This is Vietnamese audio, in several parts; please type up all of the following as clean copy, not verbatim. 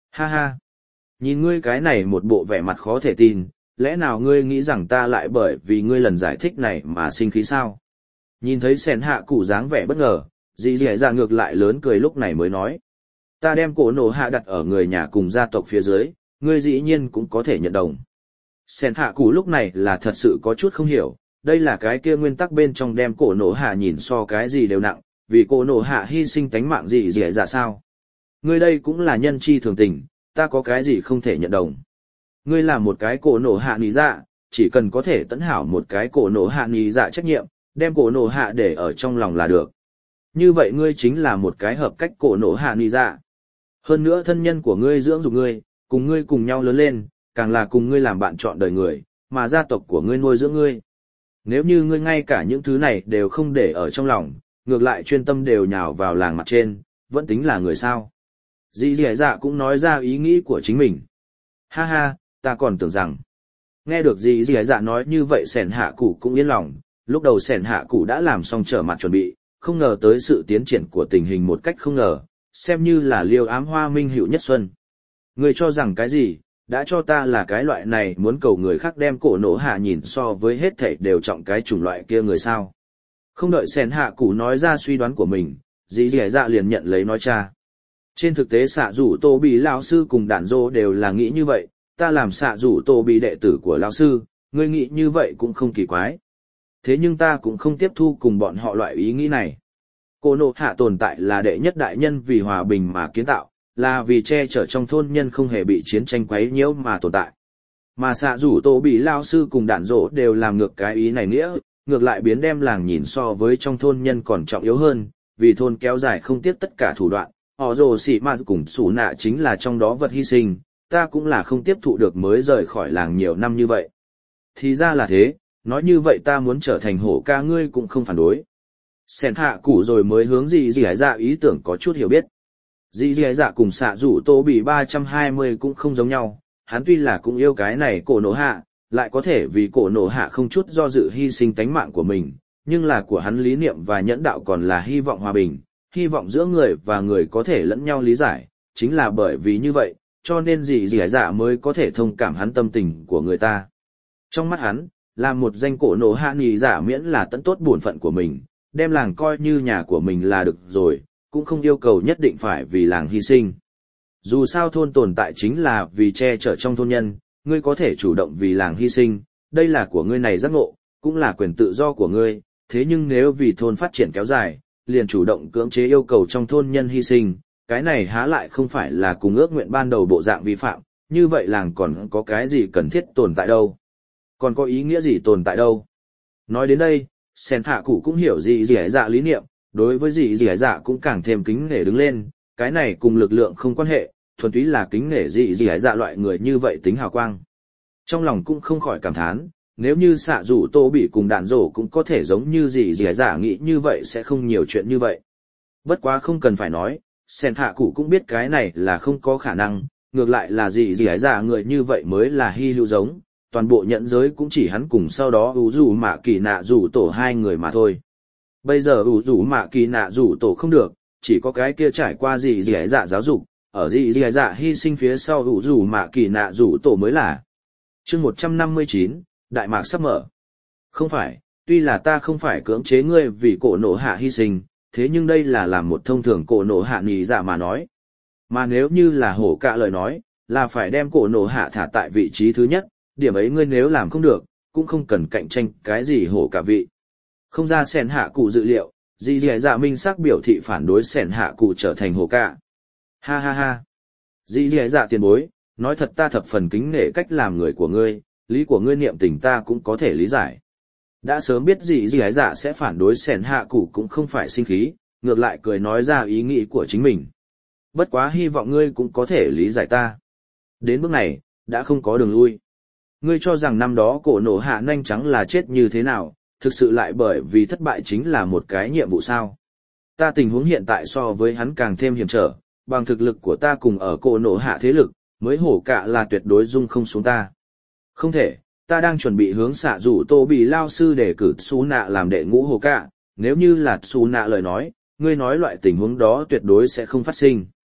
Ha ha, nhìn ngươi cái này một bộ vẻ mặt khó thể tin, lẽ nào ngươi nghĩ rằng ta lại bởi vì ngươi lần giải thích này mà sinh khí sao? Nhìn thấy Sẻn Hạ Cụ dáng vẻ bất ngờ, dì dì dạ ngược lại lớn cười lúc này mới nói. Ta đem cổ nổ hạ đặt ở người nhà cùng gia tộc phía dưới, ngươi dĩ nhiên cũng có thể nhận đồng. Sẻn Hạ Cụ lúc này là thật sự có chút không hiểu, đây là cái kia nguyên tắc bên trong đem cổ nổ hạ nhìn so cái gì đều nặng, vì cổ nổ hạ hy sinh tánh mạng dì dì dạ sao? Ngươi đây cũng là nhân chi thường tình, ta có cái gì không thể nhận đồng. Ngươi là một cái cổ nổ hạ nì dạ, chỉ cần có thể tận hảo một cái cổ nổ hạ nì dạ trách nhiệm, đem cổ nổ hạ để ở trong lòng là được. Như vậy ngươi chính là một cái hợp cách cổ nổ hạ nì dạ. Hơn nữa thân nhân của ngươi dưỡng dục ngươi, cùng ngươi cùng nhau lớn lên, càng là cùng ngươi làm bạn chọn đời người, mà gia tộc của ngươi nuôi dưỡng ngươi. Nếu như ngươi ngay cả những thứ này đều không để ở trong lòng, ngược lại chuyên tâm đều nhào vào làng mặt trên, vẫn tính là người sao. Dì dì dạ cũng nói ra ý nghĩ của chính mình. Ha ha, ta còn tưởng rằng. Nghe được dì dì dạ nói như vậy Sẻn Hạ Cụ cũng yên lòng, lúc đầu Sẻn Hạ Cụ đã làm xong trở mặt chuẩn bị, không ngờ tới sự tiến triển của tình hình một cách không ngờ, xem như là liêu ám hoa minh hữu nhất xuân. Người cho rằng cái gì, đã cho ta là cái loại này muốn cầu người khác đem cổ nổ hạ nhìn so với hết thảy đều trọng cái chủng loại kia người sao. Không đợi Sẻn Hạ Cụ nói ra suy đoán của mình, dì dì dạ liền nhận lấy nói cha. Trên thực tế xạ rủ tô bị lao sư cùng đản dô đều là nghĩ như vậy, ta làm xạ rủ tô bị đệ tử của lao sư, ngươi nghĩ như vậy cũng không kỳ quái. Thế nhưng ta cũng không tiếp thu cùng bọn họ loại ý nghĩ này. Cổ nổ hạ tồn tại là đệ nhất đại nhân vì hòa bình mà kiến tạo, là vì che chở trong thôn nhân không hề bị chiến tranh quấy nhiễu mà tồn tại. Mà xạ rủ tô bị lao sư cùng đản dô đều làm ngược cái ý này nghĩa, ngược lại biến đem làng nhìn so với trong thôn nhân còn trọng yếu hơn, vì thôn kéo dài không tiếc tất cả thủ đoạn. Họ rồ xỉ mà cùng xù nạ chính là trong đó vật hy sinh, ta cũng là không tiếp thụ được mới rời khỏi làng nhiều năm như vậy. Thì ra là thế, nói như vậy ta muốn trở thành hổ ca ngươi cũng không phản đối. Sẻn Hạ Cụ rồi mới hướng dì dì dạ ý tưởng có chút hiểu biết. Dì dì dạ cùng xạ rủ tô bị 320 cũng không giống nhau, hắn tuy là cũng yêu cái này cổ nổ hạ, lại có thể vì cổ nổ hạ không chút do dự hy sinh tánh mạng của mình, nhưng là của hắn lý niệm và nhẫn đạo còn là hy vọng hòa bình. Hy vọng giữa người và người có thể lẫn nhau lý giải, chính là bởi vì như vậy, cho nên dì dì dạ mới có thể thông cảm hắn tâm tình của người ta. Trong mắt hắn, là một danh cổ nổ hạ nghỉ giả miễn là tận tốt bổn phận của mình, đem làng coi như nhà của mình là được rồi, cũng không yêu cầu nhất định phải vì làng hy sinh. Dù sao thôn tồn tại chính là vì che chở trong thôn nhân, ngươi có thể chủ động vì làng hy sinh, đây là của ngươi này giác ngộ, cũng là quyền tự do của ngươi, thế nhưng nếu vì thôn phát triển kéo dài, liền chủ động cưỡng chế yêu cầu trong thôn nhân hy sinh, cái này há lại không phải là cùng ước nguyện ban đầu bộ dạng vi phạm, như vậy làng còn có cái gì cần thiết tồn tại đâu? Còn có ý nghĩa gì tồn tại đâu? Nói đến đây, Sẻn Hạ Cụ cũng hiểu dì dì dạ lý niệm, đối với dì dì dạ cũng càng thêm kính nể đứng lên, cái này cùng lực lượng không quan hệ, thuần túy là kính nể dì dì dạ loại người như vậy tính hào quang. Trong lòng cũng không khỏi cảm thán, nếu như xạ rủ tô bị cùng đạn rổ cũng có thể giống như dì dì dạ nghĩ như vậy sẽ không nhiều chuyện như vậy. Bất quá không cần phải nói, Sẻn Hạ Cụ cũng biết cái này là không có khả năng, ngược lại là dì dì dạ người như vậy mới là hy hữu giống, toàn bộ nhận giới cũng chỉ hắn cùng sau đó ủ rủ mạ kỳ nạ rủ tổ hai người mà thôi. Bây giờ ủ rủ mạ kỳ nạ rủ tổ không được, chỉ có cái kia trải qua dì dì dạ giáo dục, ở dì dì dạ hy sinh phía sau ủ rủ mạ kỳ nạ rủ tổ mới là. Chương 159, Đại Mạc sắp mở. Không phải, tuy là ta không phải cưỡng chế ngươi vì cổ nổ hạ hy sinh, thế nhưng đây là làm một thông thường cổ nổ hạ nhì dạ mà nói. Mà nếu như là hổ cạ lời nói, là phải đem cổ nổ hạ thả tại vị trí thứ nhất, điểm ấy ngươi nếu làm không được, cũng không cần cạnh tranh cái gì hổ cả vị. Không ra Sẻn Hạ Cụ dự liệu, dì dì dạ minh sắc biểu thị phản đối Sẻn Hạ Cụ trở thành hổ cạ. Ha ha ha. Dì dì dạ tiền bối, nói thật ta thập phần kính nể cách làm người của ngươi, lý của ngươi niệm tình ta cũng có thể lý giải. Đã sớm biết dì dì dạ sẽ phản đối Sẻn Hạ Cụ cũng không phải sinh khí, ngược lại cười nói ra ý nghĩ của chính mình. Bất quá hy vọng ngươi cũng có thể lý giải ta. Đến bước này, đã không có đường lui. Ngươi cho rằng năm đó cổ nổ hạ nhanh trắng là chết như thế nào, thực sự lại bởi vì thất bại chính là một cái nhiệm vụ sao. Ta tình huống hiện tại so với hắn càng thêm hiểm trở, bằng thực lực của ta cùng ở cổ nổ hạ thế lực, mới hổ cạ là tuyệt đối dung không xuống ta. Không thể, ta đang chuẩn bị hướng xạ rủ tô bị lao sư để cử Su Nạ làm đệ ngũ hổ cạ, nếu như là Su Nạ lời nói, ngươi nói loại tình huống đó tuyệt đối sẽ không phát sinh.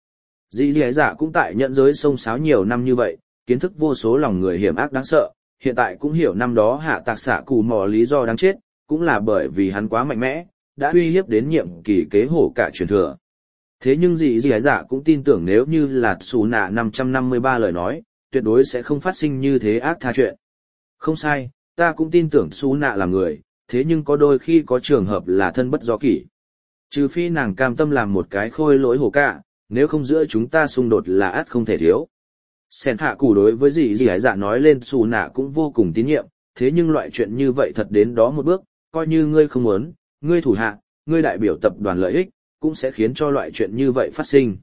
Dì dì dạ cũng tại nhận giới sông sáo nhiều năm như vậy, kiến thức vô số lòng người hiểm ác đáng sợ, hiện tại cũng hiểu năm đó hạ tạc xạ cù mò lý do đáng chết, cũng là bởi vì hắn quá mạnh mẽ, đã uy hiếp đến nhiệm kỳ kế hổ cả truyền thừa. Thế nhưng dì dì dạ cũng tin tưởng nếu như là xù nạ 553 lời nói, tuyệt đối sẽ không phát sinh như thế ác tha chuyện. Không sai, ta cũng tin tưởng xù nạ là người, thế nhưng có đôi khi có trường hợp là thân bất do kỷ. Trừ phi nàng cam tâm làm một cái khôi lỗi hổ cả, nếu không giữa chúng ta xung đột là ắt không thể thiếu. Sen hạ củ đối với dì dì dạ nói lên xù nạ cũng vô cùng tín nhiệm, thế nhưng loại chuyện như vậy thật đến đó một bước, coi như ngươi không muốn, ngươi thủ hạ, ngươi đại biểu tập đoàn lợi ích, cũng sẽ khiến cho loại chuyện như vậy phát sinh.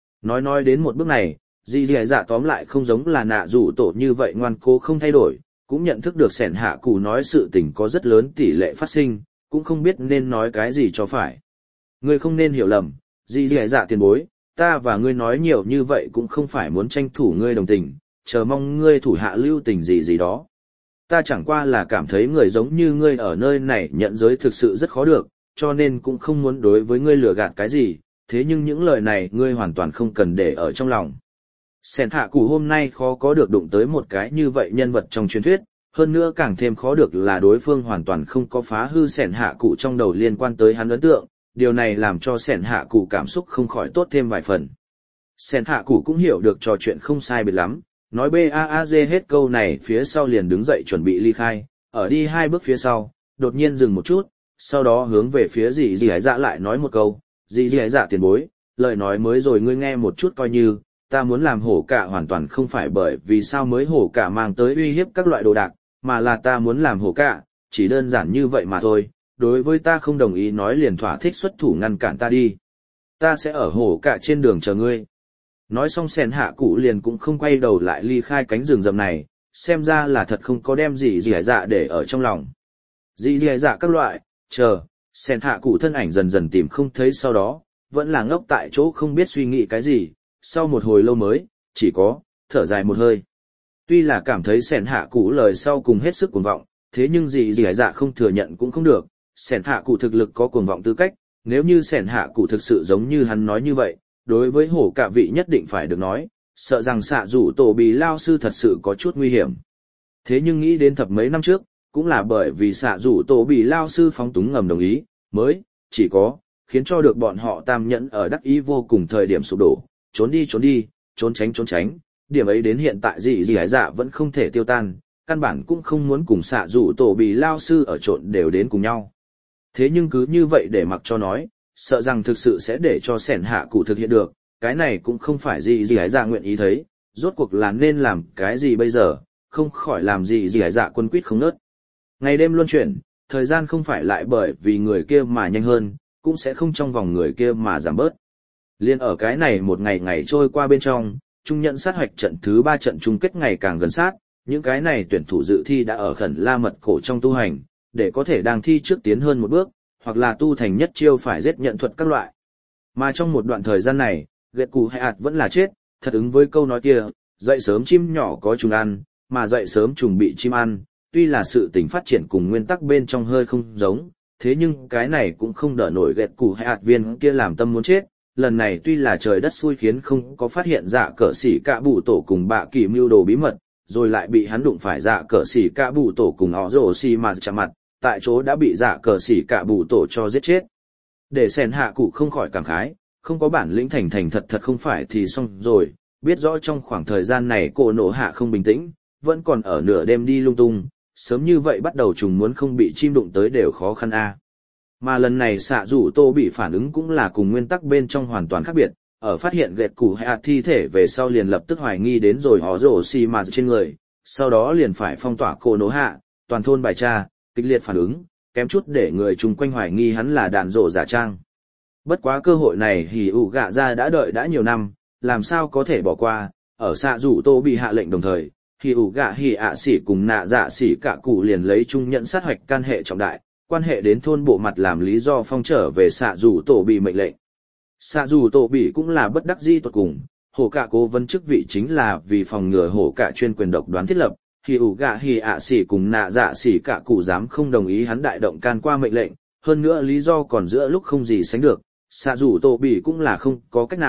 Nói đến một bước này, dì dì dạ tóm lại không giống là nạ rủ tổ như vậy ngoan cố không thay đổi, cũng nhận thức được sẻn hạ cù nói sự tình có rất lớn tỷ lệ phát sinh, cũng không biết nên nói cái gì cho phải. Ngươi không nên hiểu lầm, dì dì dạ tiền bối, ta và ngươi nói nhiều như vậy cũng không phải muốn tranh thủ ngươi đồng tình, chờ mong ngươi thủ hạ lưu tình gì gì đó. Ta chẳng qua là cảm thấy người giống như ngươi ở nơi này nhận giới thực sự rất khó được, cho nên cũng không muốn đối với ngươi lừa gạt cái gì, thế nhưng những lời này ngươi hoàn toàn không cần để ở trong lòng. Sẻn hạ củ hôm nay khó có được đụng tới một cái như vậy nhân vật trong truyền thuyết, hơn nữa càng thêm khó được là đối phương hoàn toàn không có phá hư sẻn hạ cụ trong đầu liên quan tới hắn ấn tượng, điều này làm cho sẻn hạ cụ cảm xúc không khỏi tốt thêm vài phần. Sẻn hạ cụ cũng hiểu được trò chuyện không sai biệt lắm, nói BAAZ hết câu này phía sau liền đứng dậy chuẩn bị ly khai, ở đi 2 bước phía sau, đột nhiên dừng một chút, sau đó hướng về phía dì dì dạ lại nói một câu, dì dì dạ tiền bối, lời nói mới rồi ngươi nghe một chút coi như, ta muốn làm hổ cả hoàn toàn không phải bởi vì sao mới hổ cả mang tới uy hiếp các loại đồ đạc, mà là ta muốn làm hổ cả, chỉ đơn giản như vậy mà thôi, đối với ta không đồng ý nói liền thỏa thích xuất thủ ngăn cản ta đi. Ta sẽ ở hổ cả trên đường chờ ngươi. Nói xong sẻn hạ cụ liền cũng không quay đầu lại ly khai cánh rừng rậm này, xem ra là thật không có đem gì dì dạ để ở trong lòng. Dì dì dạ các loại, chờ, sẻn hạ cụ thân ảnh dần dần tìm không thấy sau đó, vẫn là ngốc tại chỗ không biết suy nghĩ cái gì, sau một hồi lâu mới, chỉ có, thở dài một hơi. Tuy là cảm thấy sẻn hạ cụ lời sau cùng hết sức cuồng vọng, thế nhưng dì dì dạ không thừa nhận cũng không được, sẻn hạ cụ thực lực có cuồng vọng tư cách, nếu như sẻn hạ cụ thực sự giống như hắn nói như vậy, đối với hổ cả vị nhất định phải được nói, sợ rằng xạ rủ tổ bì lao sư thật sự có chút nguy hiểm. Thế nhưng nghĩ đến thập mấy năm trước, cũng là bởi vì xạ rủ tổ bì lao sư phóng túng ngầm đồng ý, mới, chỉ có, khiến cho được bọn họ tam nhẫn ở đắc ý vô cùng thời điểm sụp đổ, trốn đi, trốn tránh, điểm ấy đến hiện tại dì dì dạ vẫn không thể tiêu tan, căn bản cũng không muốn cùng xạ rủ tổ bì lao sư ở trộn đều đến cùng nhau. Thế nhưng cứ như vậy để mặc cho nói, sợ rằng thực sự sẽ để cho sẻn hạ cụ thực hiện được, cái này cũng không phải gì gì dạ nguyện ý thấy, rốt cuộc là nên làm cái gì bây giờ, không khỏi làm gì gì dạ quân quýt không nớt. Ngày đêm luân chuyển, thời gian không phải lại bởi vì người kia mà nhanh hơn, cũng sẽ không trong vòng người kia mà giảm bớt. Liên ở cái này một ngày ngày trôi qua bên trong, trung nhận sát hoạch trận thứ 3 trận chung kết ngày càng gần sát, những cái này tuyển thủ dự thi đã ở khẩn la mật cổ trong tu hành, để có thể đang thi trước tiến hơn một bước, hoặc là tu thành nhất chiêu phải giết nhận thuật các loại. Mà trong một đoạn thời gian này, Gệt Cù Hay ạt vẫn là chết, thật ứng với câu nói kia, dậy sớm chim nhỏ có trùng ăn, mà dậy sớm trùng bị chim ăn, tuy là sự tình phát triển cùng nguyên tắc bên trong hơi không giống, thế nhưng cái này cũng không đỡ nổi Gệt Cù Hay ạt viên kia làm tâm muốn chết. Lần này tuy là trời đất xui khiến không có phát hiện dạ cờ xỉ cả bụ tổ cùng bạ kỳ mưu đồ bí mật, rồi lại bị hắn đụng phải dạ cờ xỉ cả bụ tổ cùng họ rổ xì mà chạm mặt, tại chỗ đã bị dạ cờ xỉ cả bụ tổ cho giết chết. Để sèn hạ cụ không khỏi cảm khái, không có bản lĩnh thành thật không phải thì xong rồi, biết rõ trong khoảng thời gian này cổ nổ hạ không bình tĩnh, vẫn còn ở nửa đêm đi lung tung, sớm như vậy bắt đầu trùng muốn không bị chim đụng tới đều khó khăn a. Mà lần này xạ rủ tô bị phản ứng cũng là cùng nguyên tắc bên trong hoàn toàn khác biệt, ở phát hiện Gệt Cù Hay ạt thi thể về sau liền lập tức hoài nghi đến rồi họ rổ xì mà trên người, sau đó liền phải phong tỏa cổ nổ hạ, toàn thôn bài tra, kịch liệt phản ứng, kém chút để người chung quanh hoài nghi hắn là đàn rổ giả trang. Bất quá cơ hội này hỉ ủ gạ ra đã đợi đã nhiều năm, làm sao có thể bỏ qua, ở xạ rủ tô bị hạ lệnh đồng thời, hỉ ủ gạ hỉ ạ xỉ cùng nạ dạ xỉ cả cụ liền lấy chung nhận sát hoạch can hệ trọng đại, quan hệ đến thôn bộ mặt làm lý do phong trở về xạ rủ tổ bị mệnh lệnh. Xạ rủ tổ bị cũng là bất đắc dĩ tuột cùng, hổ cả cố vấn chức vị chính là vì phòng ngừa hổ cả chuyên quyền độc đoán thiết lập, hỉ ủ gạ hỉ ạ xỉ cùng nạ dạ xỉ cả cụ dám không đồng ý hắn đại động can qua mệnh lệnh, hơn nữa lý do còn giữa lúc không gì sánh được, xạ rủ tổ bị cũng là không có cách nào,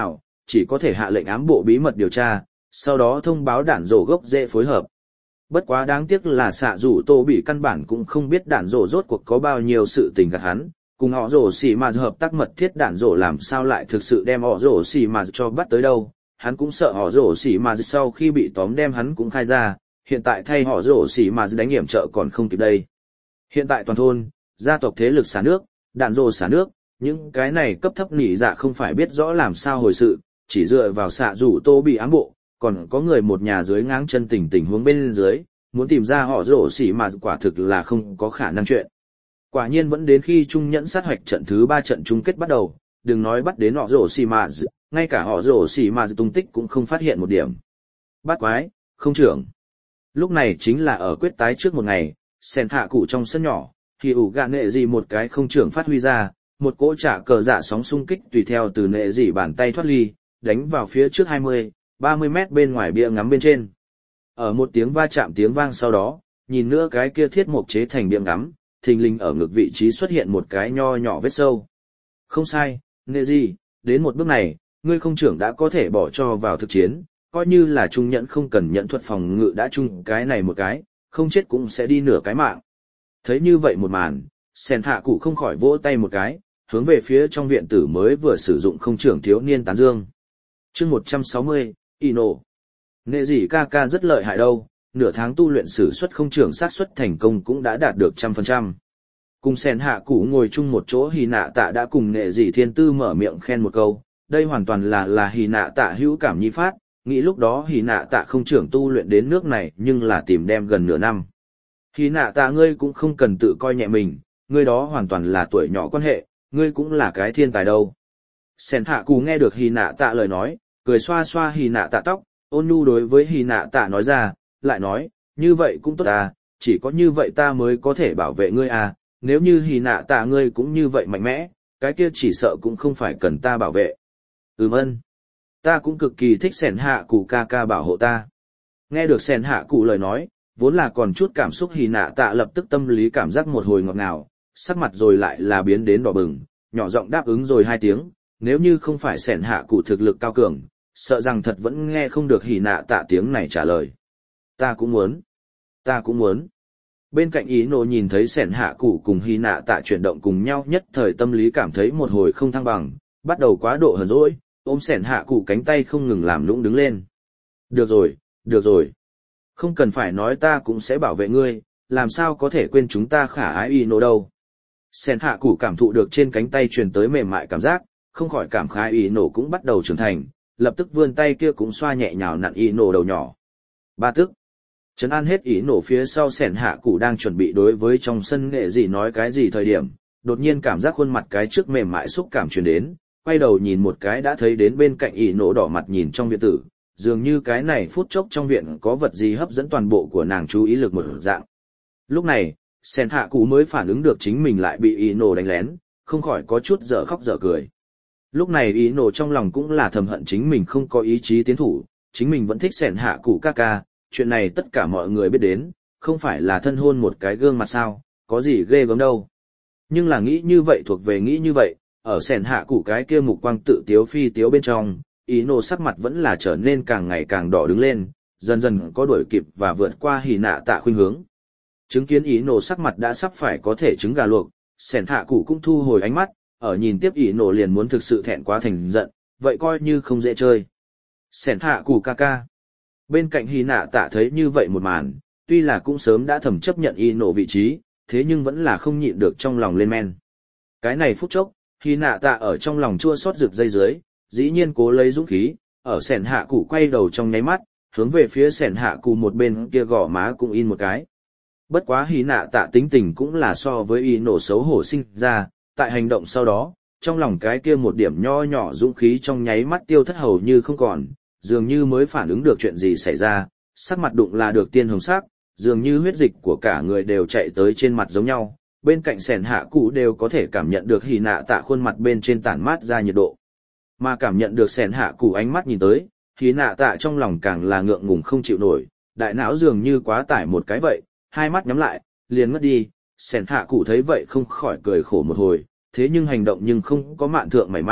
chỉ có thể hạ lệnh ám bộ bí mật điều tra, sau đó thông báo đạn rổ gốc rễ phối hợp. Bất quá đáng tiếc là xạ rủ tô bị căn bản cũng không biết đạn rổ rốt cuộc có bao nhiêu sự tình gạt hắn, cùng họ rổ xì mà hợp tác mật thiết đạn rổ làm sao lại thực sự đem họ rổ xì mà cho bắt tới đâu, hắn cũng sợ họ rổ xì mà sau khi bị tóm đem hắn cũng khai ra, hiện tại thay họ rổ xì mà đánh hiểm trợ còn không kịp đây. Hiện tại toàn thôn, gia tộc thế lực xả nước, đạn rổ xả nước, những cái này cấp thấp nỉ dạ không phải biết rõ làm sao hồi sự, chỉ dựa vào xạ rủ tô bị ám bộ, còn có người một nhà dưới ngáng chân tình huống bên dưới, muốn tìm ra họ rổ xỉ mà quả thực là không có khả năng chuyện. Quả nhiên vẫn đến khi trung nhẫn sát hoạch trận thứ 3 trận chung kết bắt đầu, đừng nói bắt đến họ rổ xỉ mà, ngay cả họ rổ xỉ mà tung tích cũng không phát hiện một điểm. Bắt quái, không trưởng. Lúc này chính là ở quyết tái trước một ngày, sen hạ cụ trong sân nhỏ, thì ủ gạ nệ gì một cái không trưởng phát huy ra, một cỗ trả cờ dạ sóng xung kích tùy theo từ nệ gì bàn tay thoát ly, đánh vào phía trước 20-30 mét bên ngoài bia ngắm bên trên. Ở một tiếng va chạm tiếng vang sau đó, nhìn nữa cái kia thiết mộc chế thành bia ngắm, thình lình ở ngực vị trí xuất hiện một cái nho nhỏ vết sâu. Không sai, nệ gì, đến một bước này, ngươi không trưởng đã có thể bỏ cho vào thực chiến, coi như là trung nhẫn không cần nhận thuật phòng ngự đã chung cái này một cái, không chết cũng sẽ đi nửa cái mạng. Thấy như vậy một màn, sen hạ cụ không khỏi vỗ tay một cái, hướng về phía trong viện tử mới vừa sử dụng không trưởng thiếu niên tán dương. Chương 160, Ino. Nệ gì ca ca rất lợi hại đâu, nửa tháng tu luyện sử xuất không trưởng xác suất thành công cũng đã đạt được 100%. Cùng sen hạ cụ ngồi chung một chỗ Hỉ Nạ Tạ đã cùng nệ gì thiên tư mở miệng khen một câu, đây hoàn toàn là Hỉ Nạ Tạ hữu cảm nhi phát, nghĩ lúc đó Hỉ Nạ Tạ không trưởng tu luyện đến nước này nhưng là tìm đem gần nửa năm. Hỉ Nạ Tạ ngươi cũng không cần tự coi nhẹ mình, ngươi đó hoàn toàn là tuổi nhỏ quan hệ, ngươi cũng là cái thiên tài đâu. Sen hạ cụ nghe được Hỉ Nạ Tạ lời nói, cười xoa xoa Hỉ Nạ Tạ tóc, ôn nhu đối với Hỉ Nạ Tạ nói ra, lại nói, như vậy cũng tốt à, chỉ có như vậy ta mới có thể bảo vệ ngươi à, nếu như Hỉ Nạ Tạ ngươi cũng như vậy mạnh mẽ, cái kia chỉ sợ cũng không phải cần ta bảo vệ. Ơn. Ta cũng cực kỳ thích Sen hạ cụ ca ca bảo hộ ta. Nghe được Sen hạ cụ lời nói, vốn là còn chút cảm xúc Hỉ Nạ Tạ lập tức tâm lý cảm giác một hồi ngọt ngào, sắc mặt rồi lại là biến đến đỏ bừng, nhỏ giọng đáp ứng rồi 2 tiếng, nếu như không phải Sen hạ cụ thực lực cao cường, sợ rằng thật vẫn nghe không được Hỉ Nạ Tạ tiếng này trả lời. Ta cũng muốn. Bên cạnh Ý Nộ nhìn thấy Sen hạ cụ cùng Hỉ Nạ Tạ chuyển động cùng nhau nhất thời tâm lý cảm thấy một hồi không thăng bằng, bắt đầu quá độ hờn dỗi, ôm Sen hạ cụ cánh tay không ngừng làm lũng đứng lên. Được rồi. Không cần phải nói ta cũng sẽ bảo vệ ngươi, làm sao có thể quên chúng ta khả ái Ý Nộ đâu. Sen hạ cụ cảm thụ được trên cánh tay truyền tới mềm mại cảm giác, không khỏi cảm khái Ý Nộ cũng bắt đầu trưởng thành, lập tức vươn tay kia cũng xoa nhẹ nhào nặn Ý Nộ đầu nhỏ. Ba tức. Trấn an hết Ý Nộ phía sau Sen hạ cụ đang chuẩn bị đối với trong sân nghệ gì nói cái gì thời điểm, đột nhiên cảm giác khuôn mặt cái trước mềm mại xúc cảm truyền đến, quay đầu nhìn một cái đã thấy đến bên cạnh Ý Nộ đỏ mặt nhìn trong viện tử, dường như cái này phút chốc trong viện có vật gì hấp dẫn toàn bộ của nàng chú ý lực một dạng. Lúc này, Sen hạ cụ mới phản ứng được chính mình lại bị Ý Nộ đánh lén, không khỏi có chút dở khóc dở cười. Lúc này Ý Nộ trong lòng cũng là thầm hận chính mình không có ý chí tiến thủ, chính mình vẫn thích Sen hạ cụ ca ca, chuyện này tất cả mọi người biết đến, không phải là thân hôn một cái gương mặt sao, có gì ghê gớm đâu. Nhưng là nghĩ như vậy thuộc về nghĩ như vậy, ở Sen hạ cụ cái kia mục quang tự tiếu phi tiếu bên trong, Ý Nộ sắc mặt vẫn là trở nên càng ngày càng đỏ đứng lên, dần dần có đuổi kịp và vượt qua Hỉ Nạ Tạ khuynh hướng. Chứng kiến Ý Nộ sắc mặt đã sắp phải có thể trứng gà luộc, Sen hạ cụ cũng thu hồi ánh mắt, ở nhìn tiếp Ý Nộ liền muốn thực sự thẹn quá thành giận, vậy coi như không dễ chơi. Sen hạ cụ ca ca. Bên cạnh Hỉ Nạ Tạ thấy như vậy một màn, tuy là cũng sớm đã thầm chấp nhận Ý Nộ vị trí, thế nhưng vẫn là không nhịn được trong lòng lên men. Cái này phút chốc, Hỉ Nạ Tạ ở trong lòng chua xót rực dây dưới, dĩ nhiên cố lấy dũng khí, ở Sen hạ cụ quay đầu trong nháy mắt, hướng về phía Sen hạ cụ một bên kia gò má cũng in một cái. Bất quá Hỉ Nạ Tạ tính tình cũng là so với Ý Nộ xấu hổ sinh ra, tại hành động sau đó, trong lòng cái kia một điểm nho nhỏ dũng khí trong nháy mắt tiêu thất hầu như không còn, dường như mới phản ứng được chuyện gì xảy ra, sắc mặt đụng là được tiên hồng sắc, dường như huyết dịch của cả người đều chạy tới trên mặt giống nhau, bên cạnh Sen hạ cụ đều có thể cảm nhận được Hỉ Nạ Tạ khuôn mặt bên trên tản mát ra nhiệt độ. Mà cảm nhận được Sen hạ cụ ánh mắt nhìn tới, Hỉ Nạ Tạ trong lòng càng là ngượng ngùng không chịu nổi, đại não dường như quá tải một cái vậy, hai mắt nhắm lại, liền ngất đi. Sen hạ cụ thấy vậy không khỏi cười khổ một hồi, thế nhưng hành động nhưng không có mạn thượng mảy may,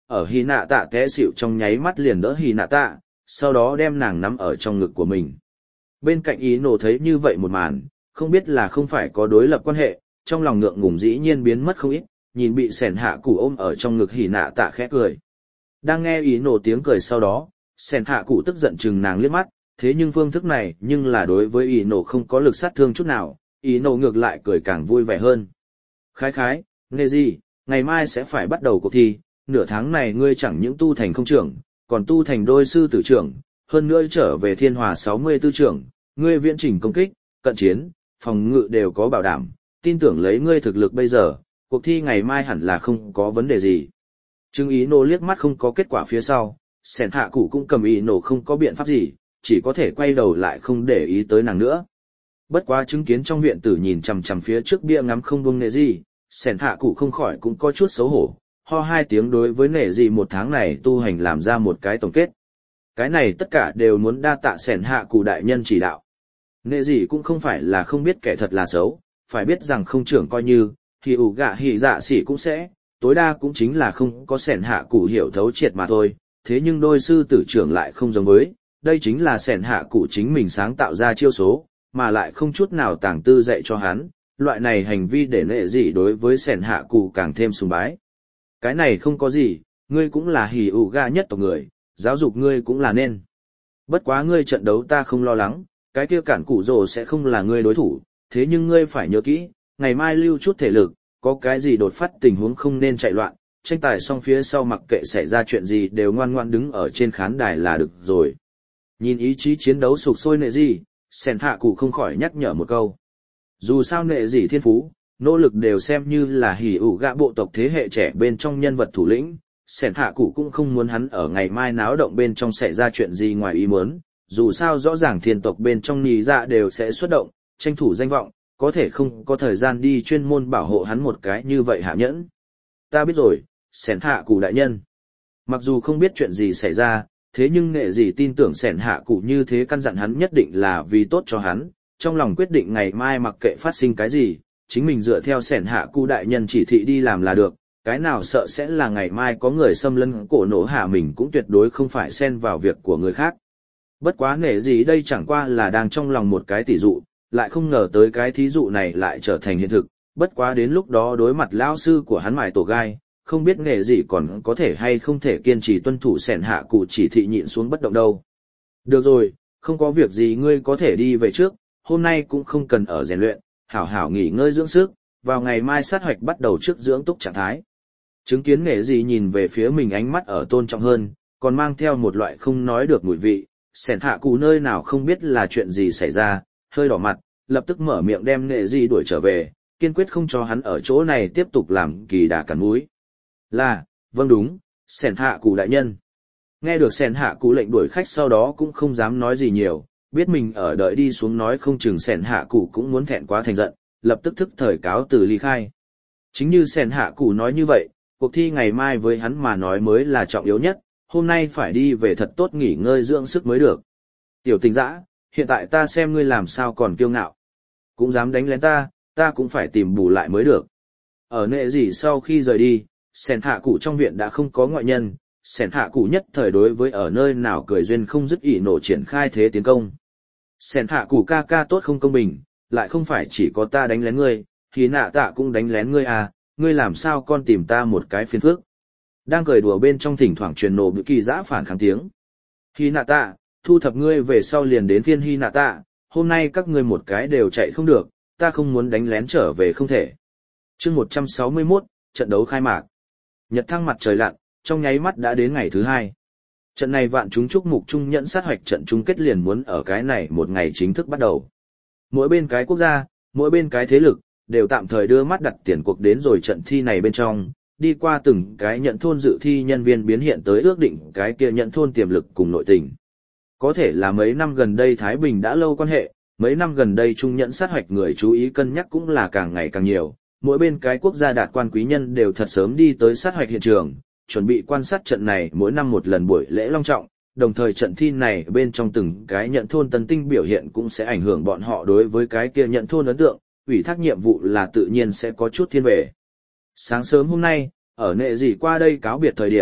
ở Hy Nạ Tạ té xịu trong nháy mắt liền đỡ Hy Nạ Tạ, sau đó đem nàng nắm ở trong ngực của mình. Bên cạnh Ý nổ thấy như vậy một màn, không biết là không phải có đối lập quan hệ, trong lòng ngượng ngùng dĩ nhiên biến mất không ít, nhìn bị sẻn hạ cụ ôm ở trong ngực Hy Nạ Tạ khẽ cười. Đang nghe Ý nổ tiếng cười sau đó, sẻn hạ cụ tức giận chừng nàng liếc mắt, thế nhưng phương thức này nhưng là đối với Ý nổ không có lực sát thương chút nào, Ý nổ ngược lại cười càng vui vẻ hơn. Khái khái, nghe gì, ngày mai sẽ phải bắt đầu cuộc thi, nửa tháng này ngươi chẳng những tu thành không trưởng, còn tu thành đôi sư tử trưởng, hơn nữa trở về thiên hòa 64 trưởng, ngươi viễn trình công kích, cận chiến, phòng ngự đều có bảo đảm, tin tưởng lấy ngươi thực lực bây giờ, cuộc thi ngày mai hẳn là không có vấn đề gì. Trương Ý nổ liếc mắt không có kết quả phía sau, sẻn hạ cụ cũng cầm Ý nổ không có biện pháp gì, chỉ có thể quay đầu lại không để ý tới nàng nữa. Bất quá chứng kiến trong viện tử nhìn chằm chằm phía trước bia ngắm không buông nệ gì, sẻn hạ cụ không khỏi cũng có chút xấu hổ, ho hai tiếng đối với nệ gì một tháng này tu hành làm ra một cái tổng kết. Cái này tất cả đều muốn đa tạ sẻn hạ cụ đại nhân chỉ đạo. Nệ gì cũng không phải là không biết kẻ thật là xấu, phải biết rằng không trưởng coi như, thì ủ gạ hỉ dạ xỉ cũng sẽ, tối đa cũng chính là không có sẻn hạ cụ hiểu thấu triệt mà thôi, thế nhưng đôi sư tử trưởng lại không giống với, đây chính là sẻn hạ cụ chính mình sáng tạo ra chiêu số, mà lại không chút nào tàng tư dạy cho hắn, loại này hành vi để nệ gì đối với sẻn hạ cụ càng thêm sùng bái. Cái này không có gì, ngươi cũng là hỉ ủ ga nhất tộc người, giáo dục ngươi cũng là nên. Bất quá ngươi trận đấu ta không lo lắng, cái kia cản cụ rồ sẽ không là ngươi đối thủ, thế nhưng ngươi phải nhớ kỹ, ngày mai lưu chút thể lực, có cái gì đột phát tình huống không nên chạy loạn, tranh tài xong phía sau mặc kệ xảy ra chuyện gì đều ngoan ngoan đứng ở trên khán đài là được rồi. Nhìn ý chí chiến đấu sục sôi nệ gì, sẻn hạ cụ không khỏi nhắc nhở một câu. Dù sao nệ gì thiên phú, nỗ lực đều xem như là hỉ ủ gạ bộ tộc thế hệ trẻ bên trong nhân vật thủ lĩnh, sẻn hạ cụ cũng không muốn hắn ở ngày mai náo động bên trong xảy ra chuyện gì ngoài ý muốn, dù sao rõ ràng thiên tộc bên trong nhì dạ đều sẽ xuất động, tranh thủ danh vọng, có thể không có thời gian đi chuyên môn bảo hộ hắn một cái như vậy hạ nhẫn. Ta biết rồi, sẻn hạ cụ đại nhân. Mặc dù không biết chuyện gì xảy ra, thế nhưng nghệ gì tin tưởng sẻn hạ cụ như thế căn dặn hắn nhất định là vì tốt cho hắn, trong lòng quyết định ngày mai mặc kệ phát sinh cái gì, chính mình dựa theo sẻn hạ cụ đại nhân chỉ thị đi làm là được, cái nào sợ sẽ là ngày mai có người xâm lấn cổ nổ hạ mình cũng tuyệt đối không phải xen vào việc của người khác. Bất quá nghệ gì đây chẳng qua là đang trong lòng một cái tỷ dụ, lại không ngờ tới cái thí dụ này lại trở thành hiện thực, bất quá đến lúc đó đối mặt lão sư của hắn mài tổ gai, không biết nghệ gì còn có thể hay không thể kiên trì tuân thủ sẻn hạ cụ chỉ thị nhịn xuống bất động đâu. Được rồi, không có việc gì ngươi có thể đi về trước, hôm nay cũng không cần ở rèn luyện, hảo hảo nghỉ ngơi dưỡng sức, vào ngày mai sát hoạch bắt đầu trước dưỡng túc trạng thái. Chứng kiến nghệ gì nhìn về phía mình ánh mắt ở tôn trọng hơn, còn mang theo một loại không nói được mùi vị, sẻn hạ cụ nơi nào không biết là chuyện gì xảy ra, hơi đỏ mặt, lập tức mở miệng đem nghệ gì đuổi trở về, kiên quyết không cho hắn ở chỗ này tiếp tục làm kỳ đà cắn mũi. Là, vâng đúng, sẻn hạ cụ đại nhân. Nghe được sẻn hạ cụ lệnh đuổi khách sau đó cũng không dám nói gì nhiều, biết mình ở đợi đi xuống nói không chừng sẻn hạ cụ cũng muốn thẹn quá thành giận, lập tức thức thời cáo từ ly khai. Chính như sẻn hạ cụ nói như vậy, cuộc thi ngày mai với hắn mà nói mới là trọng yếu nhất, hôm nay phải đi về thật tốt nghỉ ngơi dưỡng sức mới được. Tiểu tình dã, hiện tại ta xem ngươi làm sao còn kiêu ngạo. Cũng dám đánh lén ta cũng phải tìm bù lại mới được. Ở nệ gì sau khi rời đi, sẻn hạ cụ trong viện đã không có ngoại nhân, sẻn hạ cụ nhất thời đối với ở nơi nào cười duyên không dứt ỷ nổ triển khai thế tiến công. Sẻn hạ cụ ca ca tốt không công bình, lại không phải chỉ có ta đánh lén ngươi, thì nạ tạ cũng đánh lén ngươi à, ngươi làm sao con tìm ta một cái phiền phức. Đang cười đùa bên trong thỉnh thoảng truyền nổ bự kỳ dã phản kháng tiếng. Hi nạ tạ, thu thập ngươi về sau liền đến phiên Hi nạ tạ, hôm nay các ngươi một cái đều chạy không được, ta không muốn đánh lén trở về không thể. Chương 161, trận đấu khai mạc. Nhật thăng mặt trời lặn, trong nháy mắt đã đến ngày thứ 2. Trận này vạn chúng chúc mục chung nhẫn sát hoạch trận chung kết liền muốn ở cái này một ngày chính thức bắt đầu. Mỗi bên cái quốc gia, mỗi bên cái thế lực, đều tạm thời đưa mắt đặt tiền cuộc đến rồi trận thi này bên trong, đi qua từng cái nhận thôn dự thi nhân viên biến hiện tới ước định cái kia nhận thôn tiềm lực cùng nội tình. Có thể là mấy năm gần đây Thái Bình đã lâu quan hệ, mấy năm gần đây trung nhẫn sát hoạch người chú ý cân nhắc cũng là càng ngày càng nhiều, mỗi bên cái quốc gia đạt quan quý nhân đều thật sớm đi tới sát hoạch hiện trường, chuẩn bị quan sát trận này mỗi năm một lần buổi lễ long trọng, đồng thời trận thi này bên trong từng cái nhận thôn tân tinh biểu hiện cũng sẽ ảnh hưởng bọn họ đối với cái kia nhận thôn ấn tượng, ủy thác nhiệm vụ là tự nhiên sẽ có chút thiên về. Sáng sớm hôm nay, ở nệ gì qua đây cáo biệt thời điểm,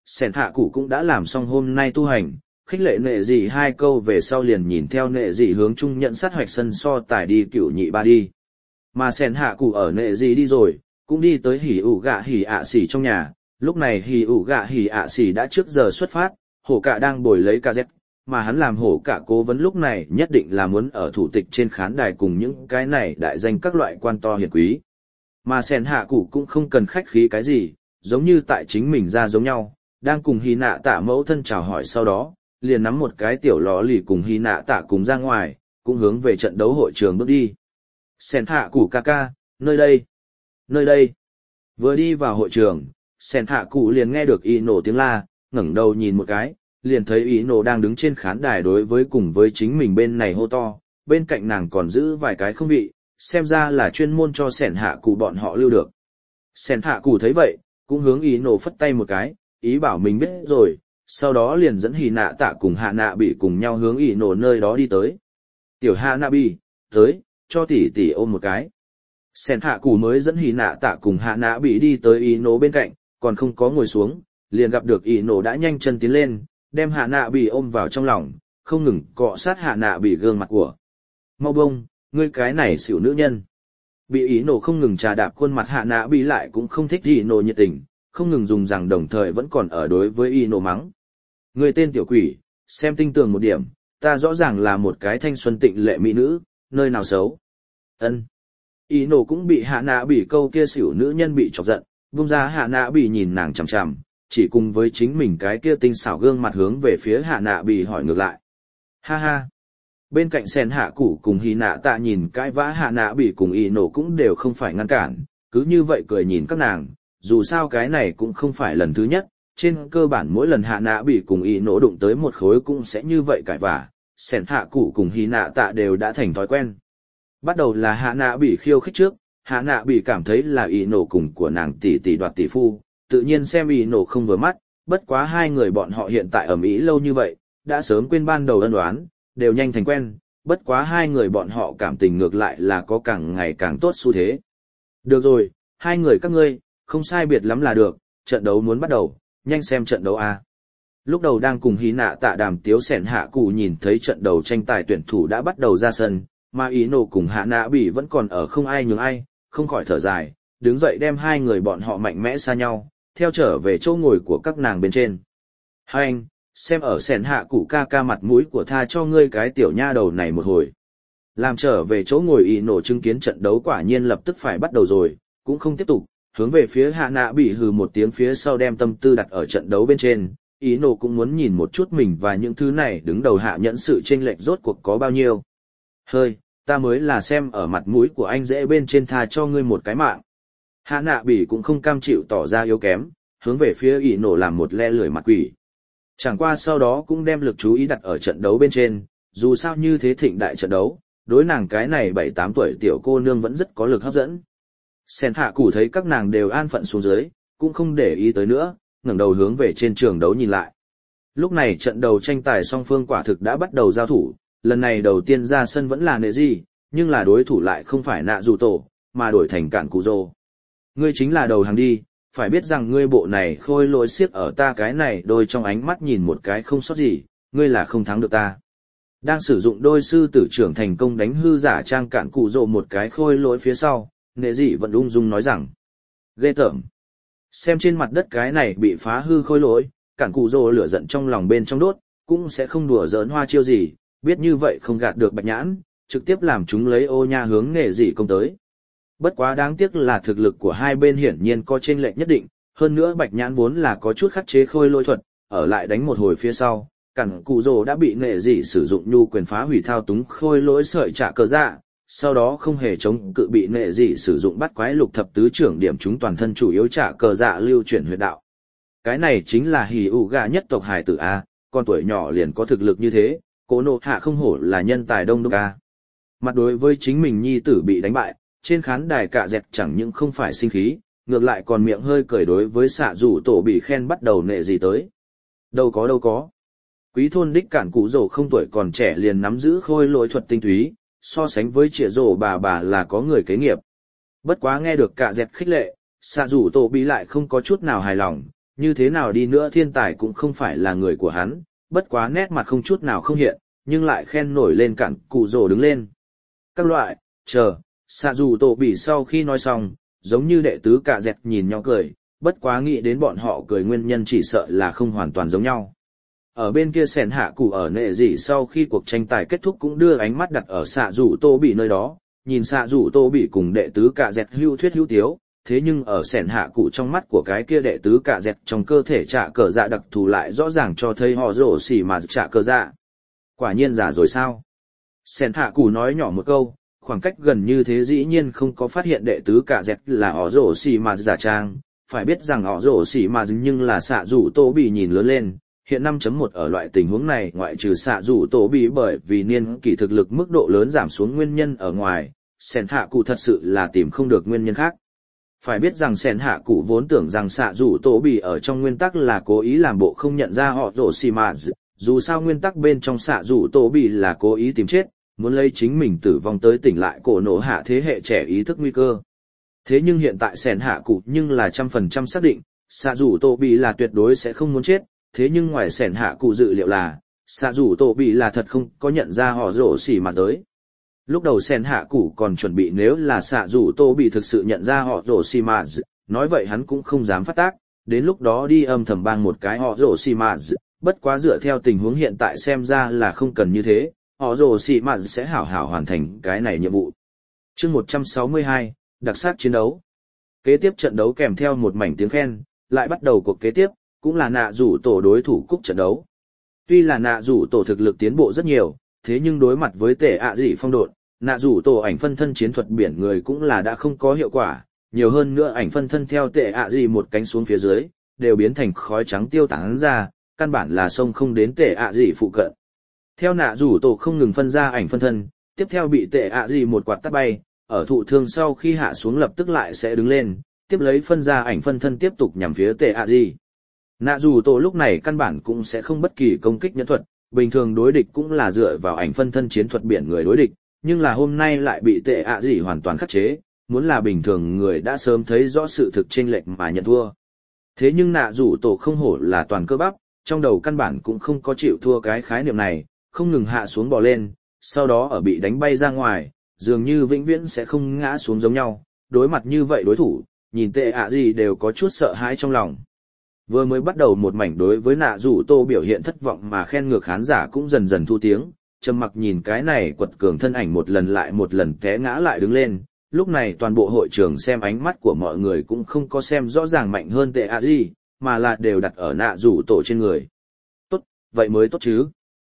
Sẻn hạ cụ cũng đã làm xong hôm nay tu hành, khích lệ nệ dị 2 câu về sau liền nhìn theo nệ dị hướng trung nhận sát hoạch sân so tài đi cựu nhị ba đi. Mà sẻn hạ cụ ở nệ dị đi rồi, cũng đi tới hỉ ủ gạ hỉ ạ xỉ trong nhà, lúc này hỉ ủ gạ hỉ ạ xỉ đã trước giờ xuất phát, hổ cả đang bồi lấy ca dép, mà hắn làm hổ cả cố vấn lúc này nhất định là muốn ở thủ tịch trên khán đài cùng những cái này đại danh các loại quan to hiển quý. Mà sẻn hạ cụ cũng không cần khách khí cái gì, giống như tại chính mình ra giống nhau, đang cùng hy nạ tạ mẫu thân chào hỏi sau đó, liền nắm một cái tiểu lò lì cùng hy nạ tạ cùng ra ngoài, cũng hướng về trận đấu hội trường bước đi. Sẻn hạ cụ ca ca, nơi đây, nơi đây. Vừa đi vào hội trường, sẻn hạ cụ liền nghe được y nổ tiếng la, ngẩng đầu nhìn một cái, liền thấy y nổ đang đứng trên khán đài đối với cùng với chính mình bên này hô to, bên cạnh nàng còn giữ vài cái không vị, xem ra là chuyên môn cho sẻn hạ cụ bọn họ lưu được. Sẻn hạ cụ thấy vậy, cũng hướng y nổ phất tay một cái, ý bảo mình biết rồi, sau đó liền dẫn hì nạ tạ cùng hạ nạ bị cùng nhau hướng y nổ nơi đó đi tới. Tiểu hạ nạ bị, tới, cho tỷ tỷ ôm một cái. Sẻn hạ cụ mới dẫn hì nạ tạ cùng hạ nạ bị đi tới y nổ bên cạnh, còn không có ngồi xuống, liền gặp được y nổ đã nhanh chân tiến lên, đem hạ nạ bị ôm vào trong lòng, không ngừng cọ sát hạ nạ bị gương mặt của. Mau bông, ngươi cái này xỉu nữ nhân. Bị ý nổ không ngừng trà đạp khuôn mặt hạ nạ bị lại cũng không thích ý nổ nhiệt tình, không ngừng dùng rằng đồng thời vẫn còn ở đối với ý nổ mắng. Ngươi tên tiểu quỷ, xem tinh tường một điểm, ta rõ ràng là một cái thanh xuân tịnh lệ mỹ nữ, nơi nào xấu. Ân. Ý nổ cũng bị hạ nạ bị câu kia xỉu nữ nhân bị chọc giận, vung ra hạ nạ bị nhìn nàng chằm chằm, chỉ cùng với chính mình cái kia tinh xảo gương mặt hướng về phía hạ nạ bị hỏi ngược lại. Ha ha. Bên cạnh sen hạ cụ cùng hy nạ tạ nhìn cái vã hạ nạ bị cùng y nổ cũng đều không phải ngăn cản, cứ như vậy cười nhìn các nàng, dù sao cái này cũng không phải lần thứ nhất, trên cơ bản mỗi lần hạ nạ bị cùng y nổ đụng tới một khối cũng sẽ như vậy cãi vã, sen hạ cụ cùng hy nạ tạ đều đã thành thói quen. Bắt đầu là hạ nạ bị khiêu khích trước, hạ nạ bị cảm thấy là y nổ cùng của nàng tỷ tỷ đoạt tỷ phu, tự nhiên xem y nổ không vừa mắt, bất quá hai người bọn họ hiện tại ầm ĩ lâu như vậy, đã sớm quên ban đầu ân oán, đều nhanh thành quen, bất quá hai người bọn họ cảm tình ngược lại là có càng ngày càng tốt xu thế. Được rồi, hai người các ngươi, không sai biệt lắm là được, trận đấu muốn bắt đầu, nhanh xem trận đấu a. Lúc đầu đang cùng hí nạ tạ đàm tiếu sẻn hạ cụ nhìn thấy trận đầu tranh tài tuyển thủ đã bắt đầu ra sân, mà ý nổ cùng hạ nạ bị vẫn còn ở không ai nhường ai, không khỏi thở dài, đứng dậy đem hai người bọn họ mạnh mẽ xa nhau, theo trở về chỗ ngồi của các nàng bên trên. Hai anh, xem ở sẻn hạ cụ ca ca mặt mũi của tha cho ngươi cái tiểu nha đầu này một hồi. Làm trở về chỗ ngồi ý nổ chứng kiến trận đấu quả nhiên lập tức phải bắt đầu rồi, cũng không tiếp tục, hướng về phía hạ nạ bị hừ một tiếng phía sau đem tâm tư đặt ở trận đấu bên trên, ý nổ cũng muốn nhìn một chút mình và những thứ này đứng đầu hạ nhẫn sự chênh lệch rốt cuộc có bao nhiêu. Hơi, ta mới là xem ở mặt mũi của anh dễ bên trên tha cho ngươi một cái mạng. Hạ nạ bị cũng không cam chịu tỏ ra yếu kém, hướng về phía ý nổ làm một le lưỡi mặt quỷ. Chẳng qua sau đó cũng đem lực chú ý đặt ở trận đấu bên trên, dù sao như thế thịnh đại trận đấu, đối nàng cái này 7-8 tuổi tiểu cô nương vẫn rất có lực hấp dẫn. Sen hạ cụ thấy các nàng đều an phận xuống dưới, cũng không để ý tới nữa, ngẩng đầu hướng về trên trường đấu nhìn lại. Lúc này trận đầu tranh tài song phương quả thực đã bắt đầu giao thủ, lần này đầu tiên ra sân vẫn là nệ gì, nhưng là đối thủ lại không phải nạ dù tổ, mà đổi thành cản cụ rồ. Ngươi chính là đầu hàng đi. Phải biết rằng ngươi bộ này khôi lỗi xiếc ở ta cái này đôi trong ánh mắt nhìn một cái không sót gì, ngươi là không thắng được ta. Đang sử dụng đôi sư tử trưởng thành công đánh hư giả trang cạn cụ rộ một cái khôi lỗi phía sau, nệ dị vẫn ung dung nói rằng. Ghê tởm. Xem trên mặt đất cái này bị phá hư khôi lỗi, cạn cụ rộ lửa giận trong lòng bên trong đốt, cũng sẽ không đùa giỡn hoa chiêu gì, biết như vậy không gạt được bạch nhãn, trực tiếp làm chúng lấy ô nha hướng nệ dị công tới. Bất quá đáng tiếc là thực lực của hai bên hiển nhiên có chênh lệch nhất định, hơn nữa bạch nhãn vốn là có chút khắc chế khôi lỗi thuật, ở lại đánh một hồi phía sau, cản cụ rồ đã bị nệ dị sử dụng nhu quyền phá hủy thao túng khôi lỗi sợi trả cờ dạ, sau đó không hề chống cự bị nệ dị sử dụng bắt quái lục thập tứ trưởng điểm chúng toàn thân chủ yếu trả cờ dạ lưu chuyển huyệt đạo. Cái này chính là hỉ ủ gà nhất tộc hải tử A, con tuổi nhỏ liền có thực lực như thế, cố nộ hạ không hổ là nhân tài đông đúc A. Mặt đối với chính mình nhi tử bị đánh bại, trên khán đài cạ dẹt chẳng những không phải sinh khí, ngược lại còn miệng hơi cười đối với xạ rủ tổ bị khen bắt đầu nệ gì tới. Đâu có. Quý thôn đích cản cụ rổ không tuổi còn trẻ liền nắm giữ khôi lỗi thuật tinh túy, so sánh với trịa rổ bà là có người kế nghiệp. Bất quá nghe được cạ dẹt khích lệ, xạ rủ tổ bị lại không có chút nào hài lòng, như thế nào đi nữa thiên tài cũng không phải là người của hắn, bất quá nét mặt không chút nào không hiện, nhưng lại khen nổi lên cản cụ rồ đứng lên. Các loại, chờ, xạ dù tổ bị sau khi nói xong, giống như đệ tứ cả dẹt nhìn nhau cười, bất quá nghĩ đến bọn họ cười nguyên nhân chỉ sợ là không hoàn toàn giống nhau. Ở bên kia sẻn hạ cụ ở nệ dị sau khi cuộc tranh tài kết thúc cũng đưa ánh mắt đặt ở xạ dù tô bị nơi đó, nhìn xạ dù tô bị cùng đệ tứ cả dẹt hưu thuyết hưu tiếu, thế nhưng ở sẻn hạ cụ trong mắt của cái kia đệ tứ cả dẹt trong cơ thể trả cờ dạ đặc thù lại rõ ràng cho thấy họ rổ xỉ mà trả cờ dạ. Quả nhiên giả rồi sao? Sẻn hạ cụ nói nhỏ một câu, khoảng cách gần như thế dĩ nhiên không có phát hiện đệ tứ cả dẹt là họ rổ xỉ mà giả trang, phải biết rằng họ rổ xỉ mà nhưng là xạ dù tô bị nhìn lớn lên. Hiện 5.1 ở loại tình huống này ngoại trừ xạ rủ tổ bị bởi vì niên kỷ thực lực mức độ lớn giảm xuống nguyên nhân ở ngoài, sẻn hạ cụ thật sự là tìm không được nguyên nhân khác. Phải biết rằng sẻn hạ cụ vốn tưởng rằng xạ rủ tổ bị ở trong nguyên tắc là cố ý làm bộ không nhận ra họ rổ xì mà dù sao nguyên tắc bên trong xạ rủ tổ bị là cố ý tìm chết, muốn lấy chính mình tử vong tới tỉnh lại cổ nổ hạ thế hệ trẻ ý thức nguy cơ. Thế nhưng hiện tại sẻn hạ cụ nhưng là 100% xác định, xạ rủ tổ bị là tuyệt đối sẽ không muốn chết. Thế nhưng ngoài sẻn hạ cụ dự liệu là, xạ rủ tổ bị là thật không có nhận ra họ rổ xỉ mà tới. Lúc đầu sẻn hạ cụ còn chuẩn bị nếu là xạ rủ tổ bị thực sự nhận ra họ rổ xỉ mà, nói vậy hắn cũng không dám phát tác, đến lúc đó đi âm thầm bang một cái họ rổ xỉ mà, bất quá dựa theo tình huống hiện tại xem ra là không cần như thế, họ rổ xỉ mà sẽ hảo hảo hoàn thành cái này nhiệm vụ. Chương 162, đặc sắc chiến đấu. Kế tiếp trận đấu kèm theo một mảnh tiếng khen, lại bắt đầu cuộc kế tiếp. Cũng là nạ rủ tổ đối thủ cúc trận đấu. Tuy là nạ rủ tổ thực lực tiến bộ rất nhiều, thế nhưng đối mặt với tệ ạ dị phong độn, nạ rủ tổ ảnh phân thân chiến thuật biển người cũng là đã không có hiệu quả, nhiều hơn nữa ảnh phân thân theo tệ ạ dị một cánh xuống phía dưới, đều biến thành khói trắng tiêu tán ra, căn bản là sông không đến tệ ạ dị phụ cận. Theo nạ rủ tổ không ngừng phân ra ảnh phân thân, tiếp theo bị tệ ạ dị một quạt tát bay, ở thụ thương sau khi hạ xuống lập tức lại sẽ đứng lên, tiếp lấy phân ra ảnh phân thân tiếp tục nhằm phía tệ ạ dị. Nạ dù tổ lúc này căn bản cũng sẽ không bất kỳ công kích nhẫn thuật, bình thường đối địch cũng là dựa vào ảnh phân thân chiến thuật biển người đối địch, nhưng là hôm nay lại bị tệ ạ gì hoàn toàn khắc chế, muốn là bình thường người đã sớm thấy rõ sự thực chênh lệch mà nhận thua. Thế nhưng nạ dù tổ không hổ là toàn cơ bắp, trong đầu căn bản cũng không có chịu thua cái khái niệm này, không ngừng hạ xuống bò lên, sau đó ở bị đánh bay ra ngoài, dường như vĩnh viễn sẽ không ngã xuống giống nhau, đối mặt như vậy đối thủ, nhìn tệ ạ gì đều có chút sợ hãi trong lòng. Vừa mới bắt đầu một mảnh đối với nạ rủ tô biểu hiện thất vọng mà khen ngược khán giả cũng dần dần thu tiếng, trầm mặc nhìn cái này quật cường thân ảnh một lần lại một lần té ngã lại đứng lên, lúc này toàn bộ hội trường xem ánh mắt của mọi người cũng không có xem rõ ràng mạnh hơn tệ ạ gì, mà là đều đặt ở nạ rủ tổ trên người. Tốt, vậy mới tốt chứ.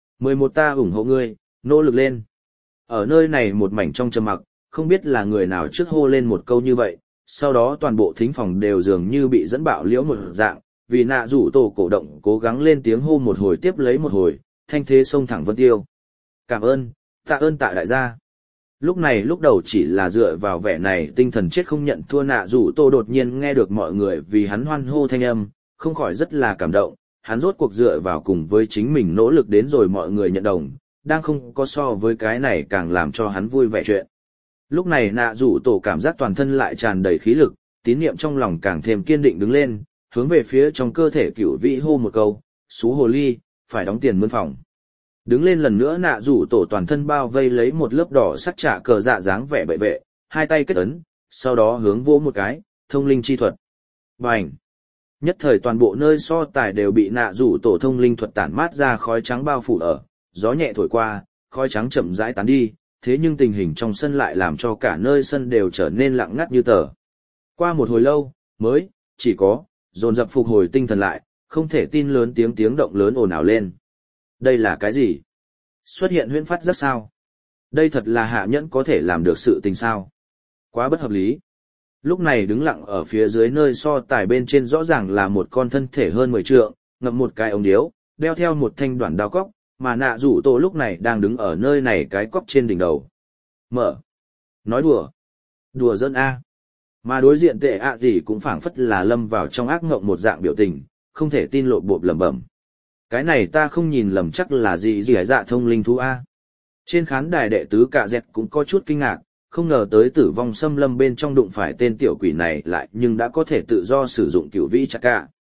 11 ta ủng hộ ngươi, nỗ lực lên. Ở nơi này một mảnh trong trầm mặc, không biết là người nào trước hô lên một câu như vậy, sau đó toàn bộ thính phòng đều dường như bị dẫn bạo liễu một dạng, vì nạ rủ tổ cổ động cố gắng lên tiếng hô một hồi tiếp lấy một hồi, thanh thế sông thẳng vân tiêu. Cảm ơn tạ đại gia. Lúc này lúc đầu chỉ là dựa vào vẻ này tinh thần chết không nhận thua nạ rủ tổ đột nhiên nghe được mọi người vì hắn hoan hô thanh âm, không khỏi rất là cảm động, hắn rốt cuộc dựa vào cùng với chính mình nỗ lực đến rồi mọi người nhận đồng, đang không có so với cái này càng làm cho hắn vui vẻ chuyện. Lúc này nạ rủ tổ cảm giác toàn thân lại tràn đầy khí lực, tín niệm trong lòng càng thêm kiên định đứng lên, hướng về phía trong cơ thể cửu vĩ hô một câu, xú hồ ly, phải đóng tiền mướn phòng. Đứng lên lần nữa nạ rủ tổ toàn thân bao vây lấy một lớp đỏ sắc trả cờ dạ dáng vẻ bệ vệ, hai tay kết ấn, sau đó hướng vỗ một cái, thông linh chi thuật. Bành! Nhất thời toàn bộ nơi so tài đều bị nạ rủ tổ thông linh thuật tản mát ra khói trắng bao phủ ở, gió nhẹ thổi qua, khói trắng chậm rãi tán đi, thế nhưng tình hình trong sân lại làm cho cả nơi sân đều trở nên lặng ngắt như tờ. Qua một hồi lâu, mới, chỉ có, dồn dập phục hồi tinh thần lại, không thể tin lớn tiếng động lớn ồn ào lên. Đây là cái gì? Xuất hiện huyễn phát rất sao? Đây thật là hạ nhẫn có thể làm được sự tình sao? Quá bất hợp lý. Lúc này đứng lặng ở phía dưới nơi so tài bên trên rõ ràng là một con thân thể hơn 10 trượng, ngậm một cái ống điếu, đeo theo một thanh đoạn đao cóc, mà nạ rủ tổ lúc này đang đứng ở nơi này cái cóc trên đỉnh đầu. Mở. Nói đùa. Đùa dân A. Mà đối diện tệ ạ gì cũng phảng phất là lâm vào trong ác ngộng một dạng biểu tình, không thể tin lộ bộp lẩm bẩm. Cái này ta không nhìn lầm chắc là gì dạ thông linh thú A. Trên khán đài đệ tứ cả dẹt cũng có chút kinh ngạc, không ngờ tới tử vong xâm lâm bên trong đụng phải tên tiểu quỷ này lại nhưng đã có thể tự do sử dụng cửu vĩ chặt cả.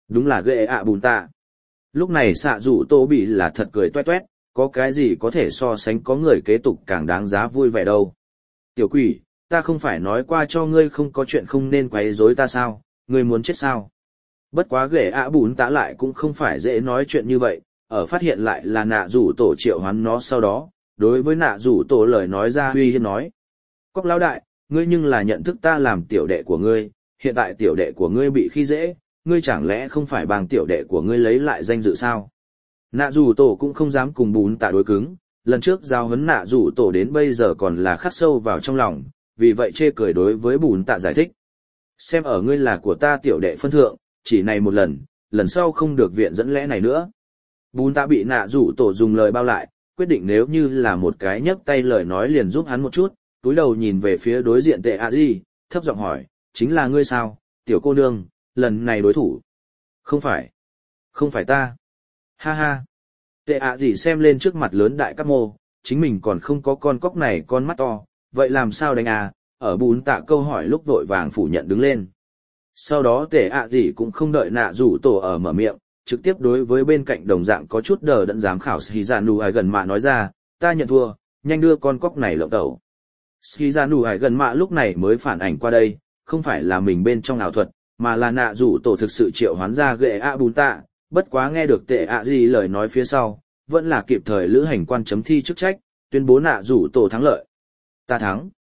Đúng là ghệ ạ bùn tạ. Lúc này xạ rủ tô bị là thật cười toét toét, có cái gì có thể so sánh có người kế tục càng đáng giá vui vẻ đâu. Tiểu quỷ, ta không phải nói qua cho ngươi không có chuyện không nên quấy rối ta sao, ngươi muốn chết sao? Bất quá ghệ ạ bùn tạ lại cũng không phải dễ nói chuyện như vậy, ở phát hiện lại là nạ rủ tổ triệu hoán nó sau đó, đối với nạ rủ tổ lời nói ra uy hiếp nói. Cóc lão đại, ngươi nhưng là nhận thức ta làm tiểu đệ của ngươi, hiện tại tiểu đệ của ngươi bị khi dễ, ngươi chẳng lẽ không phải bằng tiểu đệ của ngươi lấy lại danh dự sao? Nạ rủ tổ cũng không dám cùng bùn tạ đối cứng, lần trước giao huấn nạ rủ tổ đến bây giờ còn là khắc sâu vào trong lòng, vì vậy chê cười đối với bùn tạ giải thích. Xem ở ngươi là của ta tiểu đệ phân thượng, chỉ này một lần, lần sau không được viện dẫn lẽ này nữa. Bùn tạ bị nạ rủ tổ dùng lời bao lại, quyết định nếu như là một cái nhấc tay lời nói liền giúp hắn một chút, túi đầu nhìn về phía đối diện tệ ạ gì, thấp giọng hỏi, chính là ngươi sao, tiểu cô nương, lần này đối thủ. Không phải ta. Ha ha. Tệ ạ gì xem lên trước mặt lớn đại các mô, chính mình còn không có con cóc này con mắt to, vậy làm sao đánh à, ở bùn tạ câu hỏi lúc vội vàng phủ nhận đứng lên. Sau đó tệ ạ gì cũng không đợi nạ rủ tổ ở mở miệng, trực tiếp đối với bên cạnh đồng dạng có chút đờ đẫn giám khảo Shizanu Ai gần mạ nói ra, ta nhận thua, nhanh đưa con cóc này lộng tẩu. Shizanu Ai gần mạ lúc này mới phản ảnh qua đây, không phải là mình bên trong ảo thuật, mà là nạ rủ tổ thực sự triệu hoán ra ghệ ạ bùn tạ, bất quá nghe được tệ ạ gì lời nói phía sau, vẫn là kịp thời lữ hành quan chấm thi chức trách, tuyên bố nạ rủ tổ thắng lợi. Ta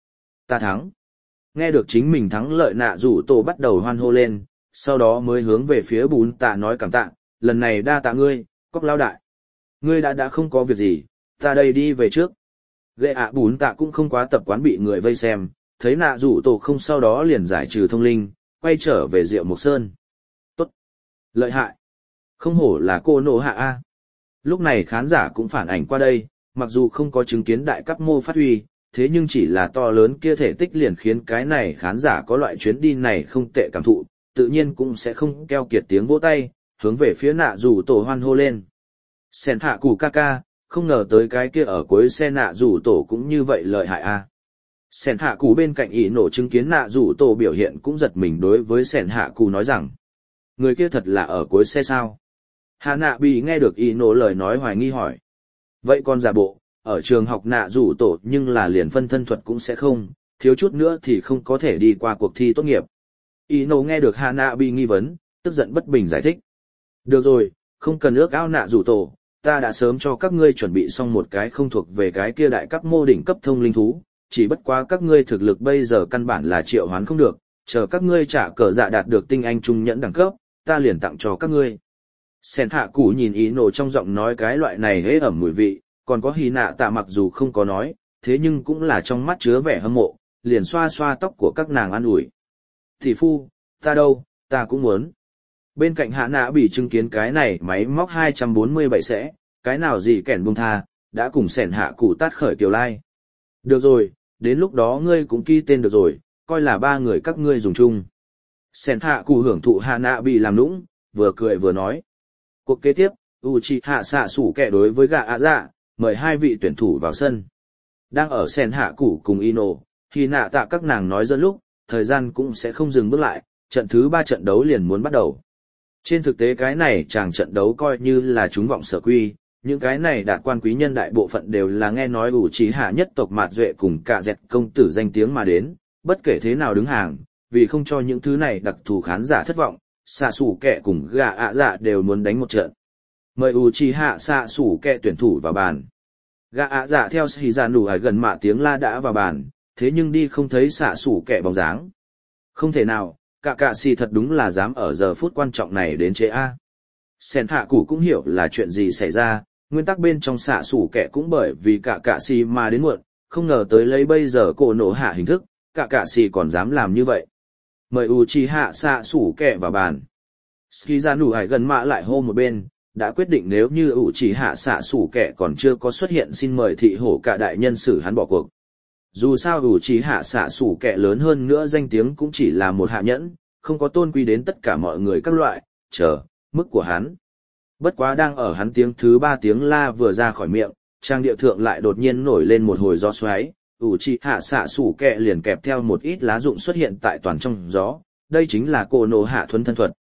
thắng. Nghe được chính mình thắng lợi nạ rủ tổ bắt đầu hoan hô lên, sau đó mới hướng về phía bùn tạ nói cảm tạ, lần này đa tạ ngươi, cóc lao đại. Ngươi đã không có việc gì, ta đây đi về trước. Ghệ ạ bùn tạ cũng không quá tập quán bị người vây xem, thấy nạ rủ tổ không sau đó liền giải trừ thông linh, quay trở về Diệu Mộc Sơn. Tốt. Lợi hại. Không hổ là cô nộ hạ A. Lúc này khán giả cũng phản ảnh qua đây, mặc dù không có chứng kiến đại cấp mô phát huy, thế nhưng chỉ là to lớn kia thể tích liền khiến cái này khán giả có loại chuyến đi này không tệ cảm thụ, tự nhiên cũng sẽ không keo kiệt tiếng vỗ tay, hướng về phía nạ rủ tổ hoan hô lên. Sen hạ củ ca ca, không ngờ tới cái kia ở cuối xe nạ rủ tổ cũng như vậy lợi hại A. Sen hạ củ bên cạnh ỷ nổ chứng kiến nạ rủ tổ biểu hiện cũng giật mình đối với sen hạ củ nói rằng, người kia thật là ở cuối xe sao? Hạ nạ bị nghe được ỷ nổ lời nói hoài nghi hỏi. Vậy còn giả bộ, ở trường học nạ rủ tổ nhưng là liền phân thân thuật cũng sẽ không, thiếu chút nữa thì không có thể đi qua cuộc thi tốt nghiệp. Ỷ nổ nghe được hạ nạ bị nghi vấn, tức giận bất bình giải thích. Được rồi, không cần ước ao nạ rủ tổ, ta đã sớm cho các ngươi chuẩn bị xong một cái không thuộc về cái kia đại cấp mô đỉnh cấp thông linh thú, chỉ bất quá các ngươi thực lực bây giờ căn bản là triệu hoán không được, chờ các ngươi trả cờ dạ đạt được tinh anh trung nhẫn đẳng cấp, ta liền tặng cho các ngươi. Sen hạ củ nhìn ý nổ trong giọng nói cái loại này hế ẩm mùi vị, còn có hì nạ tạ mặc dù không có nói, thế nhưng cũng là trong mắt chứa vẻ hâm mộ, liền xoa xoa tóc của các nàng an ủi. Thị phu, ta đâu, ta cũng muốn. Bên cạnh hạ nạ bị chứng kiến cái này máy móc 247 sẽ, cái nào gì kẻn buông tha, đã cùng sẻn hạ củ tát khởi kiều lai. Được rồi, đến lúc đó ngươi cũng ký tên được rồi, coi là ba người các ngươi dùng chung. Sẻn hạ củ hưởng thụ hạ nạ bị làm nũng, vừa cười vừa nói. Cuộc kế tiếp, Uchiha xạ sủ kẻ đối với gạ ạ dạ, mời hai vị tuyển thủ vào sân. Đang ở sẻn hạ củ cùng Ino, thì nạ tạ các nàng nói dẫn lúc, thời gian cũng sẽ không dừng bước lại, trận thứ 3 trận đấu liền muốn bắt đầu. Trên thực tế cái này chàng trận đấu coi như là chúng vọng sở quy, những cái này đạt quan quý nhân đại bộ phận đều là nghe nói Uchiha nhất tộc Mạt Duệ cùng cả dẹt công tử danh tiếng mà đến, bất kể thế nào đứng hàng, vì không cho những thứ này đặc thù khán giả thất vọng, xạ sủ kẹ cùng gạ ạ dạ đều muốn đánh một trận. Mời Uchiha xạ sủ kẹ tuyển thủ vào bàn. Gạ ạ dạ theo Shizanu Ai gần mạ tiếng la đã vào bàn, thế nhưng đi không thấy xạ sủ kẹ bóng dáng. Không thể nào, cả xì thật đúng là dám ở giờ phút quan trọng này đến chế A. Sen hạ củ cũng hiểu là chuyện gì xảy ra, nguyên tắc bên trong xạ sủ kẹ cũng bởi vì cả xì mà đến muộn, không ngờ tới lấy bây giờ cổ nổ hạ hình thức, cả xì còn dám làm như vậy. Mời Uchiha xạ sủ kẹ vào bàn. Shizanu Ai gần mạ lại hô một bên, đã quyết định nếu như Uchiha xạ sủ kẹ còn chưa có xuất hiện xin mời thị hổ cả đại nhân xử hắn bỏ cuộc. Dù sao Uchiha xạ sủ kẹ lớn hơn nữa danh tiếng cũng chỉ là một hạ nhẫn, không có tôn quý đến tất cả mọi người các loại, mức của hắn. Bất quá đang ở hắn tiếng thứ 3 tiếng la vừa ra khỏi miệng, trang địa thượng lại đột nhiên nổi lên một hồi gió xoáy, Uchiha xạ sủ kẹ liền kẹp theo một ít lá rụng xuất hiện tại toàn trong gió, đây chính là cổ nổ hạ thuần thân thuật.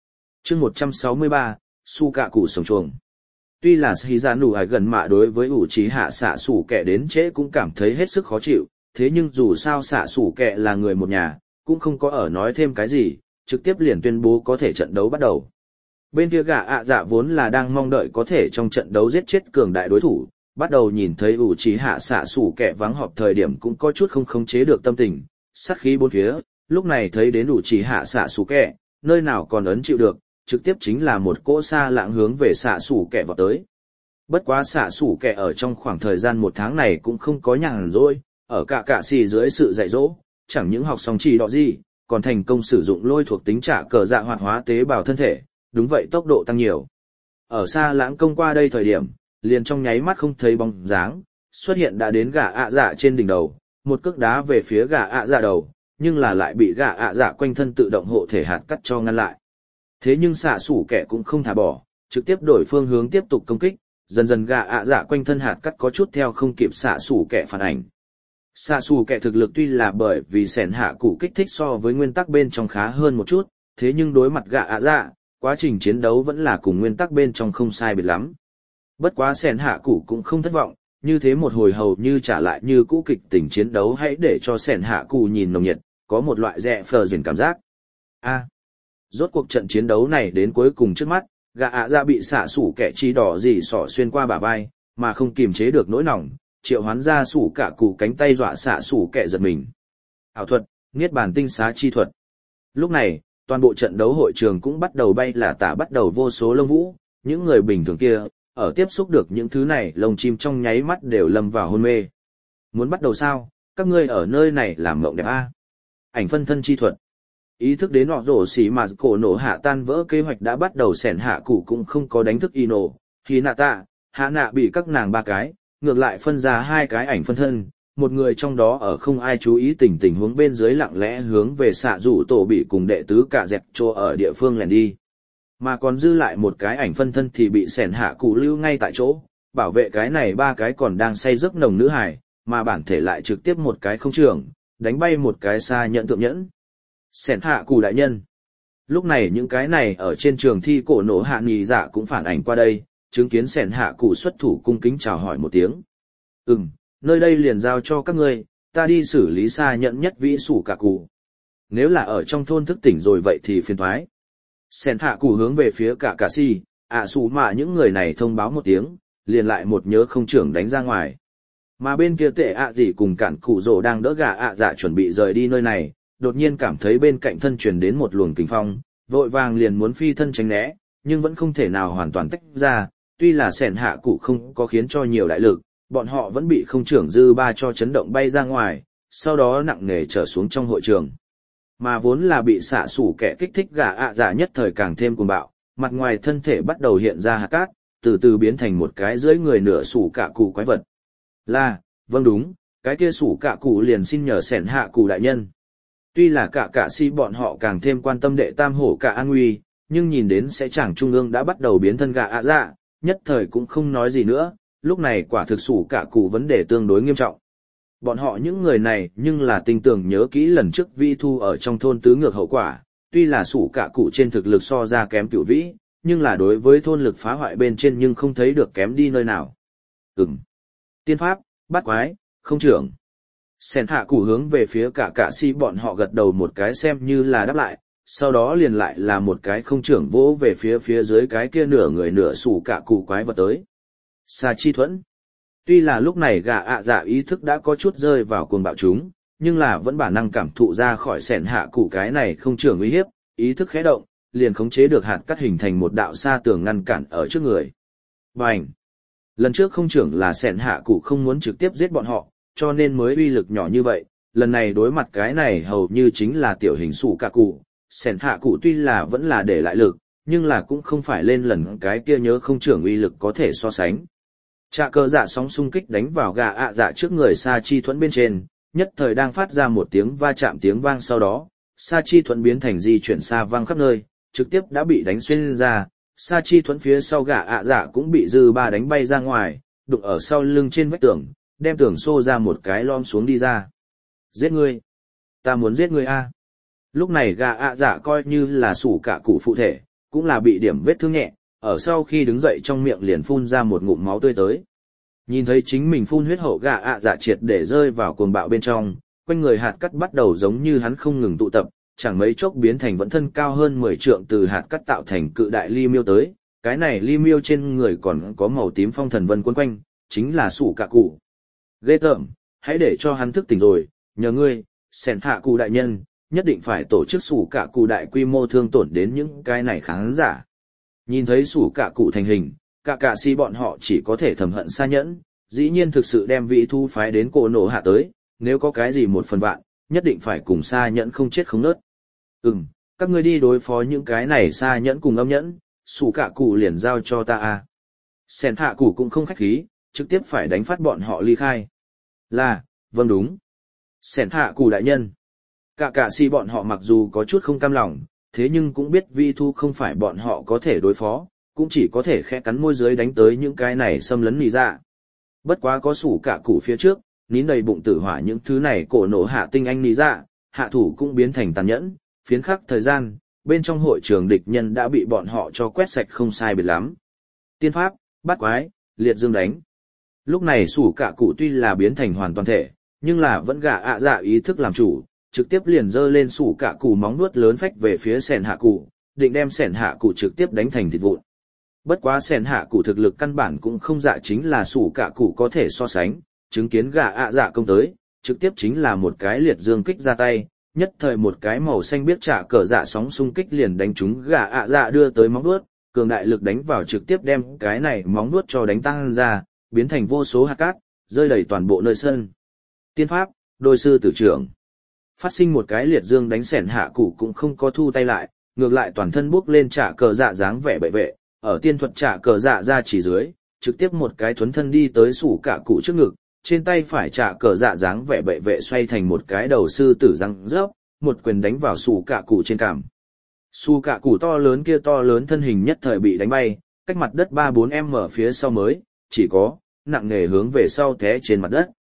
chương 163, su cạ cụ sống chuồng. Tuy là Sĩ Dạ Nụ Hải gần mạ đối với ủ trí hạ xạ sủ kẻ đến trễ cũng cảm thấy hết sức khó chịu, thế nhưng dù sao xạ sủ kẻ là người một nhà, cũng không có ở nói thêm cái gì, trực tiếp liền tuyên bố có thể trận đấu bắt đầu. Bên kia gã ạ dạ vốn là đang mong đợi có thể trong trận đấu giết chết cường đại đối thủ, bắt đầu nhìn thấy ủ trí hạ xạ sủ kẻ vắng họp thời điểm cũng có chút không khống chế được tâm tình, sát khí bốn phía, lúc này thấy đến ủ trí hạ xạ sủ kẻ, nơi nào còn ấn chịu được, trực tiếp chính là một cỗ xa lãng hướng về xạ sủ kẻ vào tới. Bất quá xạ sủ kẻ ở trong khoảng thời gian 1 tháng này cũng không có nhàn rỗi, ở cả xì dưới sự dạy dỗ, chẳng những học xong chỉ đọ gì, còn thành công sử dụng lôi thuộc tính trả cờ dạ hoạt hóa tế bào thân thể, đúng vậy tốc độ tăng nhiều. Ở xa lãng công qua đây thời điểm, liền trong nháy mắt không thấy bóng dáng, xuất hiện đã đến gã ạ dạ trên đỉnh đầu, một cước đá về phía gã ạ dạ đầu, nhưng là lại bị gã ạ dạ quanh thân tự động hộ thể hạt cắt cho ngăn lại. Thế nhưng xạ sủ kẻ cũng không thả bỏ, trực tiếp đổi phương hướng tiếp tục công kích, dần dần gã ạ dạ quanh thân hạt cắt có chút theo không kịp xạ sủ kẻ phản ảnh. Xạ sủ kẻ thực lực tuy là bởi vì sẻn hạ cụ kích thích so với nguyên tắc bên trong khá hơn một chút, thế nhưng đối mặt gã ạ dạ, quá trình chiến đấu vẫn là cùng nguyên tắc bên trong không sai biệt lắm. Bất quá sẻn hạ cụ cũng không thất vọng, như thế một hồi hầu như trả lại như cũ kịch tình chiến đấu hãy để cho sẻn hạ cụ nhìn nồng nhiệt, có một loại rẽ phờ dền cảm giác. Rốt cuộc trận chiến đấu này đến cuối cùng trước mắt, gã ạ dạ bị xạ sủ kẻ chi đỏ gì sỏ xuyên qua bả vai, mà không kiềm chế được nỗi lòng, triệu hoán ra sủ cả cụ cánh tay dọa xạ sủ kẻ giật mình. Ảo thuật, niết bàn tinh xá chi thuật. Lúc này, toàn bộ trận đấu hội trường cũng bắt đầu bay là tả bắt đầu vô số lông vũ, những người bình thường kia, ở tiếp xúc được những thứ này lông chim trong nháy mắt đều lâm vào hôn mê. Muốn bắt đầu sao, các ngươi ở nơi này làm mộng đẹp a? Ảnh phân thân chi thuật. Ý thức đến họ rổ xỉ mà cổ nổ hạ tan vỡ kế hoạch đã bắt đầu sẻn hạ cụ cũng không có đánh thức y nổ, khi nạ tạ, hạ nạ bị các nàng 3 cái, ngược lại phân ra 2 cái ảnh phân thân, một người trong đó ở không ai chú ý tình huống bên dưới lặng lẽ hướng về xạ rủ tổ bị cùng đệ tứ cả dẹp trô ở địa phương lèn đi. Mà còn dư lại một cái ảnh phân thân thì bị sẻn hạ cụ lưu ngay tại chỗ, bảo vệ cái này 3 cái còn đang say giấc nồng nữ hài, mà bản thể lại trực tiếp một cái không trường, đánh bay một cái xa nhận thượng nhẫn. Sẻn hạ cụ đại nhân. Lúc này những cái này ở trên trường thi cổ nổ hạ nghỉ dạ cũng phản ảnh qua đây, chứng kiến sẻn hạ cụ xuất thủ cung kính chào hỏi một tiếng. Nơi đây liền giao cho các ngươi, ta đi xử lý xa nhận nhất vĩ sủ cả cụ. Nếu là ở trong thôn thức tỉnh rồi vậy thì phiền thoái. Sẻn hạ cụ hướng về phía cả si, sủ mà những người này thông báo một tiếng, liền lại một nhớ không trưởng đánh ra ngoài. Mà bên kia tệ gì cùng cản cụ rồ đang đỡ gà dạ chuẩn bị rời đi nơi này, đột nhiên cảm thấy bên cạnh thân truyền đến một luồng kình phong, vội vàng liền muốn phi thân tránh né, nhưng vẫn không thể nào hoàn toàn tách ra, tuy là sẻn hạ cụ không có khiến cho nhiều đại lực, bọn họ vẫn bị không trưởng dư ba cho chấn động bay ra ngoài, sau đó nặng nề trở xuống trong hội trường. Mà vốn là bị xạ sủ kẻ kích thích gà dạ nhất thời càng thêm cuồng bạo, mặt ngoài thân thể bắt đầu hiện ra hạt cát, từ từ biến thành một cái dưới người nửa sủ cả cụ quái vật. Vâng đúng, cái kia sủ cả cụ liền xin nhờ sẻn hạ cụ đại nhân. Tuy là cả si bọn họ càng thêm quan tâm đệ tam hổ cả an nguy, nhưng nhìn đến sẽ chẳng trung ương đã bắt đầu biến thân gà dạ, nhất thời cũng không nói gì nữa, lúc này quả thực sủ cả cụ vấn đề tương đối nghiêm trọng. Bọn họ những người này nhưng là tinh tường nhớ kỹ lần trước vi thu ở trong thôn tứ ngược hậu quả, tuy là sủ cả cụ trên thực lực so ra kém cửu vĩ, nhưng là đối với thôn lực phá hoại bên trên nhưng không thấy được kém đi nơi nào. Tiên pháp, bát quái, không trưởng. Sẻn hạ cụ hướng về phía cả si bọn họ gật đầu một cái xem như là đáp lại, sau đó liền lại là một cái không trưởng vỗ về phía dưới cái kia nửa người nửa sủ cả cụ quái vật tới. Xà chi thuẫn. Tuy là lúc này gà dạ ý thức đã có chút rơi vào cuồng bạo chúng, nhưng là vẫn bản năng cảm thụ ra khỏi sẻn hạ cụ cái này không trưởng uy hiếp, ý thức khẽ động, liền khống chế được hạt cắt hình thành một đạo sa tường ngăn cản ở trước người. Bành! Lần trước không trưởng là sẻn hạ cụ không muốn trực tiếp giết bọn họ, cho nên mới uy lực nhỏ như vậy, lần này đối mặt cái này hầu như chính là tiểu hình sủ cả cụ, sẻn hạ cụ tuy là vẫn là để lại lực, nhưng là cũng không phải lên lần cái kia nhớ không trưởng uy lực có thể so sánh. Trạ cơ dạ sóng xung kích đánh vào gà dạ trước người sa chi thuẫn bên trên, nhất thời đang phát ra một tiếng va chạm tiếng vang sau đó, sa chi thuẫn biến thành di chuyển xa vang khắp nơi, trực tiếp đã bị đánh xuyên ra, sa chi thuẫn phía sau gà dạ cũng bị dư ba đánh bay ra ngoài, đụng ở sau lưng trên vách tường, đem tường xô ra một cái lom xuống đi ra. Giết ngươi! Ta muốn giết ngươi a! Lúc này gà dạ coi như là sủ cả cụ phụ thể, cũng là bị điểm vết thương nhẹ, ở sau khi đứng dậy trong miệng liền phun ra một ngụm máu tươi tới. Nhìn thấy chính mình phun huyết hậu gà ạ dạ triệt để rơi vào cuồng bạo bên trong, quanh người hạt cắt bắt đầu giống như hắn không ngừng tụ tập, chẳng mấy chốc biến thành vẫn thân cao hơn 10 trượng từ hạt cắt tạo thành cự đại ly miêu tới. Cái này ly miêu trên người còn có màu tím phong thần vân quấn quanh, chính là sủ cạ cụ. Ghê tởm, hãy để cho hắn thức tỉnh rồi, nhờ ngươi, Sẻn Hạ Cụ đại nhân, nhất định phải tổ chức sủ cạ cụ đại quy mô thương tổn đến những cái này khán giả. Nhìn thấy sủ cạ cụ thành hình, cả si bọn họ chỉ có thể thầm hận xa nhẫn, dĩ nhiên thực sự đem vị thu phái đến cổ nổ hạ tới, nếu có cái gì một phần vạn, nhất định phải cùng xa nhẫn không chết không nớt. Các ngươi đi đối phó những cái này xa nhẫn cùng âm nhẫn, sủ cạ cụ liền giao cho ta a. Sẻn Hạ Cụ cũng không khách khí, trực tiếp phải đánh phát bọn họ ly khai. Là, vâng đúng. Sẻn Hạ Cụ đại nhân. Cả si bọn họ mặc dù có chút không cam lòng, thế nhưng cũng biết vi thu không phải bọn họ có thể đối phó, cũng chỉ có thể khẽ cắn môi dưới đánh tới những cái này xâm lấn nì ra. Bất quá có sủ cạ cụ phía trước, nín đầy bụng tử hỏa những thứ này cổ nổ hạ tinh anh nì ra, hạ thủ cũng biến thành tàn nhẫn, phiến khắc thời gian, bên trong hội trường địch nhân đã bị bọn họ cho quét sạch không sai biệt lắm. Tiên pháp, bắt quái, liệt dương đánh. Lúc này sủ cạ cụ tuy là biến thành hoàn toàn thể, nhưng là vẫn gà ạ dạ ý thức làm chủ, trực tiếp liền dơ lên sủ cạ cụ móng nuốt lớn phách về phía Sẻn Hạ Cụ, định đem Sẻn Hạ Cụ trực tiếp đánh thành thịt vụn. Bất quá Sẻn Hạ Cụ thực lực căn bản cũng không dạ chính là sủ cạ cụ có thể so sánh, chứng kiến gà ạ dạ công tới, trực tiếp chính là một cái liệt dương kích ra tay, nhất thời một cái màu xanh biết trả cờ dạ sóng xung kích liền đánh trúng gà ạ dạ đưa tới móng nuốt, cường đại lực đánh vào trực tiếp đem cái này móng nuốt cho đánh tăng ra, biến thành vô số hạt cát, rơi đầy toàn bộ nơi sân. Tiên pháp, đôi sư tử trưởng. Phát sinh một cái liệt dương đánh Sẻn Hạ Cụ cũng không có thu tay lại, ngược lại toàn thân bước lên trả cờ dạ dáng vẻ bệ vệ, ở tiên thuật trả cờ dạ ra chỉ dưới, trực tiếp một cái thuấn thân đi tới sủ cạ cụ trước ngực, trên tay phải trả cờ dạ dáng vẻ bệ vệ xoay thành một cái đầu sư tử răng rớp, một quyền đánh vào sủ cạ cụ trên cằm. Sủ cạ cụ to lớn thân hình nhất thời bị đánh bay, cách mặt đất 3-4m phía sau mới, chỉ có, nặng nề hướng về sau té trên mặt đất.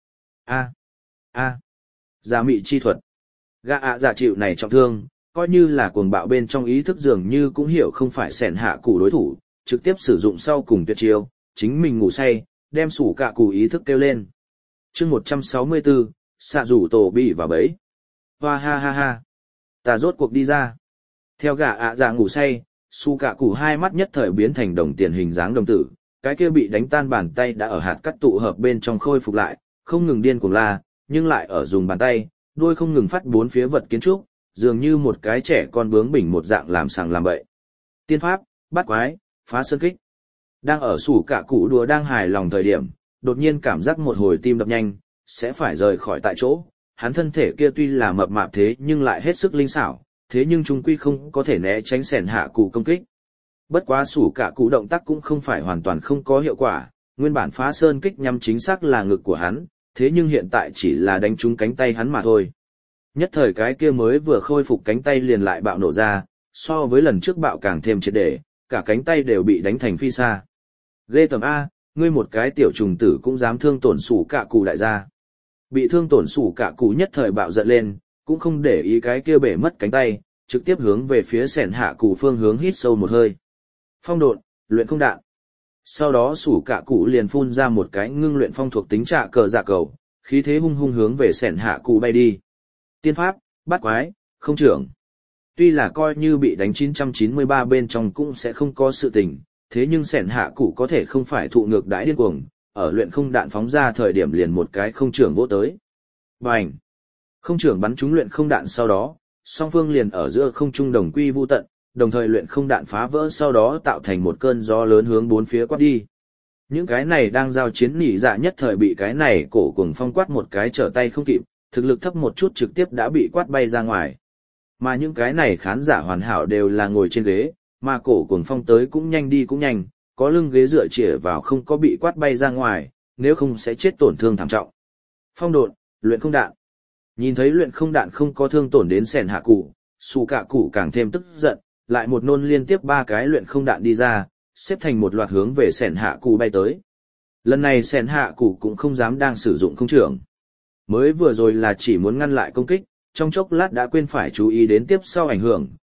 Giả mị chi thuật. Gã ạ dạ chịu này trọng thương, coi như là cuồng bạo bên trong ý thức dường như cũng hiểu không phải Sẻn Hạ Cụ đối thủ, trực tiếp sử dụng sau cùng tuyệt chiêu, chính mình ngủ say, đem sủ cạ cụ ý thức kêu lên. Chương 164, xạ rủ tổ bị vào bẫy. Hoa ha ha ha. Ta rốt cuộc đi ra. Theo gã ạ dạ ngủ say, sủ cạ cụ hai mắt nhất thời biến thành đồng tiền hình dáng đồng tử, cái kia bị đánh tan bàn tay đã ở hạt cắt tụ hợp bên trong khôi phục lại, không ngừng điên cuồng la, nhưng lại ở dùng bàn tay, đuôi không ngừng phát bốn phía vật kiến trúc, dường như một cái trẻ con bướng bỉnh một dạng làm sàng làm bậy. Tiên pháp, bắt quái, phá sơn kích. Đang ở sủ cạ cụ đùa đang hài lòng thời điểm, đột nhiên cảm giác một hồi tim đập nhanh, sẽ phải rời khỏi tại chỗ. Hắn thân thể kia tuy là mập mạp thế nhưng lại hết sức linh xảo, thế nhưng chúng quy không có thể né tránh Sẻn Hạ Cụ công kích. Bất quá sủ cạ cụ động tác cũng không phải hoàn toàn không có hiệu quả, nguyên bản phá sơn kích nhắm chính xác là ngực của hắn, thế nhưng hiện tại chỉ là đánh trúng cánh tay hắn mà thôi. Nhất thời cái kia mới vừa khôi phục cánh tay liền lại bạo nổ ra, so với lần trước bạo càng thêm triệt để, cả cánh tay đều bị đánh thành phi sa. Ghê tởm A, ngươi một cái tiểu trùng tử cũng dám thương tổn sủ cạ cụ đại gia. Bị thương tổn sủ cạ cụ nhất thời bạo giận lên, cũng không để ý cái kia bể mất cánh tay, trực tiếp hướng về phía Sẻn Hạ Cụ phương hướng hít sâu một hơi. Phong độn, luyện không đạn. Sau đó sủ cạ cụ liền phun ra một cái ngưng luyện phong thuộc tính trạ cờ dạ cầu, khí thế hung hung hướng về Sẻn Hạ Cụ bay đi. Tiên pháp, bắt quái, không trưởng. Tuy là coi như bị đánh 993 bên trong cũng sẽ không có sự tình, thế nhưng Sẻn Hạ Cụ có thể không phải thụ ngược đãi điên cuồng, ở luyện không đạn phóng ra thời điểm liền một cái không trưởng vỗ tới. Bành! Không trưởng bắn trúng luyện không đạn sau đó, song phương liền ở giữa không trung đồng quy vu tận, đồng thời luyện không đạn phá vỡ sau đó tạo thành một cơn gió lớn hướng bốn phía quát đi. Những cái này đang giao chiến nỉ dạ nhất thời bị cái này cổ cuồng phong quát một cái trở tay không kịp, thực lực thấp một chút trực tiếp đã bị quát bay ra ngoài. Mà những cái này khán giả hoàn hảo đều là ngồi trên ghế, mà cổ cuồng phong tới cũng nhanh đi cũng nhanh, có lưng ghế dựa chĩa vào không có bị quát bay ra ngoài, nếu không sẽ chết tổn thương thảm trọng. Phong độn, luyện không đạn. Nhìn thấy luyện không đạn không có thương tổn đến Sẻn Hạ Cụ, sủ cạ cụ càng thêm tức giận, lại một nôn liên tiếp 3 cái luyện không đạn đi ra, xếp thành một loạt hướng về Sẻn Hạ Cụ bay tới. Lần này Sẻn Hạ Cụ cũng không dám đang sử dụng không trưởng. Mới vừa rồi là chỉ muốn ngăn lại công kích, trong chốc lát đã quên phải chú ý đến tiếp sau ảnh hưởng,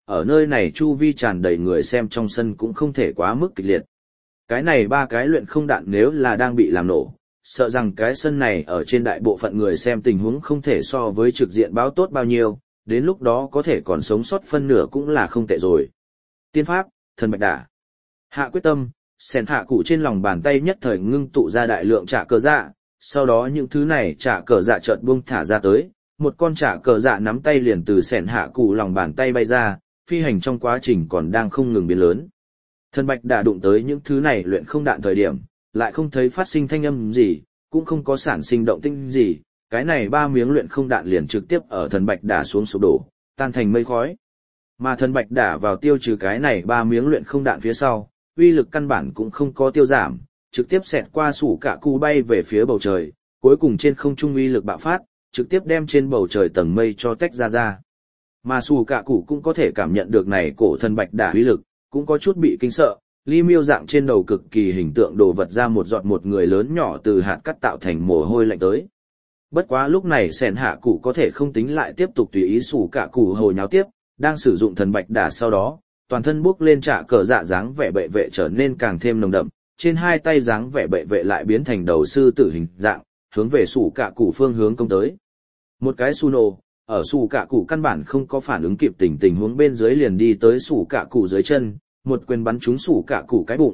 ở nơi này chu vi tràn đầy người xem trong sân cũng không thể quá mức kịch liệt. Cái này 3 cái luyện không đạn nếu là đang bị làm nổ, sợ rằng cái sân này ở trên đại bộ phận người xem tình huống không thể so với trực diện báo tốt bao nhiêu, đến lúc đó có thể còn sống sót phân nửa cũng là không tệ rồi. Tiên pháp, thần bạch đả. Hạ quyết tâm, Sen hạ cụ trên lòng bàn tay nhất thời ngưng tụ ra đại lượng trả cờ dạ, sau đó những thứ này trả cờ dạ chợt buông thả ra tới, một con trả cờ dạ nắm tay liền từ Sen hạ cụ lòng bàn tay bay ra, phi hành trong quá trình còn đang không ngừng biến lớn. Thần bạch đả đụng tới những thứ này luyện không đạn thời điểm, lại không thấy phát sinh thanh âm gì, cũng không có sản sinh động tĩnh gì, cái này 3 miếng luyện không đạn liền trực tiếp ở thần bạch đả xuống sụp đổ, tan thành mây khói. Mà thần bạch đả vào tiêu trừ cái này 3 miếng luyện không đạn phía sau, uy lực căn bản cũng không có tiêu giảm, trực tiếp xẹt qua sủ cả cụ bay về phía bầu trời, cuối cùng trên không trung uy lực bạo phát, trực tiếp đem trên bầu trời tầng mây cho tách ra. Mà sủ cả cụ cũng có thể cảm nhận được này cổ thần bạch đả uy lực, cũng có chút bị kinh sợ, Ly Miêu dạng trên đầu cực kỳ hình tượng đồ vật ra một giọt một người lớn nhỏ từ hạt cắt tạo thành mồ hôi lạnh tới. Bất quá lúc này Sen hạ cụ có thể không tính lại tiếp tục tùy ý sủ cả cụ hồi nháo tiếp, đang sử dụng thần bạch đả sau đó, toàn thân bốc lên trả cờ dạ dáng vẻ bệ vệ trở nên càng thêm nồng đậm, trên hai tay dáng vẻ bệ vệ lại biến thành đầu sư tử hình dạng, hướng về sủ cả cụ phương hướng công tới. Một cái Suno, ở sủ cả cụ căn bản không có phản ứng kịp tình huống bên dưới liền đi tới sủ cả cụ dưới chân, một quyền bắn trúng sủ cả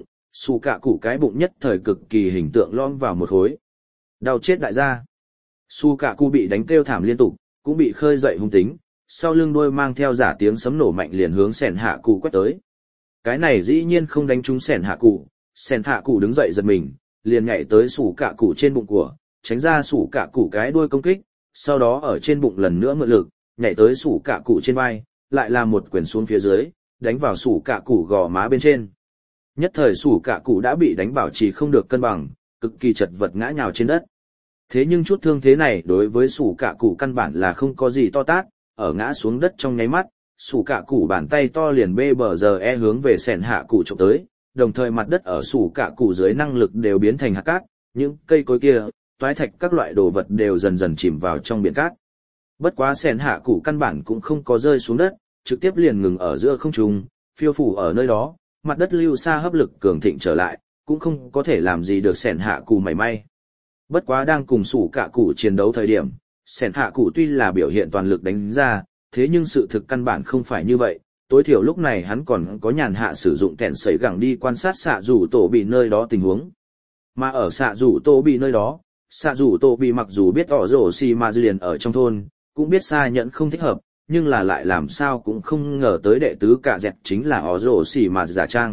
cụ cái bụng nhất thời cực kỳ hình tượng lõm vào một khối. Đau chết đại gia. Sủ cả cụ bị đánh kêu thảm liên tục, cũng bị khơi dậy hung tính, sau lưng đôi mang theo giả tiếng sấm nổ mạnh liền hướng Sen hạ cụ quét tới. Cái này dĩ nhiên không đánh trúng Sen hạ cụ đứng dậy giật mình, liền nhảy tới sủ cả cụ trên bụng của, tránh ra sủ cả cụ cái đuôi công kích, sau đó ở trên bụng lần nữa mượn lực, nhảy tới sủ cả cụ trên vai, lại làm một quyền xuống phía dưới, đánh vào sủ cả cụ gò má bên trên. Nhất thời sủ cả cụ đã bị đánh bảo trì không được cân bằng, cực kỳ chật vật ngã nhào trên đất. Thế nhưng chút thương thế này đối với sủ cả cụ căn bản là không có gì to tát, ở ngã xuống đất trong nháy mắt, sủ cả cụ bàn tay to liền BBGE hướng về Sen hạ cụ chụp tới, đồng thời mặt đất ở sủ cả cụ dưới năng lực đều biến thành hạt cát, những cây cối kia, toái thạch các loại đồ vật đều dần dần chìm vào trong biển cát. Bất quá Sen hạ cụ căn bản cũng không có rơi xuống đất, trực tiếp liền ngừng ở giữa không trung, phiêu phủ ở nơi đó, mặt đất lưu xa hấp lực cường thịnh trở lại, cũng không có thể làm gì được Sen hạ cụ mảy may. Bất quá đang cùng sủ cả cụ chiến đấu thời điểm, Sen hạ cụ tuy là biểu hiện toàn lực đánh ra, thế nhưng sự thực căn bản không phải như vậy, tối thiểu lúc này hắn còn có nhàn hạ sử dụng kẹn sấy gẳng đi quan sát xạ rủ tổ bị nơi đó tình huống. Mà ở xạ rủ tổ bị nơi đó, xạ rủ tổ bị mặc dù biết ỏ rổ xì mà liền ở trong thôn, cũng biết xa nhận không thích hợp, nhưng là lại làm sao cũng không ngờ tới đệ tứ cả dẹt chính là ỏ rổ xì mà giả trang.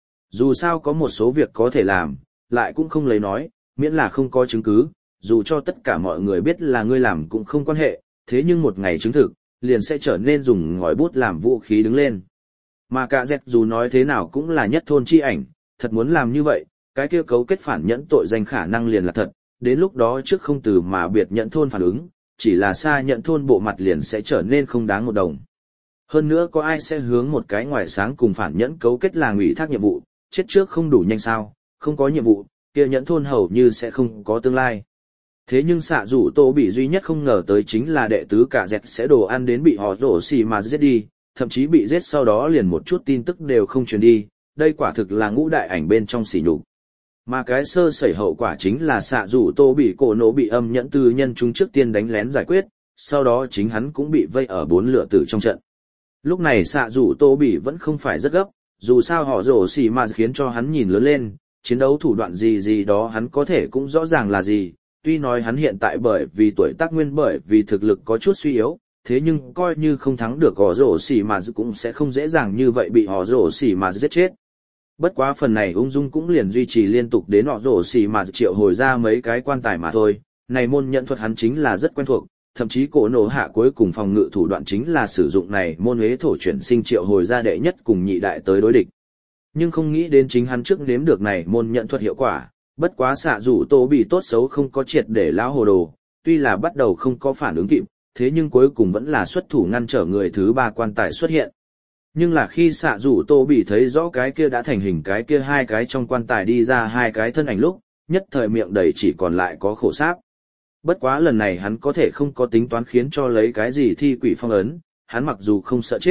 Dù sao có một số việc có thể làm, lại cũng không lấy nói, miễn là không có chứng cứ, dù cho tất cả mọi người biết là ngươi làm cũng không quan hệ, thế nhưng một ngày chứng thực, liền sẽ trở nên dùng ngòi bút làm vũ khí đứng lên. Mà cả dẹt dù nói thế nào cũng là nhất thôn chi ảnh, thật muốn làm như vậy, cái kia cấu kết phản nhẫn tội danh khả năng liền là thật, đến lúc đó trước không từ mà biệt nhận thôn phản ứng, chỉ là xa nhận thôn bộ mặt liền sẽ trở nên không đáng một đồng. Hơn nữa có ai sẽ hướng một cái ngoài sáng cùng phản nhẫn cấu kết là ủy thác nhiệm vụ, chết trước không đủ nhanh sao, không có nhiệm vụ, kia nhẫn thôn hầu như sẽ không có tương lai. Thế nhưng xạ rủ tô bị duy nhất không ngờ tới chính là đệ tứ cả dẹt sẽ đồ ăn đến bị họ rổ xì mà giết đi, thậm chí bị giết sau đó liền một chút tin tức đều không truyền đi, đây quả thực là ngũ đại ảnh bên trong sỉ nhục. Mà cái sơ sẩy hậu quả chính là xạ rủ tô bị cổ nổ bị âm nhẫn tư nhân chúng trước tiên đánh lén giải quyết, sau đó chính hắn cũng bị vây ở 4 lửa tử trong trận. Lúc này xạ rủ tô bị vẫn không phải rất gấp, dù sao họ rổ xì mà khiến cho hắn nhìn lớn lên, chiến đấu thủ đoạn gì đó hắn có thể cũng rõ ràng là gì. Tuy nói hắn hiện tại bởi vì tuổi tác nguyên bởi vì thực lực có chút suy yếu, thế nhưng coi như không thắng được họ rổ xỉ mà cũng sẽ không dễ dàng như vậy bị họ rổ xỉ mà giết chết. Bất quá phần này ung dung cũng liền duy trì liên tục đến họ rổ xỉ mà triệu hồi ra mấy cái quan tài mà thôi, này môn nhận thuật hắn chính là rất quen thuộc, thậm chí cổ nổ hạ cuối cùng phòng ngự thủ đoạn chính là sử dụng này môn huế thổ chuyển sinh triệu hồi ra đệ nhất cùng nhị đại tới đối địch. Nhưng không nghĩ đến chính hắn trước nếm được này môn nhận thuật hiệu quả. Bất quá xạ rủ tô bị tốt xấu không có triệt để lão hồ đồ, tuy là bắt đầu không có phản ứng kịp, thế nhưng cuối cùng vẫn là xuất thủ ngăn trở người thứ 3 quan tài xuất hiện. Nhưng là khi xạ rủ tô bị thấy rõ cái kia đã thành hình cái kia 2 cái trong quan tài đi ra 2 cái thân ảnh lúc, nhất thời miệng đầy chỉ còn lại có khổ sáp. Bất quá lần này hắn có thể không có tính toán khiến cho lấy cái gì thi quỷ phong ấn, hắn mặc dù không sợ chết,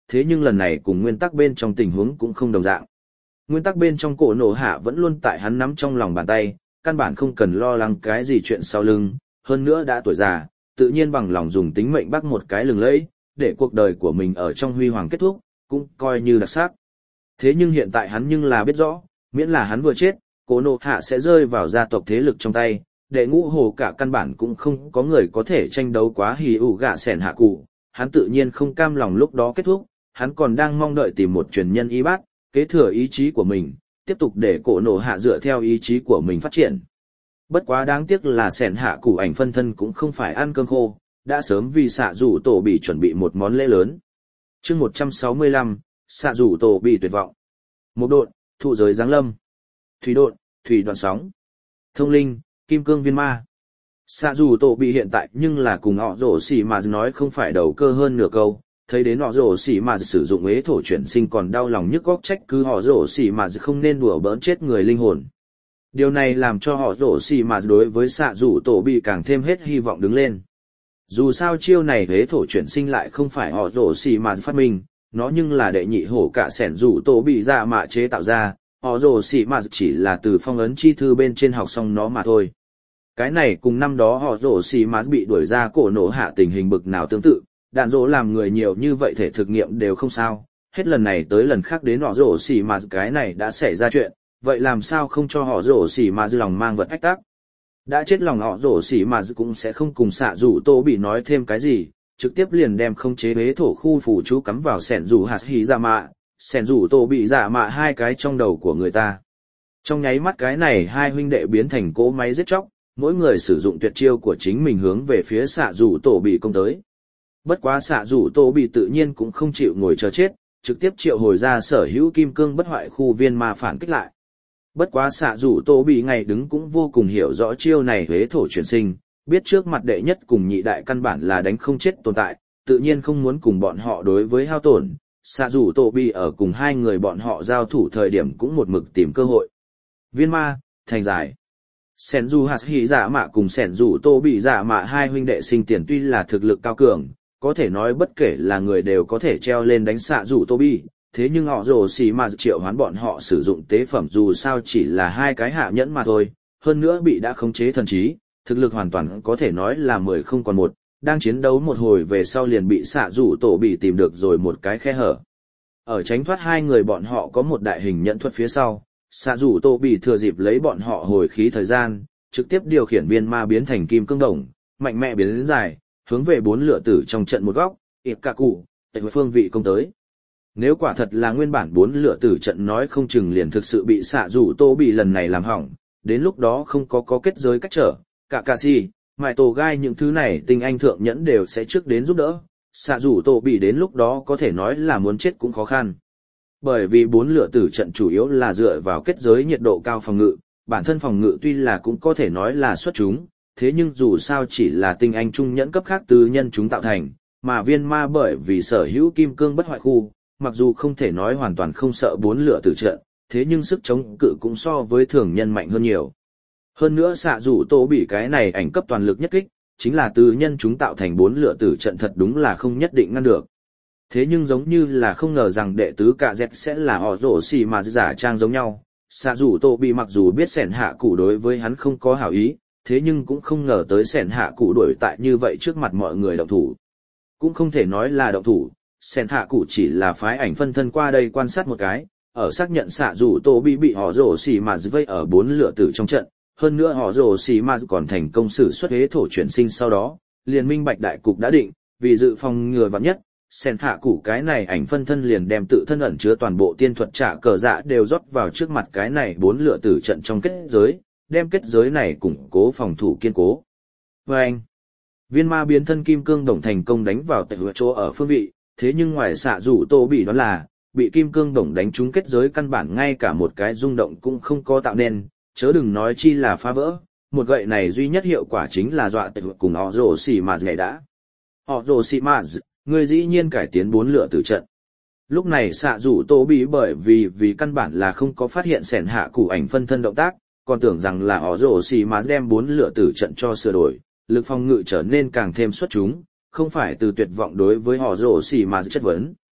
thế nhưng lần này cùng nguyên tắc bên trong tình huống cũng không đồng dạng. Nguyên tắc bên trong cổ nổ hạ vẫn luôn tại hắn nắm trong lòng bàn tay, căn bản không cần lo lắng cái gì chuyện sau lưng, hơn nữa đã tuổi già, tự nhiên bằng lòng dùng tính mệnh bắt một cái lừng lẫy, để cuộc đời của mình ở trong huy hoàng kết thúc, cũng coi như đặc sắc. Thế nhưng hiện tại hắn nhưng là biết rõ, miễn là hắn vừa chết, cổ nổ hạ sẽ rơi vào gia tộc thế lực trong tay, đệ ngũ hồ cả căn bản cũng không có người có thể tranh đấu quá hỉ ủ gạ sẻn hạ cụ, hắn tự nhiên không cam lòng lúc đó kết thúc, hắn còn đang mong đợi tìm một truyền nhân y bát, kế thừa ý chí của mình, tiếp tục để cổ nổ hạ dựa theo ý chí của mình phát triển. Bất quá đáng tiếc là sẻn hạ cụ ảnh phân thân cũng không phải ăn cơm khô, đã sớm vì xạ rủ tổ bị chuẩn bị một món lễ lớn. Chương 165, xạ rủ tổ bị tuyệt vọng. Mộc độn, thụ giới giáng lâm. Thủy độn, thủy đoạn sóng. Thông linh, kim cương viên ma. Xạ rủ tổ bị hiện tại nhưng là cùng họ rổ xỉ mà nói không phải đầu cơ hơn nửa câu, thấy đến họ rổ xỉ mà sử dụng ế thổ chuyển sinh còn đau lòng nhức góc trách cứ họ rổ xỉ mà không nên đùa bỡn chết người linh hồn. Điều này làm cho họ rổ xỉ mà đối với xạ rủ tổ bị càng thêm hết hy vọng đứng lên. Dù sao chiêu này ế thổ chuyển sinh lại không phải họ rổ xỉ mà phát minh, nó nhưng là đệ nhị hổ cả sẻn rủ tổ bị dạ mạ chế tạo ra, họ rổ xỉ mà chỉ là từ phong ấn chi thư bên trên học xong nó mà thôi. Cái này cùng năm đó họ rổ xỉ mà bị đuổi ra cổ nổ hạ tình hình bực nào tương tự, đạn dỗ làm người nhiều như vậy thể thực nghiệm đều không sao, hết lần này tới lần khác đến họ rổ xỉ mà cái này đã xảy ra chuyện, vậy làm sao không cho họ rổ xỉ mà lòng mang vật ách tắc. Đã chết lòng họ rổ xỉ mà cũng sẽ không cùng xạ rủ tô bị nói thêm cái gì, trực tiếp liền đem không chế bế thổ khu phủ chú cắm vào sẻn rủ hạt hỉ dạ mạ, sẻn rủ tô bị dạ mạ hai cái trong đầu của người ta. Trong nháy mắt cái này hai huynh đệ biến thành cỗ máy giết chóc, mỗi người sử dụng tuyệt chiêu của chính mình hướng về phía xạ rủ tổ bị công tới. Bất quá xạ rủ tổ bị tự nhiên cũng không chịu ngồi chờ chết, trực tiếp triệu hồi ra sở hữu kim cương bất hoại khu viên ma phản kích lại. Bất quá xạ rủ tổ bị ngày đứng cũng vô cùng hiểu rõ chiêu này huế thổ chuyển sinh, biết trước mặt đệ nhất cùng nhị đại căn bản là đánh không chết tồn tại, tự nhiên không muốn cùng bọn họ đối với hao tổn. Xạ rủ tổ bị ở cùng hai người bọn họ giao thủ thời điểm cũng một mực tìm cơ hội. Viên ma, thành giải. Sẻn dù hạt hỉ dạ mạ cùng sẻn dù tô bị dạ mạ hai huynh đệ sinh tiền tuy là thực lực cao cường, có thể nói bất kể là người đều có thể treo lên đánh xạ dù tô bi, thế nhưng họ rồ xì mà triệu hoán bọn họ sử dụng tế phẩm dù sao chỉ là hai cái hạ nhẫn mà thôi, hơn nữa bị đã khống chế thần trí, thực lực hoàn toàn có thể nói là 10 không còn một, đang chiến đấu một hồi về sau liền bị xạ dù tổ bị tìm được rồi một cái khe hở. Ở tránh thoát hai người bọn họ có một đại hình nhận thuật phía sau, xạ dù tổ bị thừa dịp lấy bọn họ hồi khí thời gian, trực tiếp điều khiển viên ma biến thành kim cương đồng, mạnh mẽ biến đến dài, hướng về bốn lửa tử trong trận một góc, ít cả cụ, tại phương vị công tới. Nếu quả thật là nguyên bản bốn lửa tử trận nói không chừng liền thực sự bị xạ rủ tô bị lần này làm hỏng, đến lúc đó không có kết giới cách trở, cả cà si, mại tổ gai những thứ này tinh anh thượng nhẫn đều sẽ trước đến giúp đỡ, xạ rủ tô bị đến lúc đó có thể nói là muốn chết cũng khó khăn. Bởi vì bốn lửa tử trận chủ yếu là dựa vào kết giới nhiệt độ cao phòng ngự, bản thân phòng ngự tuy là cũng có thể nói là xuất chúng, thế nhưng dù sao chỉ là tinh anh trung nhẫn cấp khác từ nhân chúng tạo thành, mà viên ma bởi vì sở hữu kim cương bất hoại khu, mặc dù không thể nói hoàn toàn không sợ bốn lửa tử trận, thế nhưng sức chống cự cũng so với thường nhân mạnh hơn nhiều. Hơn nữa xạ rủ tổ bị cái này ảnh cấp toàn lực nhất kích, chính là từ nhân chúng tạo thành bốn lửa tử trận thật đúng là không nhất định ngăn được. Thế nhưng giống như là không ngờ rằng đệ tứ cả dẹt sẽ là họ rổ xì mà giả trang giống nhau. Xạ rủ tổ bị mặc dù biết sẻn hạ cụ đối với hắn không có hảo ý, thế nhưng cũng không ngờ tới sẻn hạ cụ đuổi tại như vậy trước mặt mọi người động thủ. Cũng không thể nói là động thủ, sẻn hạ cụ chỉ là phái ảnh phân thân qua đây quan sát một cái, ở xác nhận xạ rủ tổ bị họ rổ xì mà vây ở bốn lửa tử trong trận, hơn nữa họ rổ xì mà còn thành công sử xuất hế thổ chuyển sinh sau đó, liền minh bạch đại cục đã định, vì dự phòng ngừa vạn nhất. Sen hạ củ cái này ảnh phân thân liền đem tự thân ẩn chứa toàn bộ tiên thuật trả cờ dạ đều rót vào trước mặt cái này bốn lửa tử trận trong kết giới, đem kết giới này củng cố phòng thủ kiên cố. Và anh, viên ma biến thân kim cương đồng thành công đánh vào tại chỗ ở phương vị, thế nhưng ngoài xạ rủ tô bị đó là, bị kim cương đồng đánh trúng kết giới căn bản ngay cả một cái rung động cũng không có tạo nên, chớ đừng nói chi là phá vỡ, một gậy này duy nhất hiệu quả chính là dọa tại cùng họ rồ xì mà ngày đã. Họ rồ xì mà người dĩ nhiên cải tiến bốn lửa tử trận. Lúc này xạ rủ tô bị bởi vì căn bản là không có phát hiện sẻn hạ củ ảnh phân thân động tác, còn tưởng rằng là họ rổ xì mà đem bốn lửa tử trận cho sửa đổi, lực phòng ngự trở nên càng thêm xuất chúng, không phải từ tuyệt vọng đối với họ rổ xì mà chất vấn.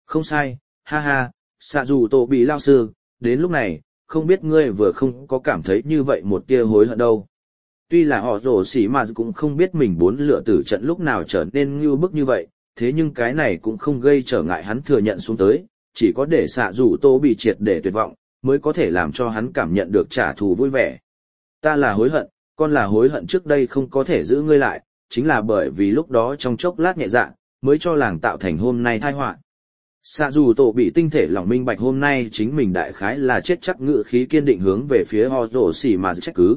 Không sai, ha ha, xạ dù tổ bị lao sư, đến lúc này, không biết ngươi vừa không có cảm thấy như vậy một tia hối hận đâu. Tuy là họ rổ xỉ mà cũng không biết mình bốn lựa tử trận lúc nào trở nên ngưu bức như vậy, thế nhưng cái này cũng không gây trở ngại hắn thừa nhận xuống tới, chỉ có để xạ dù tô bị triệt để tuyệt vọng, mới có thể làm cho hắn cảm nhận được trả thù vui vẻ. Ta là hối hận, con là hối hận trước đây không có thể giữ ngươi lại, chính là bởi vì lúc đó trong chốc lát nhẹ dạ, mới cho làng tạo thành hôm nay tai họa. Xạ dù tổ bị tinh thể lòng minh bạch hôm nay chính mình đại khái là chết chắc ngự khí kiên định hướng về phía họ rổ xỉ mà trách cứ.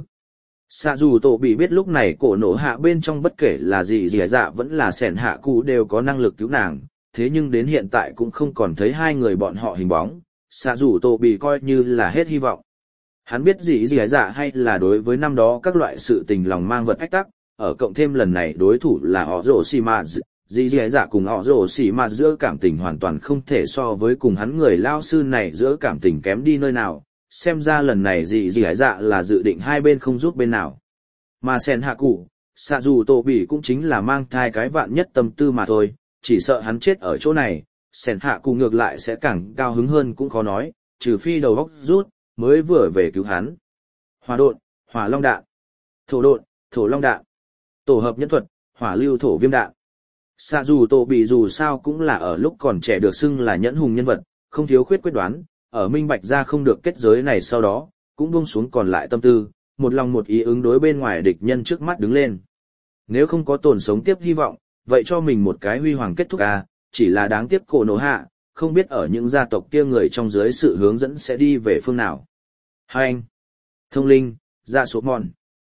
Xạ dù tổ bị biết lúc này cổ nổ hạ bên trong bất kể là gì dì dạ vẫn là sẻn hạ cụ đều có năng lực cứu nàng, thế nhưng đến hiện tại cũng không còn thấy hai người bọn họ hình bóng, xạ dù tổ bị coi như là hết hy vọng. Hắn biết gì dì dạ hay là đối với năm đó các loại sự tình lòng mang vật ách tắc, ở cộng thêm lần này đối thủ là họ rổ xỉ mà dì dì dạ cùng họ rổ xỉ mà giữa cảm tình hoàn toàn không thể so với cùng hắn người lao sư này giữa cảm tình kém đi nơi nào. Xem ra lần này dì dì dạ là dự định hai bên không giúp bên nào. Mà sen hạ cụ, xạ dù tổ bỉ cũng chính là mang thai cái vạn nhất tâm tư mà thôi, chỉ sợ hắn chết ở chỗ này, sen hạ cụ ngược lại sẽ càng cao hứng hơn cũng khó nói, trừ phi đầu góc rút, mới vừa về cứu hắn. Hỏa độn, hỏa long đạn, thổ độn, thổ long đạn, tổ hợp nhân thuật, hỏa lưu thổ viêm đạn. Xạ dù tổ bỉ dù sao cũng là ở lúc còn trẻ được xưng là nhẫn hùng nhân vật, không thiếu khuyết quyết đoán. Ở minh bạch ra không được kết giới này sau đó, cũng buông xuống còn lại tâm tư, một lòng một ý ứng đối bên ngoài địch nhân trước mắt đứng lên. Nếu không có tồn sống tiếp hy vọng, vậy cho mình một cái huy hoàng kết thúc chỉ là đáng tiếc cổ nổ hạ, không biết ở những gia tộc kia người trong dưới sự hướng dẫn sẽ đi về phương nào. Hai anh, thông linh, dạ số mòn.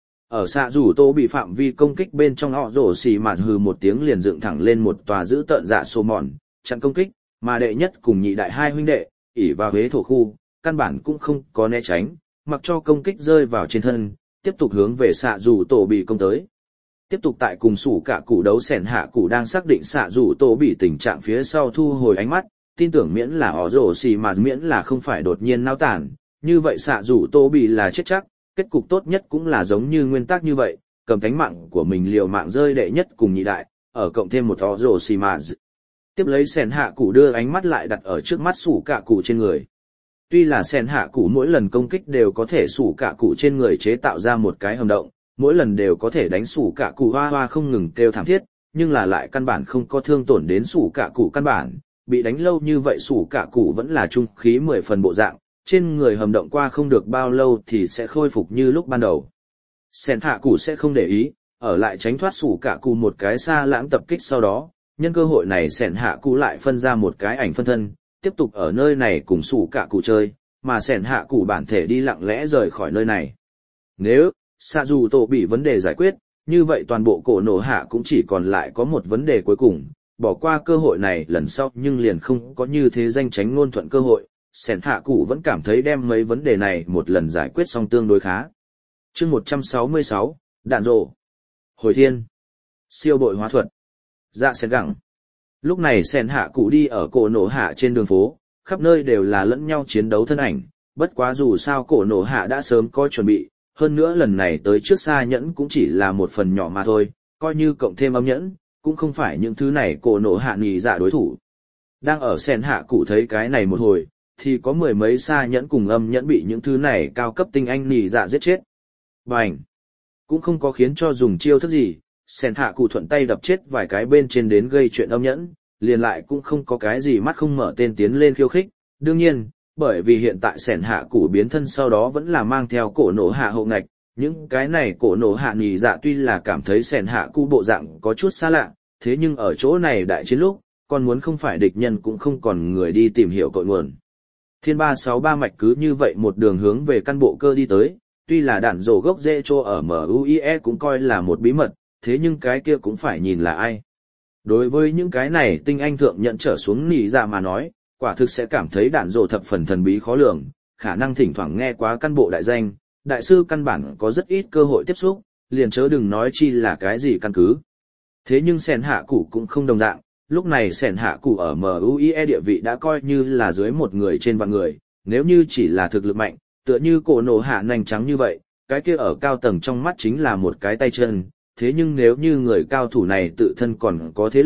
Ở xạ rủ tô bị phạm vi công kích bên trong họ rổ xì mà hừ một tiếng liền dựng thẳng lên một tòa giữ tợn dạ số mòn, chặn công kích, mà đệ nhất cùng nhị đại hai huynh đệ, ỉ vào huế thổ khu, căn bản cũng không có né tránh, mặc cho công kích rơi vào trên thân, tiếp tục hướng về xạ rủ tổ bị công tới. Tiếp tục tại cùng sủ cả cụ đấu sẻn hạ cụ đang xác định xạ rủ tổ bị tình trạng phía sau thu hồi ánh mắt, tin tưởng miễn là họ rổ xì mà miễn là không phải đột nhiên nao tản, như vậy xạ rủ tổ bị là chết chắc, kết cục tốt nhất cũng là giống như nguyên tắc như vậy, cầm tánh mạng của mình liều mạng rơi đệ nhất cùng nhị đại, ở cộng thêm một họ rổ xì mà. Tiếp lấy sẻn hạ cụ đưa ánh mắt lại đặt ở trước mắt sủ cả cụ trên người. Tuy là sẻn hạ cụ mỗi lần công kích đều có thể sủ cả cụ trên người chế tạo ra một cái hầm động, mỗi lần đều có thể đánh sủ cả cụ hoa hoa không ngừng kêu thảm thiết, nhưng là lại căn bản không có thương tổn đến sủ cả cụ căn bản, bị đánh lâu như vậy sủ cả cụ vẫn là trung khí 10 phần bộ dạng, trên người hầm động qua không được bao lâu thì sẽ khôi phục như lúc ban đầu. Sẻn hạ cụ sẽ không để ý, ở lại tránh thoát sủ cả cụ một cái xa lãng tập kích sau đó. Nhân cơ hội này sẻn hạ cụ lại phân ra một cái ảnh phân thân, tiếp tục ở nơi này cùng sủ cả cụ chơi, mà sẻn hạ cụ bản thể đi lặng lẽ rời khỏi nơi này. Nếu, xạ dù tổ bị vấn đề giải quyết, như vậy toàn bộ cổ nổ hạ cũng chỉ còn lại có một vấn đề cuối cùng, bỏ qua cơ hội này lần sau nhưng liền không có như thế danh tránh ngôn thuận cơ hội, sẻn hạ cụ vẫn cảm thấy đem mấy vấn đề này một lần giải quyết xong tương đối khá. Chương 166, đạn rổ. Hồi thiên. Siêu bội hóa thuật. Dạ sen gẳng. Lúc này sen hạ cụ đi ở cổ nổ hạ trên đường phố, khắp nơi đều là lẫn nhau chiến đấu thân ảnh, bất quá dù sao cổ nổ hạ đã sớm có chuẩn bị, hơn nữa lần này tới trước xa nhẫn cũng chỉ là một phần nhỏ mà thôi, coi như cộng thêm âm nhẫn, cũng không phải những thứ này cổ nổ hạ nhì dạ đối thủ. Đang ở sen hạ cụ thấy cái này một hồi, thì có mười mấy xa nhẫn cùng âm nhẫn bị những thứ này cao cấp tinh anh nhì dạ giết chết. Bành! Cũng không có khiến cho dùng chiêu thức gì. Sen hạ cụ thuận tay đập chết vài cái bên trên đến gây chuyện âm nhẫn, liền lại cũng không có cái gì mắt không mở tên tiến lên khiêu khích. Đương nhiên, bởi vì hiện tại Sen hạ cụ biến thân sau đó vẫn là mang theo cổ nổ hạ hộ ngạch, những cái này cổ nổ hạ nhì dạ tuy là cảm thấy Sen hạ cụ bộ dạng có chút xa lạ, thế nhưng ở chỗ này đại chiến lúc, còn muốn không phải địch nhân cũng không còn người đi tìm hiểu cội nguồn. Thiên 363 mạch cứ như vậy một đường hướng về căn bộ cơ đi tới, tuy là đạn rổ gốc rễ trô ở MUIE cũng coi là một bí mật, thế nhưng cái kia cũng phải nhìn là ai. Đối với những cái này tinh anh thượng nhận trở xuống nỉ dạ mà nói, quả thực sẽ cảm thấy đạn rổ thập phần thần bí khó lường, khả năng thỉnh thoảng nghe quá căn bộ đại danh, đại sư căn bản có rất ít cơ hội tiếp xúc, liền chớ đừng nói chi là cái gì căn cứ. Thế nhưng sẻn hạ cụ cũng không đồng dạng, lúc này sẻn hạ cụ ở MUIE địa vị đã coi như là dưới một người trên vạn người, nếu như chỉ là thực lực mạnh, tựa như cổ nổ hạ nành trắng như vậy, cái kia ở cao tầng trong mắt chính là một cái tay chân. Thế nhưng nếu như người cao thủ này tự thân còn có thế lực,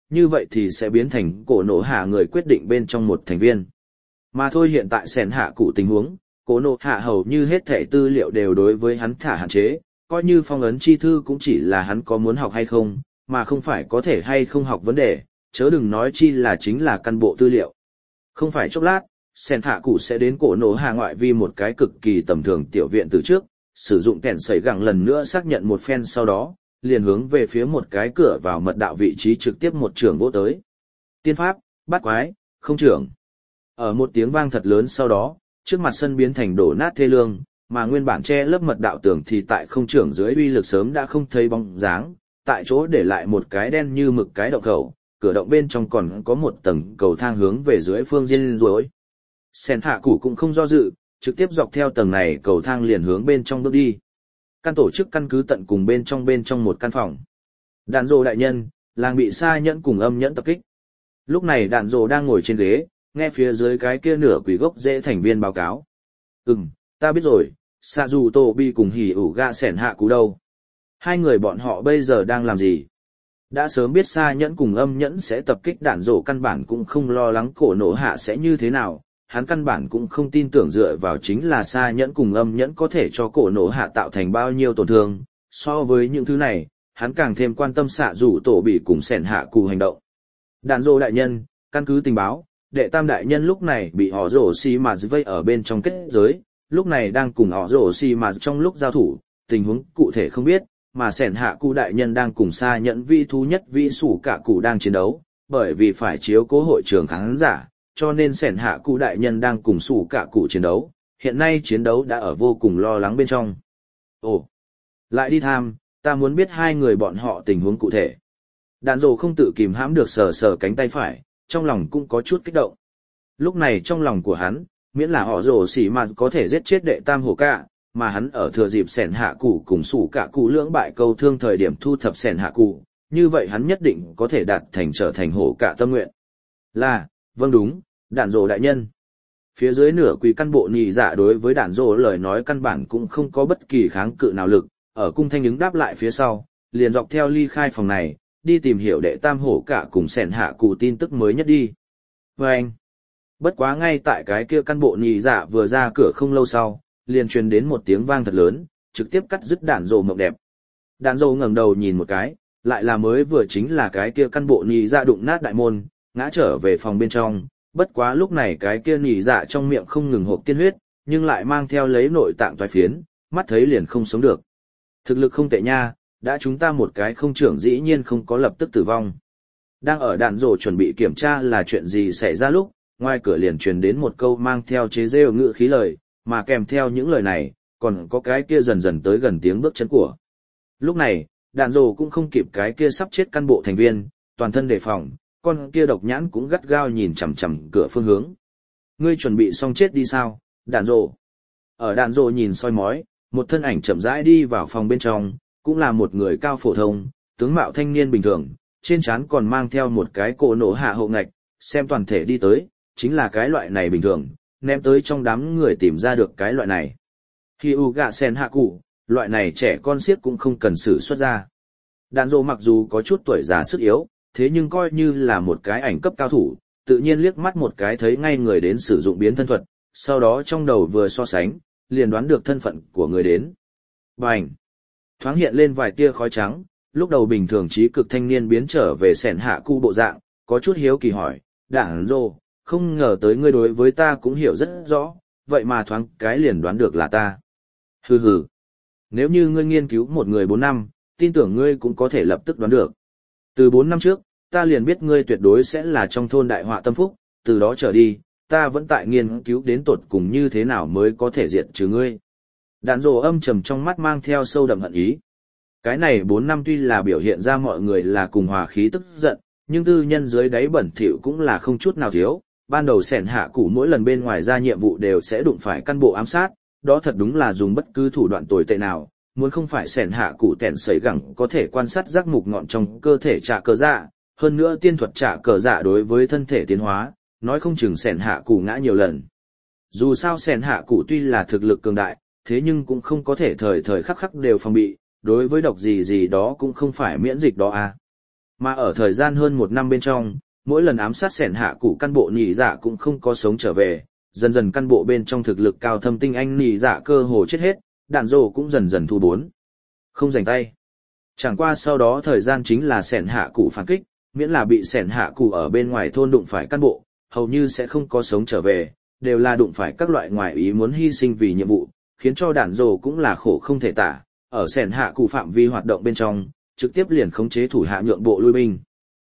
như vậy thì sẽ biến thành cổ nổ hạ người quyết định bên trong một thành viên. Mà thôi hiện tại sẻn hạ cụ tình huống, cổ nổ hạ hầu như hết thảy tư liệu đều đối với hắn thả hạn chế, coi như phong ấn chi thư cũng chỉ là hắn có muốn học hay không, mà không phải có thể hay không học vấn đề, chớ đừng nói chi là chính là căn bộ tư liệu. Không phải chốc lát, sẻn hạ cụ sẽ đến cổ nổ hạ ngoại vi một cái cực kỳ tầm thường tiểu viện từ trước, sử dụng kèn sấy gẳng lần nữa xác nhận một phen sau đó, liền hướng về phía một cái cửa vào mật đạo vị trí trực tiếp một trường vỗ tới. Tiên pháp, bát quái, không trưởng. Ở một tiếng vang thật lớn sau đó, trước mặt sân biến thành đổ nát thê lương, mà nguyên bản che lớp mật đạo tường thì tại không trưởng dưới uy lực sớm đã không thấy bóng dáng, tại chỗ để lại một cái đen như mực cái động khẩu, cửa động bên trong còn có một tầng cầu thang hướng về dưới phương diên rối. Sen hạ củ cũng không do dự, trực tiếp dọc theo tầng này cầu thang liền hướng bên trong bước đi. Căn tổ chức căn cứ tận cùng bên trong một căn phòng. Đạn dồ đại nhân, làng bị sa nhẫn cùng âm nhẫn tập kích. Lúc này đạn dồ đang ngồi trên ghế, nghe phía dưới cái kia nửa quỷ gốc dễ thành viên báo cáo. Ta biết rồi, xạ dù tổ bi cùng hỉ ủ gạ sẻn hạ cú đâu. Hai người bọn họ bây giờ đang làm gì? Đã sớm biết sa nhẫn cùng âm nhẫn sẽ tập kích đạn dồ căn bản cũng không lo lắng cổ nổ hạ sẽ như thế nào. Hắn căn bản cũng không tin tưởng dựa vào chính là sa nhẫn cùng âm nhẫn có thể cho cổ nổ hạ tạo thành bao nhiêu tổn thương. So với những thứ này, hắn càng thêm quan tâm xạ rủ tổ bị cùng sẻn hạ cù hành động. Đạn dô đại nhân, căn cứ tình báo, đệ tam đại nhân lúc này bị họ rổ xì mà vây ở bên trong kết giới, lúc này đang cùng họ rổ xì mà trong lúc giao thủ, tình huống cụ thể không biết, mà sẻn hạ cù đại nhân đang cùng sa nhẫn vi thú nhất vi sủ cả cụ đang chiến đấu, bởi vì phải chiếu cố hội trường khán giả. Cho nên sẻn hạ cụ đại nhân đang cùng sủ cả cụ chiến đấu, hiện nay chiến đấu đã ở vô cùng lo lắng bên trong. Ồ, lại đi tham, ta muốn biết hai người bọn họ tình huống cụ thể. Đạn dồ không tự kìm hãm được sờ sờ cánh tay phải, trong lòng cũng có chút kích động. Lúc này trong lòng của hắn, miễn là họ rồ xỉ mà có thể giết chết đệ tam hổ cả, mà hắn ở thừa dịp sẻn hạ cụ cùng sủ cả cụ lưỡng bại câu thương thời điểm thu thập sẻn hạ cụ, như vậy hắn nhất định có thể đạt thành trở thành hổ cả tâm nguyện. Vâng đúng, đạn dồ đại nhân. Phía dưới nửa quỳ căn bộ nhị dạ đối với đạn dồ lời nói căn bản cũng không có bất kỳ kháng cự nào lực, ở cung thanh ứng đáp lại phía sau, liền dọc theo ly khai phòng này, đi tìm hiểu đệ tam hổ cả cùng sẻn hạ cụ tin tức mới nhất đi. Vâng. Bất quá ngay tại cái kia căn bộ nhị dạ vừa ra cửa không lâu sau, liền truyền đến một tiếng vang thật lớn, trực tiếp cắt dứt đạn dồ mộng đẹp. Đạn dồ ngẩng đầu nhìn một cái, lại là mới vừa chính là cái kia căn bộ nhị dạ đụng nát đại môn, ngã trở về phòng bên trong. Bất quá lúc này cái kia nhị dạ trong miệng không ngừng hộp tiên huyết, nhưng lại mang theo lấy nội tạng toái phiến, mắt thấy liền không sống được. Thực lực không tệ nha, đã chúng ta một cái không trưởng dĩ nhiên không có lập tức tử vong. Đang ở đạn rổ chuẩn bị kiểm tra là chuyện gì xảy ra lúc, ngoài cửa liền truyền đến một câu mang theo chế rêu ngữ khí lời, mà kèm theo những lời này, còn có cái kia dần dần tới gần tiếng bước chân của. Lúc này, đạn rổ cũng không kịp cái kia sắp chết căn bộ thành viên, toàn thân đề phòng. Con kia độc nhãn cũng gắt gao nhìn chằm chằm cửa phương hướng. Ngươi chuẩn bị xong chết đi sao, đạn rồ. Ở đạn rồ nhìn soi mói, một thân ảnh chậm rãi đi vào phòng bên trong, cũng là một người cao phổ thông, tướng mạo thanh niên bình thường, trên trán còn mang theo một cái cổ nổ hạ hậu ngạch, xem toàn thể đi tới, chính là cái loại này bình thường, ném tới trong đám người tìm ra được cái loại này. Khi u gạ sen hạ cụ, loại này trẻ con siết cũng không cần sử xuất ra. Đạn rồ mặc dù có chút tuổi già sức yếu, thế nhưng coi như là một cái ảnh cấp cao thủ, tự nhiên liếc mắt một cái thấy ngay người đến sử dụng biến thân thuật, sau đó trong đầu vừa so sánh, liền đoán được thân phận của người đến. Bành! Thoáng hiện lên vài tia khói trắng, lúc đầu bình thường trí cực thanh niên biến trở về sẻn hạ cu bộ dạng, có chút hiếu kỳ hỏi, đảng rồ, không ngờ tới ngươi đối với ta cũng hiểu rất rõ, vậy mà thoáng cái liền đoán được là ta. Hừ hừ! Nếu như ngươi nghiên cứu một người 4 năm, tin tưởng ngươi cũng có thể lập tức đoán được. Từ 4 năm trước, ta liền biết ngươi tuyệt đối sẽ là trong thôn đại họa tâm phúc, từ đó trở đi, ta vẫn tại nghiên cứu đến tột cùng như thế nào mới có thể diệt trừ ngươi. Đạn rồ âm trầm trong mắt mang theo sâu đậm hận ý. Cái này 4 năm tuy là biểu hiện ra mọi người là cùng hòa khí tức giận, nhưng tư nhân dưới đáy bẩn thỉu cũng là không chút nào thiếu. Ban đầu sẻn hạ củ mỗi lần bên ngoài ra nhiệm vụ đều sẽ đụng phải căn bộ ám sát, đó thật đúng là dùng bất cứ thủ đoạn tồi tệ nào. Muốn không phải sẻn hạ cụ tẻn sấy gẳng có thể quan sát giác mục ngọn trong cơ thể trả cờ dạ, hơn nữa tiên thuật trả cờ dạ đối với thân thể tiến hóa, nói không chừng sẻn hạ cụ ngã nhiều lần. Dù sao sẻn hạ cụ tuy là thực lực cường đại, thế nhưng cũng không có thể thời thời khắc khắc đều phòng bị, đối với độc gì gì đó cũng không phải miễn dịch đó à. Mà ở thời gian hơn 1 năm bên trong, mỗi lần ám sát sẻn hạ cụ căn bộ nhị dạ cũng không có sống trở về, dần dần căn bộ bên trong thực lực cao thâm tinh anh nhị dạ cơ hồ chết hết, đạn rồ cũng dần dần thu bốn. Không rảnh tay. Chẳng qua sau đó thời gian chính là sẻn hạ cụ phản kích, miễn là bị sẻn hạ cụ ở bên ngoài thôn đụng phải căn bộ, hầu như sẽ không có sống trở về, đều là đụng phải các loại ngoại ý muốn hy sinh vì nhiệm vụ, khiến cho đạn rồ cũng là khổ không thể tả, ở sẻn hạ cụ phạm vi hoạt động bên trong, trực tiếp liền khống chế thủ hạ nhượng bộ lui binh.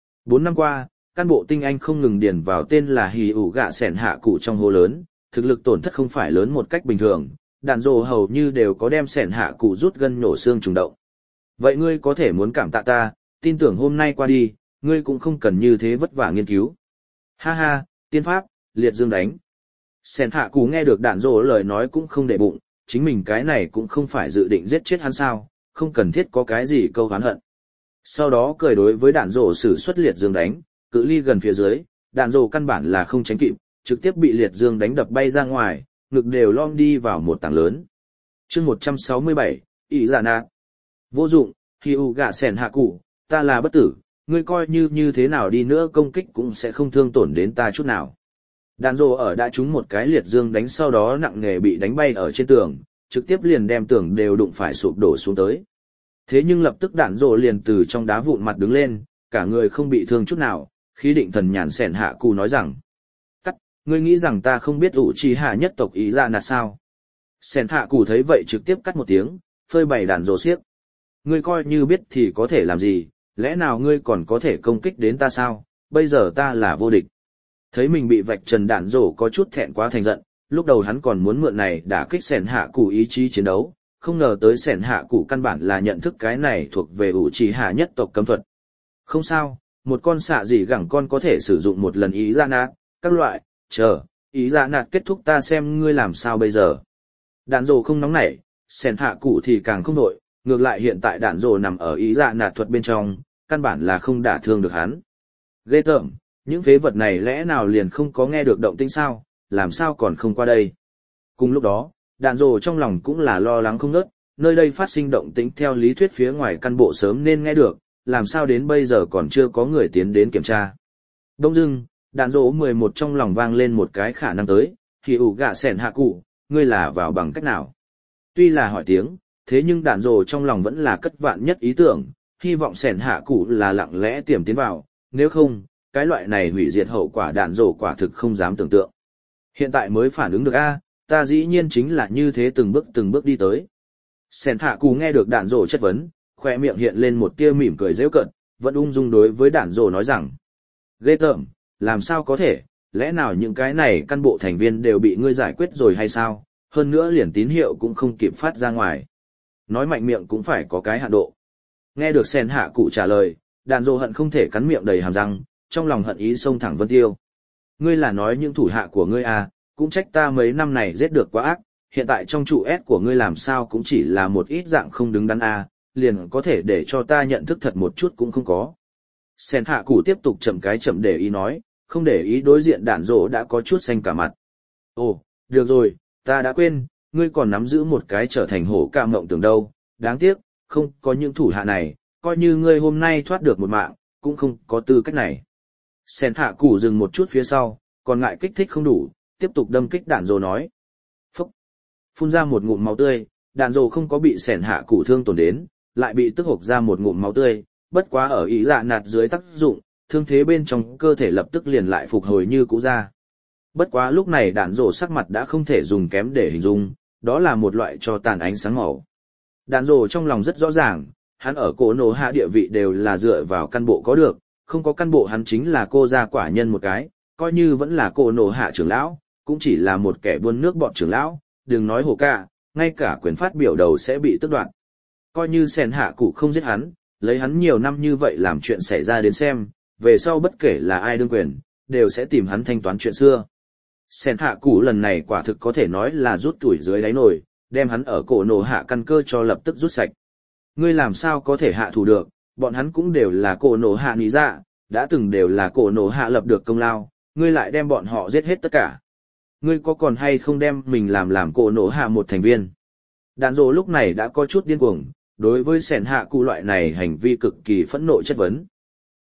4 năm qua, căn bộ tinh anh không ngừng điền vào tên là hì ủ gạ sẻn hạ cụ trong hố lớn, thực lực tổn thất không phải lớn một cách bình thường, đạn rồ hầu như đều có đem sẻn hạ cụ rút gân nổ xương trùng động. Vậy ngươi có thể muốn cảm tạ ta, tin tưởng hôm nay qua đi, ngươi cũng không cần như thế vất vả nghiên cứu. Ha ha, tiên pháp, liệt dương đánh. Sẻn hạ cụ nghe được đạn rồ lời nói cũng không để bụng, chính mình cái này cũng không phải dự định giết chết hắn sao, không cần thiết có cái gì câu oán hận. Sau đó cười đối với đạn rồ sử xuất liệt dương đánh, cự ly gần phía dưới, đạn rồ căn bản là không tránh kịp, trực tiếp bị liệt dương đánh đập bay ra ngoài, ngực đều lom đi vào một tảng lớn. Chương 167, ỷ dạ nạt. Vô dụng, hi u gạ sẻn hạ cụ, ta là bất tử, ngươi coi như thế nào đi nữa công kích cũng sẽ không thương tổn đến ta chút nào. Đạn rồ ở đã trúng một cái liệt dương đánh sau đó nặng nề bị đánh bay ở trên tường, trực tiếp liền đem tường đều đụng phải sụp đổ xuống tới. Thế nhưng lập tức đạn rồ liền từ trong đá vụn mặt đứng lên, cả người không bị thương chút nào, khí định thần nhàn sẻn hạ cụ nói rằng. Cắt, ngươi nghĩ rằng ta không biết ủ trì hạ nhất tộc ý ra nạt sao? Sẻn hạ cụ thấy vậy trực tiếp cắt một tiếng, phơi bày đạn rồ xiếc. Ngươi coi như biết thì có thể làm gì, lẽ nào ngươi còn có thể công kích đến ta sao, bây giờ ta là vô địch. Thấy mình bị vạch trần đạn rồ có chút thẹn quá thành giận, lúc đầu hắn còn muốn mượn này đả kích sẻn hạ cụ ý chí chiến đấu, không ngờ tới sẻn hạ cụ căn bản là nhận thức cái này thuộc về ủ trì hạ nhất tộc cấm thuật. Không sao, một con xạ gì gẳng con có thể sử dụng một lần ý ra nạt, các loại, chờ, ý ra nạt kết thúc ta xem ngươi làm sao bây giờ. Đạn rồ không nóng nảy, sẻn hạ cụ thì càng không nổi, ngược lại hiện tại đạn rồ nằm ở ý dạ nạt thuật bên trong, căn bản là không đả thương được hắn. Ghê tởm, những phế vật này lẽ nào liền không có nghe được động tĩnh sao, làm sao còn không qua đây. Cùng lúc đó, đạn rồ trong lòng cũng là lo lắng không ngớt, nơi đây phát sinh động tĩnh theo lý thuyết phía ngoài căn bộ sớm nên nghe được, làm sao đến bây giờ còn chưa có người tiến đến kiểm tra. Đông dưng, đạn rồ 11 trong lòng vang lên một cái khả năng tới, thì ủ gạ sẻn hạ cụ, ngươi là vào bằng cách nào. Tuy là hỏi tiếng, thế nhưng đạn rồ trong lòng vẫn là cất vạn nhất ý tưởng, hy vọng sẻn hạ cụ là lặng lẽ tiềm tiến vào, nếu không, cái loại này hủy diệt hậu quả đạn rồ quả thực không dám tưởng tượng. Hiện tại mới phản ứng được ta dĩ nhiên chính là như thế từng bước đi tới. Sẻn hạ cụ nghe được đạn rồ chất vấn, khoe miệng hiện lên một tia mỉm cười giễu cợt, vẫn ung dung đối với đạn rồ nói rằng. Ghê tởm, làm sao có thể, lẽ nào những cái này căn bộ thành viên đều bị ngươi giải quyết rồi hay sao, hơn nữa liền tín hiệu cũng không kịp phát ra ngoài. Nói mạnh miệng cũng phải có cái hạn độ. Nghe được sẻn hạ cụ trả lời, đạn rồ hận không thể cắn miệng đầy hàm răng, trong lòng hận ý xông thẳng vân tiêu. Ngươi là nói những thủ hạ của ngươi cũng trách ta mấy năm này giết được quá ác, hiện tại trong trụ S của ngươi làm sao cũng chỉ là một ít dạng không đứng đắn liền có thể để cho ta nhận thức thật một chút cũng không có. Sẻn hạ cụ tiếp tục chậm để ý nói, không để ý đối diện đạn rồ đã có chút xanh cả mặt. Ồ, được rồi, ta đã quên, ngươi còn nắm giữ một cái trở thành hổ ca mộng tưởng đâu, đáng tiếc, không có những thủ hạ này, coi như ngươi hôm nay thoát được một mạng, cũng không có tư cách này. Sẻn hạ cụ dừng một chút phía sau, còn ngại kích thích không đủ, tiếp tục đâm kích đạn rồ nói. Phúc! Phun ra một ngụm máu tươi, đạn rồ không có bị sẻn hạ cụ thương tổn đến, lại bị tức hộc ra một ngụm máu tươi, bất quá ở ý dạ nạt dưới tác dụng, thương thế bên trong cơ thể lập tức liền lại phục hồi như cũ ra. Bất quá lúc này đạn rồ sắc mặt đã không thể dùng kém để hình dung, đó là một loại cho tàn ánh sáng màu. Đạn rồ trong lòng rất rõ ràng, hắn ở cổ nổ hạ địa vị đều là dựa vào căn bộ có được, không có căn bộ hắn chính là cô gia quả nhân một cái, coi như vẫn là cổ nổ hạ trưởng lão, cũng chỉ là một kẻ buôn nước bọt trưởng lão, đừng nói hồ ca, ngay cả quyền phát biểu đầu sẽ bị tước đoạt. Coi như sẻn hạ cụ không giết hắn, lấy hắn nhiều năm như vậy làm chuyện xảy ra đến xem, về sau bất kể là ai đương quyền, đều sẽ tìm hắn thanh toán chuyện xưa. Sẻn hạ cụ lần này quả thực có thể nói là rút tuổi dưới đáy nồi, đem hắn ở cổ nổ hạ căn cơ cho lập tức rút sạch. Ngươi làm sao có thể hạ thủ được, bọn hắn cũng đều là cổ nổ hạ nỉ dạ, đã từng đều là cổ nổ hạ lập được công lao, ngươi lại đem bọn họ giết hết tất cả. Ngươi có còn hay không đem mình làm cổ nổ hạ một thành viên? Đạn rồ lúc này đã có chút điên cuồng, đối với sẻn hạ cụ loại này hành vi cực kỳ phẫn nộ chất vấn.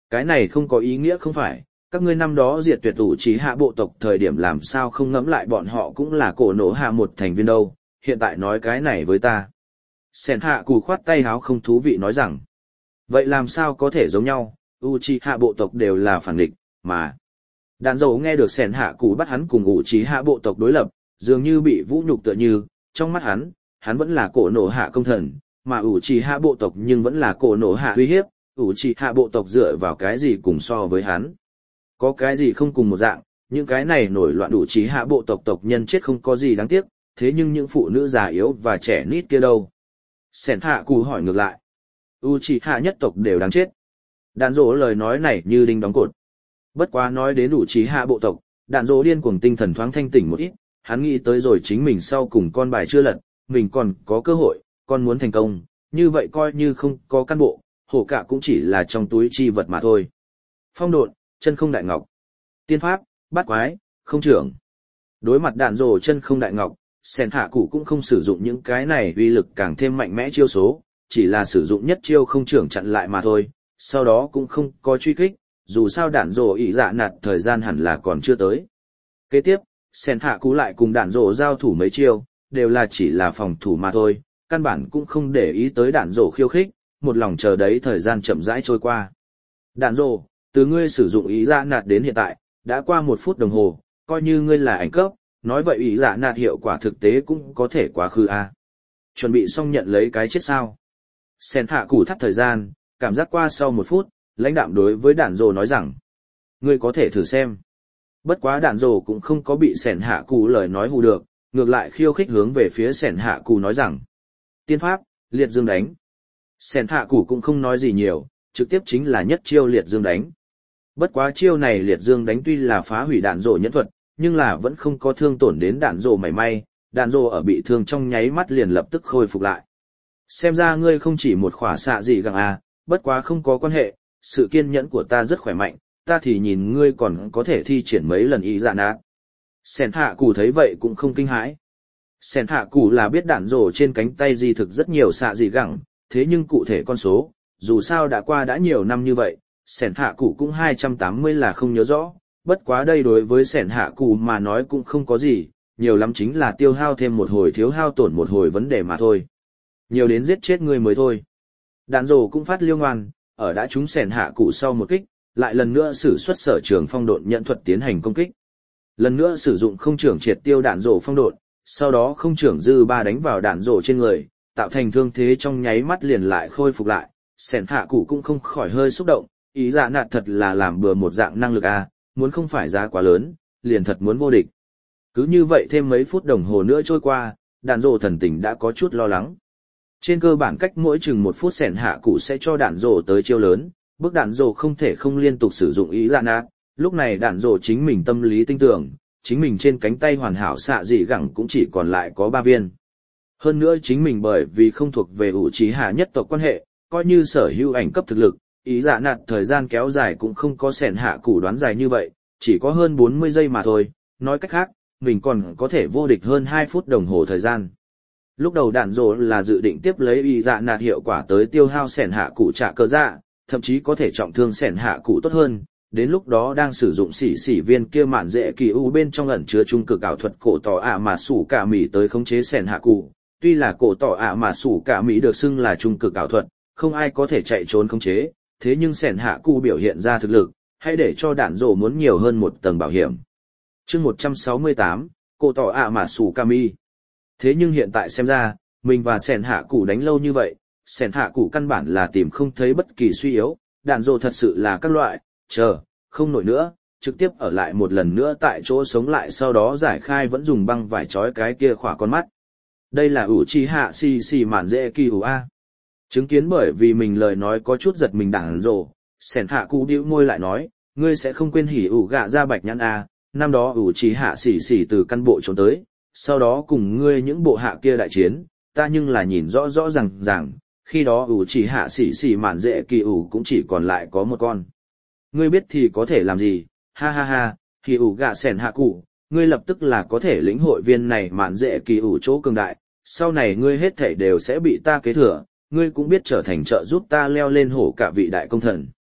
Cái này không có ý nghĩa không phải, các ngươi năm đó diệt tuyệt ủ trí hạ bộ tộc thời điểm làm sao không ngẫm lại bọn họ cũng là cổ nổ hạ một thành viên đâu, hiện tại nói cái này với ta. Sen hạ cù khoát tay háo không thú vị nói rằng, vậy làm sao có thể giống nhau, Uchiha bộ tộc đều là phản địch, mà. Đàn dầu nghe được Sen hạ cù bắt hắn cùng Uchiha bộ tộc đối lập, dường như bị vũ nhục tựa như, trong mắt hắn vẫn là cổ nổ hạ công thần, mà Uchiha bộ tộc nhưng vẫn là cổ nổ hạ uy hiếp, Uchiha bộ tộc dựa vào cái gì cùng so với hắn. Có cái gì không cùng một dạng, những cái này nổi loạn Uchiha bộ tộc tộc nhân chết không có gì đáng tiếc, thế nhưng những phụ nữ già yếu và trẻ nít kia đâu? Sen hạ cù hỏi ngược lại. Uchiha nhất tộc đều đáng chết. Đàn dỗ lời nói này như đinh đóng cột. Bất quá nói đến Uchiha bộ tộc, đàn dỗ điên cuồng tinh thần thoáng thanh tỉnh một ít, hắn nghĩ tới rồi chính mình sau cùng con bài chưa lật, mình còn có cơ hội, còn muốn thành công, như vậy coi như không có căn bộ, hổ cả cũng chỉ là trong túi chi vật mà thôi. Phong độn, chân không đại ngọc. Tiên pháp, bát quái, không trưởng. Đối mặt đạn rồ chân không đại ngọc, Sen hạ cụ cũng không sử dụng những cái này uy lực càng thêm mạnh mẽ chiêu số, chỉ là sử dụng nhất chiêu không trưởng chặn lại mà thôi, sau đó cũng không có truy kích, dù sao đạn rồ ỷ dạ nạt thời gian hẳn là còn chưa tới. Kế tiếp, Sen hạ cụ lại cùng đạn rồ giao thủ mấy chiêu, đều là chỉ là phòng thủ mà thôi, căn bản cũng không để ý tới đạn rồ khiêu khích, một lòng chờ đấy thời gian chậm rãi trôi qua. Đạn rồ, từ ngươi sử dụng ý dạ nạt đến hiện tại, đã qua 1 phút đồng hồ, coi như ngươi là ảnh cấp, nói vậy ý dạ nạt hiệu quả thực tế cũng có thể quá khứ a. Chuẩn bị xong nhận lấy cái chết sao? Sen hạ củ thắt thời gian, cảm giác qua sau 1 phút, lãnh đạm đối với đạn rồ nói rằng, ngươi có thể thử xem. Bất quá đạn rồ cũng không có bị Sen hạ củ lời nói hù được, ngược lại khiêu khích hướng về phía Sen hạ củ nói rằng, tiên pháp, liệt dương đánh. Sen hạ củ cũng không nói gì nhiều, trực tiếp chính là nhất chiêu liệt dương đánh. Bất quá chiêu này liệt dương đánh tuy là phá hủy đạn rồ nhẫn thuật, nhưng là vẫn không có thương tổn đến đạn rồ mảy may, đạn rồ ở bị thương trong nháy mắt liền lập tức khôi phục lại. Xem ra ngươi không chỉ một khỏa xạ gì gặng à, bất quá không có quan hệ, sự kiên nhẫn của ta rất khỏe mạnh, ta thì nhìn ngươi còn có thể thi triển mấy lần ý dạ nát. Sen hạ cù thấy vậy cũng không kinh hãi. Sen hạ cù là biết đạn rồ trên cánh tay di thực rất nhiều xạ gì gặng, thế nhưng cụ thể con số, dù sao đã qua đã nhiều năm như vậy, Sen hạ cù cũng 280 là không nhớ rõ. Bất quá đây đối với Sen hạ cù mà nói cũng không có gì, nhiều lắm chính là tiêu hao thêm một hồi thiếu hao tổn một hồi vấn đề mà thôi. Nhiều đến giết chết ngươi mới thôi. Đạn rồ cũng phát liêu ngoan, ở đã trúng Sen hạ cù sau một kích, lại lần nữa sử xuất sở trường phong độn nhận thuật tiến hành công kích. Lần nữa sử dụng không trưởng triệt tiêu đạn rồ phong độn, sau đó không trưởng dư ba đánh vào đạn rồ trên người, tạo thành thương thế trong nháy mắt liền lại khôi phục lại. Sen hạ cù cũng không khỏi hơi xúc động, ý dạ nạt thật là làm bừa một dạng năng lực a, muốn không phải giá quá lớn, liền thật muốn vô địch. Cứ như vậy thêm mấy phút đồng hồ nữa trôi qua, đạn rồ thần tình đã có chút lo lắng. Trên cơ bản cách mỗi chừng 1 phút Sen hạ cụ sẽ cho đạn rồ tới chiêu lớn, bước đạn rồ không thể không liên tục sử dụng ý dạ nạt, lúc này đạn rồ chính mình tâm lý tinh tưởng, chính mình trên cánh tay hoàn hảo xạ dị gẳng cũng chỉ còn lại có 3 viên. Hơn nữa chính mình bởi vì không thuộc về Uchiha nhất tộc quan hệ, coi như sở hữu ảnh cấp thực lực, ý dạ nạt thời gian kéo dài cũng không có Sen hạ cụ đoán dài như vậy, chỉ có hơn 40 giây mà thôi, nói cách khác, mình còn có thể vô địch hơn 2 phút đồng hồ thời gian. Lúc đầu đạn rồ là dự định tiếp lấy ý dạ nạt hiệu quả tới tiêu hao Sen hạ cụ trả cơ dạ, thậm chí có thể trọng thương Sen hạ cụ tốt hơn, đến lúc đó đang sử dụng xỉ viên kia mạn dễ kỳ u bên trong ẩn chứa trung cực ảo thuật cổ tỏ ạ mà sủ cả mỹ tới khống chế Sen hạ cụ. Tuy là cổ tỏ ạ mà sủ cả mỹ được xưng là trung cực ảo thuật, không ai có thể chạy trốn khống chế, thế nhưng Sen hạ cụ biểu hiện ra thực lực, hãy để cho đạn rồ muốn nhiều hơn một tầng bảo hiểm. Chương 168, cổ tỏ ạ mà sủ cả mỹ. Thế nhưng hiện tại xem ra, mình và Sen hạ cụ đánh lâu như vậy, Sen hạ cụ căn bản là tìm không thấy bất kỳ suy yếu, đạn rồ thật sự là các loại, không nổi nữa, trực tiếp ở lại một lần nữa tại chỗ sống lại sau đó giải khai vẫn dùng băng vải trói cái kia khỏa con mắt. Đây là Uchiha xì mạn dễ kỳ ủ a. Chứng kiến bởi vì mình lời nói có chút giật mình đạn rồ, Sen hạ cụ bĩu môi lại nói, ngươi sẽ không quên hỉ ủ gạ ra bạch nhãn a, năm đó Uchiha xì từ căn bộ trốn tới, sau đó cùng ngươi những bộ hạ kia đại chiến, ta nhưng là nhìn rõ rõ ràng, khi đó Uchiha xì mạn dễ kỳ ủ cũng chỉ còn lại có một con. Ngươi biết thì có thể làm gì, ha ha ha, hỉ ủ gạ Sen hạ cụ, ngươi lập tức là có thể lĩnh hội viên này mạn dễ kỳ ủ chỗ cường đại, sau này ngươi hết thảy đều sẽ bị ta kế thừa, ngươi cũng biết trở thành trợ giúp ta leo lên hổ cả vị đại công thần.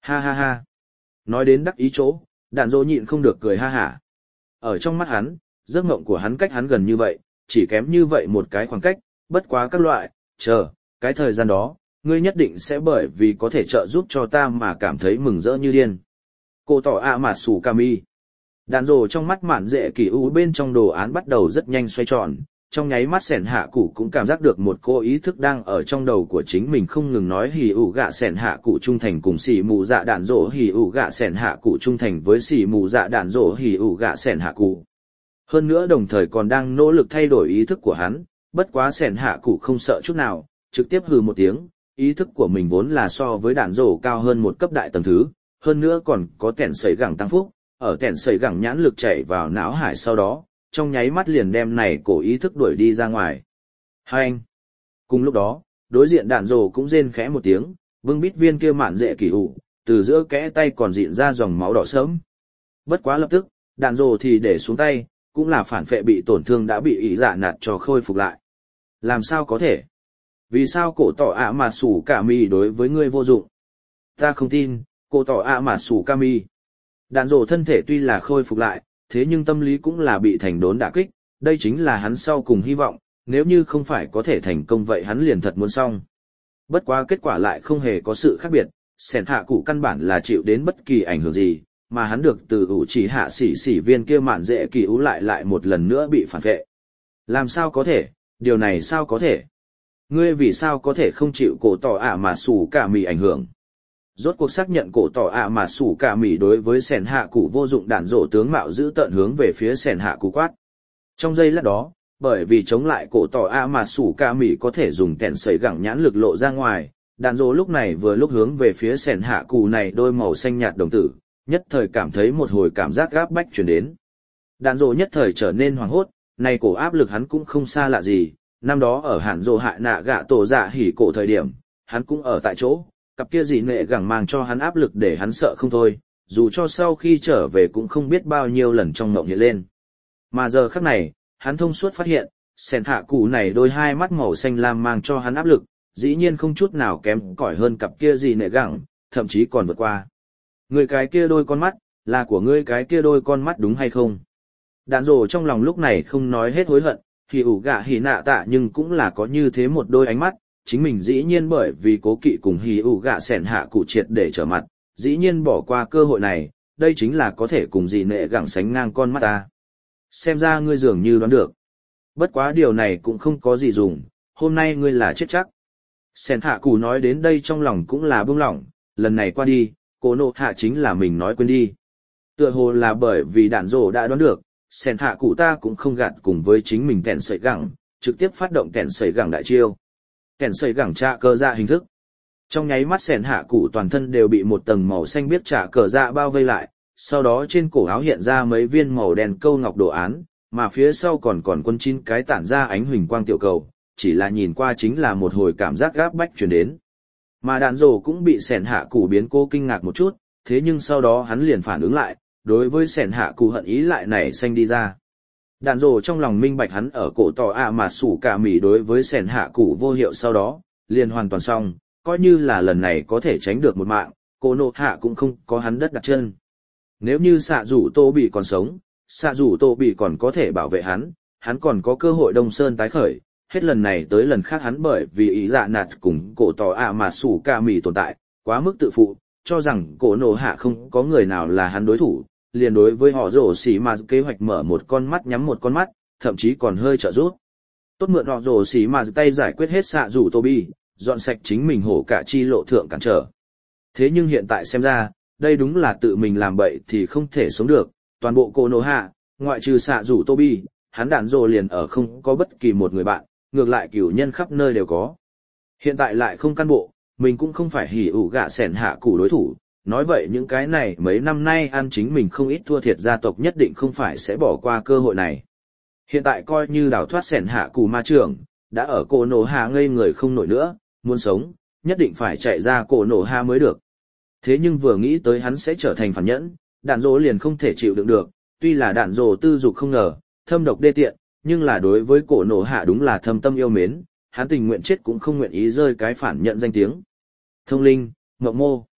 Ha ha ha. Nói đến đắc ý chỗ, đạn dỗ nhịn không được cười ha hả. Ở trong mắt hắn, giấc mộng của hắn cách hắn gần như vậy, chỉ kém như vậy một cái khoảng cách, bất quá các loại, chờ, cái thời gian đó, ngươi nhất định sẽ bởi vì có thể trợ giúp cho ta mà cảm thấy mừng rỡ như điên. Cô tỏ ạ mà sủ Kami. Đạn rồ trong mắt mạn dễ kỳ ú bên trong đồ án bắt đầu rất nhanh xoay tròn, trong nháy mắt sẻn hạ cụ cũng cảm giác được một cô ý thức đang ở trong đầu của chính mình không ngừng nói hì ủ gạ sẻn hạ cụ trung thành cùng xì mù dạ đạn rồ hì ủ gạ sẻn hạ cụ trung thành với xì mù dạ đạn rồ hì ủ gạ sẻn hạ cụ. Hơn nữa đồng thời còn đang nỗ lực thay đổi ý thức của hắn, bất quá sẻn hạ cụ không sợ chút nào, trực tiếp hừ một tiếng, ý thức của mình vốn là so với đạn rồ cao hơn một cấp đại tầng thứ, hơn nữa còn có kẻn sấy gẳng tăng phúc, ở kẻn sấy gẳng nhãn lực chảy vào não hải sau đó, trong nháy mắt liền đem này cổ ý thức đuổi đi ra ngoài. Hai anh. Cùng lúc đó, đối diện đạn rồ cũng rên khẽ một tiếng, vương bít viên kia mạn dễ kỳ ủ, từ giữa kẽ tay còn dịn ra dòng máu đỏ sớm. Bất quá lập tức, đạn rồ thì để xuống tay, cũng là phản phệ bị tổn thương đã bị ý dạ nạt cho khôi phục lại. Làm sao có thể? Vì sao cổ tỏ ạ mà sủ cả mì đối với ngươi vô dụng? Ta không tin, cổ tỏ ạ mà sủ ca mi. Đạn rồ thân thể tuy là khôi phục lại, thế nhưng tâm lý cũng là bị thành đốn đả kích, đây chính là hắn sau cùng hy vọng, nếu như không phải có thể thành công vậy hắn liền thật muốn xong. Bất quá kết quả lại không hề có sự khác biệt, sẻn hạ cụ căn bản là chịu đến bất kỳ ảnh hưởng gì, mà hắn được từ ủ chỉ hạ xỉ viên kia mạn dễ kỳ ú lại một lần nữa bị phản vệ. Làm sao có thể, điều này sao có thể? Ngươi vì sao có thể không chịu cổ tỏ ạ mà sủ cả mì ảnh hưởng? Rốt cuộc xác nhận cổ tỏ ạ mà sủ cả mì đối với sẻn hạ cụ vô dụng đạn rổ tướng mạo giữ tợn hướng về phía sẻn hạ cụ quát. Trong giây lát đó, bởi vì chống lại cổ tỏ ạ mà sủ cả mì có thể dùng kẹn sấy gẳng nhãn lực lộ ra ngoài, đạn rổ lúc này vừa lúc hướng về phía sẻn hạ cụ này đôi màu xanh nhạt đồng tử, nhất thời cảm thấy một hồi cảm giác gáp bách truyền đến. Đạn rổ nhất thời trở nên hoảng hốt, này cổ áp lực hắn cũng không xa lạ gì, năm đó ở hạn rổ hại nạ gạ tổ dạ hỉ cổ thời điểm, hắn cũng ở tại chỗ. Cặp kia dị nệ gẳng mang cho hắn áp lực để hắn sợ không thôi, dù cho sau khi trở về cũng không biết bao nhiêu lần trong mộng hiện lên. Mà giờ khắc này, hắn thông suốt phát hiện, sẻn hạ cụ này đôi hai mắt màu xanh lam mang cho hắn áp lực, dĩ nhiên không chút nào kém cỏi hơn cặp kia dị nệ gẳng, thậm chí còn vượt qua. Người cái kia đôi con mắt, là của ngươi cái kia đôi con mắt đúng hay không? Đạn rồ trong lòng lúc này không nói hết hối hận, thì ủ gạ hỉ nạ tạ nhưng cũng là có như thế một đôi ánh mắt. Chính mình dĩ nhiên bởi vì cố kỵ cùng hì ủ gạ sẻn hạ cụ triệt để trở mặt, dĩ nhiên bỏ qua cơ hội này, đây chính là có thể cùng dị nệ gẳng sánh ngang con mắt ta. Xem ra ngươi dường như đoán được. Bất quá điều này cũng không có gì dùng, hôm nay ngươi là chết chắc. Sẻn hạ cụ nói đến đây trong lòng cũng là buông lỏng, lần này qua đi, cô nộ hạ chính là mình nói quên đi. Tựa hồ là bởi vì đạn rổ đã đoán được, sẻn hạ cụ ta cũng không gạt cùng với chính mình kẹn sấy gẳng, trực tiếp phát động kẹn sấy gẳng đại chiêu. Kèn sấy gẳng trạ cờ dạ hình thức. Trong nháy mắt sẻn hạ cụ toàn thân đều bị một tầng màu xanh biếc trạ cờ dạ bao vây lại, sau đó trên cổ áo hiện ra mấy viên màu đen câu ngọc đồ án, mà phía sau còn quân 9 cái tản ra ánh huỳnh quang tiểu cầu, chỉ là nhìn qua chính là một hồi cảm giác gáp bách truyền đến. Mà đạn rồ cũng bị sẻn hạ cụ biến cô kinh ngạc một chút, thế nhưng sau đó hắn liền phản ứng lại, đối với sẻn hạ cụ hận ý lại nảy xanh đi ra. Đạn rồ trong lòng minh bạch hắn ở cổ tỏ ạ mà sủ cả mỉ đối với sẻn hạ cụ vô hiệu sau đó, liền hoàn toàn xong, coi như là lần này có thể tránh được một mạng, cô nộ hạ cũng không có hắn đất đặt chân. Nếu như xạ rủ tô bị còn sống, xạ rủ tô bị còn có thể bảo vệ hắn còn có cơ hội đông sơn tái khởi, hết lần này tới lần khác hắn bởi vì ý dạ nạt cùng cổ tỏ ạ mà sủ cả mỉ tồn tại, quá mức tự phụ, cho rằng cổ nộ hạ không có người nào là hắn đối thủ. Liền đối với họ rổ xỉ mà kế hoạch mở một con mắt nhắm một con mắt, thậm chí còn hơi trợ giúp. Tốt mượn họ rổ xỉ mà tay giải quyết hết xạ rủ Toby, dọn sạch chính mình hổ cả chi lộ thượng cản trở. Thế nhưng hiện tại xem ra, đây đúng là tự mình làm bậy thì không thể sống được, toàn bộ cô nô hạ, ngoại trừ xạ rủ Toby, hắn đạn rồ liền ở không có bất kỳ một người bạn, ngược lại cửu nhân khắp nơi đều có. Hiện tại lại không căn bộ, mình cũng không phải hỉ ủ gạ sẻn hạ cụ đối thủ. Nói vậy những cái này mấy năm nay ăn chính mình không ít thua thiệt gia tộc nhất định không phải sẽ bỏ qua cơ hội này. Hiện tại coi như đào thoát sẻn hạ cù ma trưởng, đã ở cổ nổ hạ ngây người không nổi nữa, muốn sống, nhất định phải chạy ra cổ nổ hạ mới được. Thế nhưng vừa nghĩ tới hắn sẽ trở thành phản nhẫn, đạn dỗ liền không thể chịu đựng được, tuy là đạn dỗ tư dục không ngờ, thâm độc đê tiện, nhưng là đối với cổ nổ hạ đúng là thâm tâm yêu mến, hắn tình nguyện chết cũng không nguyện ý rơi cái phản nhận danh tiếng. Thông linh, ngọc mô.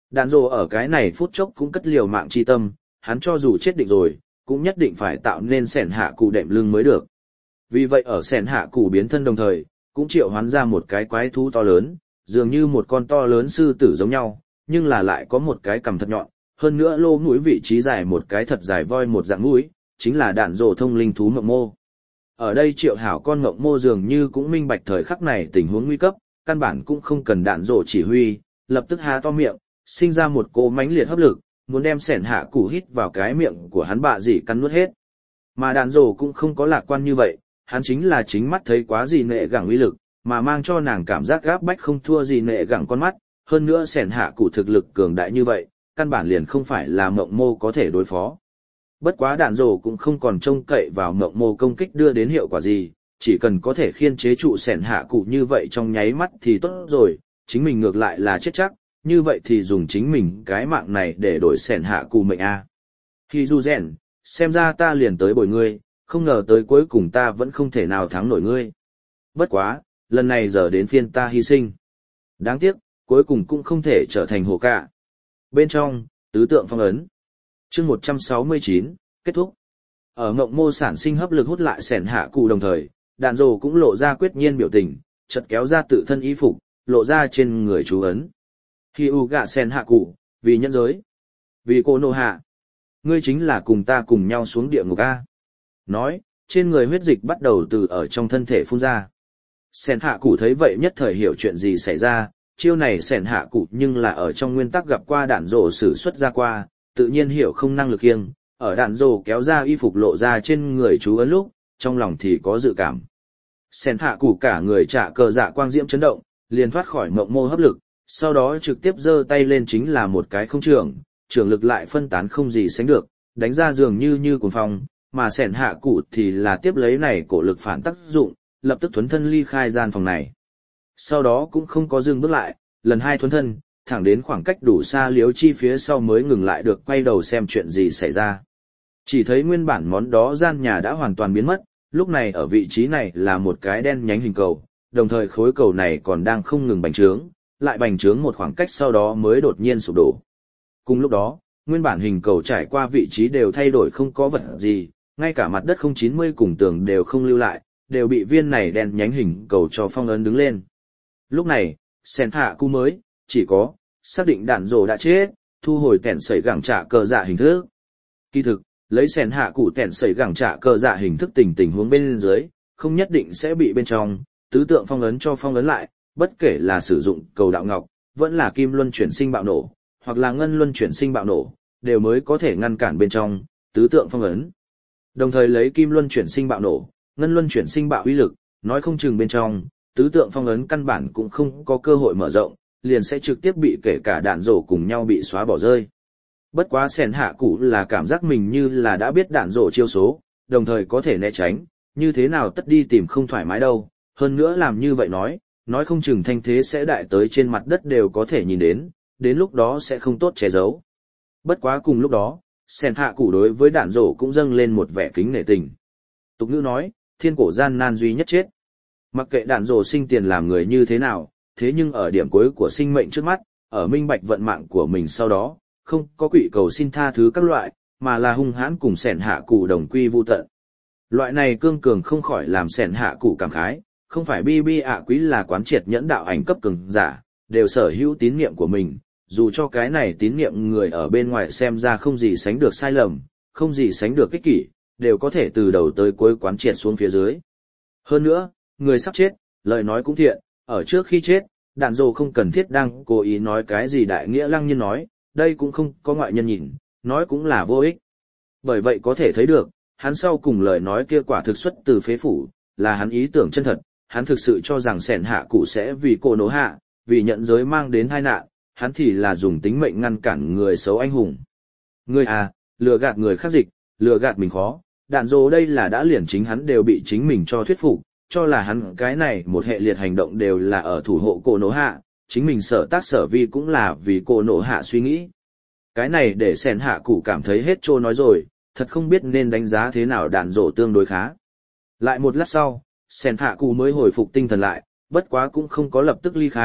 Đạn rồ ở cái này phút chốc cũng cất liều mạng chi tâm, hắn cho dù chết định rồi, cũng nhất định phải tạo nên sẻn hạ cụ đệm lưng mới được. Vì vậy ở sẻn hạ cụ biến thân đồng thời, cũng triệu hoán ra một cái quái thú to lớn, dường như một con to lớn sư tử giống nhau, nhưng là lại có một cái cằm thật nhọn, hơn nữa lô mũi vị trí dài một cái thật dài voi một dạng mũi, chính là đạn rồ thông linh thú Ngộng Mô. Ở đây Triệu Hảo con Ngộng Mô dường như cũng minh bạch thời khắc này tình huống nguy cấp, căn bản cũng không cần đạn rồ chỉ huy, lập tức há to miệng, sinh ra một cỗ mãnh liệt hấp lực, muốn đem sẻn hạ cụ hít vào cái miệng của hắn bạ dị cắn nuốt hết. Mà đạn rồ cũng không có lạc quan như vậy, hắn chính là chính mắt thấy quá gì nệ gẳng uy lực, mà mang cho nàng cảm giác gáp bách không thua gì nệ gẳng con mắt, hơn nữa sẻn hạ cụ thực lực cường đại như vậy, căn bản liền không phải là Ngộng Mô có thể đối phó. Bất quá đạn rồ cũng không còn trông cậy vào Ngộng Mô công kích đưa đến hiệu quả gì, chỉ cần có thể khiên chế trụ sẻn hạ cụ như vậy trong nháy mắt thì tốt rồi, chính mình ngược lại là chết chắc, như vậy thì dùng chính mình cái mạng này để đổi sẻn hạ cụ mệnh a. Khi du rèn, xem ra ta liền tới bồi ngươi, không ngờ tới cuối cùng ta vẫn không thể nào thắng nổi ngươi. Bất quá, lần này giờ đến phiên ta hy sinh. Đáng tiếc, cuối cùng cũng không thể trở thành hồ cạ. Bên trong, tứ tượng phong ấn. Chương 169, kết thúc. Ở Ngộng Mô sản sinh hấp lực hút lại sẻn hạ cụ đồng thời, đạn rồ cũng lộ ra quyết nhiên biểu tình, chợt kéo ra tự thân y phục, lộ ra trên người chú ấn. Khi u gạ sẻn hạ cụ, vì nhân giới, vì cô nô hạ, ngươi chính là cùng ta cùng nhau xuống địa ngục a. Nói, trên người huyết dịch bắt đầu từ ở trong thân thể phun ra. Sẻn hạ cụ thấy vậy nhất thời hiểu chuyện gì xảy ra, chiêu này sẻn hạ cụ nhưng là ở trong nguyên tắc gặp qua đạn rồ sử xuất ra qua, tự nhiên hiểu không năng lực kiêng, ở đạn rồ kéo ra y phục lộ ra trên người chú ấn lúc, trong lòng thì có dự cảm. Sẻn hạ cụ cả người trả cờ dạ quang diễm chấn động, liền thoát khỏi Ngộng Mô hấp lực, sau đó trực tiếp giơ tay lên chính là một cái không trường lực lại phân tán không gì sánh được, đánh ra dường như cuồng phong, mà sẻn hạ cụ thì là tiếp lấy này cổ lực phản tác dụng, lập tức thuấn thân ly khai gian phòng này. Sau đó cũng không có dừng bước lại, lần hai thuấn thân, thẳng đến khoảng cách đủ xa Liếu Chi phía sau mới ngừng lại được quay đầu xem chuyện gì xảy ra. Chỉ thấy nguyên bản món đó gian nhà đã hoàn toàn biến mất, lúc này ở vị trí này là một cái đen nhánh hình cầu, đồng thời khối cầu này còn đang không ngừng bành trướng, lại bành trướng một khoảng cách sau đó mới đột nhiên sụp đổ. Cùng lúc đó, nguyên bản hình cầu trải qua vị trí đều thay đổi không có vật gì, ngay cả mặt đất 090 cùng tường đều không lưu lại, đều bị viên này đen nhánh hình cầu cho phong ấn đứng lên. Lúc này, sẻn hạ cụ mới, chỉ có, xác định đạn rồ đã chết, thu hồi tẻn sẩy gẳng trả cờ dạ hình thức. Kỳ thực, lấy sẻn hạ cụ tẻn sẩy gẳng trả cờ dạ hình thức tình huống bên dưới, không nhất định sẽ bị bên trong, tứ tượng phong ấn cho phong ấn lại, bất kể là sử dụng cầu đạo ngọc, vẫn là kim luân chuyển sinh bạo nổ, hoặc là ngân luân chuyển sinh bạo nổ, đều mới có thể ngăn cản bên trong, tứ tượng phong ấn. Đồng thời lấy kim luân chuyển sinh bạo nổ, ngân luân chuyển sinh bạo uy lực, nói không chừng bên trong, tứ tượng phong ấn căn bản cũng không có cơ hội mở rộng, liền sẽ trực tiếp bị kể cả đạn rổ cùng nhau bị xóa bỏ rơi. Bất quá sẻn hạ cụ là cảm giác mình như là đã biết đạn rổ chiêu số, đồng thời có thể né tránh, như thế nào tất đi tìm không thoải mái đâu, hơn nữa làm như vậy nói không chừng thanh thế sẽ đại tới trên mặt đất đều có thể nhìn đến lúc đó sẽ không tốt che giấu. Bất quá cùng lúc đó, sẻn hạ cụ đối với đạn rổ cũng dâng lên một vẻ kính nể tình. Tục ngữ nói, thiên cổ gian nan duy nhất chết. Mặc kệ đạn rổ sinh tiền làm người như thế nào, thế nhưng ở điểm cuối của sinh mệnh trước mắt, ở minh bạch vận mạng của mình sau đó, không có quỷ cầu xin tha thứ các loại, mà là hung hãn cùng sẻn hạ cụ đồng quy vu tận. Loại này cương cường không khỏi làm sẻn hạ cụ cảm khái, không phải bi ạ quý là quán triệt nhẫn đạo ảnh cấp cường giả, đều sở hữu tín niệm của mình, dù cho cái này tín niệm người ở bên ngoài xem ra không gì sánh được sai lầm, không gì sánh được ích kỷ, đều có thể từ đầu tới cuối quán triệt xuống phía dưới. Hơn nữa, người sắp chết, lời nói cũng thiện, ở trước khi chết, đạn dồ không cần thiết đang cố ý nói cái gì đại nghĩa lăng nhiên nói, đây cũng không có ngoại nhân nhìn, nói cũng là vô ích. Bởi vậy có thể thấy được, hắn sau cùng lời nói kia quả thực xuất từ phế phủ, là hắn ý tưởng chân thật, hắn thực sự cho rằng sẻn hạ cụ sẽ vì cô nỗ hạ, vì nhận giới mang đến tai nạn, hắn thì là dùng tính mệnh ngăn cản người xấu anh hùng. Người à, lừa gạt người khác dịch, lừa gạt mình khó, đạn dồ đây là đã liền chính hắn đều bị chính mình cho thuyết phục, cho là hắn cái này một hệ liệt hành động đều là ở thủ hộ cô nỗ hạ, chính mình sở tác sở vi cũng là vì cô nỗ hạ suy nghĩ. Cái này để sẻn hạ cụ cảm thấy hết trô nói rồi, thật không biết nên đánh giá thế nào đạn dồ tương đối khá. Lại một lát sau, sẻn hạ cụ mới hồi phục tinh thần lại, bất quá cũng không có lập tức ly khai,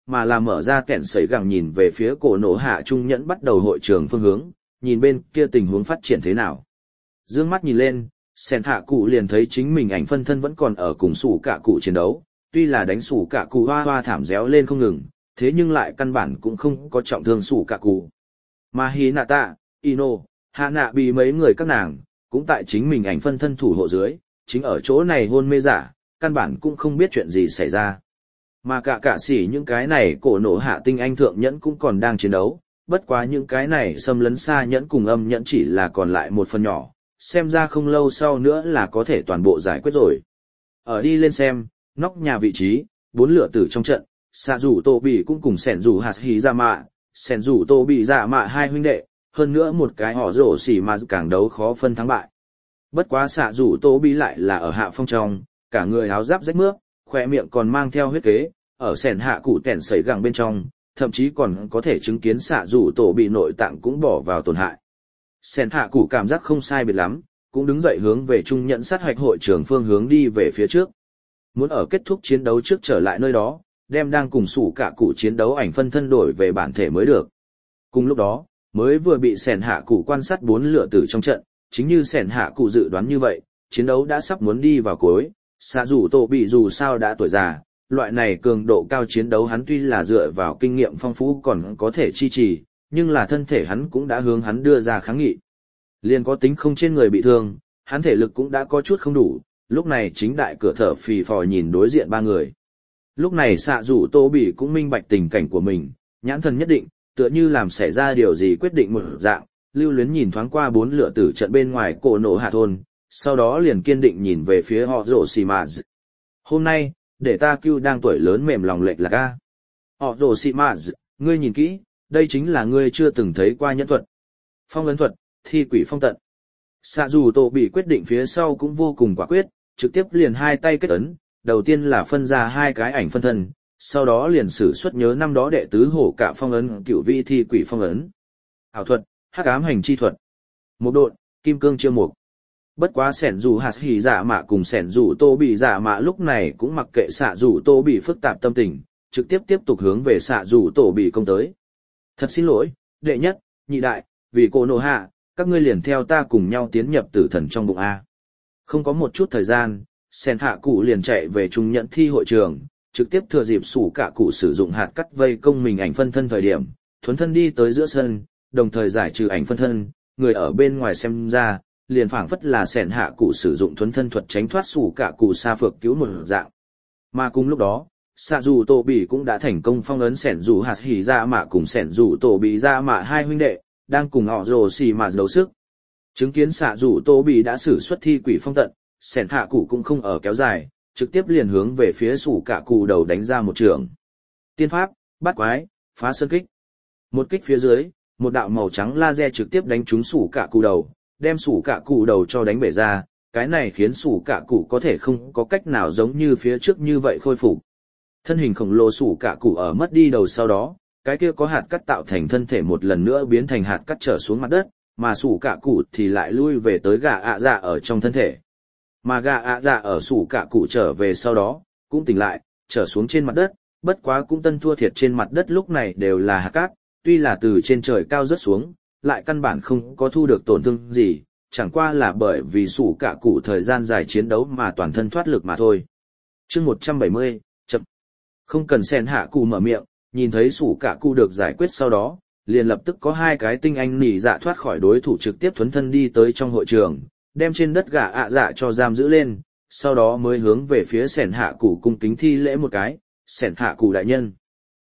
mà là mở ra kẻn sấy gẳng nhìn về phía cổ nổ hạ trung nhẫn bắt đầu hội trường phương hướng, nhìn bên kia tình huống phát triển thế nào. Dương mắt nhìn lên, Sen hạ cụ liền thấy chính mình ảnh phân thân vẫn còn ở cùng sủ cả cụ chiến đấu, tuy là đánh sủ cả cụ hoa hoa thảm réo lên không ngừng, thế nhưng lại căn bản cũng không có trọng thương sủ cả cụ. Mà Hinata, Ino, Hanabi mấy người các nàng, cũng tại chính mình ảnh phân thân thủ hộ dưới, chính ở chỗ này hôn mê giả, căn bản cũng không biết chuyện gì xảy ra. Mà cả sĩ những cái này cổ nổ hạ tinh anh thượng nhẫn cũng còn đang chiến đấu, bất quá những cái này xâm lấn xa nhẫn cùng âm nhẫn chỉ là còn lại một phần nhỏ, xem ra không lâu sau nữa là có thể toàn bộ giải quyết rồi. Ở đi lên xem, nóc nhà vị trí, 4 lửa tử trong trận, xạ rủ tô bị cũng cùng sẻn rủ hạt hí ra mạ, sẻn rủ tô bị ra mạ hai huynh đệ, hơn nữa một cái họ rổ xỉ mà càng đấu khó phân thắng bại. Bất quá xạ rủ tô bị lại là ở hạ phong trong, cả người áo giáp rách mướp, khỏe miệng còn mang theo huyết kế, ở sẻn hạ cụ tẻn sấy gẳng bên trong, thậm chí còn có thể chứng kiến xạ rủ tổ bị nội tạng cũng bỏ vào tổn hại. Sẻn hạ cụ cảm giác không sai biệt lắm, cũng đứng dậy hướng về trung nhận sát hoạch hội trường phương hướng đi về phía trước. Muốn ở kết thúc chiến đấu trước trở lại nơi đó, đem đang cùng sủ cả cụ chiến đấu ảnh phân thân đổi về bản thể mới được. Cùng lúc đó, mới vừa bị sẻn hạ cụ quan sát 4 lửa tử trong trận, chính như sẻn hạ cụ dự đoán như vậy, chiến đấu đã sắp muốn đi vào cuối, xạ rủ tổ bị dù sao đã tuổi già, loại này cường độ cao chiến đấu hắn tuy là dựa vào kinh nghiệm phong phú còn có thể chi trì, nhưng là thân thể hắn cũng đã hướng hắn đưa ra kháng nghị. Liền có tính không trên người bị thương, hắn thể lực cũng đã có chút không đủ, lúc này chính đại cửa thở phì phò nhìn đối diện 3 người. Lúc này xạ rủ tô bị cũng minh bạch tình cảnh của mình, nhãn thần nhất định, tựa như làm xảy ra điều gì quyết định một dạng, lưu luyến nhìn thoáng qua 4 lửa tử trận bên ngoài cổ nổ hạ thôn, sau đó liền kiên định nhìn về phía họ rổ xì mà. Hôm nay, để ta cứu đang tuổi lớn mềm lòng lệch lạc a. Họ rổ xì mà, ngươi nhìn kỹ, đây chính là ngươi chưa từng thấy qua nhẫn thuật. Phong ấn thuật, thi quỷ phong tận. Xạ dù tổ bị quyết định phía sau cũng vô cùng quả quyết, trực tiếp liền hai tay kết ấn, đầu tiên là phân ra 2 cái ảnh phân thân, sau đó liền sử xuất nhớ năm đó đệ tứ hổ cả phong ấn cửu vị thi quỷ phong ấn. Ảo thuật, hắc ám hành chi thuật. Một độn, kim cương chiêu mục. Bất quá sẻn dù hạt hỉ dạ mạ cùng sẻn dù tô bị dạ mạ lúc này cũng mặc kệ xạ dù tô bị phức tạp tâm tình, trực tiếp tục hướng về xạ dù tổ bị công tới. Thật xin lỗi, đệ nhất, nhị đại, vì cô nô hạ, các ngươi liền theo ta cùng nhau tiến nhập tử thần trong bụng A. Không có một chút thời gian, sẻn hạ cụ liền chạy về trung nhận thi hội trường, trực tiếp thừa dịp sủ cả cụ sử dụng hạt cắt vây công mình ảnh phân thân thời điểm, thuấn thân đi tới giữa sân, đồng thời giải trừ ảnh phân thân, người ở bên ngoài xem ra, liền phảng phất là sẻn hạ cụ sử dụng thuấn thân thuật tránh thoát sủ cả cụ xa phược cứu một dạng. Mà cùng lúc đó, xạ dù tổ bị cũng đã thành công phong ấn sẻn dù hạt hỉ ra mạ cùng sẻn dù tổ bị ra mạ hai huynh đệ, đang cùng họ rồ xì mà đấu sức. Chứng kiến xạ dù tổ bị đã sử xuất thi quỷ phong tận, sẻn hạ cụ cũng không ở kéo dài, trực tiếp liền hướng về phía sủ cả cụ đầu đánh ra một trường. Tiên pháp, bát quái, phá sơn kích. Một kích phía dưới, một đạo màu trắng laser trực tiếp đánh trúng sủ cả cụ đầu, đem sủ cả cụ đầu cho đánh bể ra, cái này khiến sủ cả cụ có thể không có cách nào giống như phía trước như vậy khôi phục. Thân hình khổng lồ sủ cả cụ ở mất đi đầu sau đó, cái kia có hạt cắt tạo thành thân thể một lần nữa biến thành hạt cắt trở xuống mặt đất, mà sủ cả cụ thì lại lui về tới gà ạ dạ ở trong thân thể. Mà gà ạ dạ ở sủ cả cụ trở về sau đó, cũng tỉnh lại, trở xuống trên mặt đất, bất quá cũng tân thua thiệt trên mặt đất lúc này đều là hạt cát, tuy là từ trên trời cao rớt xuống, lại căn bản không có thu được tổn thương gì, chẳng qua là bởi vì sủ cả cụ thời gian dài chiến đấu mà toàn thân thoát lực mà thôi. Chương 170, chậm. Không cần sen hạ cụ mở miệng, nhìn thấy sủ cả cụ được giải quyết sau đó, liền lập tức có 2 cái tinh anh nỉ dạ thoát khỏi đối thủ trực tiếp thuấn thân đi tới trong hội trường, đem trên đất gà ạ dạ cho giam giữ lên, sau đó mới hướng về phía sẻn hạ cụ cung kính thi lễ một cái, sẻn hạ cụ đại nhân.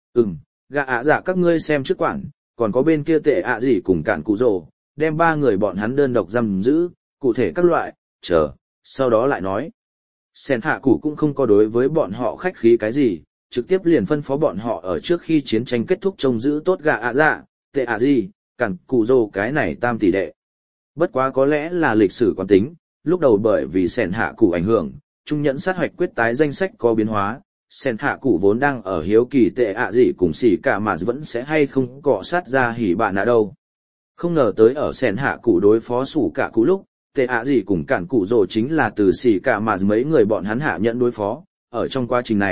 Gà ạ dạ các ngươi xem trước quản, còn có bên kia tệ ạ gì cùng cạn cụ rồ, đem 3 người bọn hắn đơn độc giam giữ, cụ thể các loại, chờ, sau đó lại nói. Sẻn hạ cụ cũng không có đối với bọn họ khách khí cái gì, trực tiếp liền phân phó bọn họ ở trước khi chiến tranh kết thúc trông giữ tốt gà ạ dạ, tệ ạ gì, cạn cụ rồ cái này tam tỷ đệ. Bất quá có lẽ là lịch sử quán tính, lúc đầu bởi vì sẻn hạ cụ ảnh hưởng, trung nhẫn sát hoạch quyết tái danh sách có biến hóa, sẻn hạ cụ vốn đang ở hiếu kỳ tệ ạ gì cùng xỉ cả mà vẫn sẽ hay không cọ sát ra hỉ bạn nào đâu. Không ngờ tới ở sẻn hạ cụ đối phó sủ cả cụ lúc, tệ ạ gì cùng cản cụ rồ chính là từ xỉ cả mà mấy người bọn hắn hạ nhận đối phó, ở trong quá trình này,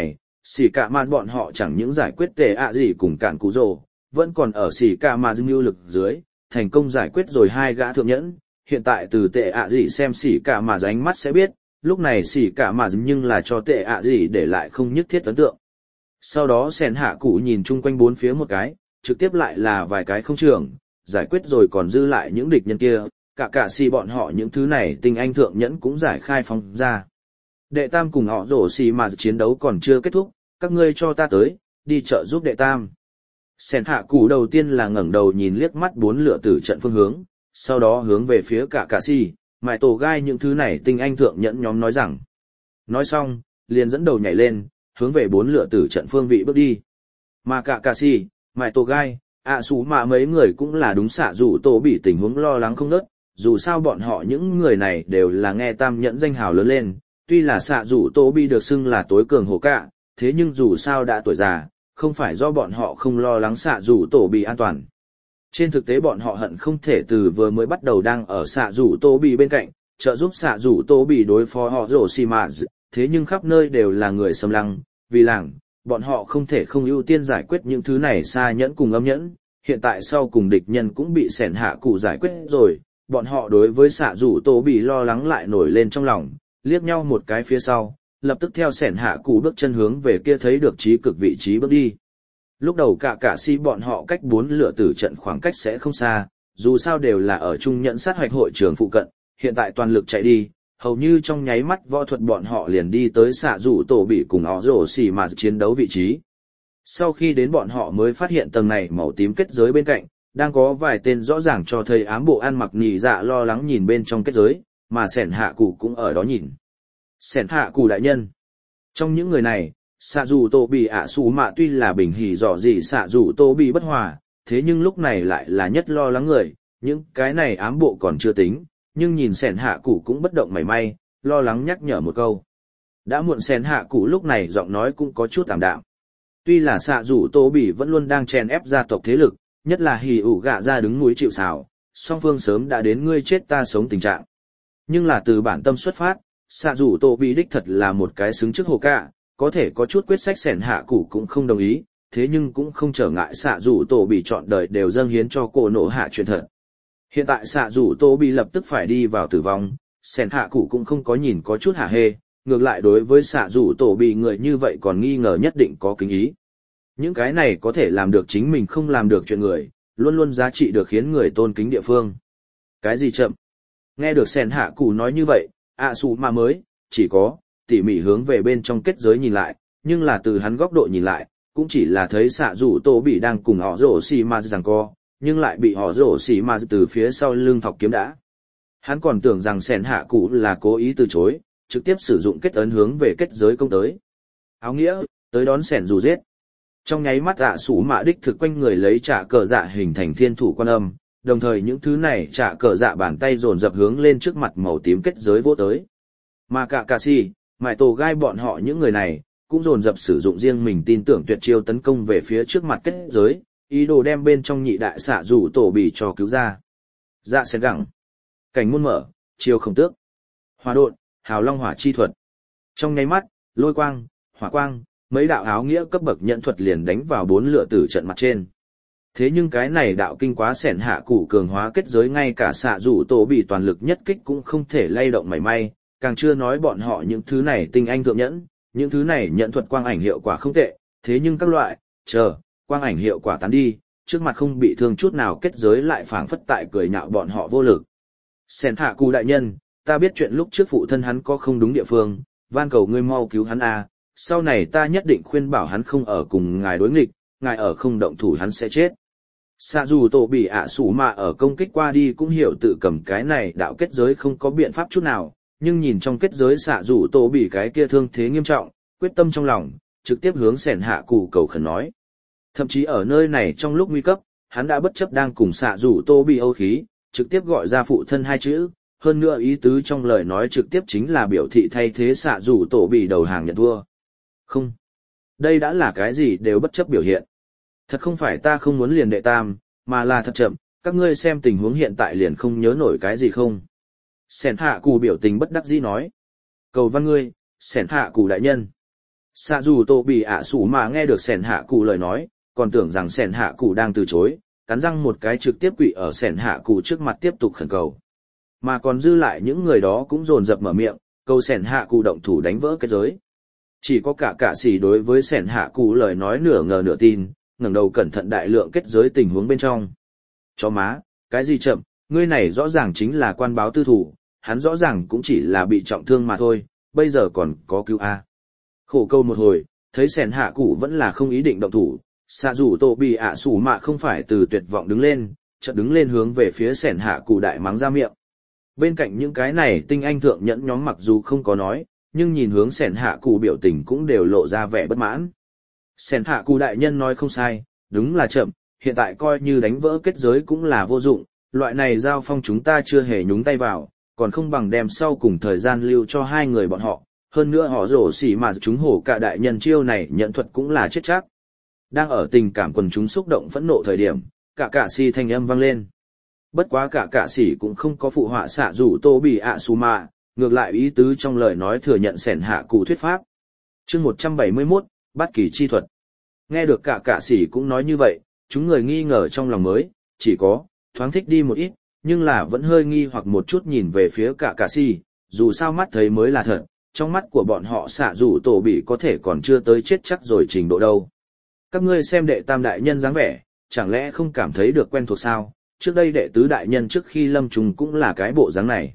xỉ cả mà bọn họ chẳng những giải quyết tệ ạ gì cùng cản cú rồ, vẫn còn ở xỉ cả mà mưu lực dưới, thành công giải quyết rồi hai gã thượng nhẫn. Hiện tại từ tệ ạ gì xem xỉ cả mà ánh mắt sẽ biết, lúc này xỉ cả mà nhưng là cho tệ ạ gì để lại không nhất thiết ấn tượng. Sau đó sẻn hạ cụ nhìn chung quanh bốn phía một cái, trực tiếp lại là vài cái không trường, giải quyết rồi còn dư lại những địch nhân kia, cả xì bọn họ những thứ này tinh anh thượng nhẫn cũng giải khai phóng ra. Đệ tam cùng họ rổ xì mà chiến đấu còn chưa kết thúc, các ngươi cho ta tới, đi trợ giúp đệ tam. Sẻn hạ cụ đầu tiên là ngẩng đầu nhìn liếc mắt bốn lựa tử trận phương hướng, sau đó hướng về phía cả xì, mại tổ gai những thứ này tinh anh thượng nhẫn nhóm nói rằng. Nói xong, liền dẫn đầu nhảy lên, hướng về bốn lựa tử trận phương vị bước đi. Mà cả xì, mại tổ gai, xú mà mấy người cũng là đúng xạ dù tổ bị tình huống lo lắng không nớt, dù sao bọn họ những người này đều là nghe tam nhẫn danh hào lớn lên, tuy là xạ dù tổ bị được xưng là tối cường hổ cạ, thế nhưng dù sao đã tuổi già, không phải do bọn họ không lo lắng xạ dù tổ bị an toàn. Trên thực tế bọn họ hận không thể từ vừa mới bắt đầu đang ở xạ dù tổ bị bên cạnh, trợ giúp xạ dù tổ bị đối phó họ rổ xì mà, thế nhưng khắp nơi đều là người xâm lăng, vì làng, bọn họ không thể không ưu tiên giải quyết những thứ này xa nhẫn cùng âm nhẫn, hiện tại sau cùng địch nhân cũng bị sẻn hạ cụ giải quyết rồi, bọn họ đối với xạ rủ tổ bị lo lắng lại nổi lên trong lòng, liếc nhau một cái phía sau, lập tức theo sẻn hạ cụ bước chân hướng về kia thấy được trí cực vị trí bước đi. Lúc đầu cả si bọn họ cách bốn lựa tử trận khoảng cách sẽ không xa, dù sao đều là ở trung nhẫn sát hoạch hội trường phụ cận, hiện tại toàn lực chạy đi, hầu như trong nháy mắt võ thuật bọn họ liền đi tới xạ rủ tổ bị cùng ó rổ xì mà chiến đấu vị trí. Sau khi đến bọn họ mới phát hiện tầng này màu tím kết giới bên cạnh, đang có vài tên rõ ràng cho thấy ám bộ ăn mặc nhì dạ lo lắng nhìn bên trong kết giới, mà sẻn hạ cụ cũng ở đó nhìn. Sẻn hạ cụ đại nhân. Trong những người này, xạ dù tô bị xù mạ tuy là bình hỉ dọ gì xạ dù tô bị bất hòa, thế nhưng lúc này lại là nhất lo lắng người, những cái này ám bộ còn chưa tính, nhưng nhìn sẻn hạ cụ cũng bất động mảy may, lo lắng nhắc nhở một câu. Đã muộn sẻn hạ cụ lúc này giọng nói cũng có chút tạm đạm. Tuy là xạ rủ tô bỉ vẫn luôn đang chèn ép gia tộc thế lực, nhất là hì ủ gạ ra đứng núi chịu sào, song phương sớm đã đến ngươi chết ta sống tình trạng. Nhưng là từ bản tâm xuất phát, xạ rủ tô bỉ đích thật là một cái xứng trước hồ cạ, có thể có chút quyết sách sẻn hạ cụ cũng không đồng ý, thế nhưng cũng không trở ngại xạ rủ tô bỉ chọn đời đều dâng hiến cho cổ nổ hạ chuyện thật. Hiện tại xạ rủ tô bỉ lập tức phải đi vào tử vong, sẻn hạ cụ cũng không có nhìn có chút hả hê. Ngược lại đối với xạ rủ tổ bị người như vậy còn nghi ngờ nhất định có kính ý. Những cái này có thể làm được chính mình không làm được chuyện người, luôn luôn giá trị được khiến người tôn kính địa phương. Cái gì chậm? Nghe được sẻn hạ cụ nói như vậy, xù mà mới, chỉ có, tỉ mỉ hướng về bên trong kết giới nhìn lại, nhưng là từ hắn góc độ nhìn lại, cũng chỉ là thấy xạ rủ tổ bị đang cùng họ rổ xì ma giằng co, nhưng lại bị họ rổ xì ma từ phía sau lưng thọc kiếm đã. Hắn còn tưởng rằng sẻn hạ cụ là cố ý từ chối, trực tiếp sử dụng kết ấn hướng về kết giới công tới. Áo nghĩa, tới đón sẻn dù giết. Trong nháy mắt sủ mạ đích thực quanh người lấy trả cờ dạ hình thành thiên thủ quan âm, đồng thời những thứ này trả cờ dạ bàn tay dồn dập hướng lên trước mặt màu tím kết giới vỗ tới. Mà cả si, mại tổ gai bọn họ những người này, cũng dồn dập sử dụng riêng mình tin tưởng tuyệt chiêu tấn công về phía trước mặt kết giới, ý đồ đem bên trong nhị đại xạ rủ tổ bị cho cứu ra. Dạ sẽ gẳng. Cảnh môn mở, chiêu không tước. Hòa độn. Hào Long Hỏa chi thuật. Trong nháy mắt, lôi quang, hỏa quang, mấy đạo áo nghĩa cấp bậc nhận thuật liền đánh vào bốn lựa tử trận mặt trên. Thế nhưng cái này đạo kinh quá sẻn hạ cụ cường hóa kết giới ngay cả xạ rủ tổ bị toàn lực nhất kích cũng không thể lay động mảy may, càng chưa nói bọn họ những thứ này tinh anh thượng nhẫn, những thứ này nhận thuật quang ảnh hiệu quả không tệ, thế nhưng các loại, quang ảnh hiệu quả tán đi, trước mặt không bị thương chút nào kết giới lại phảng phất tại cười nhạo bọn họ vô lực. Sẻn hạ cụ đại nhân, ta biết chuyện lúc trước phụ thân hắn có không đúng địa phương, van cầu ngươi mau cứu hắn a. Sau này ta nhất định khuyên bảo hắn không ở cùng ngài đối nghịch, ngài ở không động thủ hắn sẽ chết. Xạ dù tổ bị sủ mạ ở công kích qua đi cũng hiểu tự cầm cái này đạo kết giới không có biện pháp chút nào, nhưng nhìn trong kết giới xạ dù tổ bị cái kia thương thế nghiêm trọng, quyết tâm trong lòng, trực tiếp hướng sẻn hạ cụ cầu khẩn nói. Thậm chí ở nơi này trong lúc nguy cấp, hắn đã bất chấp đang cùng xạ dù tổ bị âu khí, trực tiếp gọi ra phụ thân hai chữ. Hơn nữa ý tứ trong lời nói trực tiếp chính là biểu thị thay thế xạ rủ tổ bị đầu hàng nhận thua. Không. Đây đã là cái gì đều bất chấp biểu hiện. Thật không phải ta không muốn liền đệ tam, mà là thật chậm, các ngươi xem tình huống hiện tại liền không nhớ nổi cái gì không. Sẻn hạ cụ biểu tình bất đắc dĩ nói. Cầu văn ngươi, sẻn hạ cụ đại nhân. Xạ dù tổ bị ạ sủ mà nghe được sẻn hạ cụ lời nói, còn tưởng rằng sẻn hạ cụ đang từ chối, cắn răng một cái trực tiếp quỵ ở sẻn hạ cụ trước mặt tiếp tục khẩn cầu. Mà còn dư lại những người đó cũng dồn dập mở miệng, cầu sẻn hạ cụ động thủ đánh vỡ kết giới. Chỉ có cả sĩ đối với sẻn hạ cụ lời nói nửa ngờ nửa tin, ngẩng đầu cẩn thận đại lượng kết giới tình huống bên trong. Chó má, cái gì chậm, ngươi này rõ ràng chính là quan báo tư thủ, hắn rõ ràng cũng chỉ là bị trọng thương mà thôi, bây giờ còn có cứu a. Khổ câu một hồi, thấy sẻn hạ cụ vẫn là không ý định động thủ, xạ rủ tổ bị ạ sủ mạ không phải từ tuyệt vọng đứng lên, chợt đứng lên hướng về phía sẻn hạ cụ đại mắng ra miệng. Bên cạnh những cái này tinh anh thượng nhẫn nhóm mặc dù không có nói, nhưng nhìn hướng sẻn hạ cụ biểu tình cũng đều lộ ra vẻ bất mãn. Sẻn hạ cụ đại nhân nói không sai, đúng là chậm, hiện tại coi như đánh vỡ kết giới cũng là vô dụng, loại này giao phong chúng ta chưa hề nhúng tay vào, còn không bằng đem sau cùng thời gian lưu cho hai người bọn họ, hơn nữa họ rổ xỉ mà chúng hổ cả đại nhân chiêu này nhận thuật cũng là chết chắc. Đang ở tình cảm quần chúng xúc động phẫn nộ thời điểm, cả sĩ thanh âm vang lên. Bất quá cả sĩ cũng không có phụ họa xạ rủ tô bị ạ xù mạ, ngược lại ý tứ trong lời nói thừa nhận sẻn hạ cụ thuyết pháp. Chương 171, Bát kỳ chi thuật. Nghe được cả sĩ cũng nói như vậy, chúng người nghi ngờ trong lòng mới, chỉ có, thoáng thích đi một ít, nhưng là vẫn hơi nghi hoặc một chút nhìn về phía cả sĩ, dù sao mắt thấy mới là thật, trong mắt của bọn họ xạ rủ tổ bị có thể còn chưa tới chết chắc rồi trình độ đâu. Các ngươi xem đệ tam đại nhân dáng vẻ, chẳng lẽ không cảm thấy được quen thuộc sao, trước đây đệ tứ đại nhân trước khi lâm trùng cũng là cái bộ dáng này.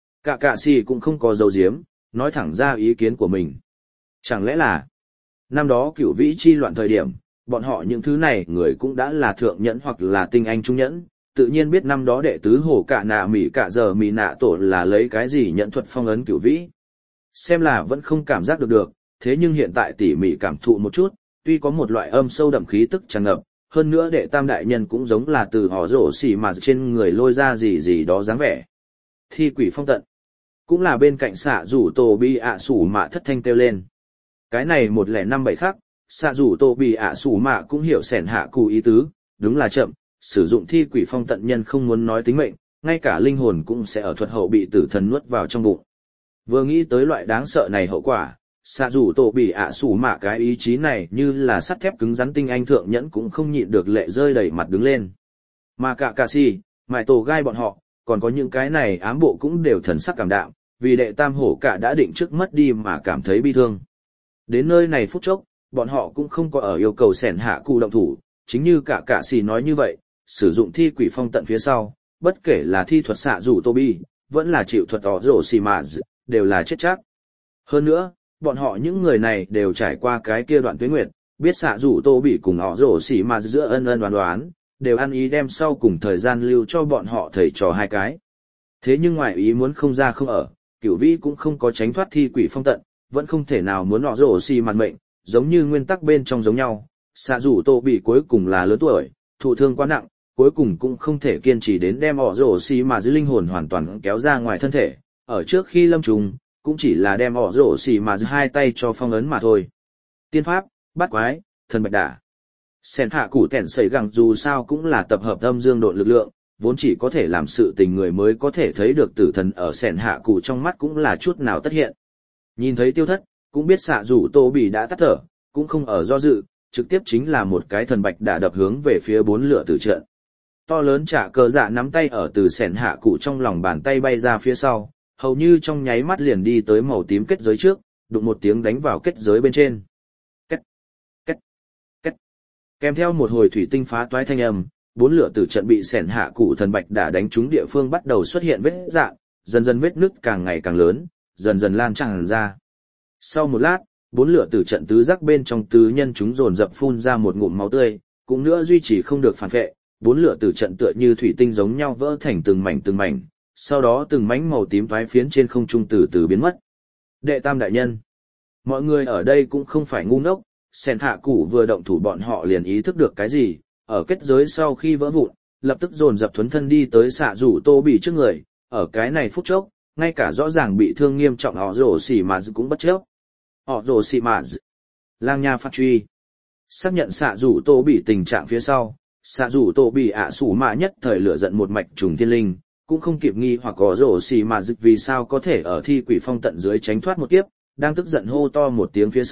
Cả sĩ cũng không có dấu diếm, nói thẳng ra ý kiến của mình. Chẳng lẽ là, năm đó cửu vĩ chi loạn thời điểm, bọn họ những thứ này người cũng đã là thượng nhẫn hoặc là tinh anh trung nhẫn, tự nhiên biết năm đó đệ tứ hổ cả nạ mỉ cả giờ mỉ nạ tổ là lấy cái gì nhận thuật phong ấn cửu vĩ. Xem là vẫn không cảm giác được, thế nhưng hiện tại tỉ mỉ cảm thụ một chút, tuy có một loại âm sâu đậm khí tức tràn ngập, hơn nữa đệ tam đại nhân cũng giống là từ họ rổ xỉ mà trên người lôi ra gì đó dáng vẻ. Thi quỷ phong tận, cũng là bên cạnh xạ rủ tổ bị ạ sủ mạ thất thanh kêu lên. Cái này 105-7 khác, xạ rủ tổ bị ạ sủ mạ cũng hiểu sẻn hạ cụ ý tứ, đúng là chậm, sử dụng thi quỷ phong tận nhân không muốn nói tính mệnh, ngay cả linh hồn cũng sẽ ở thuật hậu bị tử thần nuốt vào trong bụng. Vừa nghĩ tới loại đáng sợ này hậu quả, xạ rủ tổ bị ạ sủ mạ cái ý chí này như là sắt thép cứng rắn tinh anh thượng nhẫn cũng không nhịn được lệ rơi đầy mặt đứng lên. Mà cả sĩ, mải tổ gai bọn họ, còn có những cái này ám bộ cũng đều thần sắc cảm đạm, vì đệ tam hổ cả đã định trước mất đi mà cảm thấy bi thương. Đến nơi này phút chốc, bọn họ cũng không có ở yêu cầu sẻn hạ cụ động thủ, chính như cả sĩ nói như vậy, sử dụng thi quỷ phong tận phía sau, bất kể là thi thuật xạ rủ tô bi, vẫn là chịu thuật ỏ rổ xì mà đều là chết chắc. Hơn nữa, bọn họ những người này đều trải qua cái kia đoạn tuế nguyệt, biết xạ rủ tô bị cùng ỏ rổ xì mà giữa ân đoán, đều ăn ý đem sau cùng thời gian lưu cho bọn họ thầy trò hai cái. Thế nhưng ngoài ý muốn không ra không ở, cửu vĩ cũng không có tránh thoát thi quỷ phong tận, vẫn không thể nào muốn ỏ rổ xì mà mệnh, giống như nguyên tắc bên trong giống nhau, xạ rủ tô bị cuối cùng là lớn tuổi, thụ thương quá nặng, cuối cùng cũng không thể kiên trì đến đem ỏ rổ xì mà dưới linh hồn hoàn toàn kéo ra ngoài thân thể, ở trước khi lâm trùng, cũng chỉ là đem ỏ rổ xì mà hai tay cho phong ấn mà thôi. Tiên pháp, bát quái, thần bạch đả. Sẻn hạ cụ tẻn sẩy gẳng dù sao cũng là tập hợp âm dương độn lực lượng, vốn chỉ có thể làm sự tình người mới có thể thấy được tử thần ở sẻn hạ cụ trong mắt cũng là chút nào tất hiện. Nhìn thấy tiêu thất, cũng biết xạ rủ tô bị đã tắt thở, cũng không ở do dự, trực tiếp chính là một cái thần bạch đả đập hướng về phía bốn lửa tử trận. To lớn trả cờ dạ nắm tay ở từ sẻn hạ cụ trong lòng bàn tay bay ra phía sau, hầu như trong nháy mắt liền đi tới màu tím kết giới trước, đụng một tiếng đánh vào kết giới bên trên. Két, két, két. Kèm theo một hồi thủy tinh phá toái thanh âm, bốn lửa tử trận bị sẻn hạ cụ thần bạch đả đánh trúng địa phương bắt đầu xuất hiện vết rạn, dần dần vết nứt càng ngày càng lớn, dần dần lan tràn ra. Sau một lát, bốn lửa tử trận tứ giác bên trong tứ nhân chúng dồn dập phun ra một ngụm máu tươi, cũng nữa duy trì không được phản vệ, bốn lửa tử trận tựa như thủy tinh giống nhau vỡ thành từng mảnh, sau đó từng mảnh màu tím toái phiến trên không trung từ từ biến mất. Đệ tam đại nhân, mọi người ở đây cũng không phải ngu ngốc, sẻn hạ cụ vừa động thủ bọn họ liền ý thức được cái gì, ở kết giới sau khi vỡ vụn, lập tức dồn dập thuấn thân đi tới xạ rủ tô bị trước người, ở cái này phút chốc, ngay cả rõ ràng bị thương nghiêm trọng họ rổ xỉ mà cũng bất chấp. Họ rổ xỉ mà lang nha phát truy, xác nhận xạ rủ tô bị tình trạng phía sau, xạ rủ tô bị ạ sủ mạ nhất thời lửa giận một mạch trùng thiên linh, cũng không kịp nghi hoặc có rổ xì mà dịch vì sao có thể ở thi quỷ phong tận dưới tránh thoát một kiếp, đang tức giận hô to một tiếng phía sau,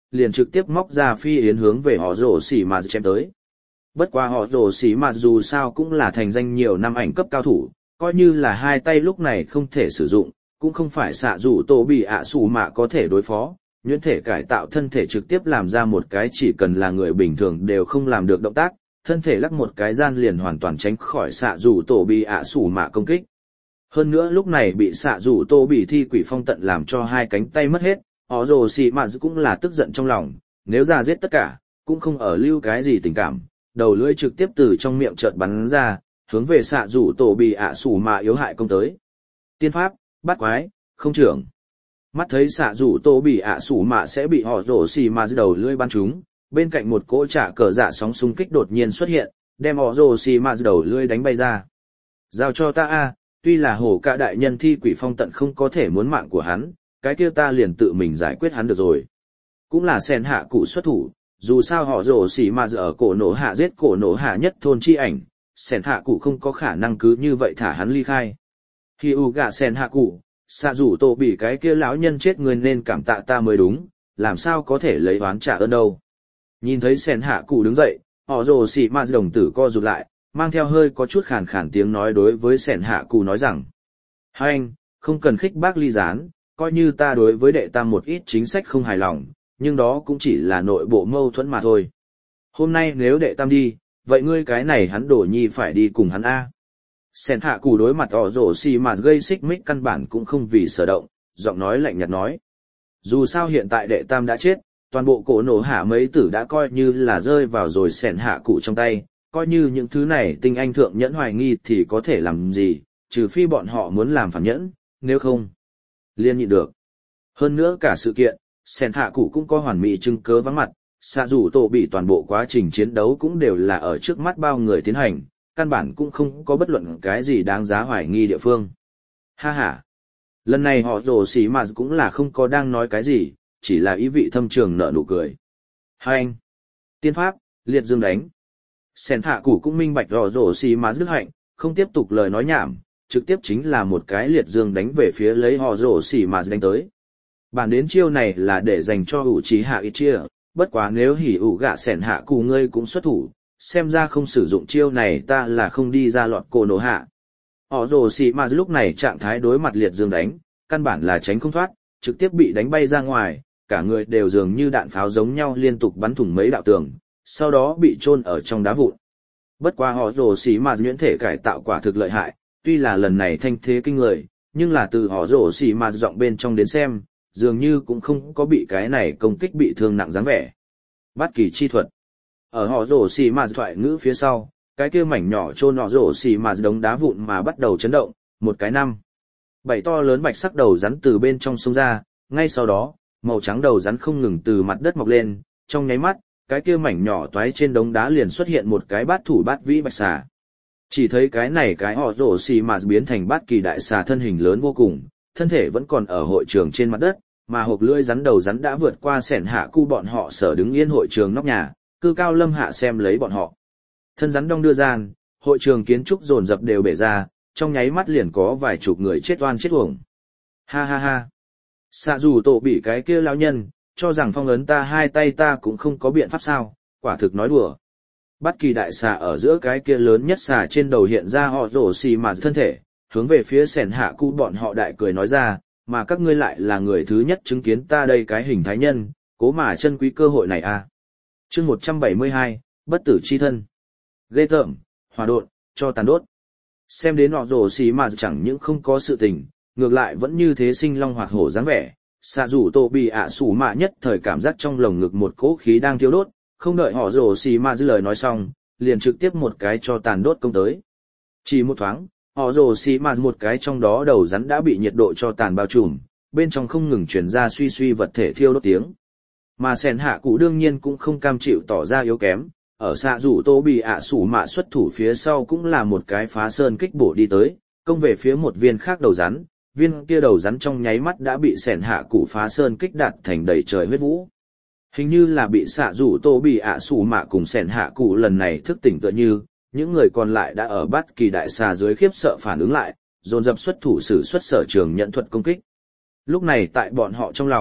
liền trực tiếp móc ra phi yến hướng về họ rổ xỉ mà chém tới. Bất quá họ rổ xỉ mà dù sao cũng là thành danh nhiều năm ảnh cấp cao thủ, coi như là hai tay lúc này không thể sử dụng, cũng không phải xạ rủ tổ bị ạ sủ mạ có thể đối phó. Nhuyễn thể cải tạo thân thể trực tiếp làm ra một cái chỉ cần là người bình thường đều không làm được động tác, thân thể lắc một cái gian liền hoàn toàn tránh khỏi xạ rủ tổ bị ạ sủ mạ công kích. Hơn nữa lúc này bị xạ rủ tổ bị thi quỷ phong tận làm cho hai cánh tay mất hết, họ rồ xì mạ cũng là tức giận trong lòng, nếu ra giết tất cả, cũng không ở lưu cái gì tình cảm, đầu lưỡi trực tiếp từ trong miệng chợt bắn ra, hướng về xạ rủ tổ bị ạ sủ mạ yếu hại công tới. Tiên pháp, bắt quái, không trưởng. Mắt thấy xạ rủ tổ bị ạ sủ mạ sẽ bị họ rồ xì mạ đầu lưỡi bắn trúng, bên cạnh một cỗ trả cờ dạ sóng xung kích đột nhiên xuất hiện, đem họ rồ xì mạ đầu lưỡi đánh bay ra. Giao cho ta a, tuy là hổ cả đại nhân thi quỷ phong tận không có thể muốn mạng của hắn, cái kia ta liền tự mình giải quyết hắn được rồi. Cũng là sen hạ cụ xuất thủ, dù sao họ rồ xỉ mà ở cổ nổ hạ giết cổ nổ hạ nhất thôn chi ảnh, sen hạ cụ không có khả năng cứ như vậy thả hắn ly khai. Khi u gạ sen hạ cụ, xạ rủ tổ bị cái kia lão nhân chết người nên cảm tạ ta mới đúng, làm sao có thể lấy oán trả ơn đâu. Nhìn thấy sen hạ cụ đứng dậy, họ rồ xỉ mà đồng tử co rụt lại, mang theo hơi có chút khàn khàn tiếng nói đối với sen hạ cụ nói rằng: hai anh, không cần khích bác ly gián, coi như ta đối với đệ tam một ít chính sách không hài lòng, nhưng đó cũng chỉ là nội bộ mâu thuẫn mà thôi. Hôm nay nếu đệ tam đi, vậy ngươi cái này hắn đổ nhi phải đi cùng hắn A. Sen hạ cụ đối mặt ỏ rổ xì mà gây xích mích căn bản cũng không vì sở động, giọng nói lạnh nhạt nói. Dù sao hiện tại đệ tam đã chết, toàn bộ cổ nổ hạ mấy tử đã coi như là rơi vào rồi sen hạ cụ trong tay, coi như những thứ này tinh anh thượng nhẫn hoài nghi thì có thể làm gì, trừ phi bọn họ muốn làm phản nhẫn, nếu không liên nhịn được. Hơn nữa cả sự kiện, sen hạ cụ cũng có hoàn mỹ chứng cớ vắng mặt, xạ rủ tổ bị toàn bộ quá trình chiến đấu cũng đều là ở trước mắt bao người tiến hành, căn bản cũng không có bất luận cái gì đáng giá hoài nghi địa phương. Ha ha! Lần này họ rồ xỉ mà cũng là không có đang nói cái gì, chỉ là ý vị thâm trường nở nụ cười. Hai anh! Tiên pháp, liệt dương đánh. Sen hạ cụ cũng minh bạch họ rồ xỉ mà dứt hạnh, không tiếp tục lời nói nhảm, trực tiếp chính là một cái liệt dương đánh về phía lấy họ rồ xỉ mà đánh tới. Bản đến chiêu này là để dành cho ủ trí hạ ít chia, bất quá nếu hỉ ủ gạ sẻn hạ cụ ngươi cũng xuất thủ, xem ra không sử dụng chiêu này ta là không đi ra lọt cổ nổ hạ. Họ rồ xỉ mà lúc này trạng thái đối mặt liệt dương đánh, căn bản là tránh không thoát, trực tiếp bị đánh bay ra ngoài, cả người đều dường như đạn pháo giống nhau liên tục bắn thủng mấy đạo tường, sau đó bị chôn ở trong đá vụn. Bất quá họ rồ xỉ mà nhuyễn thể cải tạo quả thực lợi hại, tuy là lần này thanh thế kinh người, nhưng là từ họ rồ xỉ mà giọng bên trong đến xem, dường như cũng không có bị cái này công kích bị thương nặng dáng vẻ. Bát kỳ chi thuật. Ở họ rồ xỉ mà thoại ngữ phía sau, cái kia mảnh nhỏ chôn họ rồ xỉ mà đống đá vụn mà bắt đầu chấn động, một cái năm. Bảy to lớn bạch sắc đầu rắn từ bên trong sông ra, ngay sau đó, màu trắng đầu rắn không ngừng từ mặt đất mọc lên, trong nháy mắt, cái kia mảnh nhỏ toái trên đống đá liền xuất hiện một cái bát thủ bát vĩ bạch xà. Chỉ thấy cái này cái họ rồ xỉ mà biến thành bát kỳ đại xà thân hình lớn vô cùng, thân thể vẫn còn ở hội trường trên mặt đất, mà hộp lưỡi rắn đầu rắn đã vượt qua sẻn hạ cu bọn họ sở đứng yên hội trường nóc nhà, cư cao lâm hạ xem lấy bọn họ. Thân rắn đong đưa gian, hội trường kiến trúc dồn dập đều bể ra, trong nháy mắt liền có vài chục người chết oan chết uổng. Ha ha ha. Xạ dù tổ bị cái kia lão nhân, cho rằng phong ấn ta hai tay ta cũng không có biện pháp sao, quả thực nói đùa. Bất kỳ đại xà ở giữa cái kia lớn nhất xà trên đầu hiện ra họ rổ xì mà thân thể, hướng về phía sẻn hạ cu bọn họ đại cười nói ra, mà các ngươi lại là người thứ nhất chứng kiến ta đây cái hình thái nhân, cố mà chân quý cơ hội này à. Chương 172, bất tử chi thân. Ghê tởm, hòa độn, cho tàn đốt. Xem đến họ rồ xì mà chẳng những không có sự tình, ngược lại vẫn như thế sinh long hoạt hổ dáng vẻ. Xạ rủ tổ bị ạ sủ mạ nhất thời cảm giác trong lồng ngực một cỗ khí đang thiêu đốt, không đợi họ rồ xì mà dư lời nói xong, liền trực tiếp một cái cho tàn đốt công tới. Chỉ một thoáng, họ rồ xì mà một cái trong đó đầu rắn đã bị nhiệt độ cho tàn bao trùm, bên trong không ngừng truyền ra suy suy vật thể thiêu đốt tiếng. Mà sẻn hạ cụ đương nhiên cũng không cam chịu tỏ ra yếu kém, ở xạ rủ tô bị ạ sủ mạ xuất thủ phía sau cũng là một cái phá sơn kích bổ đi tới, công về phía một viên khác đầu rắn, viên kia đầu rắn trong nháy mắt đã bị sẻn hạ cụ phá sơn kích đạt thành đầy trời huyết vũ. Hình như là bị xạ rủ tô bị ạ sủ mạ cùng sẻn hạ cụ lần này thức tỉnh tựa như, những người còn lại đã ở bát kỳ đại xà dưới khiếp sợ phản ứng lại, dồn dập xuất thủ sử xuất sở trường nhận thuật công kích. Lúc này tại bọn họ trong lòng,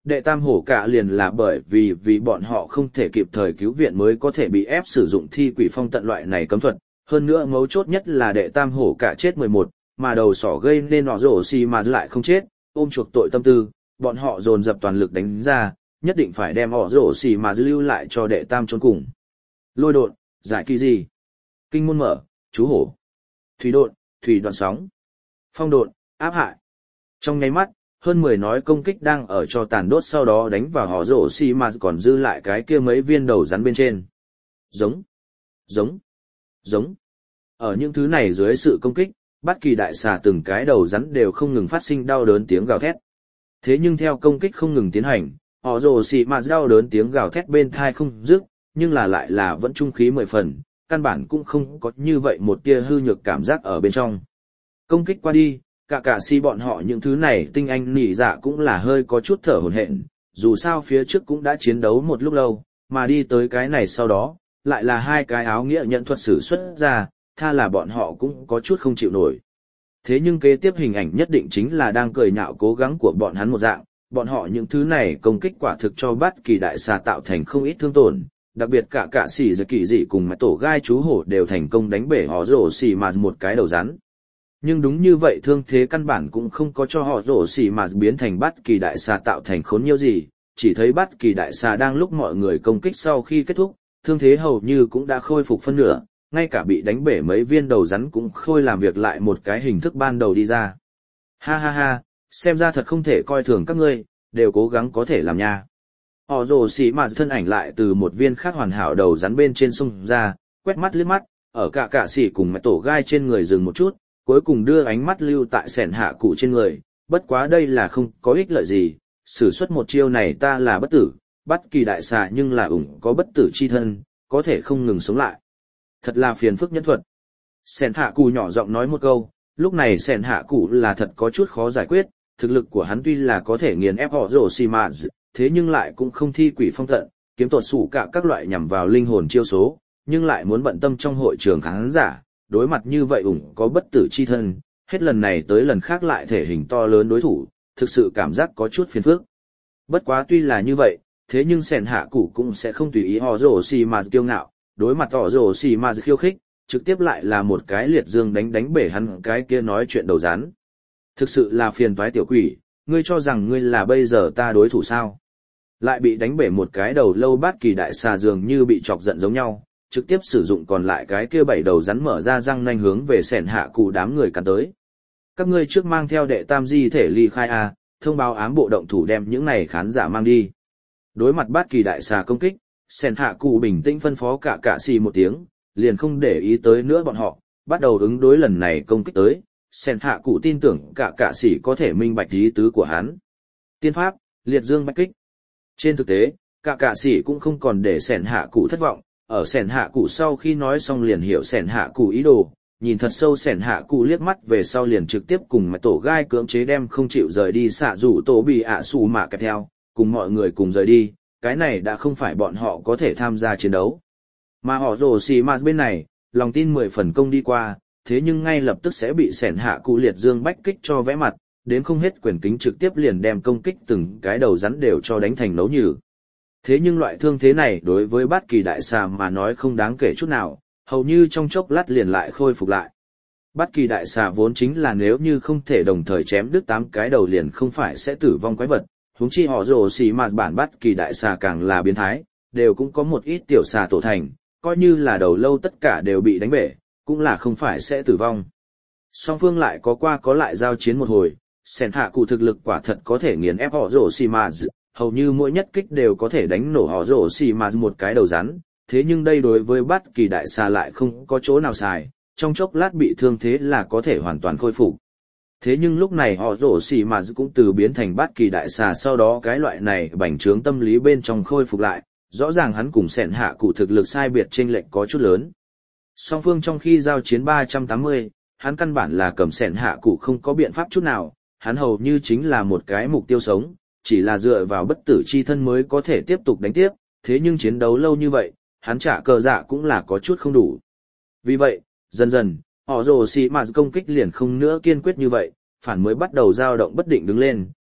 đệ tam hổ cả liền là bởi vì bọn họ không thể kịp thời cứu viện mới có thể bị ép sử dụng thi quỷ phong tận loại này cấm thuật. Hơn nữa mấu chốt nhất là đệ tam hổ cả chết 11, mà đầu sỏ gây nên họ rổ xì mà lại không chết, ôm chuộc tội tâm tư, bọn họ dồn dập toàn lực đánh ra, nhất định phải đem họ rổ xì mà lưu lại cho đệ tam chôn cùng. Lôi độn, giải kỳ gì? Kinh môn mở, chú hổ. Thủy độn, thủy đoạn sóng. Phong độn, áp hại. Trong nháy mắt, hơn 10 nói công kích đang ở cho tàn đốt sau đó đánh vào họ rổ xì mà còn dư lại cái kia mấy viên đầu rắn bên trên. Giống, giống, giống. Ở những thứ này dưới sự công kích, bất kỳ đại xà từng cái đầu rắn đều không ngừng phát sinh đau đớn tiếng gào thét. Thế nhưng theo công kích không ngừng tiến hành, họ rồ xì mà đau đớn tiếng gào thét bên thai không dứt, nhưng lại là vẫn trung khí 10 phần, căn bản cũng không có như vậy một tia hư nhược cảm giác ở bên trong. Công kích qua đi, cả si bọn họ những thứ này tinh anh nỉ dạ cũng là hơi có chút thở hổn hển, dù sao phía trước cũng đã chiến đấu một lúc lâu, mà đi tới cái này sau đó, lại là hai cái áo nghĩa nhận thuật sử xuất ra, tha là bọn họ cũng có chút không chịu nổi. Thế nhưng kế tiếp hình ảnh nhất định chính là đang cười nhạo cố gắng của bọn hắn một dạng, bọn họ những thứ này công kích quả thực cho bất kỳ đại xà tạo thành không ít thương tổn, đặc biệt cả xỉ giật kỳ dị cùng mà tổ gai chú hổ đều thành công đánh bể họ rổ xỉ mà một cái đầu rắn. Nhưng đúng như vậy thương thế căn bản cũng không có cho họ rổ xỉ mà biến thành bất kỳ đại xà tạo thành khốn nhiêu gì, chỉ thấy bất kỳ đại xà đang lúc mọi người công kích sau khi kết thúc, thương thế hầu như cũng đã khôi phục phân nửa, ngay cả bị đánh bể mấy viên đầu rắn cũng khôi làm việc lại một cái hình thức ban đầu đi ra. Ha ha ha, xem ra thật không thể coi thường các ngươi, đều cố gắng có thể làm nha. Họ rồ xỉ mà thân ảnh lại từ một viên khác hoàn hảo đầu rắn bên trên sông ra, quét mắt liếc mắt, ở cả xỉ cùng mẹ tổ gai trên người dừng một chút, cuối cùng đưa ánh mắt lưu tại sẻn hạ cụ trên người, bất quá đây là không có ích lợi gì, sử xuất một chiêu này ta là bất tử, bất kỳ đại xà nhưng là ủng có bất tử chi thân, có thể không ngừng sống lại. Thật là phiền phức nhân thuật. Sẻn hạ cụ nhỏ giọng nói một câu, lúc này sẻn hạ cụ là thật có chút khó giải quyết, thực lực của hắn tuy là có thể nghiền ép họ rồ xì mà, thế nhưng lại cũng không thi quỷ phong tận, kiếm tuột sủ cả các loại nhằm vào linh hồn chiêu số, nhưng lại muốn bận tâm trong hội trường khán giả, đối mặt như vậy ủng có bất tử chi thân, hết lần này tới lần khác lại thể hình to lớn đối thủ, thực sự cảm giác có chút phiền phức. Bất quá tuy là như vậy, thế nhưng sẻn hạ cụ cũng sẽ không tùy ý họ rồ xì mà kiêu ngạo, đối mặt họ rồ xì mà khiêu khích, trực tiếp lại là một cái liệt dương đánh bể hắn cái kia nói chuyện đầu rắn. Thực sự là phiền toái tiểu quỷ, ngươi cho rằng ngươi là bây giờ ta đối thủ sao? Lại bị đánh bể một cái đầu lâu bát kỳ đại xà dường như bị chọc giận giống nhau, trực tiếp sử dụng còn lại cái kia 7 đầu rắn mở ra răng nanh hướng về sẻn hạ cụ đám người cắn tới. Các ngươi trước mang theo đệ tam di thể ly khai a, thông báo ám bộ động thủ đem những này khán giả mang đi. Đối mặt bát kỳ đại xà công kích, sẻn hạ cụ bình tĩnh phân phó cả xì một tiếng, liền không để ý tới nữa bọn họ, bắt đầu ứng đối lần này công kích tới. Sẻn hạ cụ tin tưởng cả xì có thể minh bạch ý tứ của hắn. Tiên pháp, liệt dương bách kích. Trên thực tế, cả xì cũng không còn để sẻn hạ cụ thất vọng, ở sẻn hạ cụ sau khi nói xong liền hiểu sẻn hạ cụ ý đồ, nhìn thật sâu sẻn hạ cụ liếc mắt về sau liền trực tiếp cùng mẹ tổ gai cưỡng chế đem không chịu rời đi xạ rủ tổ bị ạ xù mà kẹp theo, cùng mọi người cùng rời đi, cái này đã không phải bọn họ có thể tham gia chiến đấu. Mà họ rồ xì mà bên này, lòng tin 10 phần công đi qua, thế nhưng ngay lập tức sẽ bị sẻn hạ cụ liệt dương bách kích cho vẽ mặt, đến không hết quyền kính trực tiếp liền đem công kích từng cái đầu rắn đều cho đánh thành nấu nhừ. Thế nhưng loại thương thế này đối với bất kỳ đại xà mà nói không đáng kể chút nào, hầu như trong chốc lát liền lại khôi phục lại. Bất kỳ đại xà vốn chính là nếu như không thể đồng thời chém đứt 8 cái đầu liền không phải sẽ tử vong quái vật, huống chi họ rồ xì mà bản bất kỳ đại xà càng là biến thái, đều cũng có một ít tiểu xà tổ thành, coi như là đầu lâu tất cả đều bị đánh bể, cũng là không phải sẽ tử vong. Song phương lại có qua có lại giao chiến một hồi, sẻn hạ cụ thực lực quả thật có thể nghiền ép họ rồ xì mà, hầu như mỗi nhất kích đều có thể đánh nổ họ rồ xì mà một cái đầu rắn, thế nhưng đây đối với bất kỳ đại xà lại không có chỗ nào xài, trong chốc lát bị thương thế là có thể hoàn toàn khôi phục. Thế nhưng lúc này họ rồ xì mà cũng từ biến thành bất kỳ đại xà sau đó cái loại này bành trướng tâm lý bên trong khôi phục lại, rõ ràng hắn cùng sẻn hạ cụ thực lực sai biệt chênh lệch có chút lớn. Song phương trong khi giao chiến 380, hắn căn bản là cầm sẻn hạ cụ không có biện pháp chút nào, hắn hầu như chính là một cái mục tiêu sống, chỉ là dựa vào bất tử chi thân mới có thể tiếp tục đánh tiếp, thế nhưng chiến đấu lâu như vậy, hắn trả cờ dạ cũng là có chút không đủ. Vì vậy, dần dần, họ rồ xì mà công kích liền không nữa kiên quyết như vậy, phản mới bắt đầu dao động bất định đứng lên,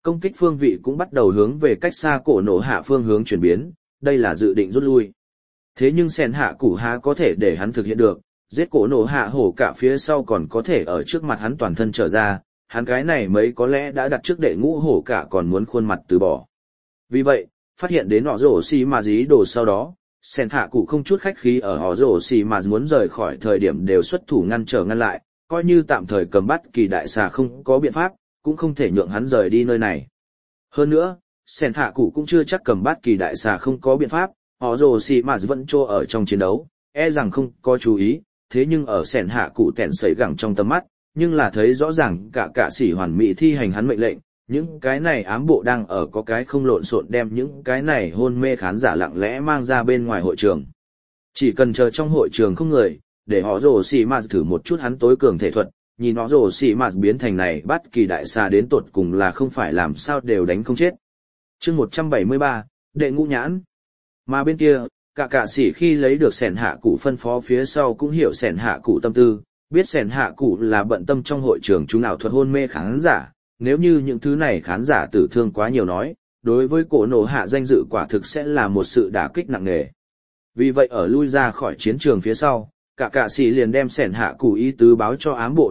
công kích phương vị cũng bắt đầu hướng về cách xa cổ nổ hạ phương hướng chuyển biến, đây là dự định rút lui. Thế nhưng Sẻn Hạ Cụ há có thể để hắn thực hiện được, giết cổ nổ hạ hổ cả phía sau còn có thể ở trước mặt hắn toàn thân trở ra, hắn cái này mấy có lẽ đã đặt trước đệ ngũ hổ cả còn muốn khuôn mặt từ bỏ. Vì vậy, phát hiện đến họ rổ xì mà dí đồ sau đó, Sẻn Hạ Cụ không chút khách khí ở họ rổ xì mà muốn rời khỏi thời điểm đều xuất thủ ngăn trở ngăn lại, coi như tạm thời cầm bắt kỳ đại xà không có biện pháp, cũng không thể nhượng hắn rời đi nơi này. Hơn nữa, Sẻn Hạ Cụ cũng chưa chắc cầm bắt kỳ đại xà không có biện pháp, họ rồ xì mà vẫn trô ở trong chiến đấu, e rằng không có chú ý, thế nhưng ở Sẻn Hạ Cụ tẹn sấy gẳng trong tầm mắt, nhưng là thấy rõ ràng cả sĩ hoàn mỹ thi hành hắn mệnh lệnh, những cái này ám bộ đang ở có cái không lộn xộn đem những cái này hôn mê khán giả lặng lẽ mang ra bên ngoài hội trường. Chỉ cần chờ trong hội trường không người, để họ rồ xì mà thử một chút hắn tối cường thể thuật, nhìn họ rồ xì mà biến thành này bắt kỳ đại xà đến tột cùng là không phải làm sao đều đánh không chết. Chương 173, đệ ngũ nhãn. Mà bên kia, cả sĩ khi lấy được Sẻn Hạ Cụ phân phó phía sau cũng hiểu Sẻn Hạ Cụ tâm tư, biết Sẻn Hạ Cụ là bận tâm trong hội trường chúng ảo thuật hôn mê khán giả, nếu như những thứ này khán giả tử thương quá nhiều nói, đối với cổ nổ hạ danh dự quả thực sẽ là một sự đả kích nặng nề. Vì vậy ở lui ra khỏi chiến trường phía sau, cả sĩ liền đem Sẻn Hạ Cụ ý tứ báo cho ám bộ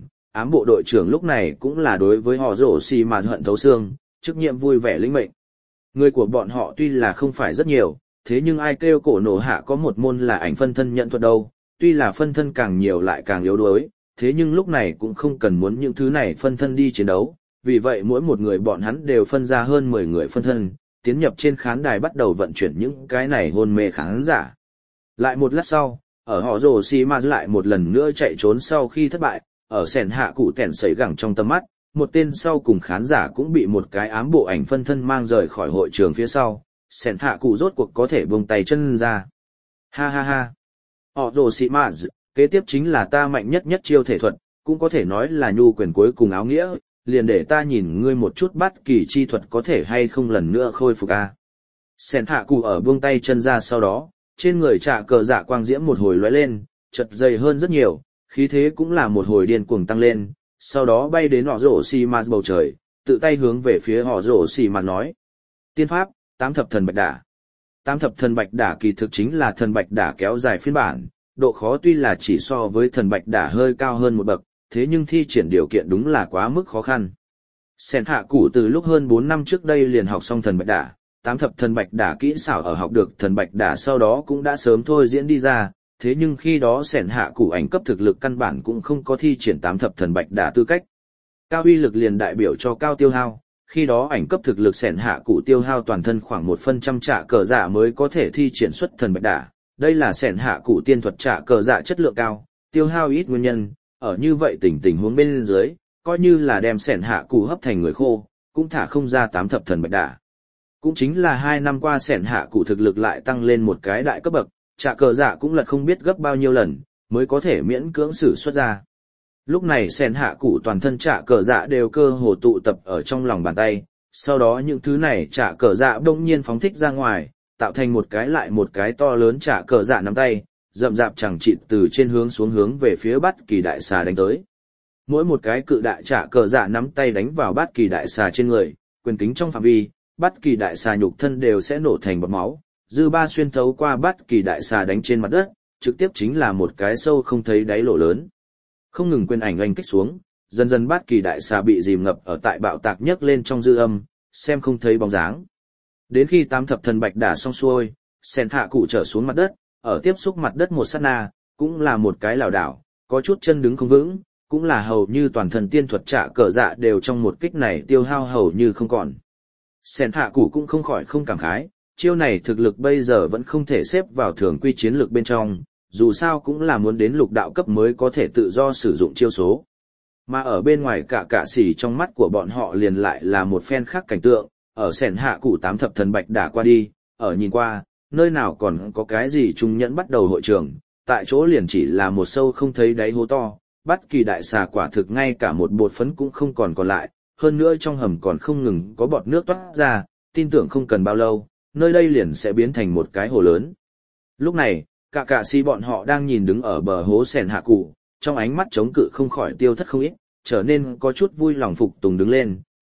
đội trưởng lúc này cũng là đối với họ rổ xì mà hận thấu xương, chức nhiệm vui vẻ lĩnh mệnh. Người của bọn họ tuy là không phải rất nhiều, thế nhưng ai kêu cổ nổ hạ có một môn là ảnh phân thân nhận thuật đâu, tuy là phân thân càng nhiều lại càng yếu đuối, thế nhưng lúc này cũng không cần muốn những thứ này phân thân đi chiến đấu, vì vậy mỗi một người bọn hắn đều phân ra hơn 10 người phân thân, tiến nhập trên khán đài bắt đầu vận chuyển những cái này hôn mê khán giả. Lại một lát sau, ở họ rồ xì mà lại một lần nữa chạy trốn sau khi thất bại, ở Sẻn Hạ Cụ tẻn sấy gẳng trong tầm mắt, một tên sau cùng khán giả cũng bị một cái ám bộ ảnh phân thân mang rời khỏi hội trường phía sau, Sẻn Hạ Cụ rốt cuộc có thể buông tay chân ra. Ha ha ha. Họ rồ xì mà, kế tiếp chính là ta mạnh nhất chiêu thể thuật, cũng có thể nói là nhu quyền cuối cùng áo nghĩa, liền để ta nhìn ngươi một chút bắt kỳ chi thuật có thể hay không lần nữa khôi phục a. Sẻn Hạ Cụ ở buông tay chân ra sau đó, trên người trả cờ dạ quang diễm một hồi lóe lên, chật dày hơn rất nhiều, khí thế cũng là một hồi điên cuồng tăng lên, sau đó bay đến họ rổ xì mà bầu trời, tự tay hướng về phía họ rổ xì mà nói. Tiên pháp, tám thập thần bạch đả. Tám thập thần bạch đả kỳ thực chính là thần bạch đả kéo dài phiên bản, độ khó tuy là chỉ so với thần bạch đả hơi cao hơn một bậc, thế nhưng thi triển điều kiện đúng là quá mức khó khăn. Sẻn Hạ Cụ từ lúc hơn 4 năm trước đây liền học xong thần bạch đả, tám thập thần bạch đả kỹ xảo ở học được thần bạch đả sau đó cũng đã sớm thôi diễn đi ra, thế nhưng khi đó Sẻn Hạ Cụ ảnh cấp thực lực căn bản cũng không có thi triển tám thập thần bạch đả tư cách. Cao uy lực liền đại biểu cho cao tiêu hao, khi đó ảnh cấp thực lực Sẻn Hạ Cụ tiêu hao toàn thân khoảng 1% trả cờ dạ mới có thể thi triển xuất thần bạch đả. Đây là Sẻn Hạ Cụ tiên thuật trả cờ dạ chất lượng cao, tiêu hao ít nguyên nhân, ở như vậy tình huống bên dưới, coi như là đem Sẻn Hạ Cụ hấp thành người khô, cũng thả không ra tám thập thần bạch đả. Cũng chính là 2 năm qua Sẻn Hạ Cụ thực lực lại tăng lên một cái đại cấp bậc, trả cờ dạ cũng lật không biết gấp bao nhiêu lần, mới có thể miễn cưỡng sử xuất ra. Lúc này Sẻn Hạ Cụ toàn thân trả cờ dạ đều cơ hồ tụ tập ở trong lòng bàn tay, sau đó những thứ này trả cờ dạ bỗng nhiên phóng thích ra ngoài, tạo thành một cái lại một cái to lớn trả cờ dạ nắm tay, rậm rạp chẳng chịt từ trên hướng xuống hướng về phía Bát Kỳ đại xà đánh tới. Mỗi một cái cự đại trả cờ dạ nắm tay đánh vào Bát Kỳ đại xà trên người, quyền kính trong phạm vi, Bát Kỳ đại xà nhục thân đều sẽ nổ thành bọt máu, dư ba xuyên thấu qua Bát Kỳ đại xà đánh trên mặt đất, trực tiếp chính là một cái sâu không thấy đáy lỗ lớn. Không ngừng quyền ảnh oanh kích xuống, dần dần Bát Kỳ đại xà bị dìm ngập ở tại bạo tạc nhấc lên trong dư âm, xem không thấy bóng dáng. Đến khi tám thập thần bạch đả xong xuôi, Sẻn Hạ Cụ trở xuống mặt đất, ở tiếp xúc mặt đất một sát na, cũng là một cái lảo đảo, có chút chân đứng không vững, cũng là hầu như toàn thân tiên thuật trả cờ dạ đều trong một kích này tiêu hao hầu như không còn. Sẻn Hạ Cụ cũng không khỏi không cảm khái, chiêu này thực lực bây giờ vẫn không thể xếp vào thường quy chiến lược bên trong, dù sao cũng là muốn đến lục đạo cấp mới có thể tự do sử dụng chiêu số. Mà ở bên ngoài cả xỉ trong mắt của bọn họ liền lại là một phen khác cảnh tượng, ở Sẻn Hạ Cụ tám thập thần bạch đả qua đi, ở nhìn qua, nơi nào còn có cái gì trung nhẫn bắt đầu hội trường, tại chỗ liền chỉ là một sâu không thấy đáy hố to, Bát Kỳ đại xà quả thực ngay cả một bột phấn cũng không còn còn lại, hơn nữa trong hầm còn không ngừng có bọt nước toát ra, tin tưởng không cần bao lâu, nơi đây liền sẽ biến thành một cái hồ lớn. Lúc này, cả si bọn họ đang nhìn đứng ở bờ hố Sẻn Hạ Cụ, trong ánh mắt chống cự không khỏi tiêu thất không ít, trở nên có chút vui lòng phục tùng đứng lên,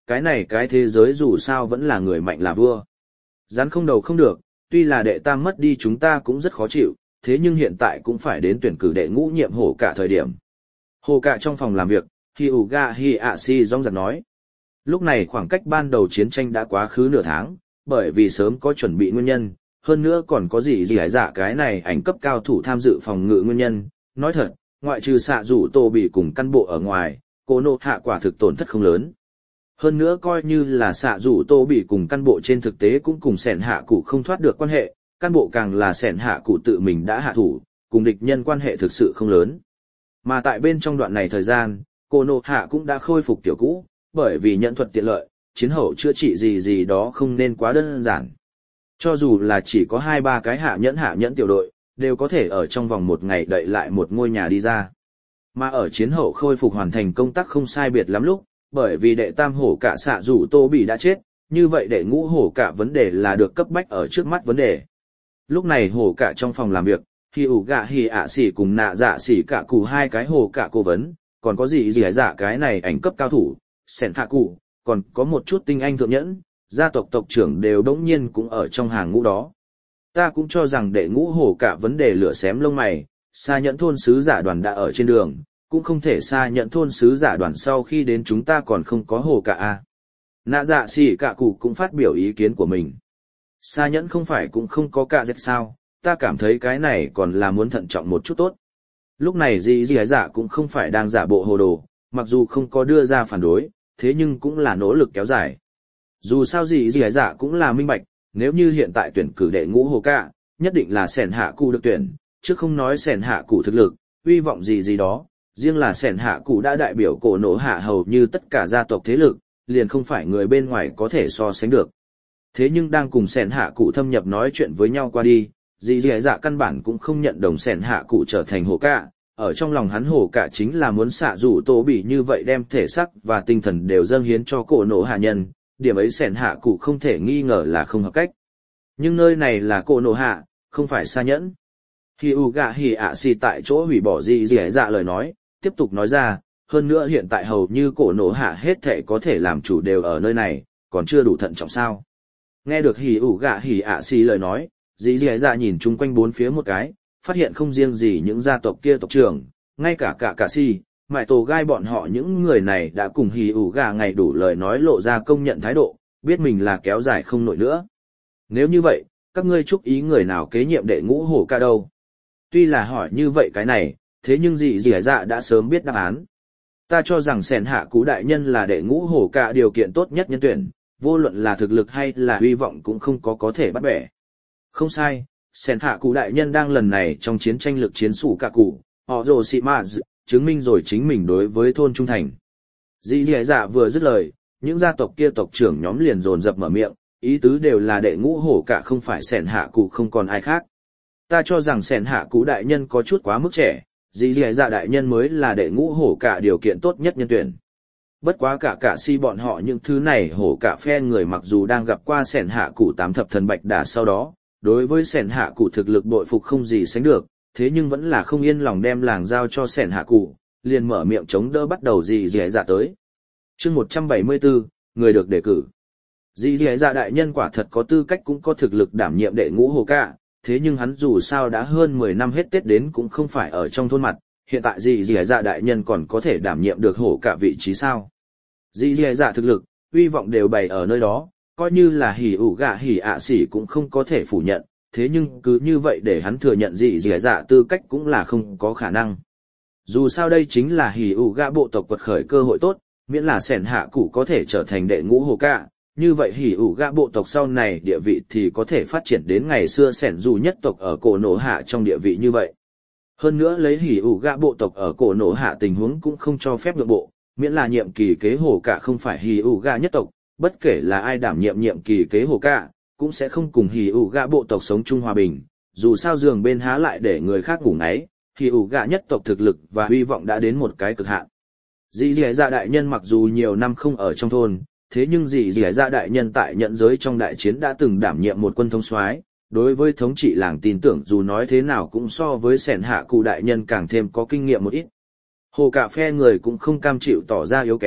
cái này cái thế giới dù sao vẫn là người mạnh là vua. Rắn không đầu không được, tuy là đệ tam mất đi chúng ta cũng rất khó chịu, thế nhưng hiện tại cũng phải đến tuyển cử đệ ngũ nhiệm hổ cả thời điểm. Hổ cả trong phòng làm việc, Hyuga Hiashi rong rạc nói. Lúc này khoảng cách ban đầu chiến tranh đã quá khứ nửa tháng, bởi vì sớm có chuẩn bị nguyên nhân, hơn nữa còn có gì hải dạ cái này ảnh cấp cao thủ tham dự phòng ngự nguyên nhân. Nói thật, ngoại trừ xạ rủ tổ bị cùng căn bộ ở ngoài, Cô Nô Hạ quả thực tổn thất không lớn. Hơn nữa coi như là xạ rủ tô bị cùng căn bộ trên thực tế cũng cùng sẻn hạ cụ không thoát được quan hệ, căn bộ càng là sẻn hạ cụ tự mình đã hạ thủ, cùng địch nhân quan hệ thực sự không lớn. Mà tại bên trong đoạn này thời gian, Cô Nô Hạ cũng đã khôi phục kiểu cũ, bởi vì nhận thuật tiện lợi, chiến hậu chữa trị gì đó không nên quá đơn giản. Cho dù là chỉ có 2-3 cái hạ nhẫn tiểu đội, đều có thể ở trong vòng một ngày đậy lại một ngôi nhà đi ra. Mà ở chiến hậu khôi phục hoàn thành công tác không sai biệt lắm lúc, bởi vì đệ tam hổ cả xạ rủ tô bị đã chết, như vậy đệ ngũ hổ cả vấn đề là được cấp bách ở trước mắt vấn đề. Lúc này hổ cả trong phòng làm việc, khi ủ gạ hì ạ xỉ cùng nạ dạ xỉ cả cụ hai cái hổ cả cố vấn, còn có gì dạ cái này ảnh cấp cao thủ, sẻn hạ cụ, còn có một chút tinh anh thượng nhẫn, gia tộc tộc trưởng đều đống nhiên cũng ở trong hàng ngũ đó. Ta cũng cho rằng đệ ngũ hổ cả vấn đề lửa xém lông mày, xa nhẫn thôn sứ giả đoàn đã ở trên đường, cũng không thể xa nhẫn thôn sứ giả đoàn sau khi đến chúng ta còn không có hổ cả a. Nạ dạ xỉ cả cụ cũng phát biểu ý kiến của mình. Xa nhẫn không phải cũng không có cả dẹp sao, ta cảm thấy cái này còn là muốn thận trọng một chút tốt. Lúc này dì dạ cũng không phải đang giả bộ hồ đồ, mặc dù không có đưa ra phản đối, thế nhưng cũng là nỗ lực kéo dài. Dù sao dì dạ cũng là minh bạch, nếu như hiện tại tuyển cử đệ ngũ hồ cả, nhất định là sẻn hạ cụ được tuyển, chứ không nói sẻn hạ cụ thực lực, uy vọng gì đó, riêng là sẻn hạ cụ đã đại biểu cổ nổ hạ hầu như tất cả gia tộc thế lực, liền không phải người bên ngoài có thể so sánh được. Thế nhưng đang cùng sẻn hạ cụ thâm nhập nói chuyện với nhau qua đi, dì dạ căn bản cũng không nhận đồng sẻn hạ cụ trở thành hồ cả, ở trong lòng hắn hồ cả chính là muốn xạ rủ tổ bị như vậy đem thể xác và tinh thần đều dâng hiến cho cổ nổ hạ nhân, điểm ấy sẻn hạ cụ không thể nghi ngờ là không hợp cách. Nhưng nơi này là cổ nổ hạ, không phải xa nhẫn. Khi Uga Hỉ ạ xì tại chỗ hủy bỏ dì dạ lời nói, tiếp tục nói ra, hơn nữa hiện tại hầu như cổ nổ hạ hết thể có thể làm chủ đều ở nơi này, còn chưa đủ thận trọng sao. Nghe được Hỉ Uga Hỉ ạ xì lời nói, dì dạ nhìn chung quanh bốn phía một cái, phát hiện không riêng gì những gia tộc kia tộc trưởng, ngay cả si, mại tổ gai bọn họ những người này đã cùng Hỉ Uga ngày đủ lời nói lộ ra công nhận thái độ, biết mình là kéo dài không nổi nữa. Nếu như vậy, các ngươi chúc ý người nào kế nhiệm đệ ngũ hổ ca đâu? Tuy là hỏi như vậy cái này, thế nhưng dì dạ đã sớm biết đáp án. Ta cho rằng sẻn hạ cú đại nhân là đệ ngũ hổ ca điều kiện tốt nhất nhân tuyển, vô luận là thực lực hay là hy vọng cũng không có thể bắt bẻ. Không sai, sẻn hạ cú đại nhân đang lần này trong chiến tranh lực chiến sủ cả cụ, họ rồ xị mạ chứng minh rồi chính mình đối với thôn trung thành. Dì dạ vừa dứt lời, những gia tộc kia tộc trưởng nhóm liền dồn dập mở miệng, ý tứ đều là đệ ngũ hổ cả không phải sẻn hạ cụ không còn ai khác. Ta cho rằng sẻn hạ cụ đại nhân có chút quá mức trẻ, dì dạ đại nhân mới là đệ ngũ hổ cả điều kiện tốt nhất nhân tuyển. Bất quá cả si bọn họ những thứ này hổ cả phe người mặc dù đang gặp qua sẻn hạ cụ tám thập thần bạch đà sau đó, đối với sẻn hạ cụ thực lực bội phục không gì sánh được, thế nhưng vẫn là không yên lòng đem làng giao cho sẻn hạ cụ, liền mở miệng chống đỡ bắt đầu dì dạ tới. Chương 174, người được đề cử. Dì dạ đại nhân quả thật có tư cách cũng có thực lực đảm nhiệm đệ ngũ hổ cả, thế nhưng hắn dù sao đã hơn 10 năm hết Tết đến cũng không phải ở trong thôn mặt, hiện tại dì dạ đại nhân còn có thể đảm nhiệm được hổ cả vị trí sao. Dì dạ thực lực, uy vọng đều bày ở nơi đó, coi như là Hỉ Uga Hỉ ạ xỉ cũng không có thể phủ nhận, thế nhưng cứ như vậy để hắn thừa nhận dì dạ tư cách cũng là không có khả năng. Dù sao đây chính là Hỉ Uga bộ tộc quật khởi cơ hội tốt, miễn là sẻn hạ cụ có thể trở thành đệ ngũ hổ cả, như vậy Hỉ Uga bộ tộc sau này địa vị thì có thể phát triển đến ngày xưa sẻn dù nhất tộc ở cổ nổ hạ trong địa vị như vậy. Hơn nữa lấy Hỉ Uga bộ tộc ở cổ nổ hạ tình huống cũng không cho phép nhượng bộ, miễn là nhiệm kỳ kế hổ cả không phải Hỉ Uga nhất tộc, bất kể là ai đảm nhiệm kỳ kế hổ cả, cũng sẽ không cùng Hỉ Uga bộ tộc sống chung hòa bình, dù sao giường bên há lại để người khác ngủ ngáy, Hỉ Uga nhất tộc thực lực và hy vọng đã đến một cái cực hạn. Dì dạ đại nhân mặc dù nhiều năm không ở trong thôn, thế nhưng dì dạ đại nhân tại nhận giới trong đại chiến đã từng đảm nhiệm một quân thống soái, đối với thống trị làng tin tưởng dù nói thế nào cũng so với sẻn hạ cụ đại nhân càng thêm có kinh nghiệm một ít. Hồ cả phe người cũng không cam chịu tỏ ra yếu kém,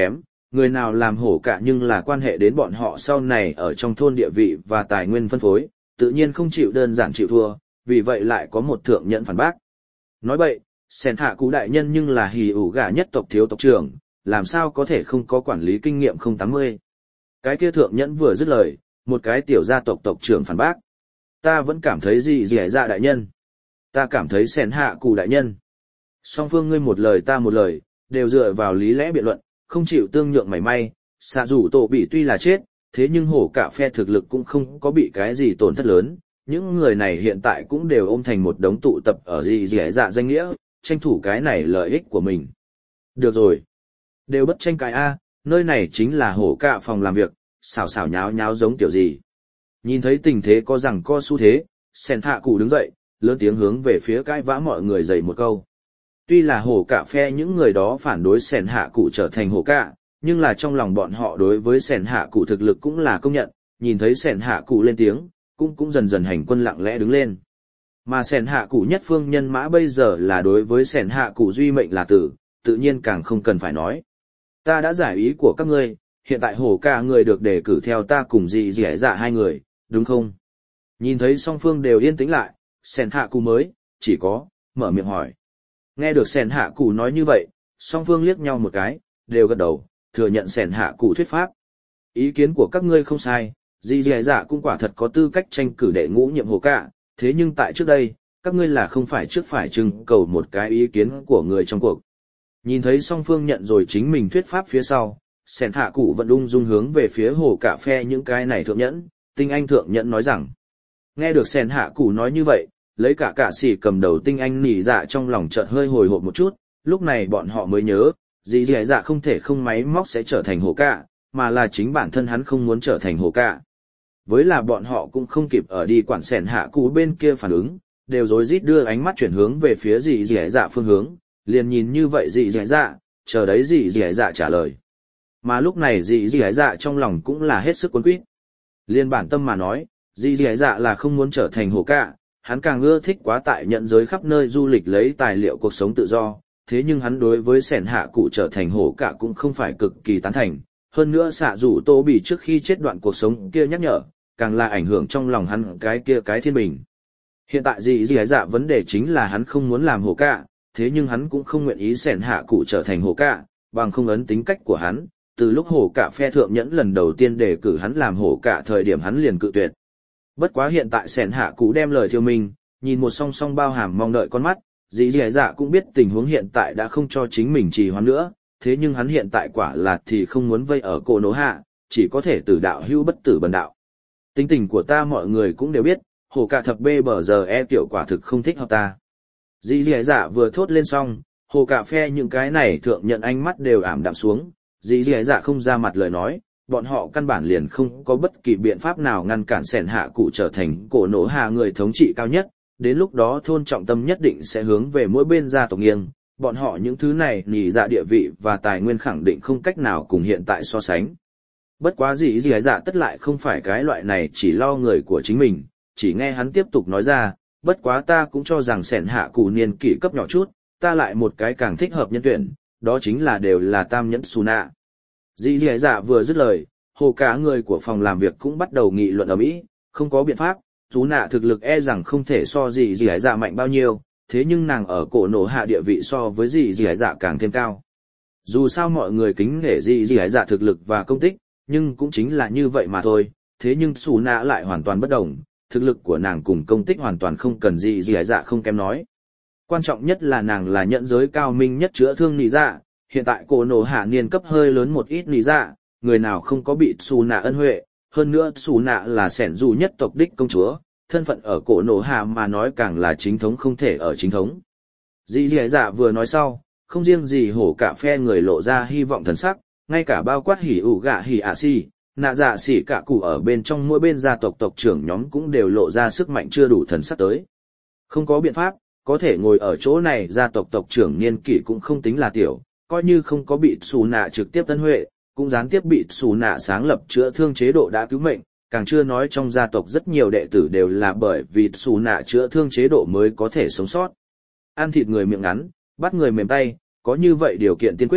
người nào làm hổ cả nhưng là quan hệ đến bọn họ sau này ở trong thôn địa vị và tài nguyên phân phối, tự nhiên không chịu đơn giản chịu thua, vì vậy lại có một thượng nhẫn phản bác. Nói bậy, Sẻn Hạ Cụ đại nhân nhưng là hì ủ gà nhất tộc thiếu tộc trưởng, làm sao có thể không có quản lý kinh nghiệm 080. Cái kia thượng nhẫn vừa dứt lời, một cái tiểu gia tộc tộc trưởng phản bác. Ta vẫn cảm thấy gì dẻ dạ đại nhân. Ta cảm thấy Sẻn Hạ Cụ đại nhân. Song phương ngươi một lời ta một lời, đều dựa vào lý lẽ biện luận, không chịu tương nhượng mảy may. Xạ rủ tổ bị tuy là chết, thế nhưng hổ cả phe thực lực cũng không có bị cái gì tổn thất lớn. Những người này hiện tại cũng đều ôm thành một đống tụ tập ở gì dẻ dạ danh nghĩa, tranh thủ cái này lợi ích của mình. Được rồi. Đều bất tranh cãi a, nơi này chính là hổ cả phòng làm việc, xào xào nháo nháo giống kiểu gì. Nhìn thấy tình thế có rằng co xu thế, Sẻn Hạ Cụ đứng dậy, lớn tiếng hướng về phía cãi vã mọi người dày một câu. Tuy là hổ cả phe những người đó phản đối Sẻn Hạ Cụ trở thành hổ cả, nhưng là trong lòng bọn họ đối với Sẻn Hạ Cụ thực lực cũng là công nhận, nhìn thấy Sẻn Hạ Cụ lên tiếng, cũng dần dần hành quân lặng lẽ đứng lên. Mà Sẻn Hạ Cụ nhất phương nhân mã bây giờ là đối với Sẻn Hạ Cụ duy mệnh là tử, tự nhiên càng không cần phải nói. Ta đã giải ý của các ngươi, hiện tại hổ cả người được đề cử theo ta cùng dì dẻ dạ hai người, đúng không? Nhìn thấy song phương đều yên tĩnh lại, Sẻn Hạ Cụ mới, chỉ có, mở miệng hỏi. Nghe được Sẻn Hạ Cụ nói như vậy, song phương liếc nhau một cái, đều gật đầu, thừa nhận Sẻn Hạ Cụ thuyết pháp. Ý kiến của các ngươi không sai, dì dẻ dạ cũng quả thật có tư cách tranh cử đệ ngũ nhiệm hổ cả, thế nhưng tại trước đây, các ngươi là không phải trước phải trưng cầu một cái ý kiến của người trong cuộc. Nhìn thấy song phương nhận rồi chính mình thuyết pháp phía sau, Sẻn Hạ Cụ vẫn ung dung hướng về phía hổ cả phe những cái này thượng nhẫn, tinh anh thượng nhẫn nói rằng. Nghe được Sẻn Hạ Cụ nói như vậy, lấy cả sĩ cầm đầu tinh anh nỉ dạ trong lòng chợt hơi hồi hộp một chút, lúc này bọn họ mới nhớ, dì dẻ dạ không thể không máy móc sẽ trở thành hổ cả, mà là chính bản thân hắn không muốn trở thành hổ cả. Với là bọn họ cũng không kịp ở đi quản Sẻn Hạ Cụ bên kia phản ứng, đều rối rít đưa ánh mắt chuyển hướng về phía dì dẻ dạ phương hướng, liền nhìn như vậy dì dẻ dạ, chờ đấy dì dẻ dạ trả lời. Mà lúc này dì dẻ dạ trong lòng cũng là hết sức cuốn quýt. Liên bản tâm mà nói, dì dẻ dạ là không muốn trở thành hổ cả, hắn càng ưa thích quá tại nhận giới khắp nơi du lịch lấy tài liệu cuộc sống tự do, thế nhưng hắn đối với Sẻn Hạ Cụ trở thành hổ cả cũng không phải cực kỳ tán thành. Hơn nữa xạ rủ tô bị trước khi chết đoạn cuộc sống kia nhắc nhở, càng là ảnh hưởng trong lòng hắn cái thiên bình. Hiện tại dì dạ vấn đề chính là hắn không muốn làm hổ cả, thế nhưng hắn cũng không nguyện ý Sẻn Hạ Cụ trở thành hổ cả, bằng không ấn tính cách của hắn, từ lúc hổ cả phe thượng nhẫn lần đầu tiên đề cử hắn làm hổ cả thời điểm hắn liền cự tuyệt. Bất quá hiện tại Sẻn Hạ Cụ đem lời thiêu mình, nhìn một song song bao hàm mong đợi con mắt, dì dạ cũng biết tình huống hiện tại đã không cho chính mình trì hoãn nữa, thế nhưng hắn hiện tại quả là thì không muốn vây ở cổ nổ hạ, chỉ có thể tử đạo hữu bất tử bần đạo. Tính tình của ta mọi người cũng đều biết, hổ cả thập bê bờ giờ tiểu quả thực không thích hợp ta. Dì dạ vừa thốt lên xong, hổ cả phe những cái này thượng nhận ánh mắt đều ảm đạm xuống, dì dạ không ra mặt lời nói, bọn họ căn bản liền không có bất kỳ biện pháp nào ngăn cản Sẻn Hạ Cụ trở thành cổ nổ hạ người thống trị cao nhất, đến lúc đó thôn trọng tâm nhất định sẽ hướng về mỗi bên gia tộc nghiêng. Bọn họ những thứ này nhì dạ địa vị và tài nguyên khẳng định không cách nào cùng hiện tại so sánh. Bất quá dì dạ tất lại không phải cái loại này chỉ lo người của chính mình, chỉ nghe hắn tiếp tục nói ra, bất quá ta cũng cho rằng Sẻn Hạ Cụ niên kỷ cấp nhỏ chút, ta lại một cái càng thích hợp nhân tuyển, đó chính là đều là tam nhẫn Suna. Dì dạ vừa dứt lời, hồ cả người của phòng làm việc cũng bắt đầu nghị luận ở Mỹ, không có biện pháp, Suna thực lực rằng không thể so dì dạ mạnh bao nhiêu. Thế nhưng nàng ở cổ nổ hạ địa vị so với dì dạ càng thêm cao. Dù sao mọi người kính nể dì dạ thực lực và công tích, nhưng cũng chính là như vậy mà thôi. Thế nhưng Suna lại hoàn toàn bất đồng, thực lực của nàng cùng công tích hoàn toàn không cần dì dạ không kém nói. Quan trọng nhất là nàng là nhận giới cao minh nhất chữa thương nị dạ, hiện tại cổ nổ hạ niên cấp hơi lớn một ít nị dạ, người nào không có bị Suna ân huệ, hơn nữa Suna là sẻn dù nhất tộc đích công chúa. Thân phận ở cổ nổ hạ mà nói càng là chính thống không thể ở chính thống. Dì dạ vừa nói sau, không riêng gì hổ cả phe người lộ ra hy vọng thần sắc, ngay cả bao quát hỉ ủ gạ hỉ ạ xì, nạ dạ xỉ cả cụ ở bên trong mỗi bên gia tộc tộc trưởng nhóm cũng đều lộ ra sức mạnh chưa đủ thần sắc tới. Không có biện pháp, có thể ngồi ở chỗ này gia tộc tộc trưởng niên kỷ cũng không tính là tiểu, coi như không có bị xù nạ trực tiếp tân huệ, cũng gián tiếp bị xù nạ sáng lập chữa thương chế độ đã cứu mệnh. Càng chưa nói trong gia tộc rất nhiều đệ tử đều là bởi vì xù nạ chữa thương chế độ mới có thể sống sót. Ăn thịt người miệng ngắn, bắt người mềm tay, có như vậy điều kiện tiên quyết,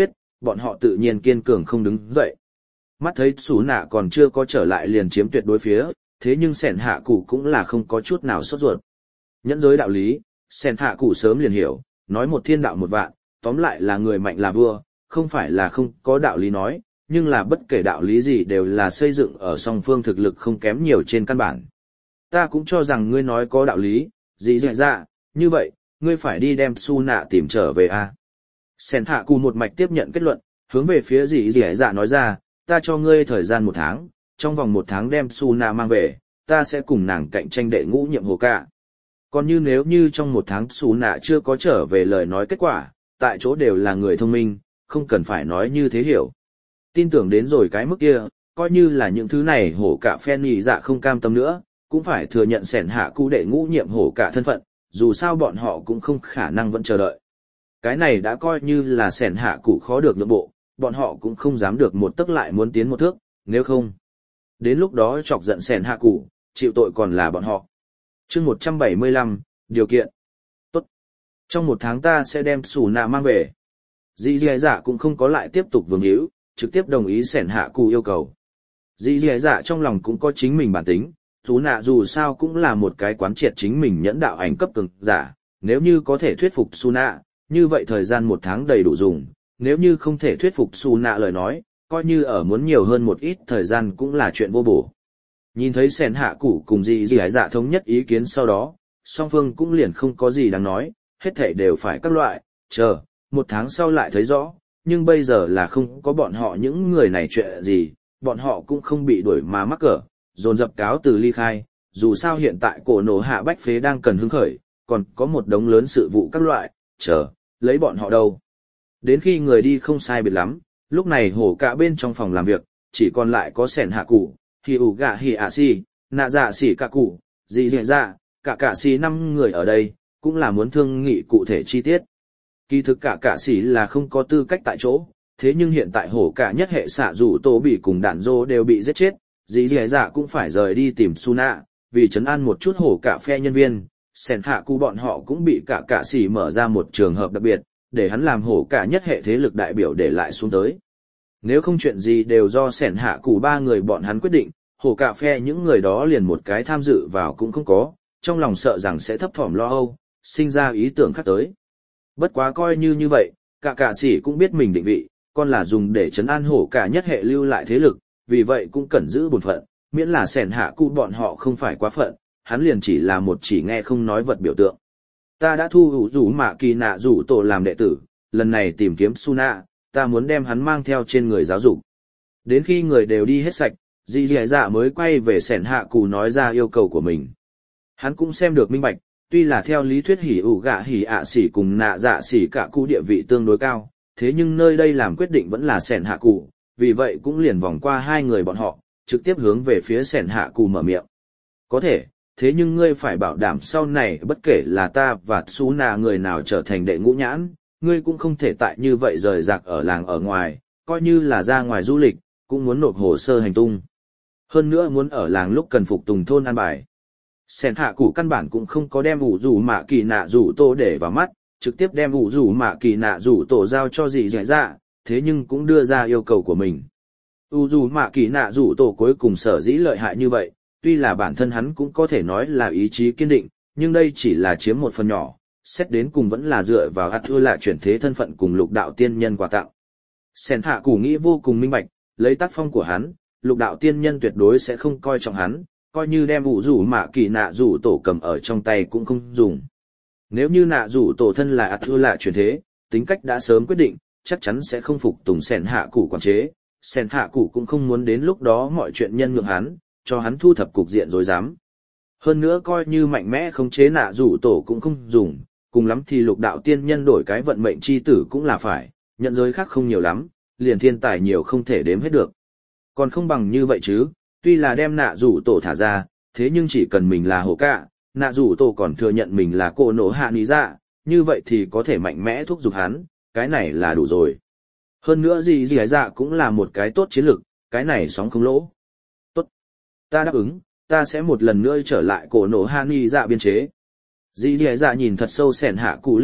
bọn họ tự nhiên kiên cường không đứng dậy. Mắt thấy Sú Nạ còn chưa có trở lại liền chiếm tuyệt đối phía, thế nhưng Sẻn Hạ Cụ cũng là không có chút nào sốt ruột. Nhẫn giới đạo lý, Sẻn Hạ Cụ sớm liền hiểu, nói một thiên đạo một vạn, tóm lại là người mạnh là vua, không phải là không có đạo lý nói, nhưng là bất kể đạo lý gì đều là xây dựng ở song phương thực lực không kém nhiều trên căn bản. Ta cũng cho rằng ngươi nói có đạo lý, dì dì dạ, như vậy, ngươi phải đi đem Su Nạ tìm trở về a. Sẻn Hạ Cụ một mạch tiếp nhận kết luận, hướng về phía dì dì dạ nói ra, ta cho ngươi thời gian 1 tháng, trong vòng 1 tháng đem Su Nạ mang về, ta sẽ cùng nàng cạnh tranh đệ ngũ nhiệm hồ cả. Còn như nếu như trong 1 tháng Su Nạ chưa có trở về lời nói kết quả, tại chỗ đều là người thông minh, không cần phải nói như thế hiểu. Tin tưởng đến rồi cái mức kia, coi như là những thứ này hổ cả phen nhị dạ không cam tâm nữa, cũng phải thừa nhận Sẻn Hạ Cụ đệ ngũ nhiệm hổ cả thân phận, dù sao bọn họ cũng không khả năng vẫn chờ đợi. Cái này đã coi như là Sẻn Hạ Cụ khó được nhượng bộ, bọn họ cũng không dám được một tấc lại muốn tiến một thước, nếu không. Đến lúc đó chọc giận Sẻn Hạ Cụ, chịu tội còn là bọn họ. Chương 175, điều kiện. Tốt. Trong 1 tháng ta sẽ đem Su Nạ mang về. Dì dì dạ cũng không có lại tiếp tục vương hữu, trực tiếp đồng ý Sẻn Hạ Cụ yêu cầu. Dì dì dạ trong lòng cũng có chính mình bản tính, Su Nạ dù sao cũng là một cái quán triệt chính mình nhẫn đạo ảnh cấp cường giả, nếu như có thể thuyết phục Su Nạ, như vậy thời gian 1 tháng đầy đủ dùng, nếu như không thể thuyết phục Su Nạ lời nói, coi như ở muốn nhiều hơn một ít thời gian cũng là chuyện vô bổ. Nhìn thấy Sẻn Hạ Cụ cùng dì dì dạ thống nhất ý kiến sau đó, song phương cũng liền không có gì đáng nói, hết thảy đều phải các loại, chờ, 1 tháng sau lại thấy rõ, nhưng bây giờ là không có bọn họ những người này chuyện gì, bọn họ cũng không bị đuổi mà mắc cỡ, dồn dập cáo từ ly khai, dù sao hiện tại cổ nổ hạ bách phế đang cần hứng khởi, còn có một đống lớn sự vụ các loại, chờ, lấy bọn họ đâu. Đến khi người đi không sai biệt lắm, lúc này hổ cả bên trong phòng làm việc, chỉ còn lại có Sẻn Hạ Cụ, Hi ủ gạ Hi ạ si, nạ dạ xỉ cả cụ, dì dì dạ, cả xì 5 người ở đây, cũng là muốn thương nghị cụ thể chi tiết. Kỳ thực cả xỉ là không có tư cách tại chỗ, thế nhưng hiện tại hổ cả nhất hệ xạ rủ tổ bị cùng đạn dô đều bị giết chết, dì dì dạ cũng phải rời đi tìm Su Nạ, vì trấn an một chút hổ cả phe nhân viên, Sẻn Hạ Cụ bọn họ cũng bị cả xỉ mở ra một trường hợp đặc biệt, để hắn làm hổ cả nhất hệ thế lực đại biểu để lại xuống tới. Nếu không chuyện gì đều do Sẻn Hạ Cụ 3 người bọn hắn quyết định, hổ cả phe những người đó liền một cái tham dự vào cũng không có, trong lòng sợ rằng sẽ thấp thỏm lo âu, sinh ra ý tưởng khác tới. Bất quá coi như vậy, cả sĩ cũng biết mình định vị, còn là dùng để trấn an hổ cả nhất hệ lưu lại thế lực, vì vậy cũng cần giữ bổn phận, miễn là Sẻn Hạ Cụ bọn họ không phải quá phận, hắn liền chỉ là một chỉ nghe không nói vật biểu tượng. Ta đã thu hữu rủ mạ kỳ nạ rủ tổ làm đệ tử, lần này tìm kiếm Su Nạ, ta muốn đem hắn mang theo trên người giáo dục. Đến khi người đều đi hết sạch, dì dì dạ mới quay về Sẻn Hạ Cụ nói ra yêu cầu của mình. Hắn cũng xem được minh bạch, tuy là theo lý thuyết hỉ ủ gạ hỉ ạ xỉ cùng nạ dạ xỉ cả cụ địa vị tương đối cao, thế nhưng nơi đây làm quyết định vẫn là Sẻn Hạ Cụ, vì vậy cũng liền vòng qua 2 người bọn họ, trực tiếp hướng về phía Sẻn Hạ Cụ mở miệng. Có thể, thế nhưng ngươi phải bảo đảm sau này bất kể là ta và Su Nạ người nào trở thành đệ ngũ nhãn, ngươi cũng không thể tại như vậy rời rạc ở làng ở ngoài, coi như là ra ngoài du lịch, cũng muốn nộp hồ sơ hành tung. Hơn nữa muốn ở làng lúc cần phục tùng thôn an bài. Sẻn Hạ Cụ căn bản cũng không có đem ủ rủ mạ kỳ nạ rủ tổ để vào mắt, trực tiếp đem ủ rủ mạ kỳ nạ rủ tổ giao cho dì dì dạ, thế nhưng cũng đưa ra yêu cầu của mình. ủ rủ mạ kỳ nạ rủ tổ cuối cùng sở dĩ lợi hại như vậy, tuy là bản thân hắn cũng có thể nói là ý chí kiên định, nhưng đây chỉ là chiếm một phần nhỏ, xét đến cùng vẫn là dựa vào ắt thua là chuyển thế thân phận cùng lục đạo tiên nhân quà tặng. Sẻn Hạ Cụ nghĩ vô cùng minh bạch, lấy tác phong của hắn, lục đạo tiên nhân tuyệt đối sẽ không coi trọng hắn, coi như đem ủ rủ mạ kỳ nạ rủ tổ cầm ở trong tay cũng không dùng. Nếu như nạ rủ tổ thân là ắt thua là chuyển thế, tính cách đã sớm quyết định, chắc chắn sẽ không phục tùng Sẻn Hạ Cụ quản chế, Sẻn Hạ Cụ cũng không muốn đến lúc đó mọi chuyện nhân nhượng hắn, cho hắn thu thập cục diện rối rắm. Hơn nữa coi như mạnh mẽ khống chế nạ rủ tổ cũng không dùng, cùng lắm thì lục đạo tiên nhân đổi cái vận mệnh chi tử cũng là phải, nhận giới khác không nhiều lắm, liền thiên tài nhiều không thể đếm hết được. Còn không bằng như vậy chứ, tuy là đem nạ rủ tổ thả ra, thế nhưng chỉ cần mình là hổ cả, nạ rủ tổ còn thừa nhận mình là cổ nổ hạ ní dạ, như vậy thì có thể mạnh mẽ thúc giục hắn, cái này là đủ rồi. Hơn nữa gì dạ cũng là một cái tốt chiến lược, cái này sóng không lỗ. Tốt, ta đáp ứng, ta sẽ một lần nữa trở lại cổ nổ hạ ní dạ biên chế. Dì dạ nhìn thật sâu Sẻn Hạ Cụ liếc mắt,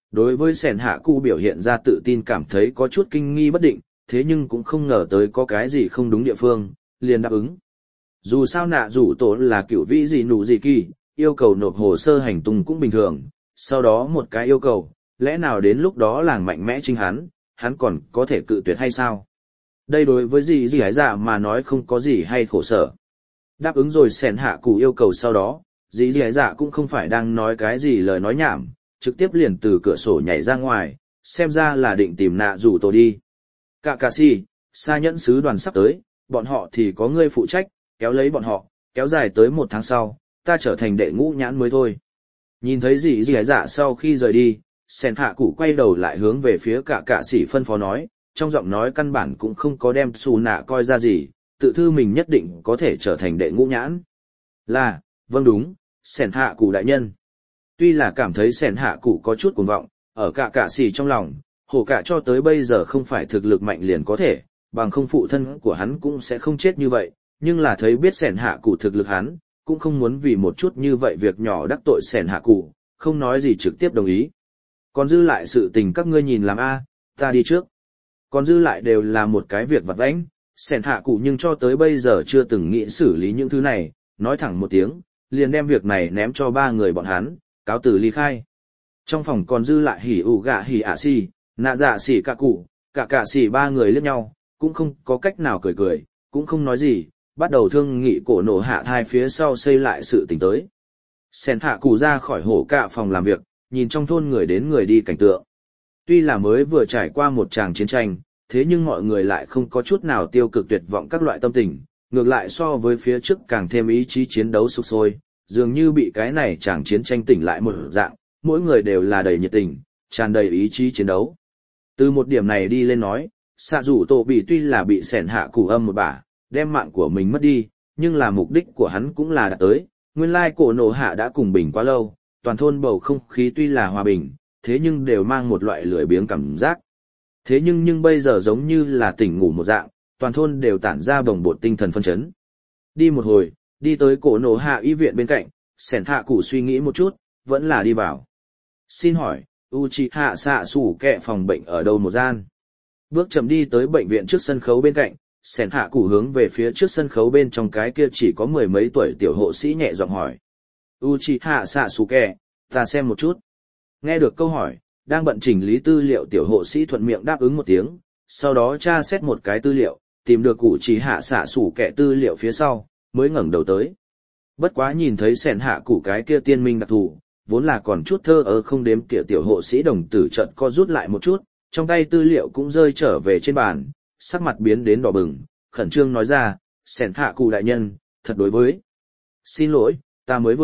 Đối với sẻn hạ cụ biểu hiện ra tự tin cảm thấy có chút kinh nghi bất định, thế nhưng cũng không ngờ tới có cái gì không đúng địa phương, liền đáp ứng. Dù sao nạ rủ tổ là cựu vĩ gì nụ gì kỳ, yêu cầu nộp hồ sơ hành tung cũng bình thường, sau đó một cái yêu cầu, lẽ nào đến lúc đó làng mạnh mẽ chính hắn còn có thể cự tuyệt hay sao? Đây đối với gì hái dạ mà nói không có gì hay khổ sở. Đáp ứng rồi sẻn hạ cụ yêu cầu sau đó, gì hái dạ cũng không phải đang nói cái gì lời nói nhảm, trực tiếp liền từ cửa sổ nhảy ra ngoài, xem ra là định tìm nạ rủ tổ đi. Cả si, xa nhẫn sứ đoàn sắp tới, bọn họ thì có ngươi phụ trách, kéo lấy bọn họ, kéo dài tới 1 tháng sau, ta trở thành đệ ngũ nhãn mới thôi. Nhìn thấy gì hái dạ sau khi rời đi, sẻn hạ cụ quay đầu lại hướng về phía cả sĩ phân phó nói, trong giọng nói căn bản cũng không có đem xù nạ coi ra gì, tự thư mình nhất định có thể trở thành đệ ngũ nhãn. Là, vâng đúng, sẻn hạ cụ đại nhân. Tuy là cảm thấy sẻn hạ cụ có chút cuồng vọng, ở cả sĩ trong lòng, hổ cả cho tới bây giờ không phải thực lực mạnh liền có thể, bằng không phụ thân của hắn cũng sẽ không chết như vậy, nhưng là thấy biết sẻn hạ cụ thực lực hắn, cũng không muốn vì một chút như vậy việc nhỏ đắc tội sẻn hạ cụ, không nói gì trực tiếp đồng ý. Còn dư lại sự tình các ngươi nhìn làm a, ta đi trước. Còn dư lại đều là một cái việc vặt vãnh, sẻn hạ cụ nhưng cho tới bây giờ chưa từng nghĩ xử lý những thứ này, nói thẳng một tiếng, liền đem việc này ném cho 3 người bọn hắn, cáo từ ly khai. Trong phòng còn dư lại hỉ ủ gạ hỉ ạ xì, nạ dạ xỉ cả cụ, cả xỉ 3 người liếc nhau, cũng không có cách nào cười, cũng không nói gì, bắt đầu thương nghị cổ nổ hạ thai phía sau xây lại sự tình tới. Sẻn hạ cụ ra khỏi hổ cả phòng làm việc, nhìn trong thôn người đến người đi cảnh tượng. Tuy là mới vừa trải qua một tràng chiến tranh, thế nhưng mọi người lại không có chút nào tiêu cực tuyệt vọng các loại tâm tình, ngược lại so với phía trước càng thêm ý chí chiến đấu sục sôi, dường như bị cái này tràng chiến tranh tỉnh lại một dạng, mỗi người đều là đầy nhiệt tình, tràn đầy ý chí chiến đấu. Từ một điểm này đi lên nói, xạ rủ tổ bị tuy là bị sẻn hạ cụ âm một bả, đem mạng của mình mất đi, nhưng là mục đích của hắn cũng là đạt tới, nguyên lai cổ nổ hạ đã cùng bình quá lâu, toàn thôn bầu không khí tuy là hòa bình, thế nhưng đều mang một loại lười biếng cảm giác. Thế nhưng bây giờ giống như là tỉnh ngủ một dạng, toàn thôn đều tản ra bồng bột tinh thần phân chấn. Đi một hồi, đi tới cổ nổ hạ y viện bên cạnh, sẻn hạ cụ suy nghĩ một chút, vẫn là đi vào. Xin hỏi, Uchiha xạ sủ kẹ phòng bệnh ở đâu một gian? Bước chậm đi tới bệnh viện trước sân khấu bên cạnh, sẻn hạ cụ hướng về phía trước sân khấu bên trong cái kia chỉ có 10 mấy tuổi tiểu hộ sĩ nhẹ giọng hỏi. Uchiha Sasuke, ta xem một chút. Nghe được câu hỏi, đang bận chỉnh lý tư liệu tiểu hộ sĩ thuận miệng đáp ứng một tiếng, sau đó tra xét một cái tư liệu, tìm được Uchiha Sasuke tư liệu phía sau, mới ngẩng đầu tới. Bất quá nhìn thấy sẻn hạ cụ cái kia tiên minh đặc thù, vốn là còn chút thơ ơ không đếm kia tiểu hộ sĩ đồng tử chợt co rút lại một chút, trong tay tư liệu cũng rơi trở về trên bàn, sắc mặt biến đến đỏ bừng, khẩn trương nói ra, sẻn hạ cụ đại nhân, thật đối với. Xin lỗi, ta mới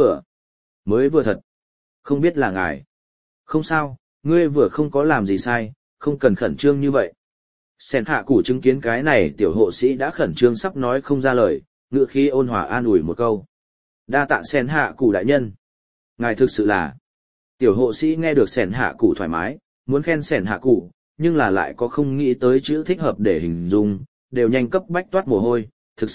vừa thật. Không biết là ngài. Không sao, ngươi vừa không có làm gì sai, không cần khẩn trương như vậy. Sẻn hạ cụ chứng kiến cái này tiểu hộ sĩ đã khẩn trương sắp nói không ra lời, ngữ khí ôn hòa an ủi một câu. Đa tạ sẻn hạ cụ đại nhân. Ngài thực sự là. Tiểu hộ sĩ nghe được sẻn hạ cụ thoải mái, muốn khen sẻn hạ cụ, nhưng là lại có không nghĩ tới chữ thích hợp để hình dung, đều nhanh cấp bách toát mồ hôi, thật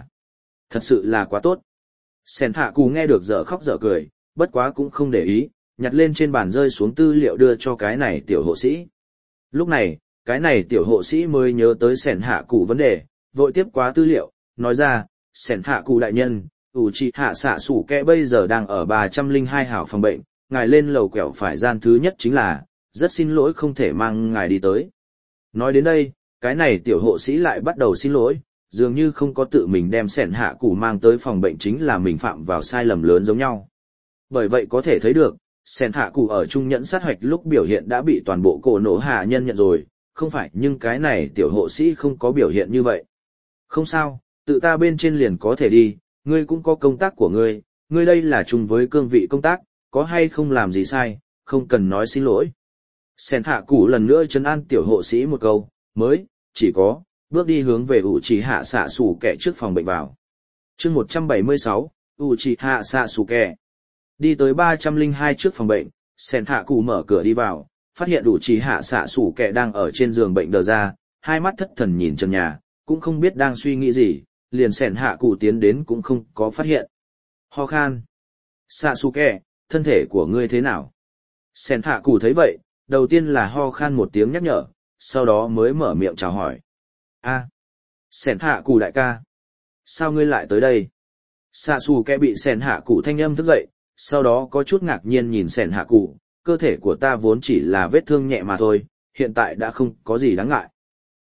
sự là quá tốt. Sẻn hạ cụ nghe được dở khóc dở cười, bất quá cũng không để ý, nhặt lên trên bàn rơi xuống tư liệu đưa cho cái này tiểu hộ sĩ. Lúc này, cái này tiểu hộ sĩ mới nhớ tới sẻn hạ cụ vấn đề, vội tiếp quá tư liệu, nói ra, sẻn hạ cụ đại nhân, Uchiha Sasuke bây giờ đang ở 302 hảo phòng bệnh, ngài lên lầu quẹo phải gian thứ nhất chính là, rất xin lỗi không thể mang ngài đi tới. Nói đến đây, cái này tiểu hộ sĩ lại bắt đầu xin lỗi, dường như không có tự mình đem sẻn hạ cụ mang tới phòng bệnh chính là mình phạm vào sai lầm lớn giống nhau. Bởi vậy có thể thấy được, sẻn hạ cụ ở trung nhẫn sát hoạch lúc biểu hiện đã bị toàn bộ cổ nổ hạ nhân nhận rồi, không phải nhưng cái này tiểu hộ sĩ không có biểu hiện như vậy. Không sao, tự ta bên trên liền có thể đi, ngươi cũng có công tác của ngươi đây là chung với cương vị công tác, có hay không làm gì sai, không cần nói xin lỗi. Sẻn hạ cụ lần nữa trấn an tiểu hộ sĩ một câu, mới, chỉ có, bước đi hướng về Uchiha Sasuke trước phòng bệnh vào. Chương 176, Uchiha Sasuke. Đi tới 302 trước phòng bệnh, sẻn hạ cụ mở cửa đi vào, phát hiện Uchiha Sasuke đang ở trên giường bệnh đờ ra, hai mắt thất thần nhìn trần nhà, cũng không biết đang suy nghĩ gì, liền sẻn hạ cụ tiến đến cũng không có phát hiện. Ho khan. Sasuke, thân thể của ngươi thế nào? Sẻn hạ cụ thấy vậy, đầu tiên là ho khan một tiếng nhắc nhở, sau đó mới mở miệng chào hỏi. A, Sẻn Hạ Cụ đại ca. Sao ngươi lại tới đây? Xạ xù kẹ bị Sẻn Hạ Cụ thanh âm thức dậy, sau đó có chút ngạc nhiên nhìn Sẻn Hạ Cụ, cơ thể của ta vốn chỉ là vết thương nhẹ mà thôi, hiện tại đã không có gì đáng ngại.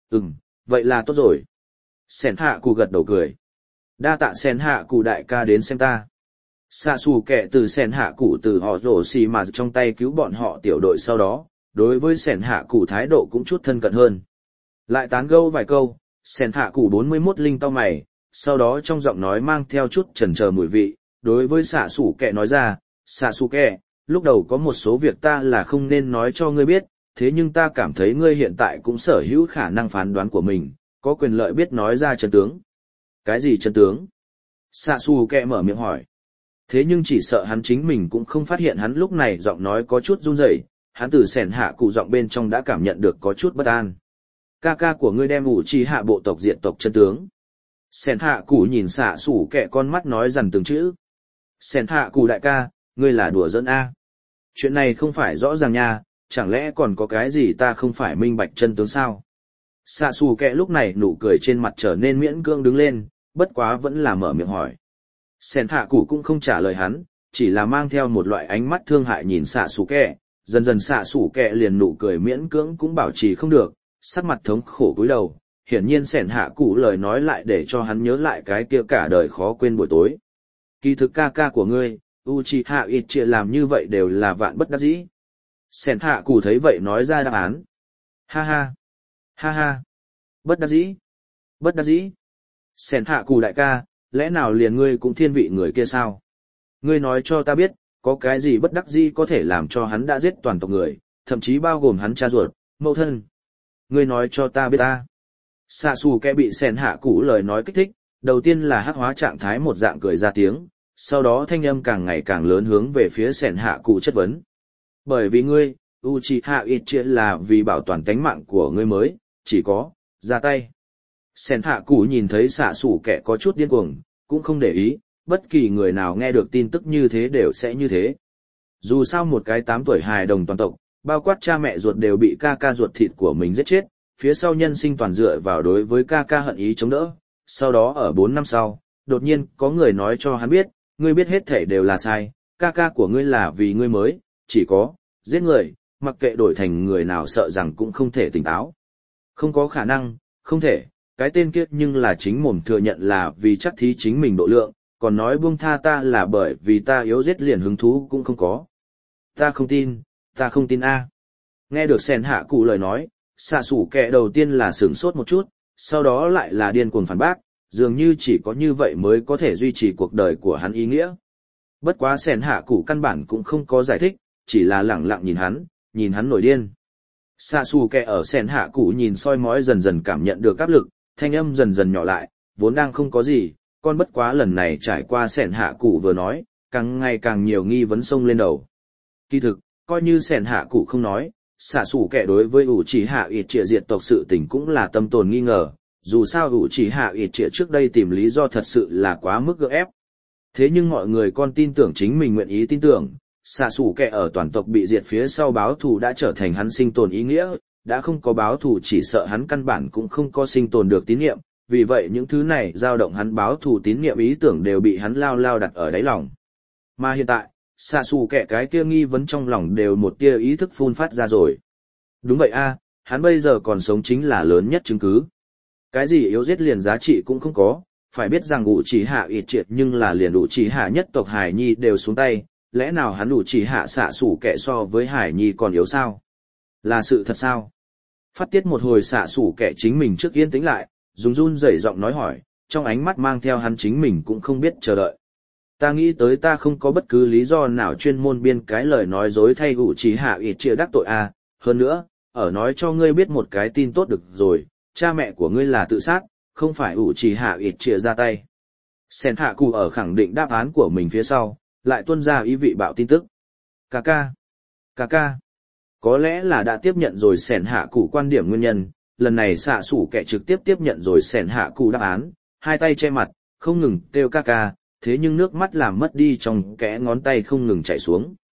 Vậy là tốt rồi. Sẻn Hạ Cụ gật đầu cười. Đa tạ Sẻn Hạ Cụ đại ca đến xem ta. Xạ xù kẹ từ Sẻn Hạ Cụ từ họ rổ xì mà trong tay cứu bọn họ tiểu đội sau đó, đối với Sẻn Hạ Cụ thái độ cũng chút thân cận hơn. Lại tán gẫu vài câu, Sẻn Hạ Cụ 41 linh tao mày, sau đó trong giọng nói mang theo chút chần chờ mùi vị, đối với xạ xù kẹ nói ra, xạ xù kẹ, lúc đầu có một số việc ta là không nên nói cho ngươi biết, thế nhưng ta cảm thấy ngươi hiện tại cũng sở hữu khả năng phán đoán của mình, có quyền lợi biết nói ra chân tướng. Cái gì chân tướng? Xạ xù kẹ mở miệng hỏi. Thế nhưng chỉ sợ hắn chính mình cũng không phát hiện hắn lúc này giọng nói có chút run rẩy, hắn từ Sẻn Hạ Cụ giọng bên trong đã cảm nhận được có chút bất an. Ca ca của ngươi đem Uchiha bộ tộc diệt tộc chân tướng. Sẻn Hạ Cụ nhìn xạ xù kẹ con mắt nói dằn từng chữ. Sẻn Hạ Cụ đại ca, ngươi là đùa giỡn a? Chuyện này không phải rõ ràng nha, chẳng lẽ còn có cái gì ta không phải minh bạch chân tướng sao? Xạ xù kẹ lúc này nụ cười trên mặt trở nên miễn cưỡng đứng lên, bất quá vẫn là mở miệng hỏi. Sẻn Hạ Cụ cũng không trả lời hắn, chỉ là mang theo một loại ánh mắt thương hại nhìn xạ xù kẹ, dần dần xạ xù kẹ liền nụ cười miễn cưỡng cũng bảo trì không được, sắc mặt thống khổ cúi đầu. Hiển nhiên Sẻn Hạ Cụ lời nói lại để cho hắn nhớ lại cái kia cả đời khó quên buổi tối. Kỳ thực ca ca của ngươi, Uchiha Itchia làm như vậy đều là vạn bất đắc dĩ. Sẻn Hạ Cụ thấy vậy nói ra đáp án. Ha ha, ha ha, bất đắc dĩ, bất đắc dĩ. Sẻn Hạ Cụ đại ca, lẽ nào liền ngươi cũng thiên vị người kia sao? Ngươi nói cho ta biết, có cái gì bất đắc dĩ có thể làm cho hắn đã giết toàn tộc người, thậm chí bao gồm hắn cha ruột, mẫu thân. Ngươi nói cho ta biết ta. Xạ xù kẹ bị Sẻn Hạ Cụ lời nói kích thích, đầu tiên là hắc hóa trạng thái một dạng cười ra tiếng, sau đó thanh âm càng ngày càng lớn hướng về phía Sẻn Hạ Cụ chất vấn. Bởi vì ngươi, Uchiha Itchia là vì bảo toàn tánh mạng của ngươi mới, chỉ có, ra tay. Sẻn Hạ Cụ nhìn thấy xạ xù kẹ có chút điên cuồng, cũng không để ý, bất kỳ người nào nghe được tin tức như thế đều sẽ như thế. Dù sao một cái 8 tuổi hài đồng toàn tộc, bao quát cha mẹ ruột đều bị ca ca ruột thịt của mình giết chết, phía sau nhân sinh toàn dựa vào đối với ca ca hận ý chống đỡ. Sau đó ở 4 năm sau, đột nhiên có người nói cho hắn biết, ngươi biết hết thể đều là sai, ca ca của ngươi là vì ngươi mới, chỉ có, giết người, mặc kệ đổi thành người nào sợ rằng cũng không thể tỉnh táo. Không có khả năng, không thể, cái tên kiết nhưng là chính mồm thừa nhận là vì chắc thí chính mình độ lượng, còn nói buông tha ta là bởi vì ta yếu giết liền hứng thú cũng không có. Ta không tin a. Nghe được Sẻn Hạ Cụ lời nói, xạ xủ kẹ đầu tiên là sửng sốt một chút, sau đó lại là điên cuồng phản bác, dường như chỉ có như vậy mới có thể duy trì cuộc đời của hắn ý nghĩa. Bất quá Sẻn Hạ Cụ căn bản cũng không có giải thích, chỉ là lẳng lặng nhìn hắn nổi điên. Xạ xù kẹ ở Sẻn Hạ Cụ nhìn soi mói dần dần cảm nhận được áp lực, thanh âm dần dần nhỏ lại, vốn đang không có gì, con bất quá lần này trải qua Sẻn Hạ Cụ vừa nói, càng ngày càng nhiều nghi vấn xông lên đầu. Kỳ thực, coi như Sẻn Hạ Cụ không nói, xạ xủ kẻ đối với Uchiha Itchia diệt tộc sự tình cũng là tâm tồn nghi ngờ, dù sao Uchiha Itchia trước đây tìm lý do thật sự là quá mức gượng ép. Thế nhưng mọi người còn tin tưởng chính mình nguyện ý tin tưởng, xạ xủ kẻ ở toàn tộc bị diệt phía sau báo thù đã trở thành hắn sinh tồn ý nghĩa, đã không có báo thù chỉ sợ hắn căn bản cũng không có sinh tồn được tín niệm, vì vậy những thứ này dao động hắn báo thù tín niệm ý tưởng đều bị hắn lao lao đặt ở đáy lòng. Mà hiện tại, xạ xù kẻ cái kia nghi vấn trong lòng đều một tia ý thức phun phát ra rồi. Đúng vậy a, hắn bây giờ còn sống chính là lớn nhất chứng cứ. Cái gì yếu giết liền giá trị cũng không có, phải biết rằng Uchiha Itchia nhưng là liền Uchiha nhất tộc Hải Nhi đều xuống tay, lẽ nào hắn Uchiha xạ xù kẻ so với Hải Nhi còn yếu sao? Là sự thật sao? Phát tiết một hồi xạ xù kẻ chính mình trước yên tĩnh lại, dùng run rẩy giọng nói hỏi, trong ánh mắt mang theo hắn chính mình cũng không biết chờ đợi. Ta nghĩ tới ta không có bất cứ lý do nào chuyên môn biên cái lời nói dối thay Uchiha Itchia đắc tội a. Hơn nữa, ở nói cho ngươi biết một cái tin tốt được rồi, cha mẹ của ngươi là tự sát, không phải Uchiha Itchia ra tay. Sẻn Hạ Cụ ở khẳng định đáp án của mình phía sau, lại tuôn ra ý vị bạo tin tức. Kaka. Có lẽ là đã tiếp nhận rồi Sẻn Hạ Cụ quan điểm nguyên nhân, lần này xạ sủ kẻ trực tiếp tiếp nhận rồi Sẻn Hạ Cụ đáp án, hai tay che mặt, không ngừng kêu Kaka, thế nhưng nước mắt làm mất đi trong kẽ ngón tay không ngừng chảy xuống.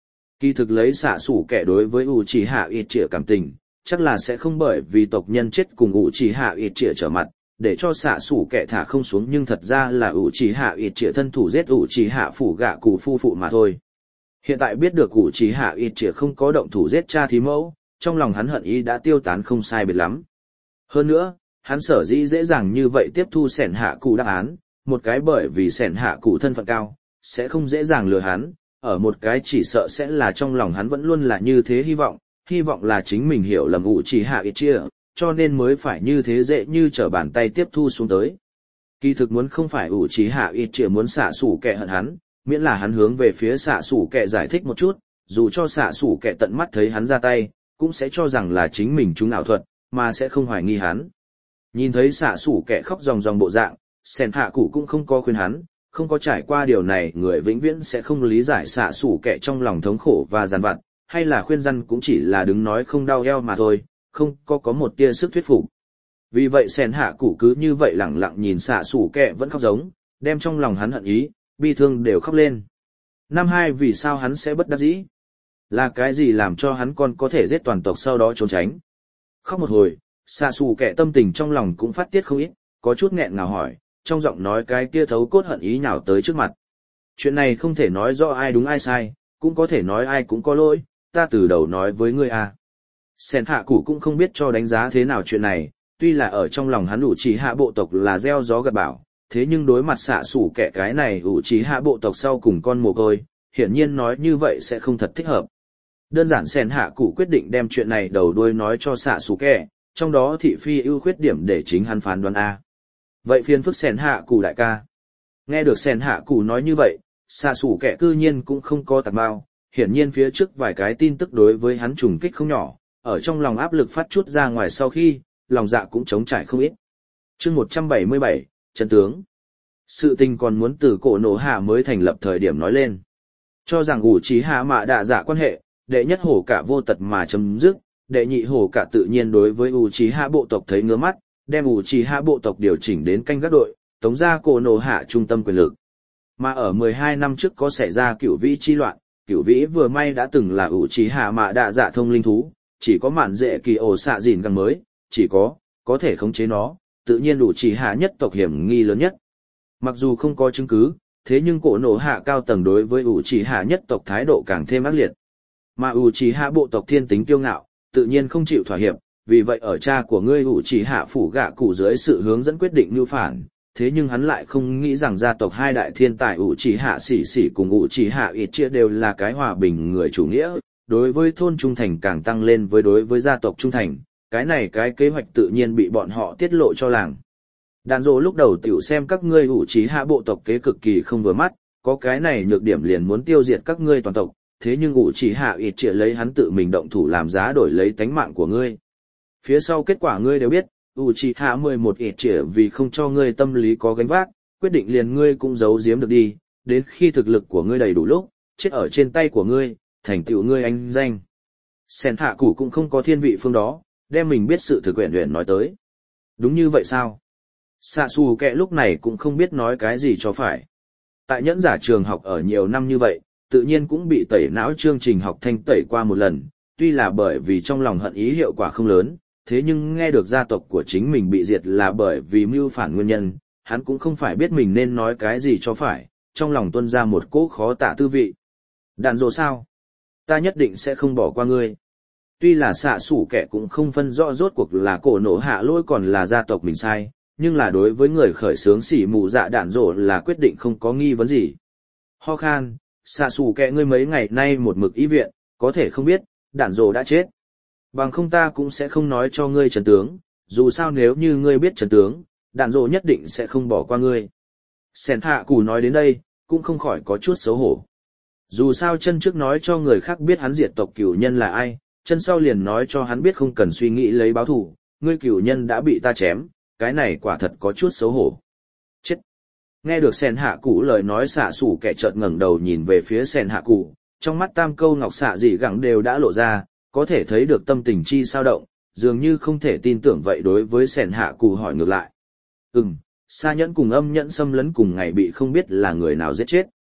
Kỳ thực lấy xạ sủ kẻ đối với Uchiha Itachi cảm tình, chắc là sẽ không bởi vì tộc nhân chết cùng Uchiha Itachi trở mặt, để cho xạ sủ kẻ thả không xuống, nhưng thật ra là Uchiha Itachi thân thủ giết Uchiha phủ gạ cụ phu phụ mà thôi. Hiện tại biết được Uchiha Itachi không có động thủ giết cha thí mẫu, trong lòng hắn hận ý đã tiêu tán không sai biệt lắm. Hơn nữa, hắn sở dĩ dễ dàng như vậy tiếp thu sẻn hạ cụ đáp án, một cái bởi vì sẻn hạ cụ thân phận cao, sẽ không dễ dàng lừa hắn, ở một cái chỉ sợ sẽ là trong lòng hắn vẫn luôn là như thế hy vọng là chính mình hiểu lầm Uchiha Itachi, cho nên mới phải như thế dễ như trở bàn tay tiếp thu xuống tới. Kỳ thực muốn không phải Uchiha Itachi muốn xạ sủ kẻ hận hắn, miễn là hắn hướng về phía xạ sủ kẻ giải thích một chút, dù cho xạ sủ kẻ tận mắt thấy hắn ra tay, cũng sẽ cho rằng là chính mình trúng ảo thuật, mà sẽ không hoài nghi hắn. Nhìn thấy xạ sủ kẻ khóc ròng ròng bộ dạng, sẻn hạ cụ cũng không có khuyên hắn, không có trải qua điều này người vĩnh viễn sẽ không lý giải xạ sủ kẻ trong lòng thống khổ và giàn vặt, hay là khuyên răn cũng chỉ là đứng nói không đau eo mà thôi, không có một tia sức thuyết phục. Vì vậy sẻn hạ cụ cứ như vậy lẳng lặng nhìn xạ sủ kẻ vẫn khóc giống, đem trong lòng hắn hận ý, bi thương đều khóc lên. Năm hai vì sao hắn sẽ bất đắc dĩ? Là cái gì làm cho hắn còn có thể giết toàn tộc sau đó trốn tránh? Khóc một hồi, xạ xù kẻ tâm tình trong lòng cũng phát tiết không ít, có chút nghẹn ngào hỏi, trong giọng nói cái kia thấu cốt hận ý nhào tới trước mặt. Chuyện này không thể nói rõ ai đúng ai sai, cũng có thể nói ai cũng có lỗi, ta từ đầu nói với ngươi à. Sen hạ củ cũng không biết cho đánh giá thế nào chuyện này, tuy là ở trong lòng hắn ủ trì hạ bộ tộc là gieo gió gặt bão, thế nhưng đối mặt xạ xủ kẻ cái này ủ trì hạ bộ tộc sau cùng con mồ côi, hiển nhiên nói như vậy sẽ không thật thích hợp. Đơn giản Sen hạ cụ quyết định đem chuyện này đầu đuôi nói cho xạ xù kẻ, trong đó thị phi ưu khuyết điểm để chính hắn phán đoán a. Vậy phiền phức Sen hạ cụ đại ca. Nghe được Sen hạ cụ nói như vậy, xạ xù kẻ cư nhiên cũng không có tạc bao, hiển nhiên phía trước vài cái tin tức đối với hắn trùng kích không nhỏ, ở trong lòng áp lực phát chút ra ngoài sau khi, lòng dạ cũng trống trải không ít. Chương 177, chân tướng. Sự tình còn muốn từ cổ nổ hạ mới thành lập thời điểm nói lên. Cho rằng ủ trí hạ mạ đạ dạ quan hệ, đệ nhất hổ cả vô tật mà chấm dứt, đệ nhị hổ cả tự nhiên đối với ủ trí hạ bộ tộc thấy ngứa mắt, đem ủ trí hạ bộ tộc điều chỉnh đến canh gác đội, tống ra cổ nổ hạ trung tâm quyền lực. Mà ở 12 năm trước có xảy ra cửu vĩ chi loạn, cửu vĩ vừa may đã từng là ủ trí hạ mạ đạ dạ thông linh thú, chỉ có mạn dễ kỳ ổ xạ dìn gần mới, chỉ có thể khống chế nó, tự nhiên ủ trí hạ nhất tộc hiểm nghi lớn nhất. Mặc dù không có chứng cứ, thế nhưng cổ nổ hạ cao tầng đối với ủ trí hạ nhất tộc thái độ càng thêm ác liệt. Mà ủ trí hạ bộ tộc thiên tính kiêu ngạo, tự nhiên không chịu thỏa hiệp, vì vậy ở cha của ngươi ủ trí hạ phủ gạ cụ dưới sự hướng dẫn quyết định mưu phản, thế nhưng hắn lại không nghĩ rằng gia tộc hai đại thiên tài ủ trí hạ xỉ xỉ cùng ủ trí hạ ít chia đều là cái hòa bình người chủ nghĩa, đối với thôn trung thành càng tăng lên với đối với gia tộc trung thành, cái này cái kế hoạch tự nhiên bị bọn họ tiết lộ cho làng. Đàn rồ lúc đầu tiểu xem các ngươi ủ trí hạ bộ tộc kế cực kỳ không vừa mắt, có cái này nhược điểm liền muốn tiêu diệt các ngươi toàn tộc, thế nhưng ủ trí hạ ít chia lấy hắn tự mình động thủ làm giá đổi lấy tánh mạng của ngươi. Phía sau kết quả ngươi đều biết, ủ trí hạ 11 ít chia vì không cho ngươi tâm lý có gánh vác, quyết định liền ngươi cũng giấu giếm được đi, đến khi thực lực của ngươi đầy đủ lúc, chết ở trên tay của ngươi, thành tựu ngươi anh danh. Sen hạ củ cũng không có thiên vị phương đó, đem mình biết sự thực quyển nói tới. Đúng như vậy sao? Xạ xù kẹ lúc này cũng không biết nói cái gì cho phải. Tại nhẫn giả trường học ở nhiều năm như vậy, tự nhiên cũng bị tẩy não chương trình học thanh tẩy qua một lần, tuy là bởi vì trong lòng hận ý hiệu quả không lớn, thế nhưng nghe được gia tộc của chính mình bị diệt là bởi vì mưu phản nguyên nhân, hắn cũng không phải biết mình nên nói cái gì cho phải, trong lòng tuôn ra một cỗ khó tả tư vị. Đàn rồ sao? Ta nhất định sẽ không bỏ qua ngươi. Tuy là xạ xủ kẻ cũng không phân rõ rốt cuộc là cổ nổ hạ lỗi còn là gia tộc mình sai, nhưng là đối với người khởi xướng xỉ mù dạ đạn rồ là quyết định không có nghi vấn gì. Ho khan, xạ xủ kẻ ngươi mấy ngày nay một mực ý viện, có thể không biết, đạn rồ đã chết. Bằng không ta cũng sẽ không nói cho ngươi trấn tướng, dù sao nếu như ngươi biết trấn tướng, đạn rồ nhất định sẽ không bỏ qua ngươi. Sen hạ cù nói đến đây, cũng không khỏi có chút xấu hổ. Dù sao chân trước nói cho người khác biết hắn diệt tộc cửu nhân là ai, chân sau liền nói cho hắn biết không cần suy nghĩ lấy báo thù, ngươi cửu nhân đã bị ta chém, cái này quả thật có chút xấu hổ. Chết! Nghe được Sen hạ cụ lời nói xạ sủ kẻ chợt ngẩng đầu nhìn về phía Sen hạ cụ, trong mắt tam câu ngọc xạ dị gẳng đều đã lộ ra, có thể thấy được tâm tình chi sao động, dường như không thể tin tưởng vậy đối với Sen hạ cụ hỏi ngược lại. Sa nhẫn cùng âm nhẫn xâm lấn cùng ngày bị không biết là người nào giết chết.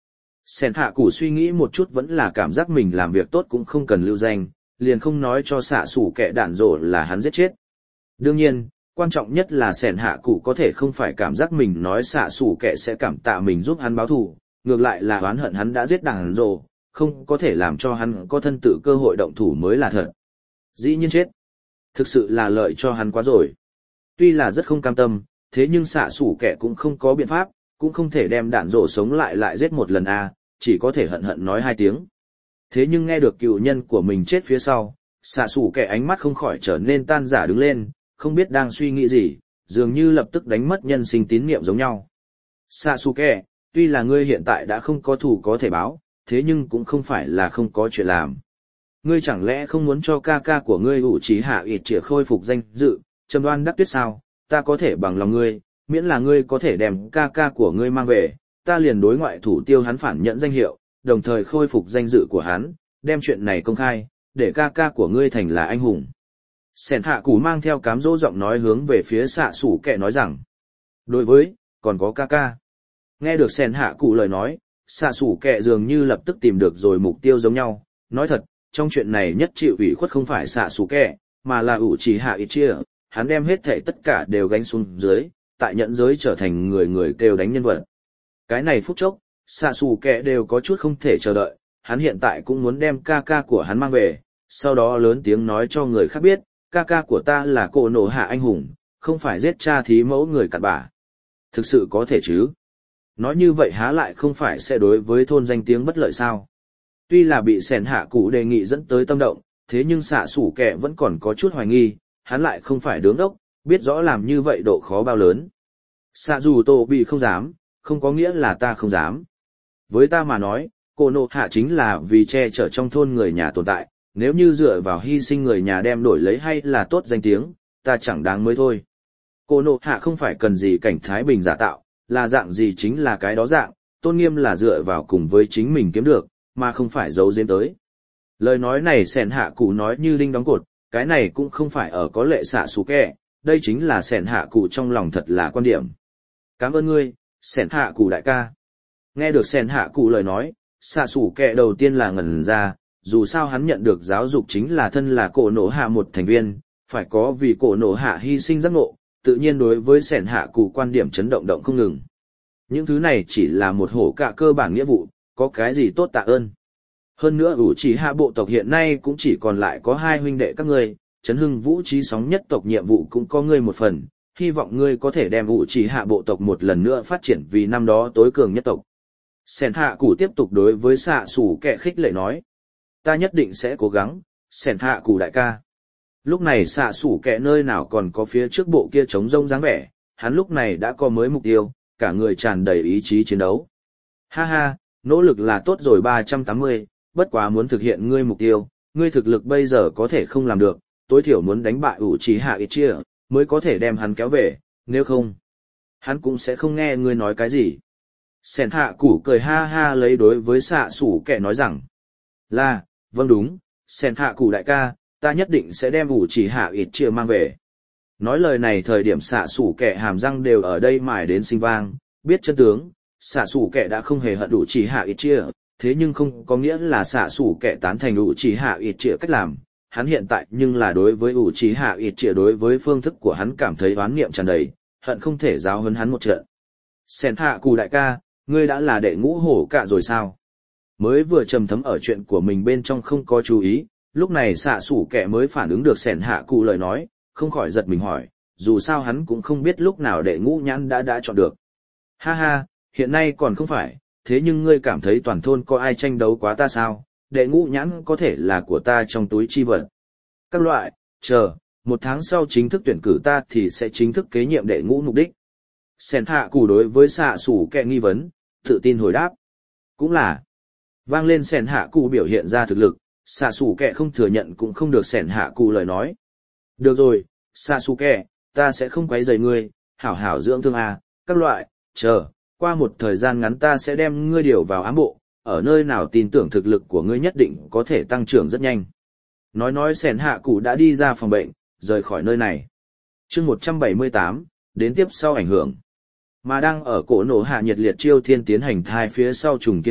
Sẻn hạ củ suy nghĩ một chút vẫn là cảm giác mình làm việc tốt cũng không cần lưu danh, liền không nói cho xạ sủ kẻ đạn rổ là hắn giết chết. Đương nhiên, quan trọng nhất là sẻn hạ củ có thể không phải cảm giác mình nói xạ sủ kẻ sẽ cảm tạ mình giúp hắn báo thù, ngược lại là oán hận hắn đã giết đạn rổ, không có thể làm cho hắn có thân tự cơ hội động thủ mới là thật. Dĩ nhiên chết. Thực sự là lợi cho hắn quá rồi. Tuy là rất không cam tâm, thế nhưng xạ sủ kẻ cũng không có biện pháp, cũng không thể đem đạn rổ sống lại giết một lần chỉ có thể hận hận nói hai tiếng. Thế nhưng nghe được cựu nhân của mình chết phía sau, xạ sủ kẻ ánh mắt không khỏi trở nên tan rã đứng lên, không biết đang suy nghĩ gì, dường như lập tức đánh mất nhân sinh tín niệm giống nhau. Xạ sủ kẻ, tuy là ngươi hiện tại đã không có thù có thể báo, thế nhưng cũng không phải là không có chuyện làm. Ngươi chẳng lẽ không muốn cho ca ca của ngươi Uchiha Itachi khôi phục danh dự, trầm đoan đắc tuyết sao? Ta có thể bằng lòng ngươi, miễn là ngươi có thể đem ca ca của ngươi mang về, ta liền đối ngoại thủ tiêu hắn phản nhận danh hiệu, đồng thời khôi phục danh dự của hắn, đem chuyện này công khai, để ca ca của ngươi thành là anh hùng. Sẻn hạ củ mang theo cám dỗ giọng nói hướng về phía xạ sủ kẻ nói rằng, đối với, còn có ca ca. Nghe được sẻn hạ củ lời nói, xạ sủ kẻ dường như lập tức tìm được rồi mục tiêu giống nhau, nói thật, trong chuyện này nhất chịu ủy khuất không phải xạ sủ kẻ, mà là Uchiha Itachi, hắn đem hết thảy tất cả đều gánh xuống dưới, tại nhận giới trở thành người kêu đánh nhân vật. Cái này phút chốc, xạ xù kẻ đều có chút không thể chờ đợi, hắn hiện tại cũng muốn đem ca ca của hắn mang về, sau đó lớn tiếng nói cho người khác biết, ca ca của ta là cổ nổ hạ anh hùng, không phải giết cha thí mẫu người cặn bã. Thực sự có thể chứ? Nói như vậy há lại không phải sẽ đối với thôn danh tiếng bất lợi sao? Tuy là bị sẻn hạ cụ đề nghị dẫn tới tâm động, thế nhưng xạ xù kẻ vẫn còn có chút hoài nghi, hắn lại không phải đứng đốc, biết rõ làm như vậy độ khó bao lớn. Xạ dù tổ bị không dám, không có nghĩa là ta không dám. Với ta mà nói, cổ nộ hạ chính là vì che chở trong thôn người nhà tồn tại, nếu như dựa vào hy sinh người nhà đem đổi lấy hay là tốt danh tiếng, ta chẳng đáng mới thôi. Cổ nộ hạ không phải cần gì cảnh thái bình giả tạo, là dạng gì chính là cái đó dạng, tôn nghiêm là dựa vào cùng với chính mình kiếm được, mà không phải giấu giếm tới. Lời nói này sẻn hạ cụ nói như đinh đóng cột, cái này cũng không phải ở có lệ xạ xú kẹ, đây chính là sẻn hạ cụ trong lòng thật là quan điểm. Cảm ơn ngươi, sẻn hạ cụ đại ca. Nghe được sẻn hạ cụ lời nói, xạ xủ kẹ đầu tiên là ngẩn ra, dù sao hắn nhận được giáo dục chính là thân là cổ nổ hạ một thành viên, phải có vì cổ nổ hạ hy sinh giác ngộ, tự nhiên đối với sẻn hạ cụ quan điểm chấn động động không ngừng. Những thứ này chỉ là một hổ cạ cơ bản nghĩa vụ, có cái gì tốt tạ ơn. Hơn nữa Uchiha bộ tộc hiện nay cũng chỉ còn lại có 2 huynh đệ các ngươi, chấn hưng vũ trí sóng nhất tộc nhiệm vụ cũng có ngươi một phần, hy vọng ngươi có thể đem Uchiha bộ tộc một lần nữa phát triển vì năm đó tối cường nhất tộc. Sẻn hạ cụ tiếp tục đối với xạ xủ kẻ khích lệ nói, ta nhất định sẽ cố gắng, sẻn hạ cụ đại ca. Lúc này xạ xủ kẻ nơi nào còn có phía trước bộ kia trống rông dáng vẻ, hắn lúc này đã có mới mục tiêu, cả người tràn đầy ý chí chiến đấu. Ha ha, nỗ lực là tốt rồi 380, bất quá muốn thực hiện ngươi mục tiêu, ngươi thực lực bây giờ có thể không làm được, tối thiểu muốn đánh bại Uchiha Itachi mới có thể đem hắn kéo về, nếu không, hắn cũng sẽ không nghe ngươi nói cái gì. Sẻn hạ củ cười ha ha lấy đối với xạ sủ kẻ nói rằng, là, vâng đúng, sẻn hạ củ đại ca, ta nhất định sẽ đem Uchiha Itachi mang về. Nói lời này thời điểm xạ sủ kẻ hàm răng đều ở đây mài đến sinh vang, biết chân tướng, xạ sủ kẻ đã không hề hận Uchiha Itachi, thế nhưng không có nghĩa là xạ sủ kẻ tán thành Uchiha Itachi cách làm, hắn hiện tại nhưng là đối với Uchiha Itachi đối với phương thức của hắn cảm thấy oán niệm tràn đầy, hận không thể giáo huấn hắn một trận. Sẻn hạ cù đại ca, ngươi đã là đệ ngũ hổ cạ rồi sao? Mới vừa trầm thấm ở chuyện của mình bên trong không có chú ý, lúc này xạ sủ kẻ mới phản ứng được sẻn hạ cụ lời nói, không khỏi giật mình hỏi, dù sao hắn cũng không biết lúc nào đệ ngũ nhãn đã chọn được. Ha ha, hiện nay còn không phải, thế nhưng ngươi cảm thấy toàn thôn có ai tranh đấu quá ta sao? Đệ ngũ nhãn có thể là của ta trong túi chi vật. Các loại, chờ, 1 tháng sau chính thức tuyển cử ta thì sẽ chính thức kế nhiệm đệ ngũ mục đích. Sẻn hạ cụ đối với xạ sủ kẻ nghi vấn, tự tin hồi đáp. Cũng là, vang lên sẻn hạ cụ biểu hiện ra thực lực, xạ sủ kẻ không thừa nhận cũng không được sẻn hạ cụ lời nói. Được rồi, xạ sủ kẻ, ta sẽ không quấy rầy ngươi, hảo hảo dưỡng thương các loại, chờ, qua một thời gian ngắn ta sẽ đem ngươi điều vào ám bộ, ở nơi nào tin tưởng thực lực của ngươi nhất định có thể tăng trưởng rất nhanh. Nói sẻn hạ cụ đã đi ra phòng bệnh, rời khỏi nơi này. Chương 178, đến tiếp sau ảnh hưởng. Mà đang ở cổ nổ hạ nhiệt liệt chiêu thiên tiến hành thai phía sau trùng kiến lúc,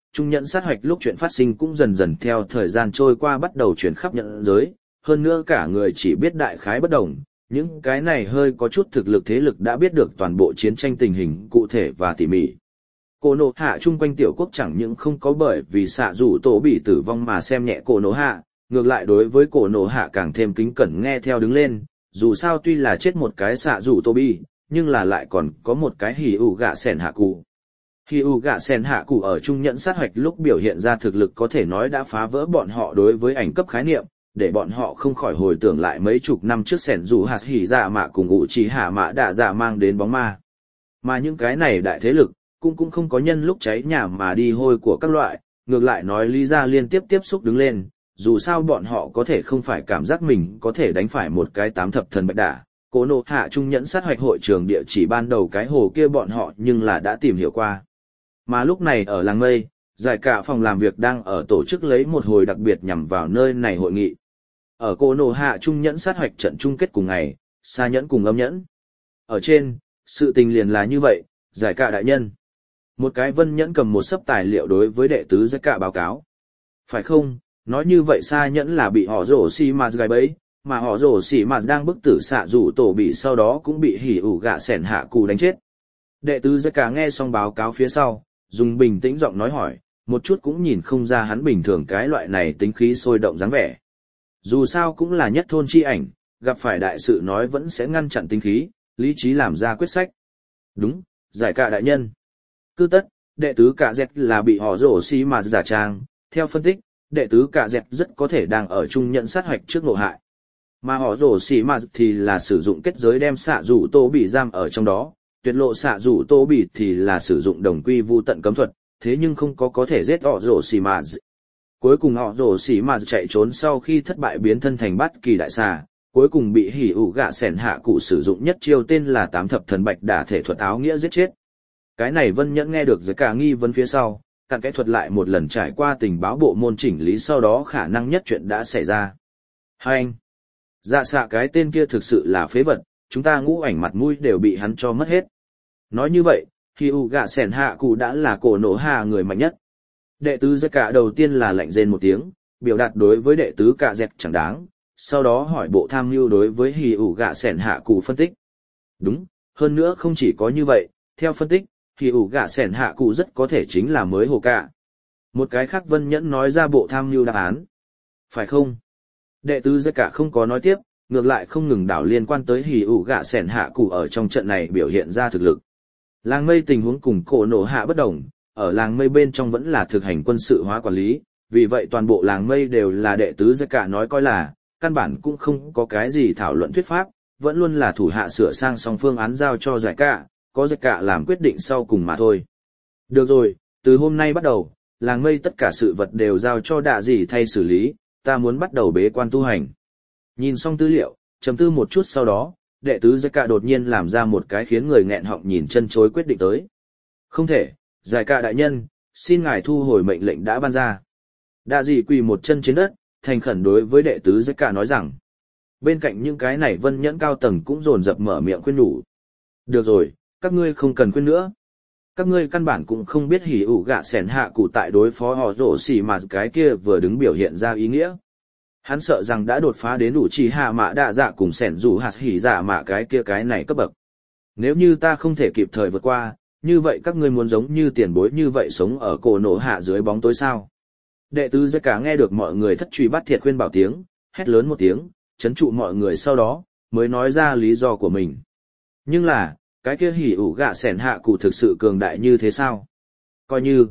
trung nhẫn sát hoạch lúc chuyện phát sinh cũng dần dần theo thời gian trôi qua bắt đầu chuyển khắp nhận giới, hơn nữa cả người chỉ biết đại khái bất đồng, những cái này hơi có chút thực lực thế lực đã biết được toàn bộ chiến tranh tình hình cụ thể và tỉ mỉ. Cổ nổ hạ chung quanh tiểu quốc chẳng những không có bởi vì xạ rủ tổ bị tử vong mà xem nhẹ cổ nổ hạ, ngược lại đối với cổ nổ hạ càng thêm kính cẩn nghe theo đứng lên, dù sao tuy là chết một cái xạ rủ tổ bị, nhưng là lại còn có một cái hỉ ủ gạ sẻn hạ cụ. Hỉ ủ gạ sẻn hạ cụ ở trung nhẫn sát hoạch lúc biểu hiện ra thực lực có thể nói đã phá vỡ bọn họ đối với ảnh cấp khái niệm, để bọn họ không khỏi hồi tưởng lại mấy chục năm trước sẻn rủ hạt hỉ dạ mạ cùng ngụ trí hạ mạ đạ dạ mang đến bóng ma. Mà những cái này đại thế lực, cũng không có nhân lúc cháy nhà mà đi hôi của các loại, ngược lại nói lý ra liên tiếp tiếp xúc đứng lên, dù sao bọn họ có thể không phải cảm giác mình có thể đánh phải một cái tám thập thần bạch đả. Cổ nổ hạ trung nhẫn sát hoạch hội trường địa chỉ ban đầu cái hồ kia bọn họ nhưng là đã tìm hiểu qua. Mà lúc này ở làng mây, giải cả phòng làm việc đang ở tổ chức lấy một hồi đặc biệt nhằm vào nơi này hội nghị. Ở cổ nổ hạ trung nhẫn sát hoạch trận chung kết cùng ngày, xa nhẫn cùng âm nhẫn. Ở trên, sự tình liền là như vậy, giải cả đại nhân. Một cái vân nhẫn cầm một sấp tài liệu đối với đệ tứ giải cả báo cáo. Phải không, nói như vậy xa nhẫn là bị họ rổ xì mà gài bẫy, mà họ rổ xì mà đang bức tử xạ rủ tổ bị sau đó cũng bị hỉ ủ gạ sẻn hạ cụ đánh chết. Đệ tứ giải cả nghe xong báo cáo phía sau, dùng bình tĩnh giọng nói hỏi, một chút cũng nhìn không ra hắn bình thường cái loại này tính khí sôi động dáng vẻ. Dù sao cũng là nhất thôn chi ảnh, gặp phải đại sự nói vẫn sẽ ngăn chặn tính khí, lý trí làm ra quyết sách. Đúng, giải cả đại nhân. Cứ tất, đệ tứ cả dẹt là bị họ rổ xì mà giả trang, theo phân tích, đệ tứ cả dẹt rất có thể đang ở chung nhận sát hoạch trước ngộ hại. Mà họ rổ xì mà thì là sử dụng kết giới đem xạ rủ tô bị giam ở trong đó, tuyệt lộ xạ rủ tô bị thì là sử dụng đồng quy vu tận cấm thuật, thế nhưng không có thể giết họ rổ xì mà. Cuối cùng họ rổ xì mà chạy trốn sau khi thất bại biến thân thành bát kỳ đại xà, cuối cùng bị hỉ ủ gạ sẻn hạ cụ sử dụng nhất chiêu tên là tám thập thần bạch đả thể thuật áo nghĩa giết chết. Cái này vân nhẫn nghe được giới cả nghi vấn phía sau, cặn kẽ thuật lại một lần trải qua tình báo bộ môn chỉnh lý sau đó khả năng nhất chuyện đã xảy ra. Hai anh, dạ xạ cái tên kia thực sự là phế vật, chúng ta ngũ ảnh mặt mũi đều bị hắn cho mất hết. Nói như vậy, hỉ ủ gạ sẻn hạ cụ đã là cổ nổ hạ người mạnh nhất. Đệ tứ giới cả đầu tiên là lạnh rên một tiếng, biểu đạt đối với đệ tứ cả dẹt chẳng đáng, sau đó hỏi bộ tham mưu đối với hỉ ủ gạ sẻn hạ cụ phân tích. Đúng, hơn nữa không chỉ có như vậy, theo phân tích, hỉ ủ gạ sẻn hạ cụ rất có thể chính là mới hồ cả. Một cái khác vân nhẫn nói ra bộ tham mưu đáp án. Phải không? Đệ tứ giới cả không có nói tiếp, ngược lại không ngừng đảo liên quan tới hỉ ủ gạ sẻn hạ cụ ở trong trận này biểu hiện ra thực lực. Làng mây tình huống cùng cổ nổ hạ bất đồng, ở làng mây bên trong vẫn là thực hành quân sự hóa quản lý, vì vậy toàn bộ làng mây đều là đệ tứ giới cả nói coi là, căn bản cũng không có cái gì thảo luận thuyết pháp, vẫn luôn là thủ hạ sửa sang xong phương án giao cho giải cả, có giải cả làm quyết định sau cùng mà thôi. Được rồi, từ hôm nay bắt đầu, làng mây tất cả sự vật đều giao cho đạ gì thay xử lý, ta muốn bắt đầu bế quan tu hành. Nhìn xong tư liệu, trầm tư một chút sau đó, đệ tứ giải cả đột nhiên làm ra một cái khiến người nghẹn họng nhìn chân chối quyết định tới. Không thể, giải cả đại nhân, xin ngài thu hồi mệnh lệnh đã ban ra. Đạ gì quỳ một chân trên đất, thành khẩn đối với đệ tứ giải cả nói rằng. Bên cạnh những cái này vân nhẫn cao tầng cũng dồn dập mở miệng khuyên nhủ. Được rồi, các ngươi không cần khuyên nữa. Các ngươi căn bản cũng không biết hỉ ủ gạ sẻn hạ cụ tại đối phó họ rổ xì mà cái kia vừa đứng biểu hiện ra ý nghĩa. Hắn sợ rằng đã đột phá đến đủ trì hạ mạ đạ dạ cùng sẻn rủ hạt hỉ dạ mạ cái này cấp bậc. Nếu như ta không thể kịp thời vượt qua, như vậy các ngươi muốn giống như tiền bối như vậy sống ở cổ nổ hạ dưới bóng tối sao? Đệ tứ giới cả nghe được mọi người thất truy bắt thiệt khuyên bảo tiếng, hét lớn một tiếng, chấn trụ mọi người sau đó, mới nói ra lý do của mình. Nhưng là, cái kia hỉ ủ gạ sẻn hạ cụ thực sự cường đại như thế sao? Coi như,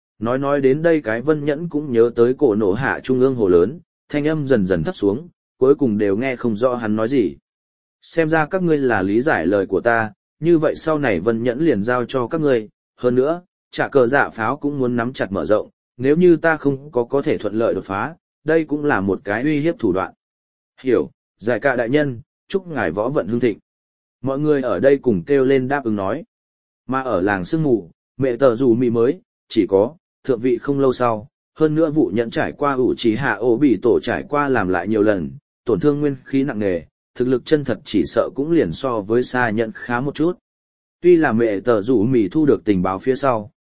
nói đến đây cái vân nhẫn cũng nhớ tới cổ nổ hạ trung ương hồ lớn, thanh âm dần dần thấp xuống, cuối cùng đều nghe không rõ hắn nói gì. Xem ra các ngươi là lý giải lời của ta, như vậy sau này vân nhẫn liền giao cho các ngươi, hơn nữa, trả cờ dạ pháo cũng muốn nắm chặt mở rộng, nếu như ta không có thể thuận lợi đột phá, đây cũng là một cái uy hiếp thủ đoạn. Hiểu, giải cả đại nhân, chúc ngài võ vận hưng thịnh. Mọi người ở đây cùng kêu lên đáp ứng nói. Mà ở làng sương mù, mẹ tờ dù mì mới, chỉ có, thượng vị không lâu sau, hơn nữa vụ nhận trải qua ủ trí hạ ổ bị tổ trải qua làm lại nhiều lần, tổn thương nguyên khí nặng nề, thực lực chân thật chỉ sợ cũng liền so với xa nhận khá một chút. Tuy là mẹ tờ rủ mì thu được tình báo phía sau,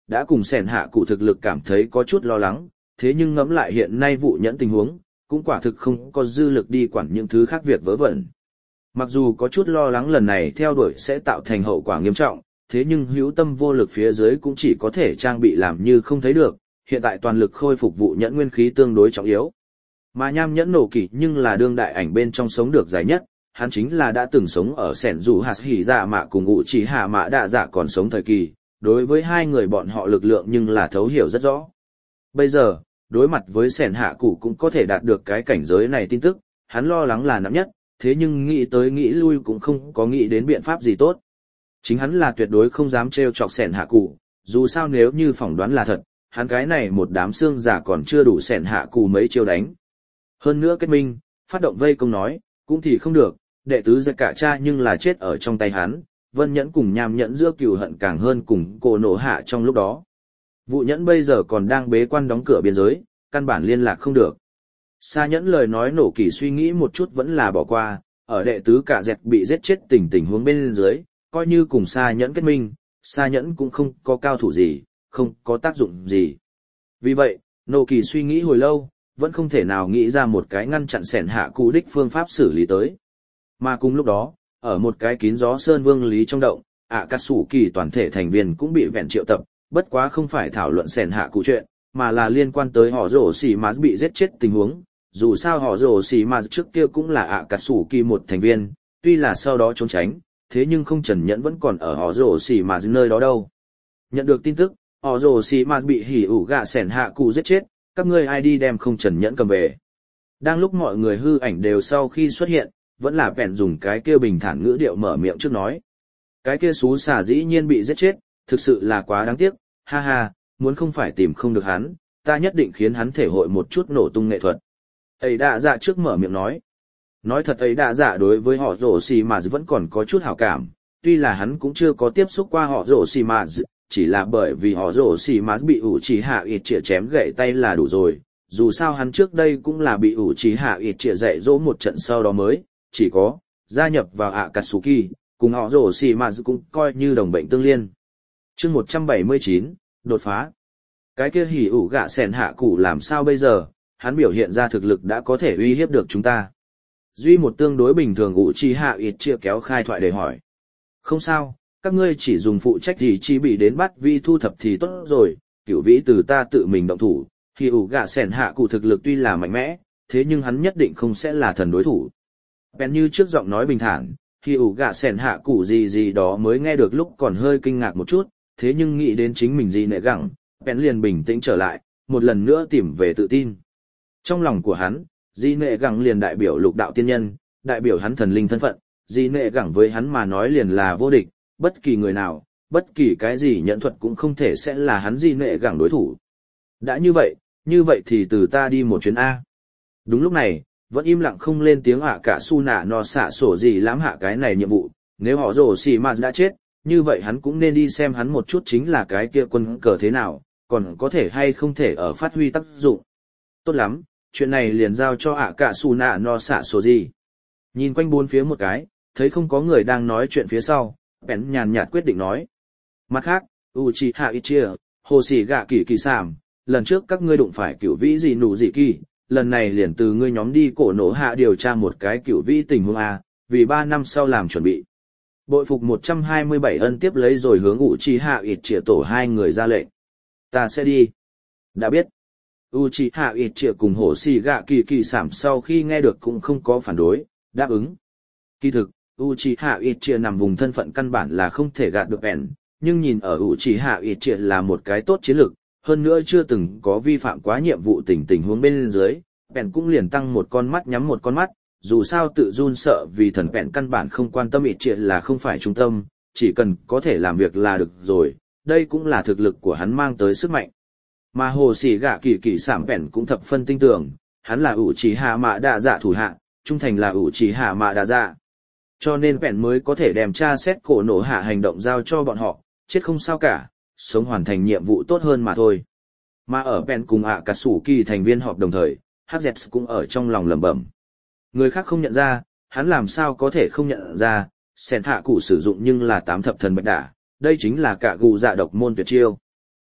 đã cùng sẻn hạ cụ thực lực cảm thấy có chút lo lắng, thế nhưng ngẫm lại hiện nay vụ nhẫn tình huống, cũng quả thực không có dư lực đi quản những thứ khác việc vớ vẩn. Mặc dù có chút lo lắng lần này theo đuổi sẽ tạo thành hậu quả nghiêm trọng, thế nhưng hữu tâm vô lực phía dưới cũng chỉ có thể trang bị làm như không thấy được, hiện tại toàn lực khôi phục vụ nhẫn nguyên khí tương đối trọng yếu. Mà nham nhẫn nổ kỳ nhưng là đương đại ảnh bên trong sống được dài nhất, hắn chính là đã từng sống ở sẻn dù hạt hỉ dạ mạ cùng ngụ chỉ hạ mạ đạ dạ còn sống thời kỳ, đối với hai người bọn họ lực lượng nhưng là thấu hiểu rất rõ. Bây giờ, đối mặt với sẻn hạ cụ cũng có thể đạt được cái cảnh giới này tin tức, hắn lo lắng là nặng nhất, thế nhưng nghĩ tới nghĩ lui cũng không có nghĩ đến biện pháp gì tốt. Chính hắn là tuyệt đối không dám trêu chọc sẻn hạ cụ, dù sao nếu như phỏng đoán là thật, hắn cái này một đám xương giả còn chưa đủ sẻn hạ cụ mấy chiêu đánh. Hơn nữa kết minh, phát động vây công nói, cũng thì không được, đệ tứ giật cả cha nhưng là chết ở trong tay hắn, vân nhẫn cùng nham nhẫn giữa cừu hận càng hơn cùng cổ nổ hạ trong lúc đó. Vụ nhẫn bây giờ còn đang bế quan đóng cửa biên giới, căn bản liên lạc không được. Sa nhẫn lời nói nổ kỳ suy nghĩ một chút vẫn là bỏ qua, ở đệ tứ cả dẹt bị giết chết tình huống bên dưới, coi như cùng sa nhẫn kết minh, sa nhẫn cũng không có cao thủ gì, không có tác dụng gì. Vì vậy, nổ kỳ suy nghĩ hồi lâu, vẫn không thể nào nghĩ ra một cái ngăn chặn sẻn hạ cụ đích phương pháp xử lý tới. Mà cùng lúc đó, ở một cái kín gió sơn vương lý trong động, Akatsuki toàn thể thành viên cũng bị vẹn triệu tập, bất quá không phải thảo luận sẻn hạ cụ chuyện, mà là liên quan tới họ rổ xì mà bị giết chết tình huống. Dù sao họ rổ xì mà trước kia cũng là Akatsuki một thành viên, tuy là sau đó trốn tránh, thế nhưng không Trần Nhẫn vẫn còn ở họ rổ xì mà nơi đó đâu. Nhận được tin tức, họ rổ xì mà bị hỉ ủ gạ sẻn hạ cụ giết chết, các ngươi ai đi đem không Trần Nhẫn cầm về. Đang lúc mọi người hư ảnh đều sau khi xuất hiện, vẫn là vẹn dùng cái kia bình thản ngữ điệu mở miệng trước nói. Cái kia xú xả dĩ nhiên bị giết chết, thực sự là quá đáng tiếc, ha ha, muốn không phải tìm không được hắn, ta nhất định khiến hắn thể hội một chút nổ tung nghệ thuật. Ấy đạ dạ trước mở miệng nói. Nói thật ấy đạ dạ đối với họ rổ xì mà vẫn còn có chút hảo cảm, tuy là hắn cũng chưa có tiếp xúc qua họ rổ xì mà, chỉ là bởi vì họ rổ xì mà bị ủ trì hạ ít chĩa chém gãy tay là đủ rồi. Dù sao hắn trước đây cũng là bị ủ trì hạ ít chĩa dạy dỗ một trận sau đó mới, chỉ có gia nhập vào Akatsuki, cùng họ rổ xì mà cũng coi như đồng bệnh tương liên. Chương 179, đột phá. Cái kia hỉ ủ gạ sẻn hạ cụ làm sao bây giờ, hắn biểu hiện ra thực lực đã có thể uy hiếp được chúng ta. Duy một tương đối bình thường ủ trì hạ ít chia kéo khai thoại để hỏi. Không sao, các ngươi chỉ dùng phụ trách gì chi bị đến bắt vi thu thập thì tốt rồi, cửu vĩ từ ta tự mình động thủ, hỉ ủ gạ sẻn hạ cụ thực lực tuy là mạnh mẽ, thế nhưng hắn nhất định không sẽ là thần đối thủ. Bèn như trước giọng nói bình thản, hỉ ủ gạ sẻn hạ cụ gì đó mới nghe được lúc còn hơi kinh ngạc một chút, thế nhưng nghĩ đến chính mình gì nệ gẳng, bèn liền bình tĩnh trở lại, một lần nữa tìm về tự tin. Trong lòng của hắn, di nệ gẳng liền đại biểu lục đạo tiên nhân, đại biểu hắn thần linh thân phận, di nệ gẳng với hắn mà nói liền là vô địch, bất kỳ người nào, bất kỳ cái gì nhận thuật cũng không thể sẽ là hắn di nệ gẳng đối thủ. Đã như vậy thì từ ta đi một chuyến A. Đúng lúc này, vẫn im lặng không lên tiếng cả su nạ no xạ sổ gì lãm hạ cái này nhiệm vụ, nếu họ rồ xì mà đã chết, như vậy hắn cũng nên đi xem hắn một chút chính là cái kia quân cờ thế nào, còn có thể hay không thể ở phát huy tác dụng. Tốt lắm, chuyện này liền giao cho cả su nạ no xạ sổ gì. Nhìn quanh bốn phía một cái, thấy không có người đang nói chuyện phía sau, bèn nhàn nhạt quyết định nói. Mặt khác, Uchiha Itachi, hồ sĩ gạ kỳ kỳ sảm, lần trước các ngươi đụng phải cửu vĩ gì nụ gì kỳ, lần này liền từ ngươi nhóm đi cổ nổ hạ điều tra một cái cửu vĩ tình huống A, vì 3 năm sau làm chuẩn bị. Bội phục 127 ân tiếp lấy rồi hướng Uchiha Itachi tổ hai người ra lệnh. Ta sẽ đi. Đã biết. Uchiha Itachi cùng hổ xì gạ kỳ kỳ sảm sau khi nghe được cũng không có phản đối, đáp ứng. Kỳ thực, Uchiha Itachi nằm vùng thân phận căn bản là không thể gạt được bèn, nhưng nhìn ở Uchiha Itachi là một cái tốt chiến lược, hơn nữa chưa từng có vi phạm quá nhiệm vụ tình huống bên dưới, bèn cũng liền tăng một con mắt nhắm một con mắt, dù sao tự run sợ vì thần bèn căn bản không quan tâm Itachi là không phải trung tâm, chỉ cần có thể làm việc là được rồi, đây cũng là thực lực của hắn mang tới sức mạnh. Mà hồ sĩ gạ kỳ kỳ sảm bèn cũng thập phân tinh tưởng, hắn là Uchiha Mạ Đa Dạ thủ hạ, trung thành là Uchiha Mạ Đa Dạ. Cho nên bèn mới có thể đem tra xét cổ nổ hạ hành động giao cho bọn họ, chết không sao cả, sống hoàn thành nhiệm vụ tốt hơn mà thôi. Mà ở bèn cùng Akatsuki thành viên họp đồng thời, HZ cũng ở trong lòng lẩm bẩm. Người khác không nhận ra, hắn làm sao có thể không nhận ra, sen hạ cụ sử dụng nhưng là 8 thập thần bạch đả, đây chính là cả gù dạ độc môn tuyệt chiêu.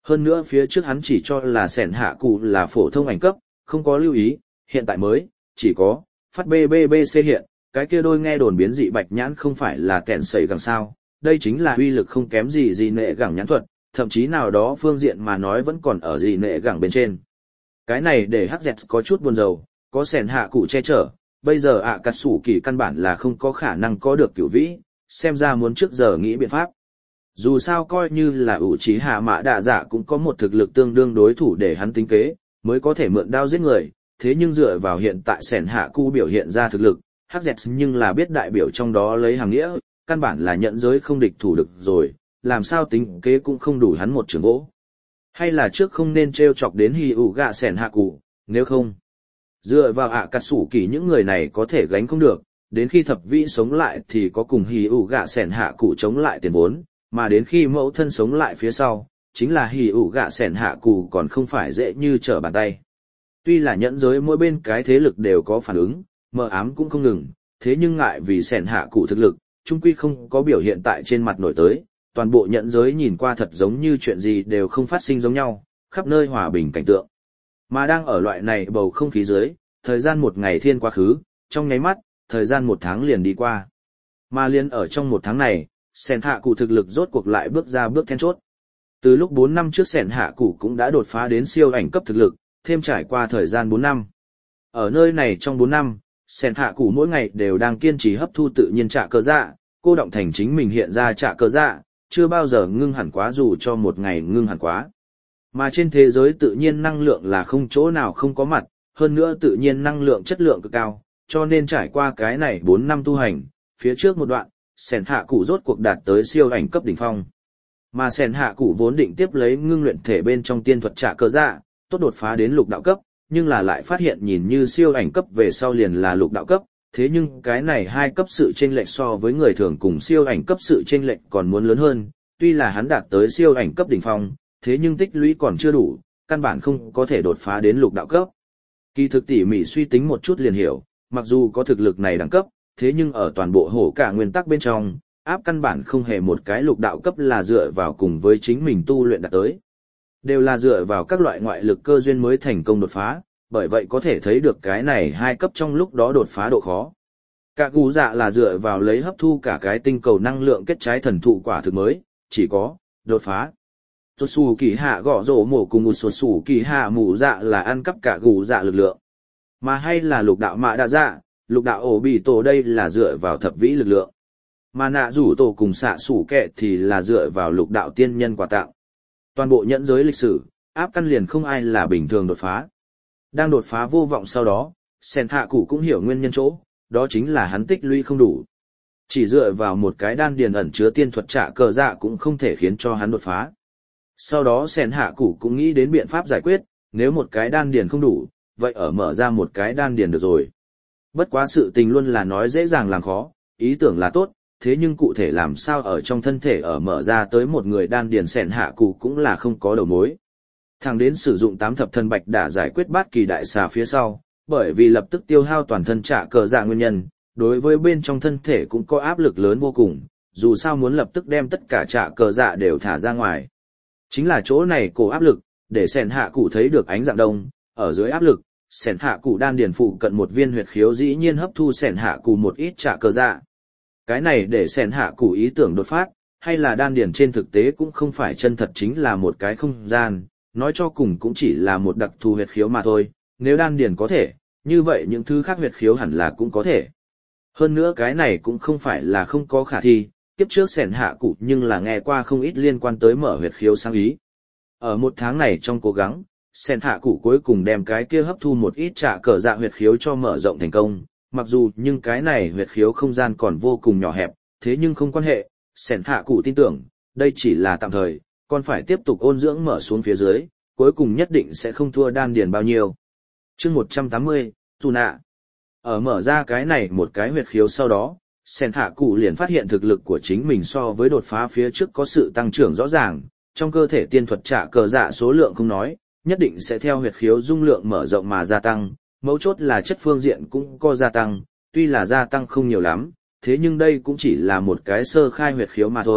Hơn nữa phía trước hắn chỉ cho là sẻn hạ cụ là phổ thông ảnh cấp, không có lưu ý, hiện tại mới, chỉ có, phát BBBC hiện, cái kia đôi nghe đồn biến dị bạch nhãn không phải là kẹn sẩy gẳng sao, đây chính là uy lực không kém gì nệ gẳng nhãn thuật, thậm chí nào đó phương diện mà nói vẫn còn ở gì nệ gẳng bên trên. Cái này để HZ có chút buồn rầu, có sẻn hạ cụ che chở, bây giờ ạ cắt sủ kỳ căn bản là không có khả năng có được cửu vĩ, xem ra muốn trước giờ nghĩ biện pháp. Dù sao coi như là ủ trí hạ mã đạ dạ cũng có một thực lực tương đương đối thủ để hắn tính kế, mới có thể mượn đao giết người, thế nhưng dựa vào hiện tại sẻn hạ cụ biểu hiện ra thực lực, HZ nhưng là biết đại biểu trong đó lấy hàng nghĩa, căn bản là nhận giới không địch thủ được rồi, làm sao tính kế cũng không đủ hắn một trường gỗ. Hay là trước không nên treo chọc đến hì ủ gạ sẻn hạ cụ, nếu không, dựa vào ạ cắt sủ kỳ những người này có thể gánh không được, đến khi thập vĩ sống lại thì có cùng hì ủ gạ sẻn hạ cụ chống lại tiền vốn, mà đến khi mẫu thân sống lại phía sau, chính là hì ủ gạ sẻn hạ cụ còn không phải dễ như trở bàn tay. Tuy là nhẫn giới mỗi bên cái thế lực đều có phản ứng, mờ ám cũng không ngừng, thế nhưng ngại vì sẻn hạ cụ thực lực, chung quy không có biểu hiện tại trên mặt nổi tới, toàn bộ nhẫn giới nhìn qua thật giống như chuyện gì đều không phát sinh giống nhau, khắp nơi hòa bình cảnh tượng. Mà đang ở loại này bầu không khí dưới, thời gian một ngày thiên quá khứ, trong nháy mắt, thời gian một tháng liền đi qua. Mà liền ở trong một tháng này, sẻn hạ cụ thực lực rốt cuộc lại bước ra bước then chốt. Từ lúc 4 năm trước sẻn hạ cụ cũng đã đột phá đến siêu ảnh cấp thực lực, thêm trải qua thời gian 4 năm. Ở nơi này trong 4 năm, sẻn hạ cụ mỗi ngày đều đang kiên trì hấp thu tự nhiên trạ cơ dạ, cô động thành chính mình hiện ra trạ cơ dạ, chưa bao giờ ngưng hẳn quá dù cho một ngày ngưng hẳn quá. Mà trên thế giới tự nhiên năng lượng là không chỗ nào không có mặt, hơn nữa tự nhiên năng lượng chất lượng cực cao, cho nên trải qua cái này 4 năm tu hành, phía trước một đoạn, sẻn hạ cụ rốt cuộc đạt tới siêu ảnh cấp đỉnh phong. Mà sẻn hạ cụ vốn định tiếp lấy ngưng luyện thể bên trong tiên thuật trạ cơ dạ, tốt đột phá đến lục đạo cấp, nhưng là lại phát hiện nhìn như siêu ảnh cấp về sau liền là lục đạo cấp, thế nhưng cái này hai cấp sự chênh lệch so với người thường cùng siêu ảnh cấp sự chênh lệch còn muốn lớn hơn, tuy là hắn đạt tới siêu ảnh cấp đỉnh phong, thế nhưng tích lũy còn chưa đủ, căn bản không có thể đột phá đến lục đạo cấp. Kỳ thực tỉ mỉ suy tính một chút liền hiểu, mặc dù có thực lực này đẳng cấp, thế nhưng ở toàn bộ hổ cả nguyên tắc bên trong, áp căn bản không hề một cái lục đạo cấp là dựa vào cùng với chính mình tu luyện đạt tới. Đều là dựa vào các loại ngoại lực cơ duyên mới thành công đột phá, bởi vậy có thể thấy được cái này hai cấp trong lúc đó đột phá độ khó. Cả gù dạ là dựa vào lấy hấp thu cả cái tinh cầu năng lượng kết trái thần thụ quả thực mới, chỉ có đột phá. Xuất xù kỳ hạ gõ rổ mổ cùng một xuất xù kỳ hạ mù dạ là ăn cắp cả gù dạ lực lượng. Mà hay là lục đạo mạ đa dạ, lục đạo ổ bị tổ đây là dựa vào thập vĩ lực lượng. Mà nạ rủ tổ cùng xạ sủ kẹ thì là dựa vào lục đạo tiên nhân quà tặng. Toàn bộ nhẫn giới lịch sử, áp căn liền không ai là bình thường đột phá. Đang đột phá vô vọng sau đó, sẻn hạ cụ cũng hiểu nguyên nhân chỗ, đó chính là hắn tích lũy không đủ. Chỉ dựa vào một cái đan điền ẩn chứa tiên thuật trạ cờ dạ cũng không thể khiến cho hắn đột phá. Sau đó sẻn hạ cụ cũng nghĩ đến biện pháp giải quyết, nếu một cái đan điền không đủ, vậy ở mở ra một cái đan điền được rồi. Bất quá sự tình luôn là nói dễ dàng làm khó, ý tưởng là tốt, thế nhưng cụ thể làm sao ở trong thân thể ở mở ra tới một người đan điền sẻn hạ cụ cũng là không có đầu mối. Thằng đến sử dụng 8 thập thần bạch đã giải quyết bát kỳ đại xà phía sau, bởi vì lập tức tiêu hao toàn thân trạ cờ dạ nguyên nhân, đối với bên trong thân thể cũng có áp lực lớn vô cùng, dù sao muốn lập tức đem tất cả trạ cờ dạ đều thả ra ngoài. Chính là chỗ này cổ áp lực, để sẻn hạ cụ thấy được ánh dạng đông, ở dưới áp lực, sẻn hạ cụ đan điền phụ cận một viên huyệt khiếu dĩ nhiên hấp thu sẻn hạ cụ một ít trạ cờ dạ. Cái này để sẻn hạ cụ ý tưởng đột phát, hay là đan điền trên thực tế cũng không phải chân thật chính là một cái không gian, nói cho cùng cũng chỉ là một đặc thù huyệt khiếu mà thôi, nếu đan điền có thể, như vậy những thứ khác huyệt khiếu hẳn là cũng có thể. Hơn nữa cái này cũng không phải là không có khả thi, kiếp trước sẻn hạ cụ nhưng là nghe qua không ít liên quan tới mở huyệt khiếu sáng ý. Ở một tháng này trong cố gắng, sẻn hạ cụ cuối cùng đem cái kia hấp thu một ít trạ cờ dạ huyệt khiếu cho mở rộng thành công, mặc dù nhưng cái này huyệt khiếu không gian còn vô cùng nhỏ hẹp, thế nhưng không quan hệ, sẻn hạ cụ tin tưởng, đây chỉ là tạm thời, còn phải tiếp tục ôn dưỡng mở xuống phía dưới, cuối cùng nhất định sẽ không thua đan điền bao nhiêu. Chương 180, Tù nạ. Ở mở ra cái này một cái huyệt khiếu sau đó, sẻn hạ cụ liền phát hiện thực lực của chính mình so với đột phá phía trước có sự tăng trưởng rõ ràng, trong cơ thể tiên thuật trạ cờ dạ số lượng không nói, nhất định sẽ theo huyệt khiếu dung lượng mở rộng mà gia tăng, mấu chốt là chất phương diện cũng có gia tăng, tuy là gia tăng không nhiều lắm, thế nhưng đây cũng chỉ là một cái sơ khai huyệt khiếu mà thôi,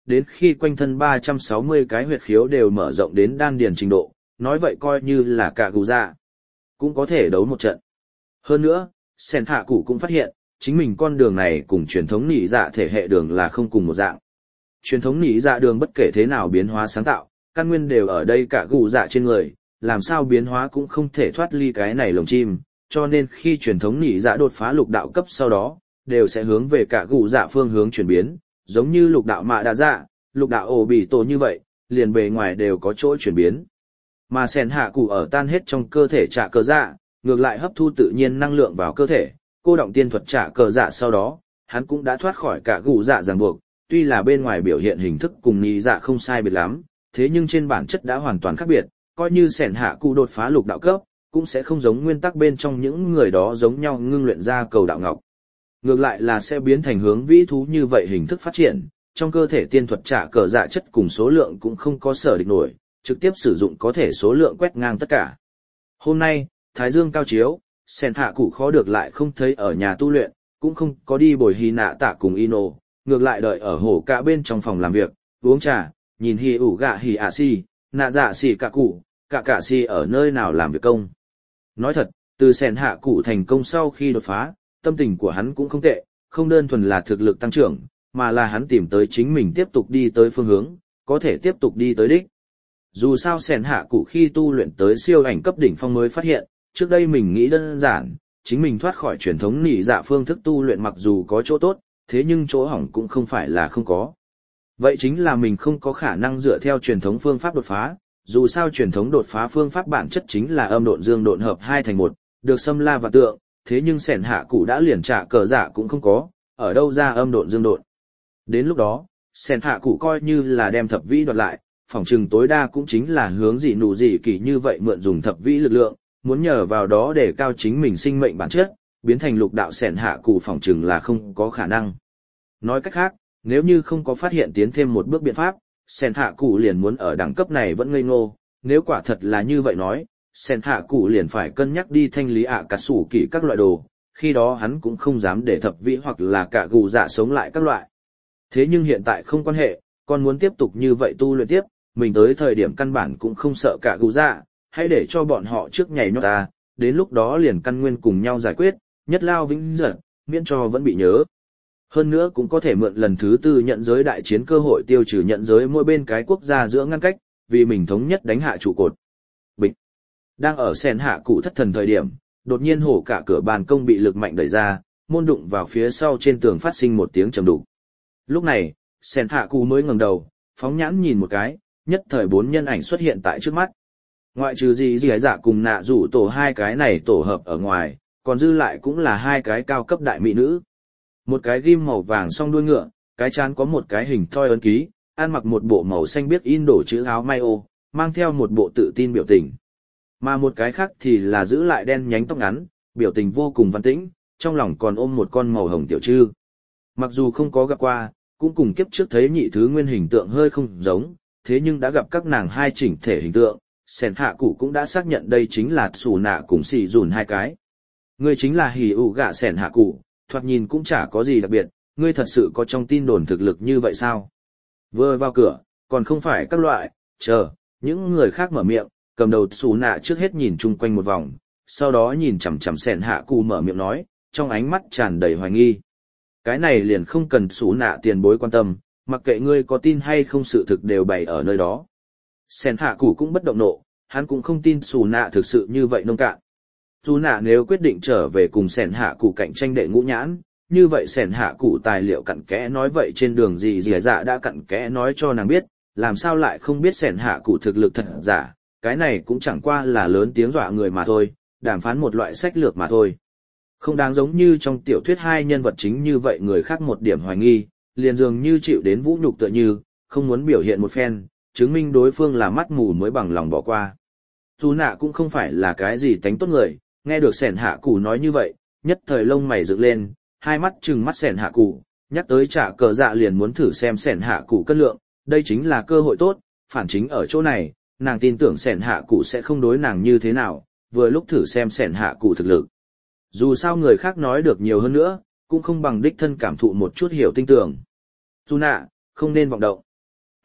đến khi quanh thân 360 cái huyệt khiếu đều mở rộng đến đan điền trình độ, nói vậy coi như là cả gù dạ cũng có thể đấu một trận. Hơn nữa, Sen Hạ Cụ cũng phát hiện, chính mình con đường này cùng truyền thống nỉ dạ thể hệ đường là không cùng một dạng. Truyền thống nỉ dạ đường bất kể thế nào biến hóa sáng tạo, căn nguyên đều ở đây cả gù dạ trên người, làm sao biến hóa cũng không thể thoát ly cái này lồng chim, cho nên khi truyền thống nỉ dạ đột phá lục đạo cấp sau đó, đều sẽ hướng về cả gù dạ phương hướng chuyển biến, giống như lục đạo mạ đa dạ, lục đạo ổ bị tổ như vậy, liền bề ngoài đều có chỗ chuyển biến. Mà Sen Hạ Cụ ở tan hết trong cơ thể trả cờ dạ, ngược lại hấp thu tự nhiên năng lượng vào cơ thể, cô động tiên thuật trả cờ dạ sau đó, hắn cũng đã thoát khỏi cả gù dạ ràng buộc, tuy là bên ngoài biểu hiện hình thức cùng nỉ dạ không sai biệt lắm, thế nhưng trên bản chất đã hoàn toàn khác biệt, coi như Sen Hạ Cụ đột phá lục đạo cấp, cũng sẽ không giống nguyên tắc bên trong những người đó giống nhau ngưng luyện ra cầu đạo ngọc. Ngược lại là sẽ biến thành hướng vĩ thú như vậy hình thức phát triển, trong cơ thể tiên thuật trả cờ dạ chất cùng số lượng cũng không có sở địch nổi, trực tiếp sử dụng có thể số lượng quét ngang tất cả. Hôm nay, Thái Dương cao chiếu, Sen Hạ Cụ khó được lại không thấy ở nhà tu luyện, cũng không có đi bồi Hy Nạ Tạ cùng Ino, ngược lại đợi ở hổ cả bên trong phòng làm việc, uống trà, nhìn Hy ủ gạ Hỉ ạ si, nạ dạ xỉ cả cụ, cả si ở nơi nào làm việc công. Nói thật, từ Sen Hạ Cụ thành công sau khi đột phá, tâm tình của hắn cũng không tệ, không đơn thuần là thực lực tăng trưởng, mà là hắn tìm tới chính mình tiếp tục đi tới phương hướng, có thể tiếp tục đi tới đích. Dù sao Sen Hạ Cụ khi tu luyện tới siêu ảnh cấp đỉnh phong mới phát hiện, trước đây mình nghĩ đơn giản, chính mình thoát khỏi truyền thống nỉ dạ phương thức tu luyện mặc dù có chỗ tốt, thế nhưng chỗ hỏng cũng không phải là không có. Vậy chính là mình không có khả năng dựa theo truyền thống phương pháp đột phá, dù sao truyền thống đột phá phương pháp bản chất chính là âm độn dương độn hợp hai thành một, được xâm la và tượng, thế nhưng Sen Hạ Cụ đã liền trả cờ dạ cũng không có, ở đâu ra âm độn dương độn. Đến lúc đó, Sen Hạ Cụ coi như là đem thập vĩ đoạt lại, phỏng chừng tối đa cũng chính là hướng gì nụ gì kỳ như vậy mượn dùng thập vĩ lực lượng, muốn nhờ vào đó để cao chính mình sinh mệnh bản chất, biến thành lục đạo Sen Hạ Cụ phỏng chừng là không có khả năng. Nói cách khác, nếu như không có phát hiện tiến thêm một bước biện pháp, Sen Hạ Cụ liền muốn ở đẳng cấp này vẫn ngây ngô, nếu quả thật là như vậy nói, Sen Hạ Cụ liền phải cân nhắc đi thanh lý cả sủ kỳ các loại đồ, khi đó hắn cũng không dám để thập vĩ hoặc là cả gù dạ sống lại các loại. Thế nhưng hiện tại không quan hệ, còn muốn tiếp tục như vậy tu luyện tiếp, mình tới thời điểm căn bản cũng không sợ cả gù dạ, hãy để cho bọn họ trước nhảy nhót ta, đến lúc đó liền căn nguyên cùng nhau giải quyết, nhất lao vĩnh giật, miễn cho vẫn bị nhớ. Hơn nữa cũng có thể mượn lần thứ tư nhận giới đại chiến cơ hội tiêu trừ nhận giới mỗi bên cái quốc gia giữa ngăn cách, vì mình thống nhất đánh hạ trụ cột. Bịch. Đang ở Sen Hạ Cụ thất thần thời điểm, đột nhiên hổ cả cửa ban công bị lực mạnh đẩy ra, môn đụng vào phía sau trên tường phát sinh một tiếng trầm đục. Lúc này, Sen Hạ Cụ mới ngẩng đầu, phóng nhãn nhìn một cái, nhất thời bốn nhân ảnh xuất hiện tại trước mắt. Ngoại trừ gì dạ cùng nạ rủ tổ hai cái này tổ hợp ở ngoài, còn dư lại cũng là hai cái cao cấp đại mỹ nữ. Một cái ghim màu vàng song đuôi ngựa, cái trán có một cái hình thoi ấn ký, ăn mặc một bộ màu xanh biếc in đổ chữ áo may ô, mang theo một bộ tự tin biểu tình. Mà một cái khác thì là giữ lại đen nhánh tóc ngắn, biểu tình vô cùng văn tĩnh, trong lòng còn ôm một con màu hồng tiểu trư. Mặc dù không có gặp qua, cũng cùng kiếp trước thấy nhị thứ nguyên hình tượng hơi không giống, thế nhưng đã gặp các nàng hai chỉnh thể hình tượng, Sen Hạ Cụ cũng đã xác nhận đây chính là Sủ Nạ cùng Xỉ Dùn hai cái. Ngươi chính là Hỉ ủ gạ Sen Hạ Cụ, thoạt nhìn cũng chả có gì đặc biệt, ngươi thật sự có trong tin đồn thực lực như vậy sao? Vừa vào cửa, còn không phải các loại, chờ, những người khác mở miệng, cầm đầu Sủ Nạ trước hết nhìn chung quanh một vòng, sau đó nhìn chằm chằm Sen Hạ Cụ mở miệng nói, trong ánh mắt tràn đầy hoài nghi. Cái này liền không cần Sủ Nạ tiền bối quan tâm, mặc kệ ngươi có tin hay không sự thực đều bày ở nơi đó. Sen Hạ Cụ cũng bất động nộ, hắn cũng không tin Sủ Nạ thực sự như vậy nông cạn. Sủ Nạ nếu quyết định trở về cùng Sen Hạ Cụ cạnh tranh đệ ngũ nhãn, như vậy Sen Hạ Cụ tài liệu cặn kẽ nói vậy trên đường gì dạ đã cặn kẽ nói cho nàng biết, làm sao lại không biết Sen Hạ Cụ thực lực thật giả, cái này cũng chẳng qua là lớn tiếng dọa người mà thôi, đàm phán một loại sách lược mà thôi. Không đáng giống như trong tiểu thuyết hai nhân vật chính như vậy người khác một điểm hoài nghi, liền dường như chịu đến vũ nhục tựa như, không muốn biểu hiện một phen, chứng minh đối phương là mắt mù mới bằng lòng bỏ qua. Dù nạ cũng không phải là cái gì tánh tốt người, nghe được Sen Hạ Cụ nói như vậy, nhất thời lông mày dựng lên, hai mắt trừng mắt Sen Hạ Cụ, nhắc tới trả cờ dạ liền muốn thử xem Sen Hạ Cụ cân lượng, đây chính là cơ hội tốt, phản chính ở chỗ này, nàng tin tưởng Sen Hạ Cụ sẽ không đối nàng như thế nào, vừa lúc thử xem Sen Hạ Cụ thực lực. Dù sao người khác nói được nhiều hơn nữa, cũng không bằng đích thân cảm thụ một chút hiểu tinh tưởng. Dù nạ, không nên vọng động.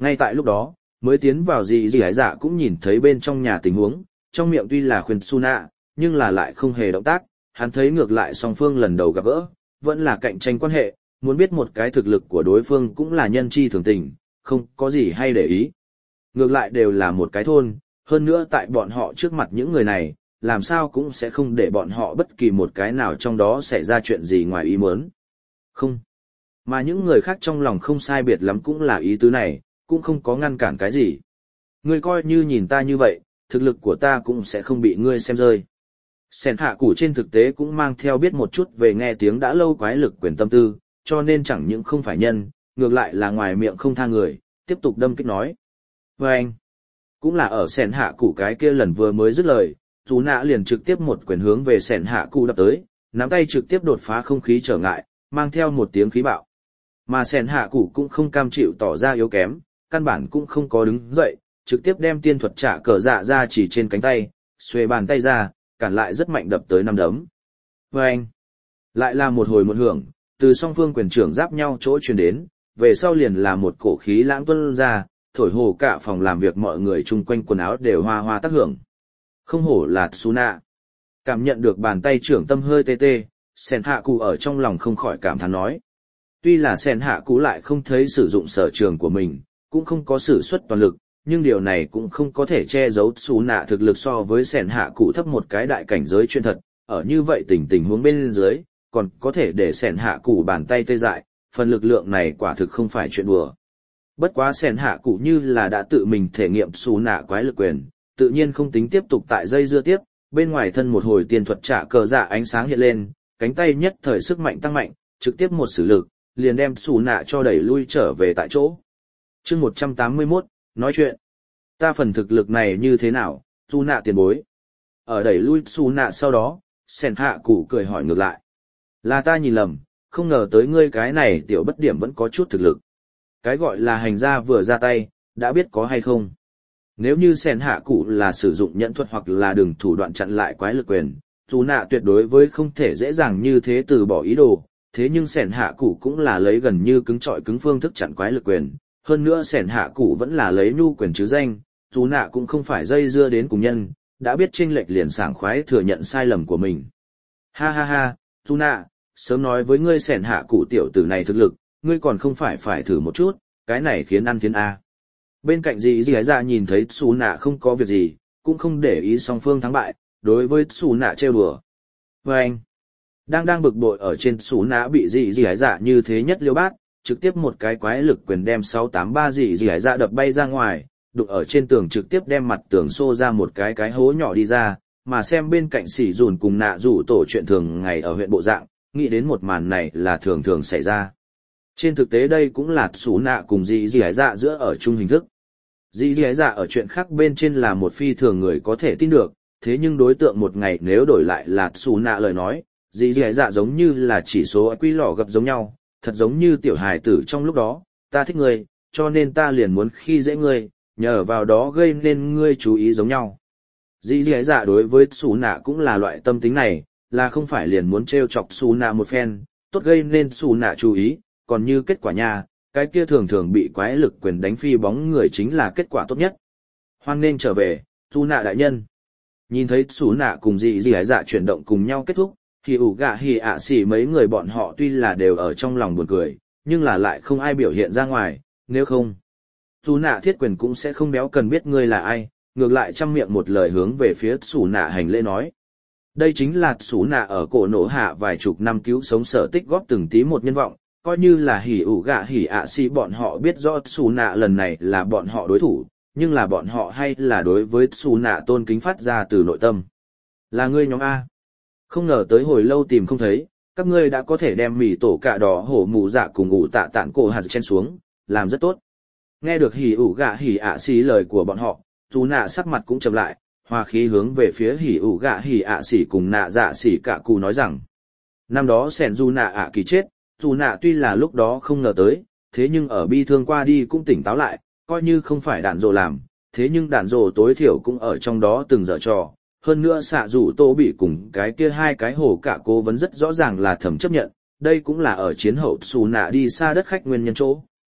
Ngay tại lúc đó, mới tiến vào dị dị hải dạ cũng nhìn thấy bên trong nhà tình huống, trong miệng tuy là khuyên su nạ, nhưng là lại không hề động tác, hắn thấy ngược lại song phương lần đầu gặp gỡ, vẫn là cạnh tranh quan hệ, muốn biết một cái thực lực của đối phương cũng là nhân chi thường tình, không có gì hay để ý. Ngược lại đều là một cái thôn, hơn nữa tại bọn họ trước mặt những người này, làm sao cũng sẽ không để bọn họ bất kỳ một cái nào trong đó xảy ra chuyện gì ngoài ý muốn. Không. Mà những người khác trong lòng không sai biệt lắm cũng là ý tứ này, cũng không có ngăn cản cái gì. Ngươi coi như nhìn ta như vậy, thực lực của ta cũng sẽ không bị ngươi xem rơi. Sẻn hạ củ trên thực tế cũng mang theo biết một chút về nghe tiếng đã lâu quái lực quyền tâm tư, cho nên chẳng những không phải nhân, ngược lại là ngoài miệng không tha người, tiếp tục đâm kích nói. Và anh, cũng là ở sẻn hạ củ cái kia lần vừa mới dứt lời, chú nạ liền trực tiếp một quyền hướng về sẻn hạ củ đập tới, nắm tay trực tiếp đột phá không khí trở ngại, mang theo một tiếng khí bạo. Mà sẻn hạ củ cũng không cam chịu tỏ ra yếu kém, căn bản cũng không có đứng dậy, trực tiếp đem tiên thuật trả cờ dạ ra chỉ trên cánh tay, xuề bàn tay ra, cản lại rất mạnh đập tới năm đấm. Và anh, lại là một hồi một hưởng, từ song phương quyền trưởng giáp nhau chỗ truyền đến, về sau liền là một cổ khí lãng tuôn ra, thổi hồ cả phòng làm việc mọi người chung quanh quần áo đều hoa hoa tác hưởng. Không hổ là Tsuna. Cảm nhận được bàn tay trưởng tâm hơi tê tê, Sen Hạ Cụ ở trong lòng không khỏi cảm thán nói. Tuy là Sen Hạ Cụ lại không thấy sử dụng sở trường của mình, cũng không có sử xuất toàn lực, nhưng điều này cũng không có thể che giấu Tsuna thực lực so với Sen Hạ Cụ thấp một cái đại cảnh giới chuyên thật, ở như vậy tình huống bên dưới, còn có thể để Sen Hạ Cụ bàn tay tê dại, phần lực lượng này quả thực không phải chuyện đùa. Bất quá Sen Hạ Cụ như là đã tự mình thể nghiệm Tsuna quái lực quyền, tự nhiên không tính tiếp tục tại dây dưa tiếp, bên ngoài thân một hồi tiên thuật trả cờ dạ ánh sáng hiện lên, cánh tay nhất thời sức mạnh tăng mạnh, trực tiếp một sử lực, liền đem Tsuna cho đẩy lui trở về tại chỗ. Chương 181, nói chuyện. Ta phần thực lực này như thế nào, Tsuna tiền bối? Ở đẩy lui Tsuna sau đó, Sen Hạ Cụ cười hỏi ngược lại. Là ta nhìn lầm, không ngờ tới ngươi cái này tiểu bất điểm vẫn có chút thực lực. Cái gọi là hành gia vừa ra tay, đã biết có hay không? Nếu như Sen Hạ Cụ là sử dụng nhẫn thuật hoặc là đường thủ đoạn chặn lại quái lực quyền, Tsuna tuyệt đối với không thể dễ dàng như thế từ bỏ ý đồ, thế nhưng Sen Hạ Cụ cũng là lấy gần như cứng trọi cứng phương thức chặn quái lực quyền, hơn nữa Sen Hạ Cụ vẫn là lấy nhu quyền chứ danh, Tsuna cũng không phải dây dưa đến cùng nhân, đã biết chênh lệch liền sảng khoái thừa nhận sai lầm của mình. Ha ha ha, Tsuna, sớm nói với ngươi Sen Hạ Cụ tiểu tử này thực lực, ngươi còn không phải thử một chút, cái này khiến ăn thiến A. Bên cạnh dì dì dạ nhìn thấy Tsuna không có việc gì, cũng không để ý song phương thắng bại, đối với Tsuna trêu đùa. Và anh, đang bực bội ở trên Tsuna bị dì dì dạ như thế nhất liêu bát, trực tiếp một cái quái lực quyền đem 683 dì dì dạ đập bay ra ngoài, đụng ở trên tường trực tiếp đem mặt tường xô ra một cái hố nhỏ đi ra, mà xem bên cạnh sỉ dùn cùng nạ rủ tổ chuyện thường ngày ở huyện bộ dạng, nghĩ đến một màn này là thường xảy ra. Trên thực tế đây cũng là Tsuna cùng dì dì dạ giữa ở chung hình thức. Dì dì dạ ở chuyện khác bên trên là một phi thường người có thể tin được, thế nhưng đối tượng một ngày nếu đổi lại là Tsuna lời nói, dì dì dạ giống như là chỉ số quy lò gặp giống nhau, thật giống như tiểu hài tử trong lúc đó, ta thích ngươi, cho nên ta liền muốn khi dễ ngươi, nhờ vào đó gây nên ngươi chú ý giống nhau. Dì dì dạ đối với Tsuna cũng là loại tâm tính này, là không phải liền muốn trêu chọc Tsuna một phen, tốt gây nên Tsuna chú ý, còn như kết quả nha, cái kia thường bị quái lực quyền đánh phi bóng người chính là kết quả tốt nhất. Hoan nên trở về, Tsuna đại nhân. Nhìn thấy Tsuna cùng dì dì dạ chuyển động cùng nhau kết thúc, thì ủ gạ hỉ ạ xỉ mấy người bọn họ tuy là đều ở trong lòng buồn cười, nhưng là lại không ai biểu hiện ra ngoài, nếu không. Tsuna thiết quyền cũng sẽ không béo cần biết ngươi là ai, ngược lại trăm miệng một lời hướng về phía Tsuna hành lễ nói. Đây chính là Tsuna ở cổ nổ hạ vài chục năm cứu sống sở tích góp từng tí một nhân vọng, coi như là hỉ ủ gạ hỉ ạ xỉ bọn họ biết rõ Tsuna lần này là bọn họ đối thủ, nhưng là bọn họ hay là đối với Tsuna tôn kính phát ra từ nội tâm. Là ngươi nhóm A. Không ngờ tới hồi lâu tìm không thấy, các ngươi đã có thể đem mì tổ cạ đỏ hổ mù dạ cùng ủ tạ tạn cổ hạt chen xuống, làm rất tốt. Nghe được hỉ ủ gạ hỉ ạ xỉ lời của bọn họ, Tsuna sắc mặt cũng trầm lại, hòa khí hướng về phía hỉ ủ gạ hỉ ạ xỉ cùng nạ dạ xỉ cả cù nói rằng. Năm đó sẻn du nạ ạ kỳ chết, Tsuna tuy là lúc đó không ngờ tới, thế nhưng ở bi thương qua đi cũng tỉnh táo lại, coi như không phải đạn dồ làm, thế nhưng đạn dồ tối thiểu cũng ở trong đó từng giở trò. Hơn nữa xạ rủ tô bị cùng cái kia hai cái hồ cả cố vấn rất rõ ràng là thầm chấp nhận, đây cũng là ở chiến hậu Tsuna đi xa đất khách nguyên nhân chỗ.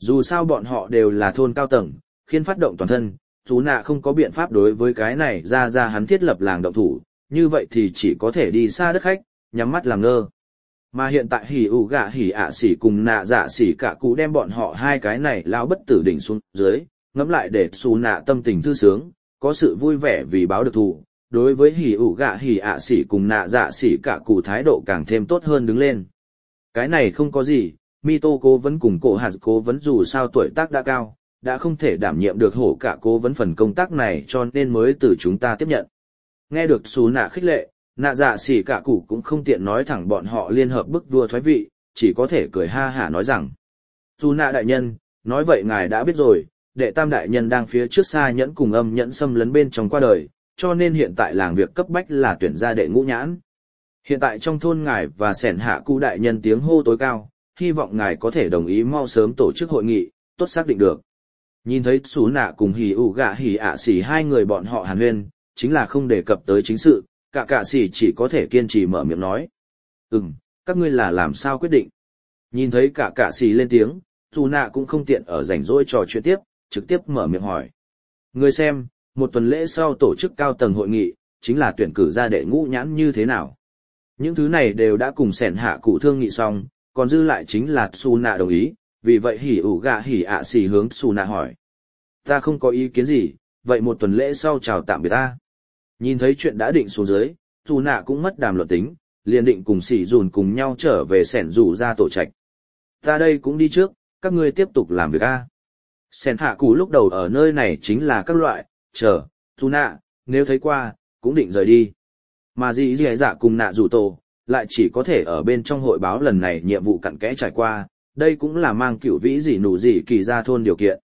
Dù sao bọn họ đều là thôn cao tầng, khiến phát động toàn thân, Sú Nạ không có biện pháp đối với cái này ra hắn thiết lập làng động thủ, như vậy thì chỉ có thể đi xa đất khách, nhắm mắt làm ngơ. Mà hiện tại hỉ ủ gạ hỉ ạ xỉ cùng nạ dạ xỉ cả cụ đem bọn họ hai cái này lao bất tử đỉnh xuống dưới, ngẫm lại để Sú Nạ tâm tình thư sướng, có sự vui vẻ vì báo được thù. Đối với hỉ ủ gạ hỉ ạ xỉ cùng nạ dạ xỉ cả cụ thái độ càng thêm tốt hơn đứng lên. Cái này không có gì, Mito cố vấn cùng cổ hạt cố vấn dù sao tuổi tác đã cao, đã không thể đảm nhiệm được hổ cả cố vấn phần công tác này cho nên mới từ chúng ta tiếp nhận. Nghe được Sú Nạ khích lệ, nạ dạ xỉ cả cụ cũng không tiện nói thẳng bọn họ liên hợp bức vua thoái vị, chỉ có thể cười ha hả nói rằng. Sú Nạ đại nhân, nói vậy ngài đã biết rồi, đệ tam đại nhân đang phía trước xa nhẫn cùng âm nhẫn xâm lấn bên trong qua đời, cho nên hiện tại làng việc cấp bách là tuyển ra đệ ngũ nhãn. Hiện tại trong thôn ngài và sẻn hạ cụ đại nhân tiếng hô tối cao, hy vọng ngài có thể đồng ý mau sớm tổ chức hội nghị, tốt xác định được. Nhìn thấy Sú Nạ cùng hỉ ủ gạ hỉ ạ xỉ hai người bọn họ hàn huyên, chính là không đề cập tới chính sự, cả xỉ chỉ có thể kiên trì mở miệng nói. Các ngươi là làm sao quyết định? Nhìn thấy cả xỉ lên tiếng, Sú Nạ cũng không tiện ở rảnh rỗi trò chuyện tiếp, trực tiếp mở miệng hỏi. Người xem, một tuần lễ sau tổ chức cao tầng hội nghị, chính là tuyển cử ra đệ ngũ nhãn như thế nào. Những thứ này đều đã cùng sẻn hạ cụ thương nghị xong, còn dư lại chính là Sú Nạ đồng ý, vì vậy hỉ ủ gạ hỉ ạ xỉ hướng Sú Nạ hỏi. Ta không có ý kiến gì, vậy một tuần lễ sau chào tạm biệt ta. Nhìn thấy chuyện đã định xuống dưới, Sú Nạ cũng mất đàm luận tính, liền định cùng Sỉ Dùn cùng nhau trở về sẻn rủ ra tổ trạch. Ta đây cũng đi trước, các ngươi tiếp tục làm việc a. Sẻn hạ cụ lúc đầu ở nơi này chính là các loại, chờ, Sú Nạ, nếu thấy qua, cũng định rời đi. Mà dì dạ cùng nạ rủ tổ, lại chỉ có thể ở bên trong hội báo lần này nhiệm vụ cặn kẽ trải qua, đây cũng là mang cửu vĩ dì nụ dì kỳ ra thôn điều kiện.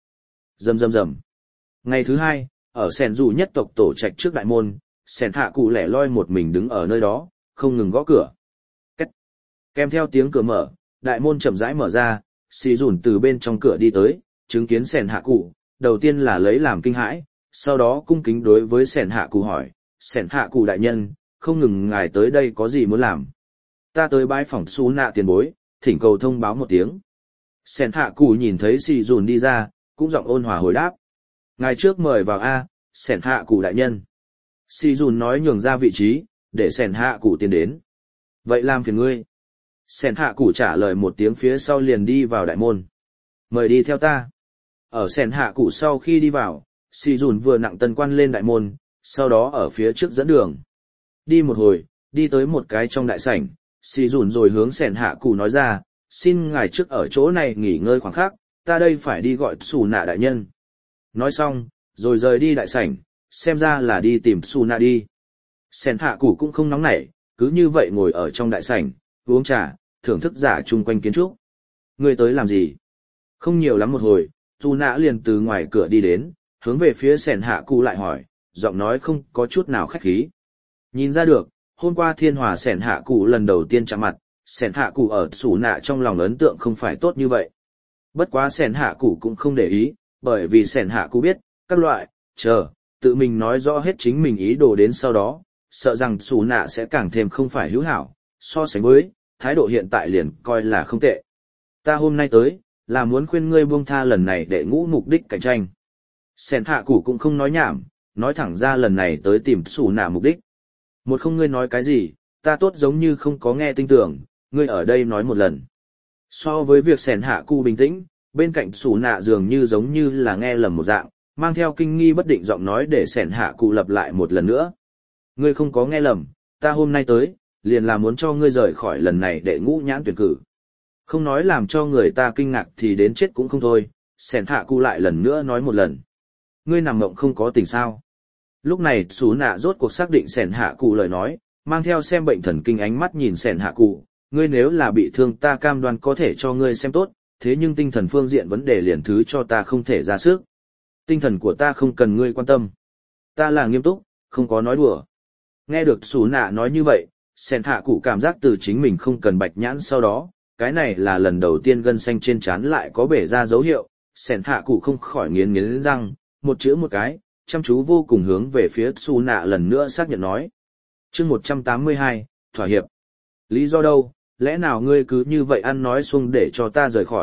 Rầm. Ngày thứ hai, ở sẻn rủ nhất tộc tổ trạch trước đại môn, sẻn hạ cụ lẻ loi một mình đứng ở nơi đó, không ngừng gõ cửa. Két. Kèm theo tiếng cửa mở, đại môn chậm rãi mở ra, Sỉ Dùn từ bên trong cửa đi tới, chứng kiến sẻn hạ cụ, đầu tiên là lấy làm kinh hãi, sau đó cung kính đối với sẻn hạ cụ hỏi, sẻn hạ cụ đại nhân, không ngừng ngài tới đây có gì muốn làm. Ta tới bái phỏng Sú Nạ tiền bối, thỉnh cầu thông báo một tiếng. Sẻn hạ cụ nhìn thấy Sỉ Dùn đi ra, cũng giọng ôn hòa hồi đáp. Ngài trước mời vào a, sẻn hạ cụ đại nhân. Sỉ Dùn nói nhường ra vị trí, để sẻn hạ cụ tiến đến. Vậy làm phiền ngươi. Sẻn hạ cụ trả lời một tiếng phía sau liền đi vào đại môn. Mời đi theo ta. Ở sẻn hạ cụ sau khi đi vào, Sỉ Dùn vừa nặng tân quan lên đại môn, sau đó ở phía trước dẫn đường. Đi một hồi, đi tới một cái trong đại sảnh, Sỉ Dùn rồi hướng sẻn hạ cụ nói ra, xin ngài trước ở chỗ này nghỉ ngơi khoảng khắc, ta đây phải đi gọi Sú Nạ đại nhân. Nói xong, rồi rời đi đại sảnh, xem ra là đi tìm Sú Nạ đi. Sẻn hạ cụ cũng không nóng nảy, cứ như vậy ngồi ở trong đại sảnh, uống trà, thưởng thức giả chung quanh kiến trúc. Ngươi tới làm gì? Không nhiều lắm một hồi, Sú Nạ liền từ ngoài cửa đi đến, hướng về phía sẻn hạ cụ lại hỏi, giọng nói không có chút nào khách khí. Nhìn ra được, hôm qua thiên hòa sẻn hạ cụ lần đầu tiên chạm mặt, sẻn hạ cụ ở Sú Nạ trong lòng ấn tượng không phải tốt như vậy. Bất quá sẻn hạ cụ cũng không để ý, bởi vì sẻn hạ cụ biết, các loại, tự mình nói rõ hết chính mình ý đồ đến sau đó, sợ rằng Sú Nạ sẽ càng thêm không phải hữu hảo, so sánh với, thái độ hiện tại liền coi là không tệ. Ta hôm nay tới, là muốn khuyên ngươi buông tha lần này để ngũ mục đích cạnh tranh. Sẻn hạ cụ cũng không nói nhảm, nói thẳng ra lần này tới tìm Sú Nạ mục đích. Một không ngươi nói cái gì, ta tốt giống như không có nghe tin tưởng, ngươi ở đây nói một lần. So với việc sẻn hạ cụ bình tĩnh, bên cạnh Sú Nạ dường như giống như là nghe lầm một dạng, mang theo kinh nghi bất định giọng nói để sẻn hạ cụ lặp lại một lần nữa. Ngươi không có nghe lầm, ta hôm nay tới, liền là muốn cho ngươi rời khỏi lần này để ngũ nhãn tuyển cử. Không nói làm cho người ta kinh ngạc thì đến chết cũng không thôi, sẻn hạ cụ lại lần nữa nói một lần. Ngươi nằm mộng không có tình sao. Lúc này Sú Nạ rốt cuộc xác định sẻn hạ cụ lời nói, mang theo xem bệnh thần kinh ánh mắt nhìn sẻn hạ cụ, ngươi nếu là bị thương ta cam đoan có thể cho ngươi xem tốt, thế nhưng tinh thần phương diện vấn đề liền thứ cho ta không thể ra sức. Tinh thần của ta không cần ngươi quan tâm. Ta là nghiêm túc, không có nói đùa. Nghe được Sú Nạ nói như vậy, sẻn hạ cụ cảm giác từ chính mình không cần bạch nhãn sau đó, cái này là lần đầu tiên gân xanh trên trán lại có bể ra dấu hiệu, sẻn hạ cụ không khỏi nghiến răng, một chữ một cái, chăm chú vô cùng hướng về phía Sú Nạ lần nữa xác nhận nói. Chương 182, thỏa hiệp. Lý do đâu, lẽ nào ngươi cứ như vậy ăn nói xuông để cho ta rời khỏi,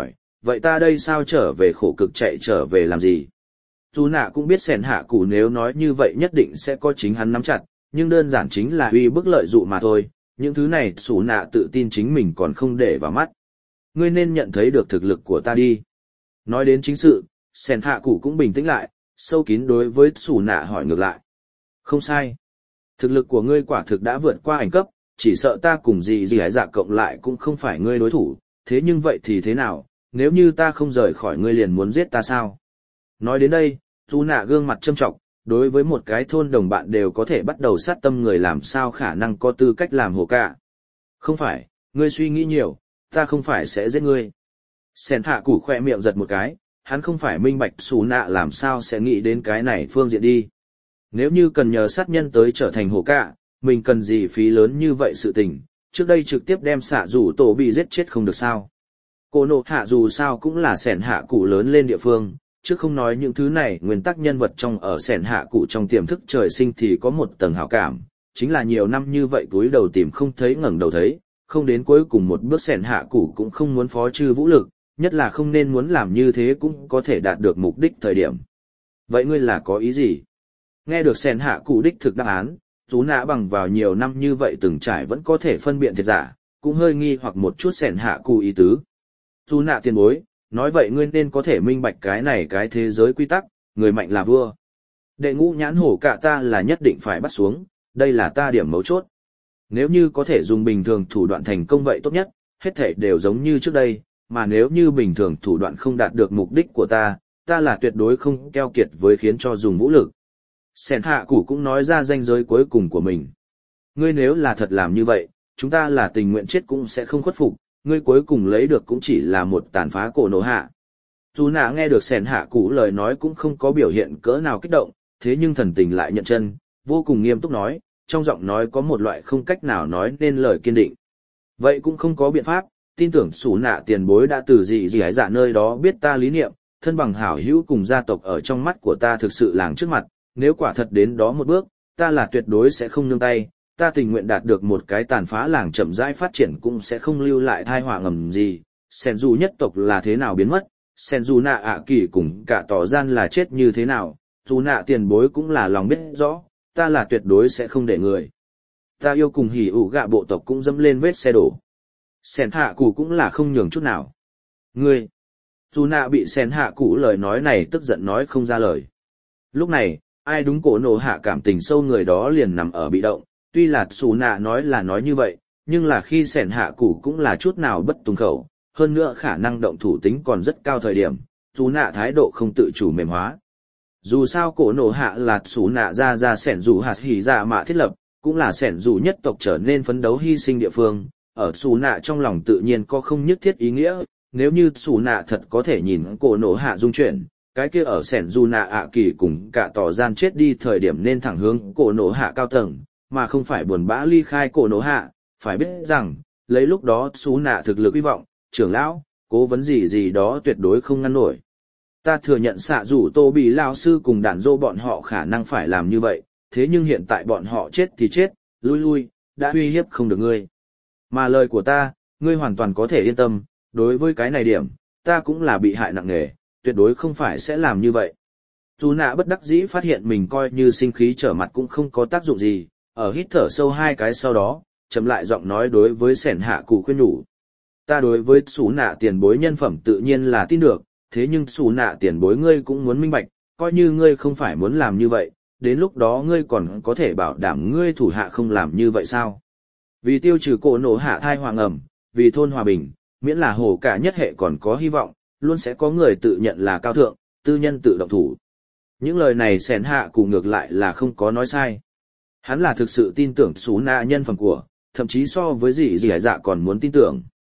vậy ta đây sao trở về khổ cực chạy trở về làm gì? Dù nạ cũng biết sẻn hạ cụ nếu nói như vậy nhất định sẽ có chính hắn nắm chặt, nhưng đơn giản chính là uy bức lợi dụ mà thôi, những thứ này xù nạ tự tin chính mình còn không để vào mắt. Ngươi nên nhận thấy được thực lực của ta đi. Nói đến chính sự, sẻn hạ cụ cũng bình tĩnh lại, sâu kín đối với xù nạ hỏi ngược lại. Không sai. Thực lực của ngươi quả thực đã vượt qua ảnh cấp, chỉ sợ ta cùng gì hải dạ cộng lại cũng không phải ngươi đối thủ, thế nhưng vậy thì thế nào, nếu như ta không rời khỏi ngươi liền muốn giết ta sao? Nói đến đây, dù nạ gương mặt châm trọng, đối với một cái thôn đồng bạn đều có thể bắt đầu sát tâm người làm sao khả năng có tư cách làm hồ cả. Không phải, ngươi suy nghĩ nhiều, ta không phải sẽ giết ngươi. Sẻn hạ củ khoe miệng giật một cái, hắn không phải minh bạch xù nạ làm sao sẽ nghĩ đến cái này phương diện đi. Nếu như cần nhờ sát nhân tới trở thành hồ cả, mình cần gì phí lớn như vậy sự tình, trước đây trực tiếp đem xạ rủ tổ bị giết chết không được sao. Cô nộ hạ dù sao cũng là sẻn hạ cụ lớn lên địa phương, chứ không nói những thứ này nguyên tắc nhân vật trong ở sẻn hạ cụ trong tiềm thức trời sinh thì có một tầng hảo cảm, chính là nhiều năm như vậy túi đầu tìm không thấy ngẩng đầu thấy, không đến cuối cùng một bước sẻn hạ cụ cũng không muốn phó trừ vũ lực, nhất là không nên muốn làm như thế cũng có thể đạt được mục đích thời điểm. Vậy ngươi là có ý gì? Nghe được sẻn hạ cụ đích thực đáp án, chú nã bằng vào nhiều năm như vậy từng trải vẫn có thể phân biện thiệt giả, cũng hơi nghi hoặc một chút sẻn hạ cụ ý tứ. Chú nạ tiền bối, nói vậy ngươi nên có thể minh bạch cái này cái thế giới quy tắc, người mạnh là vua. Đệ ngũ nhãn hổ cả ta là nhất định phải bắt xuống, đây là ta điểm mấu chốt. Nếu như có thể dùng bình thường thủ đoạn thành công vậy tốt nhất, hết thể đều giống như trước đây, mà nếu như bình thường thủ đoạn không đạt được mục đích của ta là tuyệt đối không keo kiệt với khiến cho dùng vũ lực. Sẻn hạ củ cũng nói ra ranh giới cuối cùng của mình. Ngươi nếu là thật làm như vậy, chúng ta là tình nguyện chết cũng sẽ không khuất phục, ngươi cuối cùng lấy được cũng chỉ là một tàn phá cổ nổ hạ. Dù nạ nghe được sẻn hạ củ lời nói cũng không có biểu hiện cỡ nào kích động, thế nhưng thần tình lại nhận chân, vô cùng nghiêm túc nói, trong giọng nói có một loại không cách nào nói nên lời kiên định. Vậy cũng không có biện pháp, tin tưởng sủ nạ tiền bối đã từ gì hái dạ nơi đó biết ta lý niệm, thân bằng hảo hữu cùng gia tộc ở trong mắt của ta thực sự làng trước mặt, nếu quả thật đến đó một bước, ta là tuyệt đối sẽ không nương tay, ta tình nguyện đạt được một cái tàn phá làng chậm rãi phát triển cũng sẽ không lưu lại thai họa ngầm gì. Sen dù nhất tộc là thế nào biến mất, sen dù nạ ạ kỳ cùng cả tỏ gian là chết như thế nào, dù nạ tiền bối cũng là lòng biết rõ, ta là tuyệt đối sẽ không để người. Ta yêu cùng hỉ ủ gạ bộ tộc cũng dẫm lên vết xe đổ. Sen hạ cụ cũng là không nhường chút nào. Ngươi! Dù nạ bị sen hạ cụ lời nói này tức giận nói không ra lời. Lúc này, ai đúng cổ nổ hạ cảm tình sâu người đó liền nằm ở bị động, tuy là xù nạ nói là nói như vậy, nhưng là khi sẻn hạ cụ cũng là chút nào bất tùng khẩu, hơn nữa khả năng động thủ tính còn rất cao thời điểm, xù nạ thái độ không tự chủ mềm hóa. Dù sao cổ nổ hạ là xù nạ ra sẻn dù hạt hỉ dạ mạ thiết lập, cũng là sẻn dù nhất tộc trở nên phấn đấu hy sinh địa phương, ở xù nạ trong lòng tự nhiên có không nhất thiết ý nghĩa, nếu như xù nạ thật có thể nhìn cổ nổ hạ dung chuyển, cái kia ở sẻn dù nạ ạ kỳ cùng cả tỏ gian chết đi thời điểm nên thẳng hướng cổ nổ hạ cao tầng, mà không phải buồn bã ly khai cổ nổ hạ, phải biết rằng, lấy lúc đó xú nạ thực lực hy vọng, trưởng lão, cố vấn gì đó tuyệt đối không ngăn nổi. Ta thừa nhận xạ rủ tô bị lao sư cùng đàn dô bọn họ khả năng phải làm như vậy, thế nhưng hiện tại bọn họ chết thì chết, lui, đã uy hiếp không được ngươi. Mà lời của ta, ngươi hoàn toàn có thể yên tâm, đối với cái này điểm, ta cũng là bị hại nặng nề, tuyệt đối không phải sẽ làm như vậy. Dù nạ bất đắc dĩ phát hiện mình coi như sinh khí trở mặt cũng không có tác dụng gì, ở hít thở sâu hai cái sau đó, chậm lại giọng nói đối với sẻn hạ cụ khuyên nhủ. Ta đối với xú nạ tiền bối nhân phẩm tự nhiên là tin được, thế nhưng xú nạ tiền bối ngươi cũng muốn minh bạch, coi như ngươi không phải muốn làm như vậy, đến lúc đó ngươi còn có thể bảo đảm ngươi thủ hạ không làm như vậy sao? Vì tiêu trừ cổ nổ hạ thai hoàng ẩm, vì thôn hòa bình, miễn là hổ cả nhất hệ còn có hy vọng, luôn sẽ có người tự nhận là cao thượng, tư nhân tự động thủ. Những lời này sẻn hạ cụ ngược lại là không có nói sai. Hắn là thực sự tin tưởng xú nạ nhân phẩm của, thậm chí so với dì hải dạ còn muốn tin tưởng.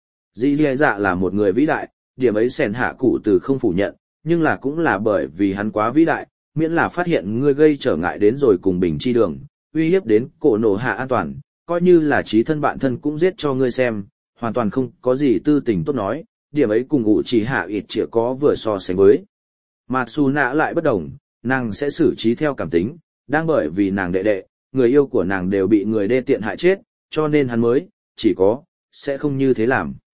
Dì hải dạ là một người vĩ đại, điểm ấy sẻn hạ cụ từ không phủ nhận, nhưng là cũng là bởi vì hắn quá vĩ đại, miễn là phát hiện ngươi gây trở ngại đến rồi cùng bình chi đường, uy hiếp đến cổ nổ hạ an toàn, coi như là trí thân bạn thân cũng giết cho ngươi xem, hoàn toàn không có gì tư tình tốt nói, điểm ấy cùng ủ chỉ hạ ít chỉ có vừa so sánh với. Mà xù nạ lại bất đồng, nàng sẽ xử trí theo cảm tính, đang bởi vì nàng đệ, người yêu của nàng đều bị người đê tiện hại chết, cho nên hắn mới, chỉ có, sẽ không như thế làm.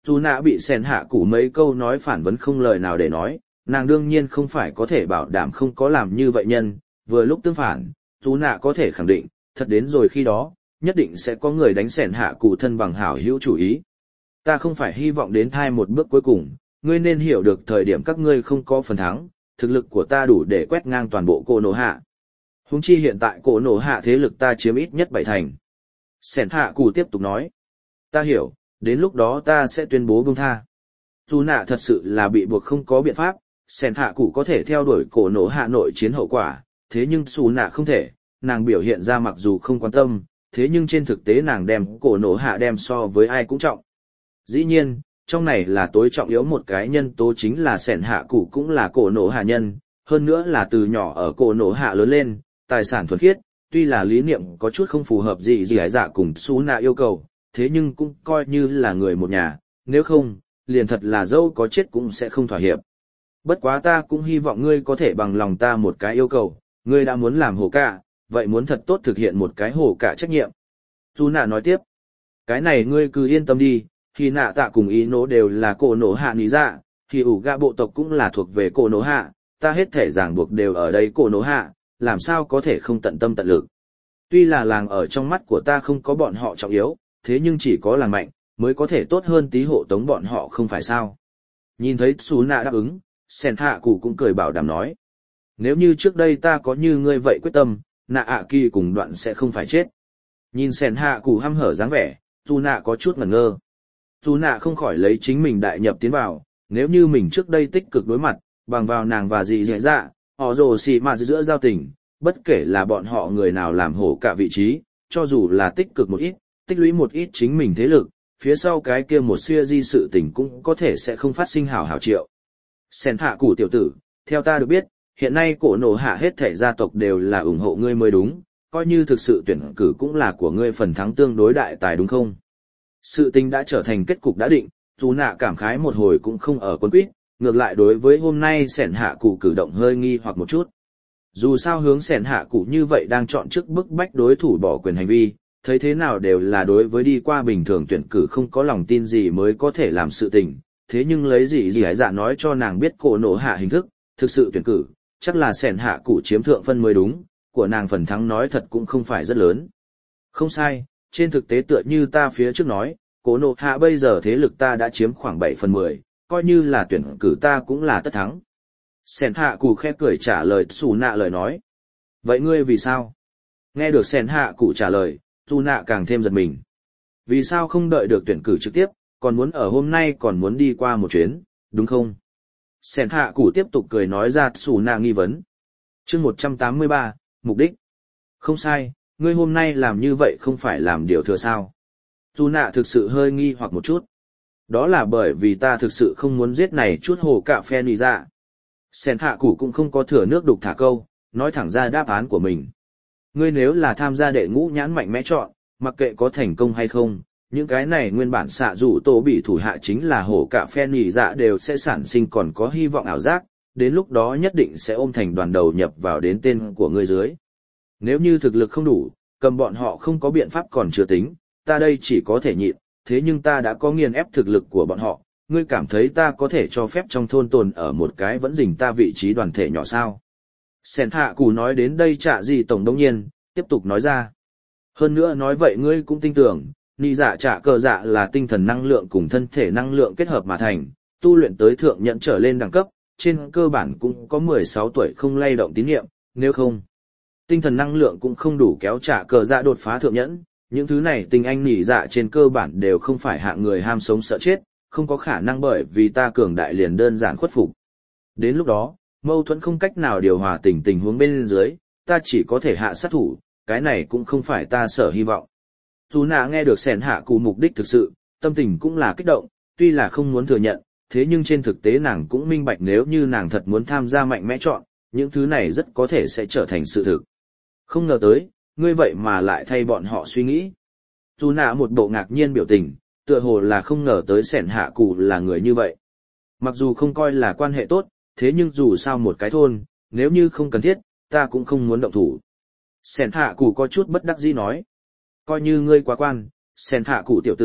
Dù nạ bị sẻn hạ cụ mấy câu nói phản vấn không lời nào để nói, nàng đương nhiên không phải có thể bảo đảm không có làm như vậy nhân, vừa lúc tương phản, dù nạ có thể khẳng định, thật đến rồi khi đó, nhất định sẽ có người đánh sẻn hạ cụ thân bằng hảo hữu chủ ý. Ta không phải hy vọng đến thai một bước cuối cùng, ngươi nên hiểu được thời điểm các ngươi không có phần thắng, thực lực của ta đủ để quét ngang toàn bộ cổ nổ hạ. Huống chi hiện tại cổ nổ hạ thế lực ta chiếm ít nhất 7 thành. Sẻn hạ cụ tiếp tục nói, ta hiểu, đến lúc đó ta sẽ tuyên bố buông tha. Dù nạ thật sự là bị buộc không có biện pháp, sẻn hạ cụ có thể theo đuổi cổ nổ hạ nội chiến hậu quả, thế nhưng xù nạ không thể, nàng biểu hiện ra mặc dù không quan tâm, thế nhưng trên thực tế nàng đem cổ nổ hạ đem so với ai cũng trọng. Dĩ nhiên, trong này là tối trọng yếu một cái nhân tố chính là sẻn hạ cụ cũng là cổ nổ hạ nhân, hơn nữa là từ nhỏ ở cổ nổ hạ lớn lên, tài sản thuần khiết, tuy là lý niệm có chút không phù hợp gì hải dạ cùng xú nạ yêu cầu, thế nhưng cũng coi như là người một nhà, nếu không, liền thật là dâu có chết cũng sẽ không thỏa hiệp. Bất quá ta cũng hy vọng ngươi có thể bằng lòng ta một cái yêu cầu, ngươi đã muốn làm hổ cả, vậy muốn thật tốt thực hiện một cái hổ cả trách nhiệm. Dù nạ nói tiếp, cái này ngươi cứ yên tâm đi, khi nạ tạ cùng ý nỗ đều là cổ nổ hạ lý dạ, thì ủ gạ bộ tộc cũng là thuộc về cổ nổ hạ, ta hết thể ràng buộc đều ở đây cổ nổ hạ, làm sao có thể không tận tâm tận lực. Tuy là làng ở trong mắt của ta không có bọn họ trọng yếu, thế nhưng chỉ có làng mạnh, mới có thể tốt hơn tí hộ tống bọn họ không phải sao. Nhìn thấy Sú nạ đáp ứng, Sen hạ cụ cũng cười bảo đảm nói. Nếu như trước đây ta có như ngươi vậy quyết tâm, nạ ạ kỳ cùng đoạn sẽ không phải chết. Nhìn Sen hạ cụ hăm hở dáng vẻ, Sú nạ có chút ngẩn ngơ. Sú nạ không khỏi lấy chính mình đại nhập tiến vào, nếu như mình trước đây tích cực đối mặt, bằng vào nàng và dì dẻ dạ, họ rồ xì mà giữa giao tình, bất kể là bọn họ người nào làm hổ cả vị trí, cho dù là tích cực một ít, tích lũy một ít chính mình thế lực, phía sau cái kia một xưa di sự tình cũng có thể sẽ không phát sinh hảo hảo triệu. Sen hạ cụ tiểu tử, theo ta được biết, hiện nay cổ nổ hạ hết thể gia tộc đều là ủng hộ ngươi mới đúng, coi như thực sự tuyển cử cũng là của ngươi phần thắng tương đối đại tài đúng không? Sự tình đã trở thành kết cục đã định, dù nạ cảm khái một hồi cũng không ở quân quýt, ngược lại đối với hôm nay sẻn hạ cụ cử động hơi nghi hoặc một chút. Dù sao hướng sẻn hạ cụ như vậy đang chọn trước bức bách đối thủ bỏ quyền hành vi, thấy thế nào đều là đối với đi qua bình thường tuyển cử không có lòng tin gì mới có thể làm sự tình, thế nhưng lấy gì hải dạ nói cho nàng biết cổ nổ hạ hình thức, thực sự tuyển cử, chắc là sẻn hạ cụ chiếm thượng phân mới đúng, của nàng phần thắng nói thật cũng không phải rất lớn. Không sai, trên thực tế tựa như ta phía trước nói, cổ nổ hạ bây giờ thế lực ta đã chiếm khoảng 7/10, coi như là tuyển cử ta cũng là tất thắng. Sẻn hạ cụ khẽ cười trả lời xù nạ lời nói. Vậy ngươi vì sao? Nghe được sẻn hạ cụ trả lời, xù nạ càng thêm giật mình. Vì sao không đợi được tuyển cử trực tiếp, còn muốn ở hôm nay còn muốn đi qua một chuyến, đúng không? Sẻn hạ cụ tiếp tục cười nói ra xù nạ nghi vấn. Chương 183, mục đích. Không sai, ngươi hôm nay làm như vậy không phải làm điều thừa sao? Xù nạ thực sự hơi nghi hoặc một chút. Đó là bởi vì ta thực sự không muốn giết này chút hồ cạ phe nì ra. Sen hạ cụ cũng không có thừa nước đục thả câu, nói thẳng ra đáp án của mình. Ngươi nếu là tham gia đệ ngũ nhãn mạnh mẽ chọn, mặc kệ có thành công hay không, những cái này nguyên bản xạ rủ tổ bị thủ hạ chính là hổ cả phe nỉ dạ đều sẽ sản sinh còn có hy vọng ảo giác, đến lúc đó nhất định sẽ ôm thành đoàn đầu nhập vào đến tên của ngươi dưới. Nếu như thực lực không đủ, cầm bọn họ không có biện pháp còn chưa tính, ta đây chỉ có thể nhịn, thế nhưng ta đã có nghiền ép thực lực của bọn họ, ngươi cảm thấy ta có thể cho phép trong thôn tồn ở một cái vẫn dình ta vị trí đoàn thể nhỏ sao? Sen hạ cụ nói đến đây trả gì tổng đông nhiên, tiếp tục nói ra. Hơn nữa nói vậy ngươi cũng tin tưởng, nị dạ trả cờ dạ là tinh thần năng lượng cùng thân thể năng lượng kết hợp mà thành, tu luyện tới thượng nhận trở lên đẳng cấp, trên cơ bản cũng có 16 tuổi không lay động tín niệm, nếu không, tinh thần năng lượng cũng không đủ kéo trả cờ dạ đột phá thượng nhẫn, những thứ này tình anh nị dạ trên cơ bản đều không phải hạng người ham sống sợ chết, không có khả năng bởi vì ta cường đại liền đơn giản khuất phục. Đến lúc đó, mâu thuẫn không cách nào điều hòa tình huống bên dưới, ta chỉ có thể hạ sát thủ, cái này cũng không phải ta sở hy vọng. Dù nạ nghe được sẻn hạ cụ mục đích thực sự, tâm tình cũng là kích động, tuy là không muốn thừa nhận, thế nhưng trên thực tế nàng cũng minh bạch nếu như nàng thật muốn tham gia mạnh mẽ chọn, những thứ này rất có thể sẽ trở thành sự thực. Không ngờ tới, ngươi vậy mà lại thay bọn họ suy nghĩ. Dù nạ một bộ ngạc nhiên biểu tình, tựa hồ là không ngờ tới sẻn hạ cụ là người như vậy. Mặc dù không coi là quan hệ tốt, thế nhưng dù sao một cái thôn, nếu như không cần thiết, ta cũng không muốn động thủ. Sẻn hạ cụ có chút bất đắc dĩ nói. Coi như ngươi quá quan, sẻn hạ cụ tiểu tử,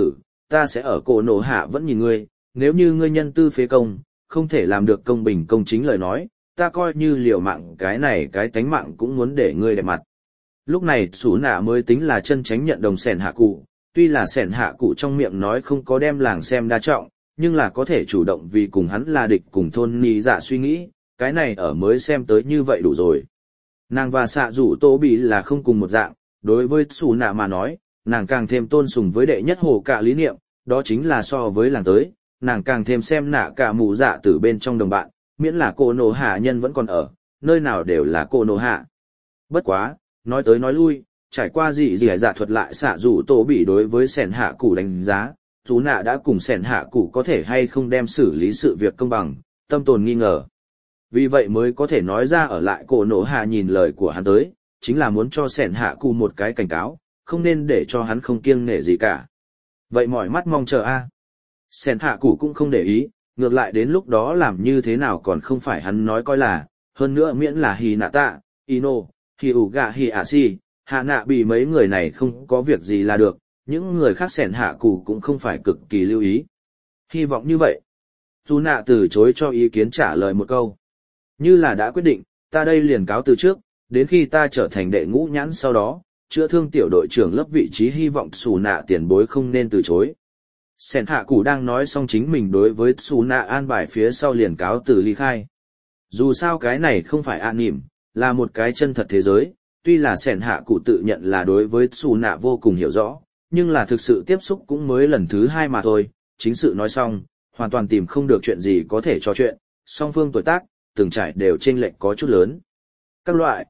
ta sẽ ở cổ nổ hạ vẫn nhìn ngươi, nếu như ngươi nhân tư phế công, không thể làm được công bình công chính lời nói, ta coi như liều mạng cái tánh mạng cũng muốn để ngươi đẹp mặt. Lúc này Sú Nạ mới tính là chân tránh nhận đồng Sẻn Hạ Cụ, tuy là Sẻn Hạ Cụ trong miệng nói không có đem làng xem đa trọng, nhưng là có thể chủ động vì cùng hắn là địch cùng thôn ni dạ suy nghĩ, cái này ở mới xem tới như vậy đủ rồi. Nàng và xạ rủ Tô Bị là không cùng một dạng, đối với Sú Nạ mà nói, nàng càng thêm tôn sùng với đệ nhất hồ cả lý niệm, đó chính là so với làng tới, nàng càng thêm xem nạ cả mù dạ từ bên trong đồng bạn, miễn là cô nổ hạ nhân vẫn còn ở, nơi nào đều là cô nổ hạ. Bất quá, nói tới nói lui, trải qua gì dạ thuật lại xạ rủ Tô Bị đối với Sẻn Hạ Cụ đánh giá, Sú Nạ đã cùng Sẻn Hạ Cụ có thể hay không đem xử lý sự việc công bằng, tâm tồn nghi ngờ. Vì vậy mới có thể nói ra ở lại cổ nổ hạ nhìn lời của hắn tới, chính là muốn cho Sẻn Hạ Cụ một cái cảnh cáo, không nên để cho hắn không kiêng nể gì cả. Vậy mỏi mắt mong chờ a. Sẻn Hạ Cụ cũng không để ý, ngược lại đến lúc đó làm như thế nào còn không phải hắn nói coi là, hơn nữa miễn là Hinata, Ino, Hyuga Hiashi, Hạ Nạ bị mấy người này không có việc gì là được, những người khác Sẻn Hạ Cụ cũng không phải cực kỳ lưu ý. Hy vọng như vậy. Sú Nạ từ chối cho ý kiến trả lời một câu. Như là đã quyết định, ta đây liền cáo từ trước, đến khi ta trở thành đệ ngũ nhãn sau đó, chữa thương tiểu đội trưởng lớp vị trí hy vọng Sú Nạ tiền bối không nên từ chối. Sẻn Hạ Cụ đang nói xong chính mình đối với Sú Nạ an bài phía sau liền cáo từ ly khai. Dù sao cái này không phải an nỉm, là một cái chân thật thế giới, tuy là Sẻn Hạ Cụ tự nhận là đối với Sú Nạ vô cùng hiểu rõ, nhưng là thực sự tiếp xúc cũng mới lần thứ 2 mà thôi, chính sự nói xong, hoàn toàn tìm không được chuyện gì có thể trò chuyện, song phương tuổi tác, từng trải đều chênh lệch có chút lớn. Các loại,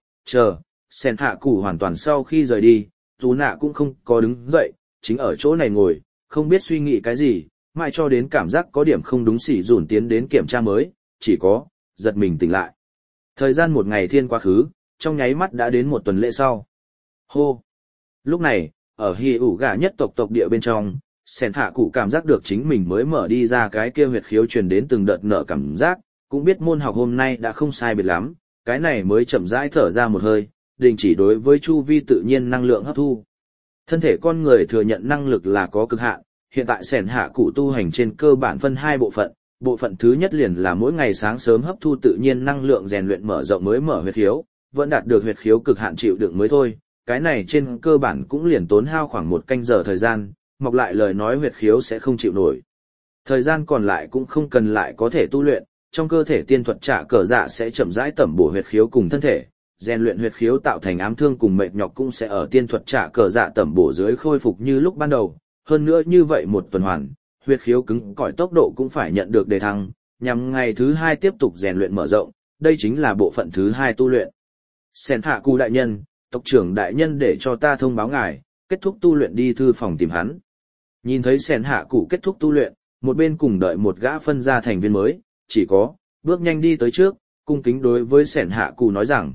Sẻn Hạ Cụ hoàn toàn sau khi rời đi, Sú Nạ cũng không có đứng dậy, chính ở chỗ này ngồi, không biết suy nghĩ cái gì, mãi cho đến cảm giác có điểm không đúng xỉ dùn tiến đến kiểm tra mới, chỉ có, giật mình tỉnh lại. Thời gian một ngày thiên quá khứ, trong nháy mắt đã đến một tuần lễ sau. Hô! Lúc này, ở Hyuga nhất tộc địa bên trong, Sẻn Hạ Cụ cảm giác được chính mình mới mở đi ra cái kia huyệt khiếu truyền đến từng đợt nở cảm giác, cũng biết môn học hôm nay đã không sai biệt lắm, cái này mới chậm rãi thở ra một hơi, đình chỉ đối với chu vi tự nhiên năng lượng hấp thu. Thân thể con người thừa nhận năng lực là có cực hạn, hiện tại Sẻn Hạ Cụ tu hành trên cơ bản phân 2 bộ phận thứ nhất liền là mỗi ngày sáng sớm hấp thu tự nhiên năng lượng rèn luyện mở rộng mới mở huyệt khiếu, vẫn đạt được huyệt khiếu cực hạn chịu đựng mới thôi, cái này trên cơ bản cũng liền tốn hao khoảng 1 canh giờ thời gian, mọc lại lời nói huyệt khiếu sẽ không chịu nổi. Thời gian còn lại cũng không cần lại có thể tu luyện, trong cơ thể tiên thuật trả cờ dạ sẽ chậm rãi tẩm bổ huyệt khiếu cùng thân thể, rèn luyện huyệt khiếu tạo thành ám thương cùng mệt nhọc cũng sẽ ở tiên thuật trả cờ dạ tẩm bổ dưới khôi phục như lúc ban đầu, hơn nữa như vậy một tuần hoàn, huyệt khiếu cứng cỏi tốc độ cũng phải nhận được đề thăng, nhằm ngày thứ 2 tiếp tục rèn luyện mở rộng, đây chính là bộ phận thứ 2 tu luyện. Sẻn Hạ Cụ đại nhân, tộc trưởng đại nhân để cho ta thông báo ngài, kết thúc tu luyện đi thư phòng tìm hắn. Nhìn thấy Sẻn Hạ Cụ kết thúc tu luyện, một bên cùng đợi một gã phân ra thành viên mới, chỉ có, bước nhanh đi tới trước, cung kính đối với Sẻn Hạ Cụ nói rằng,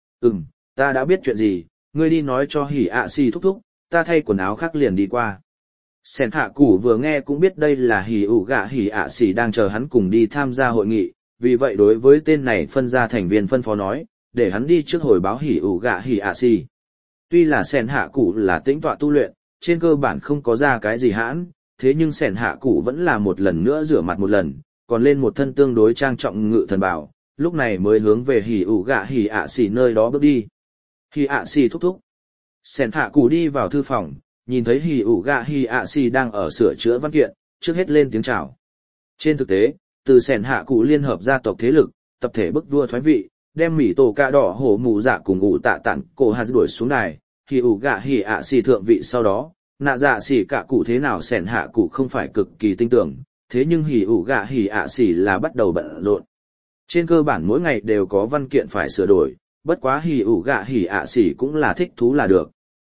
ta đã biết chuyện gì, ngươi đi nói cho Hỉ ạ xì thúc thúc, ta thay quần áo khác liền đi qua. Sẻn Hạ Cụ vừa nghe cũng biết đây là Hỉ ạ xì đang chờ hắn cùng đi tham gia hội nghị, vì vậy đối với tên này phân ra thành viên phân phó nói, để hắn đi trước hồi báo Hỉ ạ xì. Tuy là Sẻn Hạ Cụ là tĩnh tọa tu luyện, trên cơ bản không có ra cái gì hãn, thế nhưng Sẻn Hạ Cụ vẫn là một lần nữa rửa mặt một lần, còn lên một thân tương đối trang trọng ngự thần bảo, lúc này mới hướng về Hỉ ạ xì nơi đó bước đi. Hỉ ạ xì thúc thúc. Sẻn Hạ Cụ đi vào thư phòng, nhìn thấy Hỉ ạ xì đang ở sửa chữa văn kiện, trước hết lên tiếng chào. Trên thực tế, từ Sẻn Hạ Cụ liên hợp gia tộc thế lực, tập thể bức vua thoái vị, đem Mỉ Tổ Cạ Đỏ Hổ Mù Dạ cùng ủ tạ tặng cổ Hà đuổi xuống đài, Hỉ ạ xì thượng vị sau đó, nạ dạ xì cả cụ thế nào Sẻn Hạ Cụ không phải cực kỳ tin tưởng, thế nhưng Hỉ ạ xì là bắt đầu bận rộn. Trên cơ bản mỗi ngày đều có văn kiện phải sửa đổi, bất quá Hỉ ạ xì cũng là thích thú là được.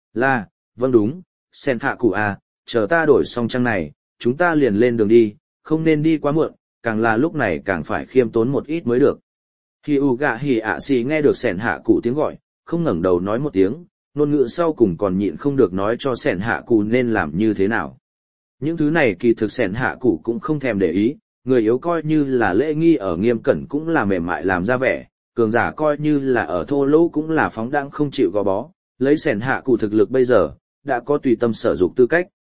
Vâng đúng, Sẻn Hạ Cụ à, chờ ta đổi xong trang này, chúng ta liền lên đường đi, không nên đi quá muộn, càng là lúc này càng phải khiêm tốn một ít mới được. Hỉ ạ xì nghe được Sẻn Hạ Cụ tiếng gọi, không ngẩng đầu nói một tiếng, ngôn ngữ sau cùng còn nhịn không được nói cho Sẻn Hạ Cụ nên làm như thế nào. Những thứ này kỳ thực Sẻn Hạ Cụ cũng không thèm để ý, người yếu coi như là lễ nghi ở nghiêm cẩn cũng là mềm mại làm ra vẻ, cường giả coi như là ở thô lỗ cũng là phóng đãng không chịu gò bó, lấy Sẻn Hạ Cụ thực lực bây giờ, đã có tùy tâm sở dục tư cách.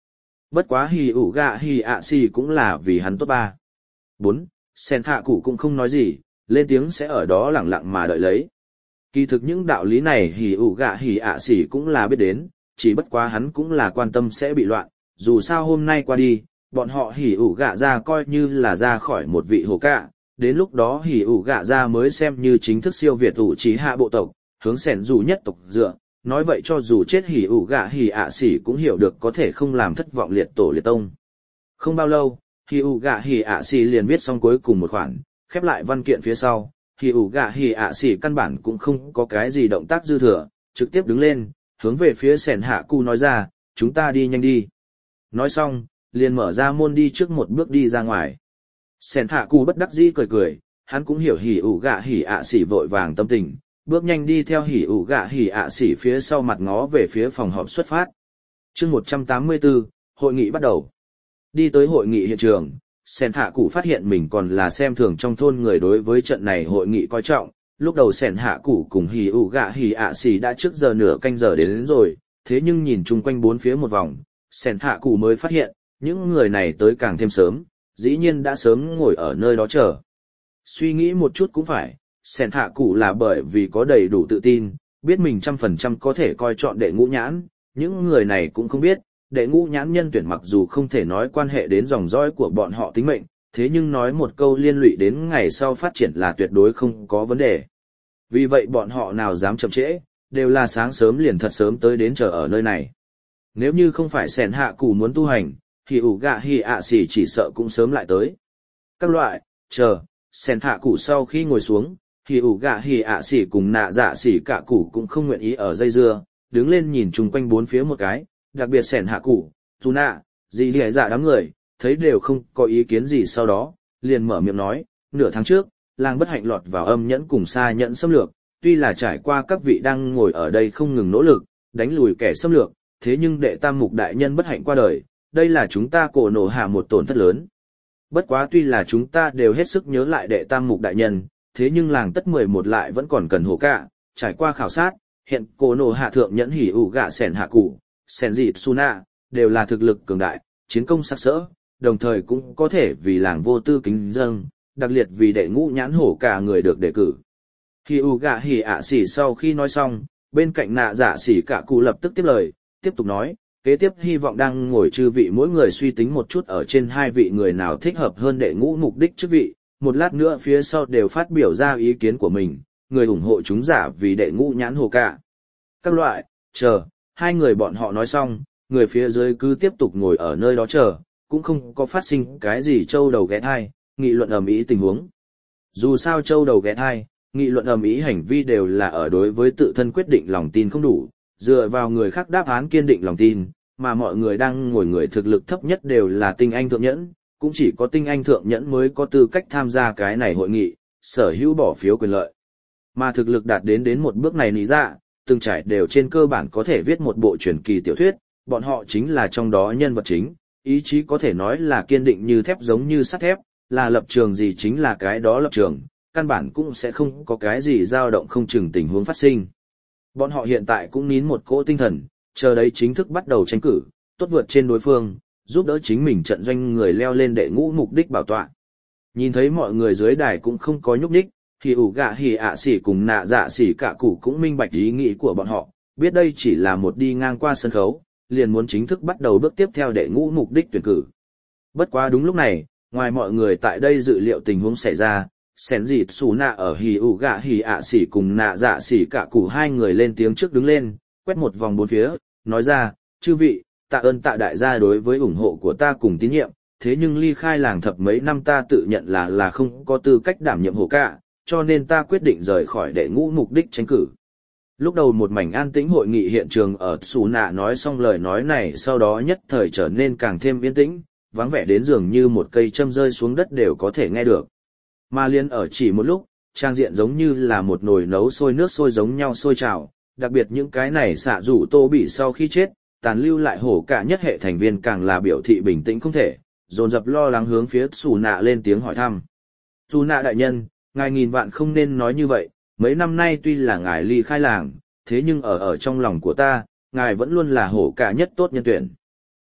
Bất quá hỉ ủ gạ hỉ ạ xì cũng là vì hắn tốt ba. 4. Sen hạ cụ cũng không nói gì, lên tiếng sẽ ở đó lặng lặng mà đợi lấy. Kỳ thực những đạo lý này hỉ ủ gạ hỉ ạ xì cũng là biết đến, chỉ bất quá hắn cũng là quan tâm sẽ bị loạn, dù sao hôm nay qua đi, bọn họ hỉ ủ gạ ra coi như là ra khỏi một vị hồ cạ, đến lúc đó hỉ ủ gạ ra mới xem như chính thức siêu việt ủ trí hạ bộ tộc, hướng sẻn dù nhất tộc dựa, nói vậy cho dù chết hỉ ủ gạ hỉ ạ xỉ cũng hiểu được có thể không làm thất vọng liệt tổ liệt tông. Không bao lâu, hỉ ủ gạ hỉ ạ xỉ liền viết xong cuối cùng một khoản, khép lại văn kiện phía sau, hỉ ủ gạ hỉ ạ xỉ căn bản cũng không có cái gì động tác dư thừa, trực tiếp đứng lên, hướng về phía sẻn hạ cu nói ra, chúng ta đi nhanh đi. Nói xong, liền mở ra môn đi trước một bước đi ra ngoài. Sẻn hạ cu bất đắc dĩ cười cười, hắn cũng hiểu hỉ ủ gạ hỉ ạ xỉ vội vàng tâm tình, bước nhanh đi theo hỉ ủ gạ hỉ ạ xỉ phía sau mặt ngó về phía phòng họp xuất phát. Chương 184, hội nghị bắt đầu. Đi tới hội nghị hiện trường, Sẻn hạ cụ phát hiện mình còn là xem thường trong thôn người đối với trận này hội nghị coi trọng. Lúc đầu Sẻn hạ cụ cùng hỉ ủ gạ hỉ ạ xỉ đã trước giờ nửa canh giờ đến rồi, thế nhưng nhìn chung quanh bốn phía một vòng, Sẻn hạ cụ mới phát hiện, những người này tới càng thêm sớm, dĩ nhiên đã sớm ngồi ở nơi đó chờ. Suy nghĩ một chút cũng phải, Sẻn hạ cụ là bởi vì có đầy đủ tự tin, biết mình 100% có thể coi chọn đệ ngũ nhãn, những người này cũng không biết, đệ ngũ nhãn nhân tuyển mặc dù không thể nói quan hệ đến dòng dõi của bọn họ tính mệnh, thế nhưng nói một câu liên lụy đến ngày sau phát triển là tuyệt đối không có vấn đề. Vì vậy bọn họ nào dám chậm trễ, đều là sáng sớm liền thật sớm tới đến chờ ở nơi này. Nếu như không phải Sẻn hạ cụ muốn tu hành, thì ủ gạ hỉ ạ xỉ chỉ sợ cũng sớm lại tới. Các loại, chờ, Sẻn hạ cụ sau khi ngồi xuống, thì ủ gạ hỉ ạ xỉ cùng nạ dạ xỉ cả cụ cũng không nguyện ý ở dây dưa, đứng lên nhìn chung quanh bốn phía một cái, đặc biệt Sẻn hạ cụ, dù nạ, gì dì dạ đám người, thấy đều không có ý kiến gì sau đó, liền mở miệng nói, nửa tháng trước, làng bất hạnh lọt vào âm nhẫn cùng xa nhẫn xâm lược, tuy là trải qua các vị đang ngồi ở đây không ngừng nỗ lực, đánh lùi kẻ xâm lược, thế nhưng đệ tam mục đại nhân bất hạnh qua đời, đây là chúng ta cổ nổ hạ một tổn thất lớn. Bất quá tuy là chúng ta đều hết sức nhớ lại đệ tam mục đại nhân, thế nhưng làng tất 11 lại vẫn còn cần hổ cạ, trải qua khảo sát, hiện cổ nổ hạ thượng nhẫn hỉ ủ gạ sẻn hạ cụ, sẻn dị suna, đều là thực lực cường đại, chiến công sắc sỡ, đồng thời cũng có thể vì làng vô tư kính dâng, đặc liệt vì đệ ngũ nhãn hổ cả người được đề cử. Hỉ ủ gạ hỉ ạ xỉ sau khi nói xong, bên cạnh nạ dạ xỉ cả cụ lập tức tiếp lời, tiếp tục nói, kế tiếp hy vọng đang ngồi chư vị mỗi người suy tính một chút ở trên hai vị người nào thích hợp hơn đệ ngũ mục đích chức vị, một lát nữa phía sau đều phát biểu ra ý kiến của mình, người ủng hộ chúng giả vì đệ ngũ nhãn hồ cả. Các loại, chờ, hai người bọn họ nói xong, người phía dưới cứ tiếp tục ngồi ở nơi đó chờ, cũng không có phát sinh cái gì trâu đầu ghé thai, nghị luận ầm ĩ tình huống. Dù sao trâu đầu ghé thai, nghị luận ầm ĩ hành vi đều là ở đối với tự thân quyết định lòng tin không đủ, dựa vào người khác đáp án kiên định lòng tin, mà mọi người đang ngồi người thực lực thấp nhất đều là tinh anh thượng nhẫn, cũng chỉ có tinh anh thượng nhẫn mới có tư cách tham gia cái này hội nghị, sở hữu bỏ phiếu quyền lợi. Mà thực lực đạt đến một bước này lý ra, từng trải đều trên cơ bản có thể viết một bộ truyền kỳ tiểu thuyết, bọn họ chính là trong đó nhân vật chính, ý chí có thể nói là kiên định như thép giống như sắt thép, là lập trường gì chính là cái đó lập trường, căn bản cũng sẽ không có cái gì dao động không chừng tình huống phát sinh. Bọn họ hiện tại cũng nín một cỗ tinh thần, chờ đấy chính thức bắt đầu tranh cử, tốt vượt trên đối phương, giúp đỡ chính mình trận doanh người leo lên đệ ngũ mục đích bảo tọa. Nhìn thấy mọi người dưới đài cũng không có nhúc nhích, thì ủ gạ hỉ ạ xỉ cùng nạ dạ xỉ cả cụ cũng minh bạch ý nghĩ của bọn họ, biết đây chỉ là một đi ngang qua sân khấu, liền muốn chính thức bắt đầu bước tiếp theo đệ ngũ mục đích tuyển cử. Bất quá đúng lúc này, ngoài mọi người tại đây dự liệu tình huống xảy ra, sẻn dịt xù nạ ở hỉ ủ gạ hỉ ạ xỉ cùng nạ dạ xỉ cả cụ hai người lên tiếng trước đứng lên, quét một vòng bốn phía, nói ra, chư vị, tạ ơn tạ đại gia đối với ủng hộ của ta cùng tín nhiệm, thế nhưng ly khai làng thập mấy năm ta tự nhận là không có tư cách đảm nhiệm hổ cả, cho nên ta quyết định rời khỏi đệ ngũ mục đích tranh cử. Lúc đầu một mảnh an tĩnh hội nghị hiện trường ở xù nạ nói xong lời nói này sau đó nhất thời trở nên càng thêm yên tĩnh, vắng vẻ đến dường như một cây châm rơi xuống đất đều có thể nghe được. Mà liên ở chỉ một lúc, trang diện giống như là một nồi nấu sôi nước sôi giống nhau sôi trào, đặc biệt những cái này xạ rủ tô bị sau khi chết, tàn lưu lại hổ cả nhất hệ thành viên càng là biểu thị bình tĩnh không thể, dồn dập lo lắng hướng phía xù nạ lên tiếng hỏi thăm. Xù nạ đại nhân, ngài nghìn vạn không nên nói như vậy, mấy năm nay tuy là ngài ly khai làng, thế nhưng ở trong lòng của ta, ngài vẫn luôn là hổ cả nhất tốt nhân tuyển.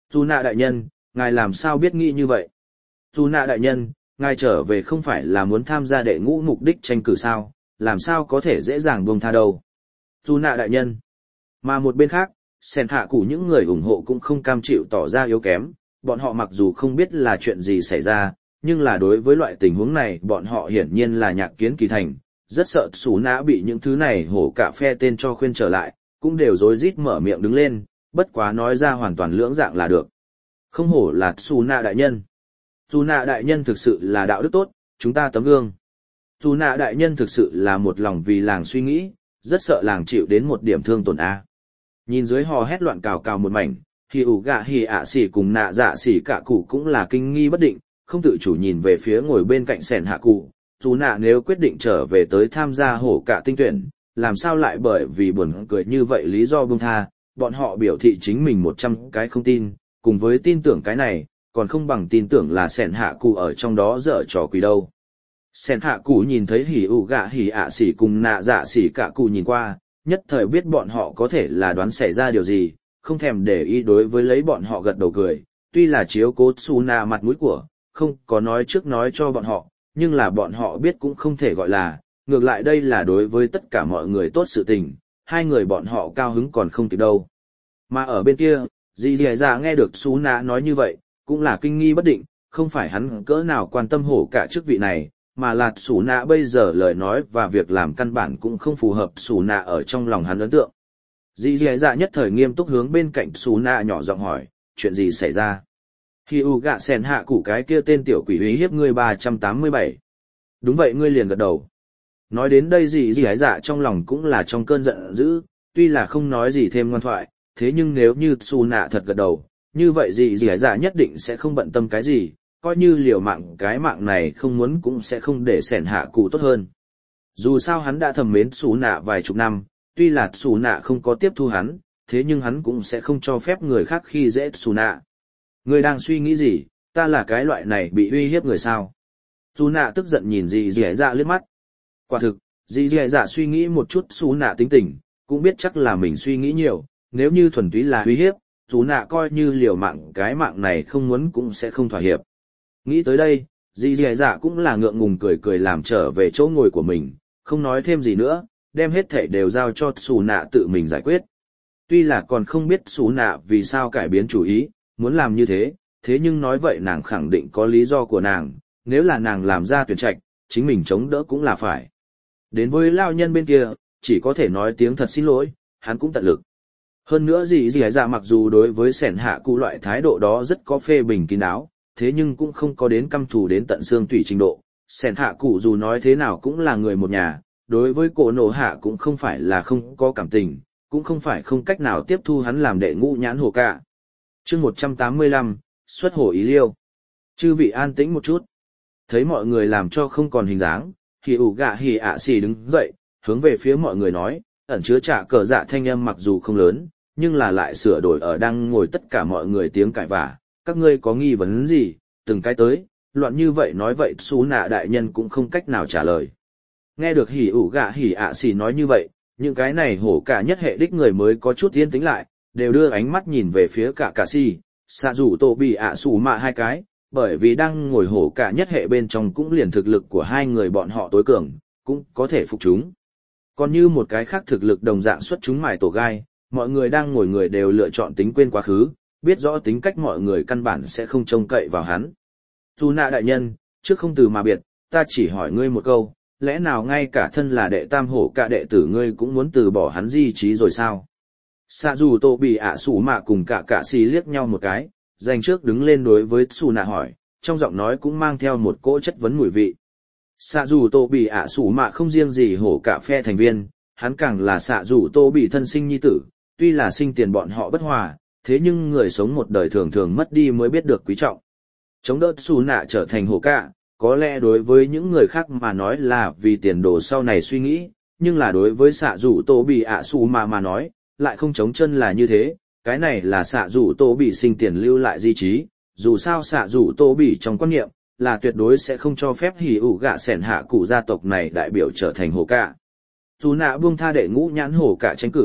Dù nạ đại nhân, ngài làm sao biết nghĩ như vậy? Dù nạ đại nhân, ngài trở về không phải là muốn tham gia đệ ngũ mục đích tranh cử sao, làm sao có thể dễ dàng buông tha đâu. Dù nạ đại nhân. Mà một bên khác, Sen hạ cụ những người ủng hộ cũng không cam chịu tỏ ra yếu kém, bọn họ mặc dù không biết là chuyện gì xảy ra, nhưng là đối với loại tình huống này bọn họ hiển nhiên là nhạc kiến kỳ thành, rất sợ Sú Nã bị những thứ này hổ cả phe tên cho khuyên trở lại, cũng đều rối rít mở miệng đứng lên, bất quá nói ra hoàn toàn lưỡng dạng là được. Không hổ là Sú Nã đại nhân. Sú Nã đại nhân thực sự là đạo đức tốt, chúng ta tấm gương. Sú Nã đại nhân thực sự là một lòng vì làng suy nghĩ, rất sợ làng chịu đến một điểm thương tổn a. Nhìn dưới hò hét loạn cào cào một mảnh, thì ủ gạ hì ạ xỉ cùng nạ dạ xỉ cả cụ cũng là kinh nghi bất định, không tự chủ nhìn về phía ngồi bên cạnh Sẻn hạ cụ. Dù nạ nếu quyết định trở về tới tham gia hổ cả tinh tuyển, làm sao lại bởi vì buồn cười như vậy lý do buông tha, bọn họ biểu thị chính mình 100 cái không tin, cùng với tin tưởng cái này, còn không bằng tin tưởng là Sẻn hạ cụ ở trong đó dở trò quỷ đâu. Sẻn hạ cụ nhìn thấy hỉ ủ gạ hỉ ạ xỉ cùng nạ dạ xỉ cả cụ nhìn qua, nhất thời biết bọn họ có thể là đoán xảy ra điều gì, không thèm để ý đối với lấy bọn họ gật đầu cười, tuy là chiếu cố Su Na mặt mũi của, không có nói trước nói cho bọn họ, nhưng là bọn họ biết cũng không thể gọi là, ngược lại đây là đối với tất cả mọi người tốt sự tình, hai người bọn họ cao hứng còn không kịp đâu. Mà ở bên kia, dì dì dạ nghe được Su Na nói như vậy, cũng là kinh nghi bất định, không phải hắn cỡ nào quan tâm hổ cả chức vị này, mà là Su Na bây giờ lời nói và việc làm căn bản cũng không phù hợp Su Na ở trong lòng hắn ấn tượng. Dì dì dạ nhất thời nghiêm túc hướng bên cạnh Su Na nhỏ giọng hỏi, chuyện gì xảy ra? Khi u gạ Sẻn hạ cụ cái kia tên tiểu quỷ uy hiếp ngươi 387. Đúng vậy, ngươi liền gật đầu. Nói đến đây dì dì dạ trong lòng cũng là trong cơn giận dữ, tuy là không nói gì thêm ngoan thoại, thế nhưng nếu như Su Na thật gật đầu, như vậy dì dì dạ nhất định sẽ không bận tâm cái gì, coi như liều mạng cái mạng này không muốn cũng sẽ không để Sẻn hạ cụ tốt hơn. Dù sao hắn đã thầm mến Su Na vài chục năm, tuy là Su Na không có tiếp thu hắn, thế nhưng hắn cũng sẽ không cho phép người khác khi dễ Su Na. Ngươi đang suy nghĩ gì, ta là cái loại này bị uy hiếp người sao? Su Na tức giận nhìn dì dì dạ liếc mắt. Quả thực, dì dì dạ suy nghĩ một chút Su Na tính tình, cũng biết chắc là mình suy nghĩ nhiều, nếu như thuần túy là uy hiếp, Su Na coi như liều mạng cái mạng này không muốn cũng sẽ không thỏa hiệp. Nghĩ tới đây, dì dì dạ cũng là ngượng ngùng cười cười làm trở về chỗ ngồi của mình, không nói thêm gì nữa, đem hết thảy đều giao cho Su Na tự mình giải quyết. Tuy là còn không biết Su Na vì sao cải biến chủ ý, muốn làm như thế, thế nhưng nói vậy nàng khẳng định có lý do của nàng, nếu là nàng làm ra tuyển trạch, chính mình chống đỡ cũng là phải. Đến với lao nhân bên kia, chỉ có thể nói tiếng thật xin lỗi, hắn cũng tận lực. Hơn nữa dì dì dạ mặc dù đối với Sẻn hạ cụ loại thái độ đó rất có phê bình kín đáo, thế nhưng cũng không có đến căm thù đến tận xương tủy trình độ. Sẻn hạ cụ dù nói thế nào cũng là người một nhà, đối với cổ nổ hạ cũng không phải là không có cảm tình, cũng không phải không cách nào tiếp thu hắn làm đệ ngũ nhãn hồ cả. Chương 185, xuất hổ ý liêu. Chư vị an tĩnh một chút. Thấy mọi người làm cho không còn hình dáng, thì ủ gạ hì ạ xì đứng dậy, hướng về phía mọi người nói, ẩn chứa trả cờ dạ thanh âm mặc dù không lớn, nhưng là lại sửa đổi ở đang ngồi tất cả mọi người tiếng cãi vả. Các ngươi có nghi vấn gì, từng cái tới, loạn như vậy nói vậy Su Na đại nhân cũng không cách nào trả lời. Nghe được hỉ ủ gạ hỉ ạ xì nói như vậy, những cái này hổ cả nhất hệ đích người mới có chút yên tĩnh lại, đều đưa ánh mắt nhìn về phía cả cà si, xạ rủ tổ bị ạ sủ mạ hai cái, bởi vì đang ngồi hổ cả nhất hệ bên trong cũng liền thực lực của hai người bọn họ tối cường, cũng có thể phục chúng. Còn như một cái khác thực lực đồng dạng xuất chúng mài tổ gai, mọi người đang ngồi người đều lựa chọn tính quên quá khứ, biết rõ tính cách mọi người căn bản sẽ không trông cậy vào hắn. Su Na đại nhân, trước không từ mà biệt, ta chỉ hỏi ngươi một câu, lẽ nào ngay cả thân là đệ tam hổ cả đệ tử ngươi cũng muốn từ bỏ hắn di trí rồi sao? Xạ dù tổ bị ạ sủ mạ cùng cả xì liếc nhau một cái, dành trước đứng lên đối với Su Na hỏi, trong giọng nói cũng mang theo một cỗ chất vấn mùi vị. Xạ dù tổ bị ạ sủ mạ không riêng gì hổ cả phe thành viên, hắn càng là xạ dù tổ bị thân sinh nhi tử, tuy là sinh tiền bọn họ bất hòa, thế nhưng người sống một đời thường thường mất đi mới biết được quý trọng. Chống đỡ Su Na trở thành hổ cả, có lẽ đối với những người khác mà nói là vì tiền đồ sau này suy nghĩ, nhưng là đối với xạ dù tổ bị ạ sủ mạ mà nói, lại không chống chân là như thế, cái này là xạ rủ tô bị sinh tiền lưu lại di trí, dù sao xạ rủ tô bị trong quan niệm, là tuyệt đối sẽ không cho phép hỉ ủ gạ Sẻn hạ cụ gia tộc này đại biểu trở thành hổ cả. Su Na buông tha đệ ngũ nhãn hổ cả tranh cử,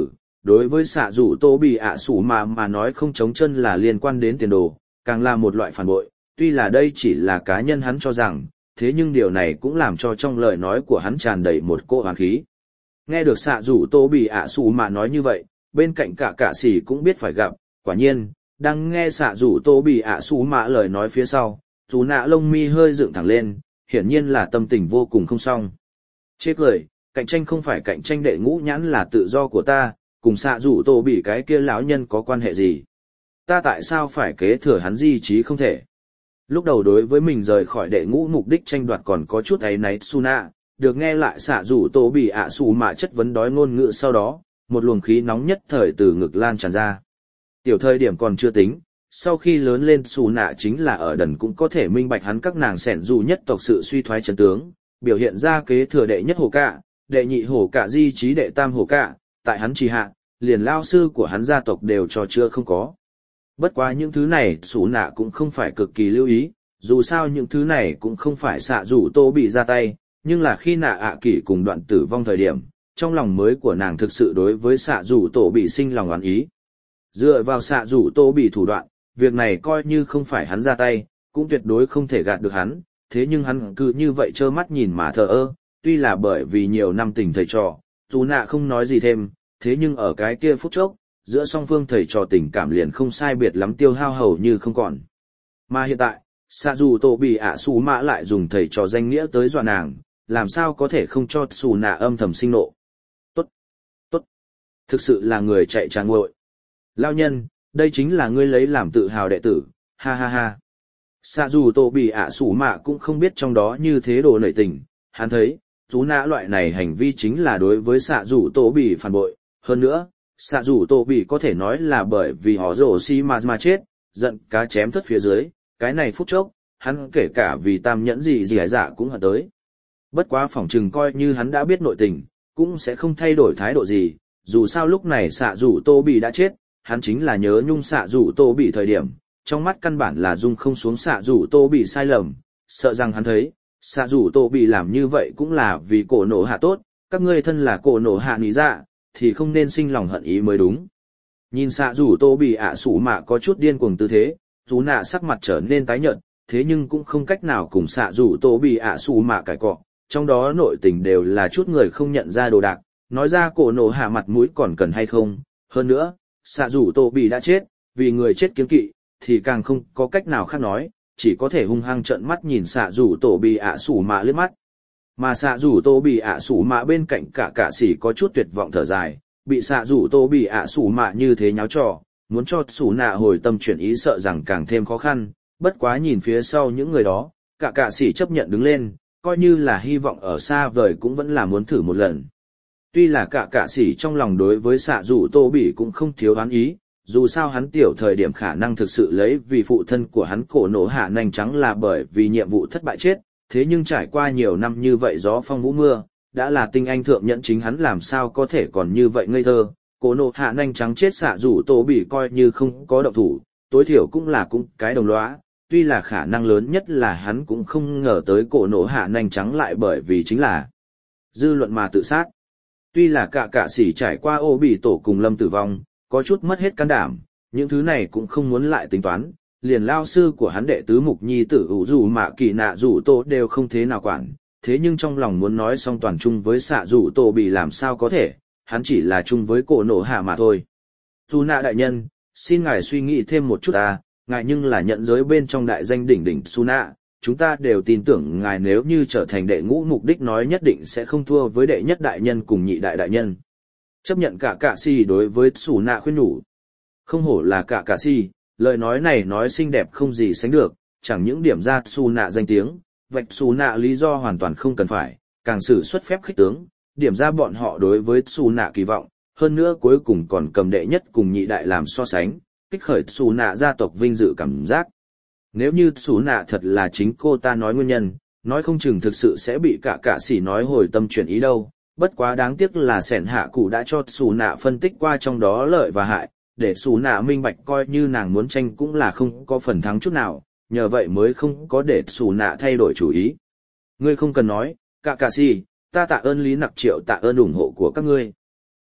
đối với xạ rủ tô bị ạ sủ mà nói không chống chân là liên quan đến tiền đồ, càng là một loại phản bội, tuy là đây chỉ là cá nhân hắn cho rằng, thế nhưng điều này cũng làm cho trong lời nói của hắn tràn đầy một cỗ oán khí. Nghe được xạ rủ tô bị ạ sủ mà nói như vậy, bên cạnh cả sĩ cũng biết phải gặp, quả nhiên, đang nghe xạ rủ tô bị ạ sủ mà lời nói phía sau, dù nạ lông mi hơi dựng thẳng lên, hiển nhiên là tâm tình vô cùng không xong. Chê cười, cạnh tranh không phải cạnh tranh đệ ngũ nhãn là tự do của ta, cùng xạ rủ tô bị cái kia lão nhân có quan hệ gì? Ta tại sao phải kế thừa hắn di trí không thể? Lúc đầu đối với mình rời khỏi đệ ngũ mục đích tranh đoạt còn có chút áy náy Suna, được nghe lại xạ rủ tô bị ạ sủ mà chất vấn đói ngôn ngữ sau đó, một luồng khí nóng nhất thời từ ngực lan tràn ra. Tiểu thời điểm còn chưa tính, sau khi lớn lên Suna chính là ở đần cũng có thể minh bạch hắn các nàng sẻn dù nhất tộc sự suy thoái chân tướng, biểu hiện ra kế thừa đệ nhất hồ cạ, đệ nhị hồ cạ di trí đệ tam hồ cạ, tại hắn trì hạ, liền lao sư của hắn gia tộc đều cho chưa không có. Bất quá những thứ này Sủ Nạ cũng không phải cực kỳ lưu ý, dù sao những thứ này cũng không phải xạ rủ tô bị ra tay, nhưng là khi nạ ạ kỷ cùng đoạn tử vong thời điểm, trong lòng mới của nàng thực sự đối với xạ rủ tô bị sinh lòng oán ý. Dựa vào xạ rủ tô bị thủ đoạn, việc này coi như không phải hắn ra tay, cũng tuyệt đối không thể gạt được hắn, thế nhưng hắn cứ như vậy trơ mắt nhìn mà thờ ơ, tuy là bởi vì nhiều năm tình thầy trò, dù nạ không nói gì thêm, thế nhưng ở cái kia phút chốc, giữa song phương thầy trò tình cảm liền không sai biệt lắm tiêu hao hầu như không còn. Mà hiện tại, xạ dù tổ bị ạ xù mã lại dùng thầy trò danh nghĩa tới dọa nàng, làm sao có thể không cho xù nạ âm thầm sinh nộ. Tốt, tốt, thực sự là người chạy trà nguội. Lao nhân, đây chính là ngươi lấy làm tự hào đệ tử, ha ha ha. Xạ dù tổ bị ạ xù mã cũng không biết trong đó như thế đồ nảy tình, hắn thấy, chú nã loại này hành vi chính là đối với xạ dù tổ bị phản bội, hơn nữa. Xạ rủ tổ bị có thể nói là bởi vì họ rổ xi mà chết, giận cá chém thất phía dưới, cái này phút chốc, hắn kể cả vì tam nhẫn gì dạ cũng hận tới. Bất quá phỏng chừng coi như hắn đã biết nội tình, cũng sẽ không thay đổi thái độ gì, dù sao lúc này xạ rủ tô bị đã chết, hắn chính là nhớ nhung xạ rủ tô bị thời điểm, trong mắt căn bản là dung không xuống xạ rủ tô bị sai lầm, sợ rằng hắn thấy, xạ rủ tô bị làm như vậy cũng là vì cổ nổ hạ tốt, các ngươi thân là cổ nổ hạ lý dạ thì không nên sinh lòng hận ý mới đúng. Nhìn xạ rủ tô bị ạ sủ mạ có chút điên cuồng tư thế, chú nạ sắc mặt trở nên tái nhợt, thế nhưng cũng không cách nào cùng xạ rủ tô bị ạ sủ mạ cãi cọ, trong đó nội tình đều là chút người không nhận ra đồ đạc, nói ra cổ nổ hạ mặt mũi còn cần hay không, hơn nữa, xạ rủ tô bị đã chết, vì người chết kiêng kỵ, thì càng không có cách nào khác nói, chỉ có thể hung hăng trợn mắt nhìn xạ rủ tô bị ạ sủ mạ liếc mắt. Mà xạ rủ tô bị ạ sủ mạ bên cạnh cả sĩ có chút tuyệt vọng thở dài, bị xạ rủ tô bị ạ sủ mạ như thế nháo trò, muốn cho sủ nạ hồi tâm chuyển ý sợ rằng càng thêm khó khăn, bất quá nhìn phía sau những người đó, cả sĩ chấp nhận đứng lên, coi như là hy vọng ở xa vời cũng vẫn là muốn thử một lần. Tuy là cả sĩ trong lòng đối với xạ rủ tô bị cũng không thiếu oán ý, dù sao hắn tiểu thời điểm khả năng thực sự lấy vì phụ thân của hắn cổ nổ hạ nanh trắng là bởi vì nhiệm vụ thất bại chết. Thế nhưng trải qua nhiều năm như vậy gió phong vũ mưa, đã là tinh anh thượng nhẫn chính hắn làm sao có thể còn như vậy ngây thơ, cổ nổ hạ nanh trắng chết xạ rủ tô bị coi như không có động thủ, tối thiểu cũng là cái đồng lõa, tuy là khả năng lớn nhất là hắn cũng không ngờ tới cổ nổ hạ nanh trắng lại bởi vì chính là dư luận mà tự sát. Tuy là cả sĩ trải qua ô bị tổ cùng lâm tử vong, có chút mất hết can đảm, những thứ này cũng không muốn lại tính toán. Liền lao sư của hắn đệ tứ mục nhi tử ủ dù mạ kỳ nạ rủ tô đều không thế nào quản, thế nhưng trong lòng muốn nói song toàn chung với xạ rủ tô bị làm sao có thể, hắn chỉ là chung với cổ nổ hạ mà thôi. Dù nạ đại nhân, xin ngài suy nghĩ thêm một chút ngài nhưng là nhận giới bên trong đại danh đỉnh đỉnh su nạ, chúng ta đều tin tưởng ngài nếu như trở thành đệ ngũ mục đích nói nhất định sẽ không thua với đệ nhất đại nhân cùng nhị đại nhân. Chấp nhận cả si đối với su nạ khuyên nhủ. Không hổ là cả si. Lời nói này nói xinh đẹp không gì sánh được, chẳng những điểm ra Su Nạ danh tiếng, vạch Su Nạ lý do hoàn toàn không cần phải, càng sử xuất phép khích tướng, điểm ra bọn họ đối với Su Nạ kỳ vọng, hơn nữa cuối cùng còn cầm đệ nhất cùng nhị đại làm so sánh, kích khởi Su Nạ gia tộc vinh dự cảm giác. Nếu như Su Nạ thật là chính cô ta nói nguyên nhân, nói không chừng thực sự sẽ bị cả sĩ nói hồi tâm chuyển ý đâu, bất quá đáng tiếc là sẻn hạ cụ đã cho Su Nạ phân tích qua trong đó lợi và hại. Để xù nạ minh bạch coi như nàng muốn tranh cũng là không có phần thắng chút nào, nhờ vậy mới không có để xù nạ thay đổi chủ ý. Ngươi không cần nói, cả si, ta tạ ơn lý nặc triệu tạ ơn ủng hộ của các ngươi.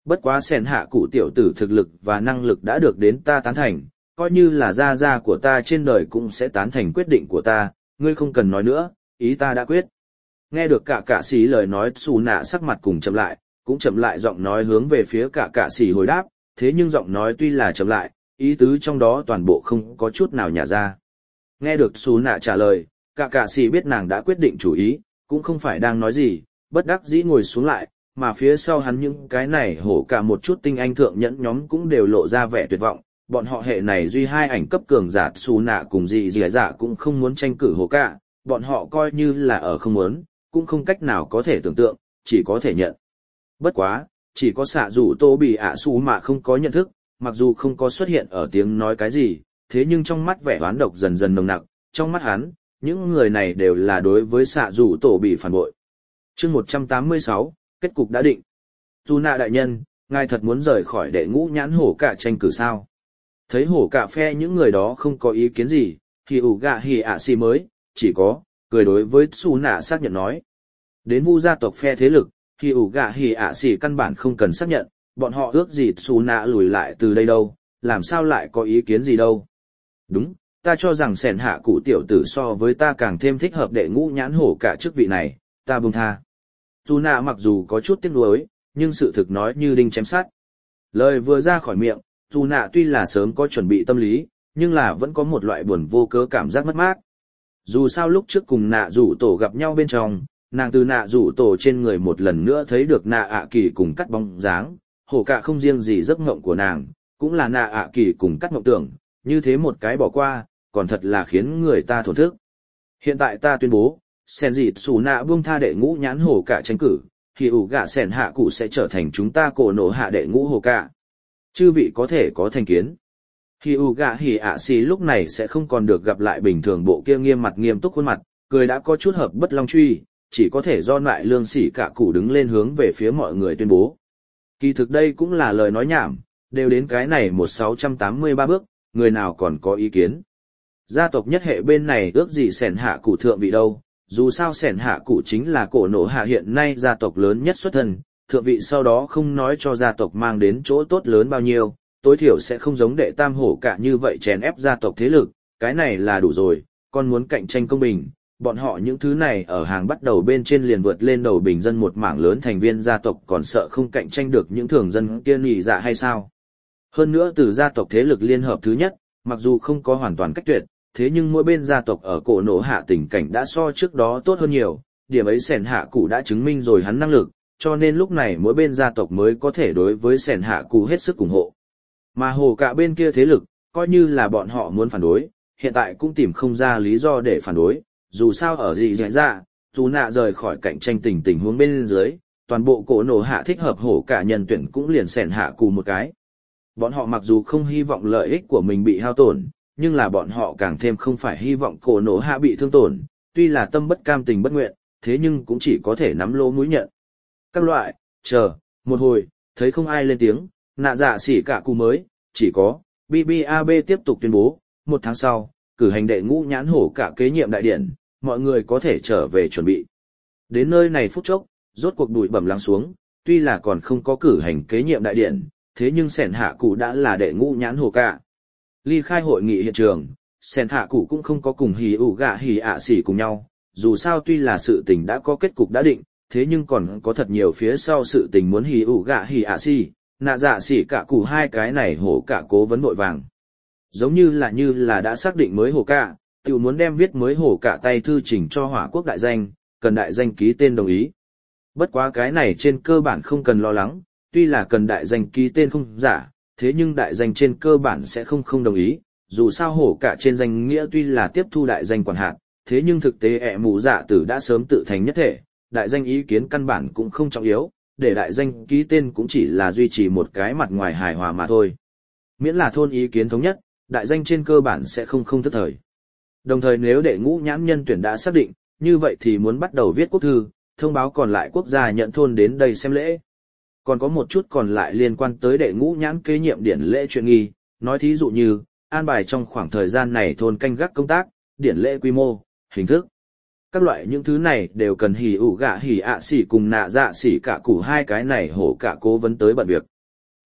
Bất quá sẻn hạ cụ tiểu tử thực lực và năng lực đã được đến ta tán thành, coi như là gia gia của ta trên đời cũng sẽ tán thành quyết định của ta, ngươi không cần nói nữa, ý ta đã quyết. Nghe được cả cạ sĩ lời nói, xù nạ sắc mặt cùng chậm lại, cũng chậm lại giọng nói hướng về phía cả cạ sĩ hồi đáp, thế nhưng giọng nói tuy là chậm lại, ý tứ trong đó toàn bộ không có chút nào nhả ra. Nghe được xù nạ trả lời, cả cạ sĩ biết nàng đã quyết định chủ ý, cũng không phải đang nói gì, bất đắc dĩ ngồi xuống lại, mà phía sau hắn những cái này hổ cả một chút tinh anh thượng nhẫn nhóm cũng đều lộ ra vẻ tuyệt vọng. Bọn họ hệ này duy hai ảnh cấp cường giả xù nạ cùng gì dì dạ cũng không muốn tranh cử hổ cả, bọn họ coi như là ở không muốn, cũng không cách nào có thể tưởng tượng, chỉ có thể nhận. Bất quá, chỉ có xạ dù tô bị ạ xù mà không có nhận thức, mặc dù không có xuất hiện ở tiếng nói cái gì, thế nhưng trong mắt vẻ oán độc dần dần nồng nặc, trong mắt hắn, những người này đều là đối với xạ dù tổ bị phản bội. Chương 186, kết cục đã định. Dù nạ đại nhân, ngài thật muốn rời khỏi đệ ngũ nhãn hổ cả tranh cử sao? Thấy hổ cả phe những người đó không có ý kiến gì, thì ủ gạ hì ạ xì mới, chỉ có, cười đối với Su nạ xác nhận nói. Đến vu gia tộc phe thế lực, thì ủ gạ hì ạ xì căn bản không cần xác nhận, bọn họ ước gì Su nạ lùi lại từ đây đâu, làm sao lại có ý kiến gì đâu. Đúng, ta cho rằng sẻn hạ cụ tiểu tử so với ta càng thêm thích hợp đệ ngũ nhãn hổ cả chức vị này, ta buông tha. Su nạ mặc dù có chút tiếc nuối, nhưng sự thực nói như đinh chém sắt. Lời vừa ra khỏi miệng, Su nạ tuy là sớm có chuẩn bị tâm lý, nhưng là vẫn có một loại buồn vô cớ cảm giác mất mát. Dù sao lúc trước cùng nạ rủ tổ gặp nhau bên trong, nàng từ nạ rủ tổ trên người một lần nữa thấy được nạ ạ kỳ cùng cắt bóng dáng, hổ cả không riêng gì giấc mộng của nàng, cũng là nạ ạ kỳ cùng cắt mộng tưởng, như thế một cái bỏ qua, còn thật là khiến người ta thổn thức. Hiện tại ta tuyên bố, sen dịt xù nạ buông tha đệ ngũ nhãn hổ cả tranh cử, thì ủ gạ sẻn hạ cụ sẽ trở thành chúng ta cổ nổ hạ đệ ngũ hổ cả. Chư vị có thể có thành kiến. Hi u gạ hỉ ạ xì lúc này sẽ không còn được gặp lại bình thường bộ kia nghiêm mặt nghiêm túc khuôn mặt, cười đã có chút hợp bất long truy, chỉ có thể do lại lương sỉ cả cụ đứng lên hướng về phía mọi người tuyên bố. Kỳ thực đây cũng là lời nói nhảm, đều đến cái này 1683 bước, người nào còn có ý kiến. Gia tộc nhất hệ bên này ước gì sẻn hạ cụ thượng vị đâu, dù sao sẻn hạ cụ chính là cổ nổ hạ hiện nay gia tộc lớn nhất xuất thân, thượng vị sau đó không nói cho gia tộc mang đến chỗ tốt lớn bao nhiêu, tối thiểu sẽ không giống đệ tam hổ cả như vậy chèn ép gia tộc thế lực, cái này là đủ rồi, còn muốn cạnh tranh công bình, bọn họ những thứ này ở hàng bắt đầu bên trên liền vượt lên đầu bình dân một mảng lớn thành viên gia tộc còn sợ không cạnh tranh được những thường dân kia nhị dạ hay sao. Hơn nữa từ gia tộc thế lực liên hợp thứ nhất, mặc dù không có hoàn toàn cách tuyệt, thế nhưng mỗi bên gia tộc ở cổ nổ hạ tình cảnh đã so trước đó tốt hơn nhiều, điểm ấy sẻn hạ cụ đã chứng minh rồi hắn năng lực, cho nên lúc này mỗi bên gia tộc mới có thể đối với sẻn hạ cụ hết sức ủng hộ. Mà hồ cả bên kia thế lực, coi như là bọn họ muốn phản đối, hiện tại cũng tìm không ra lý do để phản đối, dù sao ở gì dạy ra, dù nạ rời khỏi cạnh tranh tình huống bên dưới, toàn bộ cổ nổ hạ thích hợp hổ cả nhân tuyển cũng liền sẻn hạ cụ một cái. Bọn họ mặc dù không hy vọng lợi ích của mình bị hao tổn, nhưng là bọn họ càng thêm không phải hy vọng cổ nổ hạ bị thương tổn, tuy là tâm bất cam tình bất nguyện, thế nhưng cũng chỉ có thể nắm lỗ mũi nhận. Các loại, chờ, một hồi, thấy không ai lên tiếng, nạ dạ xỉ cả cụ mới, chỉ có, BBAB tiếp tục tuyên bố, 1 tháng sau, cử hành đệ ngũ nhãn hổ cả kế nhiệm đại điển, mọi người có thể trở về chuẩn bị. Đến nơi này phút chốc, rốt cuộc bụi bẩm lắng xuống, tuy là còn không có cử hành kế nhiệm đại điển, thế nhưng sẻn hạ cụ đã là đệ ngũ nhãn hổ cả. Ly khai hội nghị hiện trường, sẻn hạ cụ cũng không có cùng hì ủ gạ hì ạ xỉ cùng nhau, dù sao tuy là sự tình đã có kết cục đã định, thế nhưng còn có thật nhiều phía sau sự tình muốn hì ủ gạ hì ạ xỉ, nạ dạ xỉ cả cụ hai cái này hổ cả cố vấn vội vàng. Giống như là đã xác định mới hổ cả, tự muốn đem viết mới hổ cả tay thư trình cho hỏa quốc đại danh, cần đại danh ký tên đồng ý. Bất quá cái này trên cơ bản không cần lo lắng, tuy là cần đại danh ký tên không giả, thế nhưng đại danh trên cơ bản sẽ không đồng ý, dù sao hổ cả trên danh nghĩa tuy là tiếp thu đại danh quản hạt, thế nhưng thực tế ẹ mù dạ tử đã sớm tự thành nhất thể, đại danh ý kiến căn bản cũng không trọng yếu, để đại danh ký tên cũng chỉ là duy trì một cái mặt ngoài hài hòa mà thôi. Miễn là thôn ý kiến thống nhất, đại danh trên cơ bản sẽ không thất thời. Đồng thời nếu đệ ngũ nhãn nhân tuyển đã xác định, như vậy thì muốn bắt đầu viết quốc thư, thông báo còn lại quốc gia nhận thôn đến đây xem lễ. Còn có một chút còn lại liên quan tới đệ ngũ nhãn kế nhiệm điển lễ chuyện nghi, nói thí dụ như, an bài trong khoảng thời gian này thôn canh gác công tác, điển lễ quy mô, hình thức. Các loại những thứ này đều cần hỉ ủ gạ hỉ ạ xỉ cùng nạ dạ xỉ cả cụ hai cái này hổ cả cố vấn tới bận việc.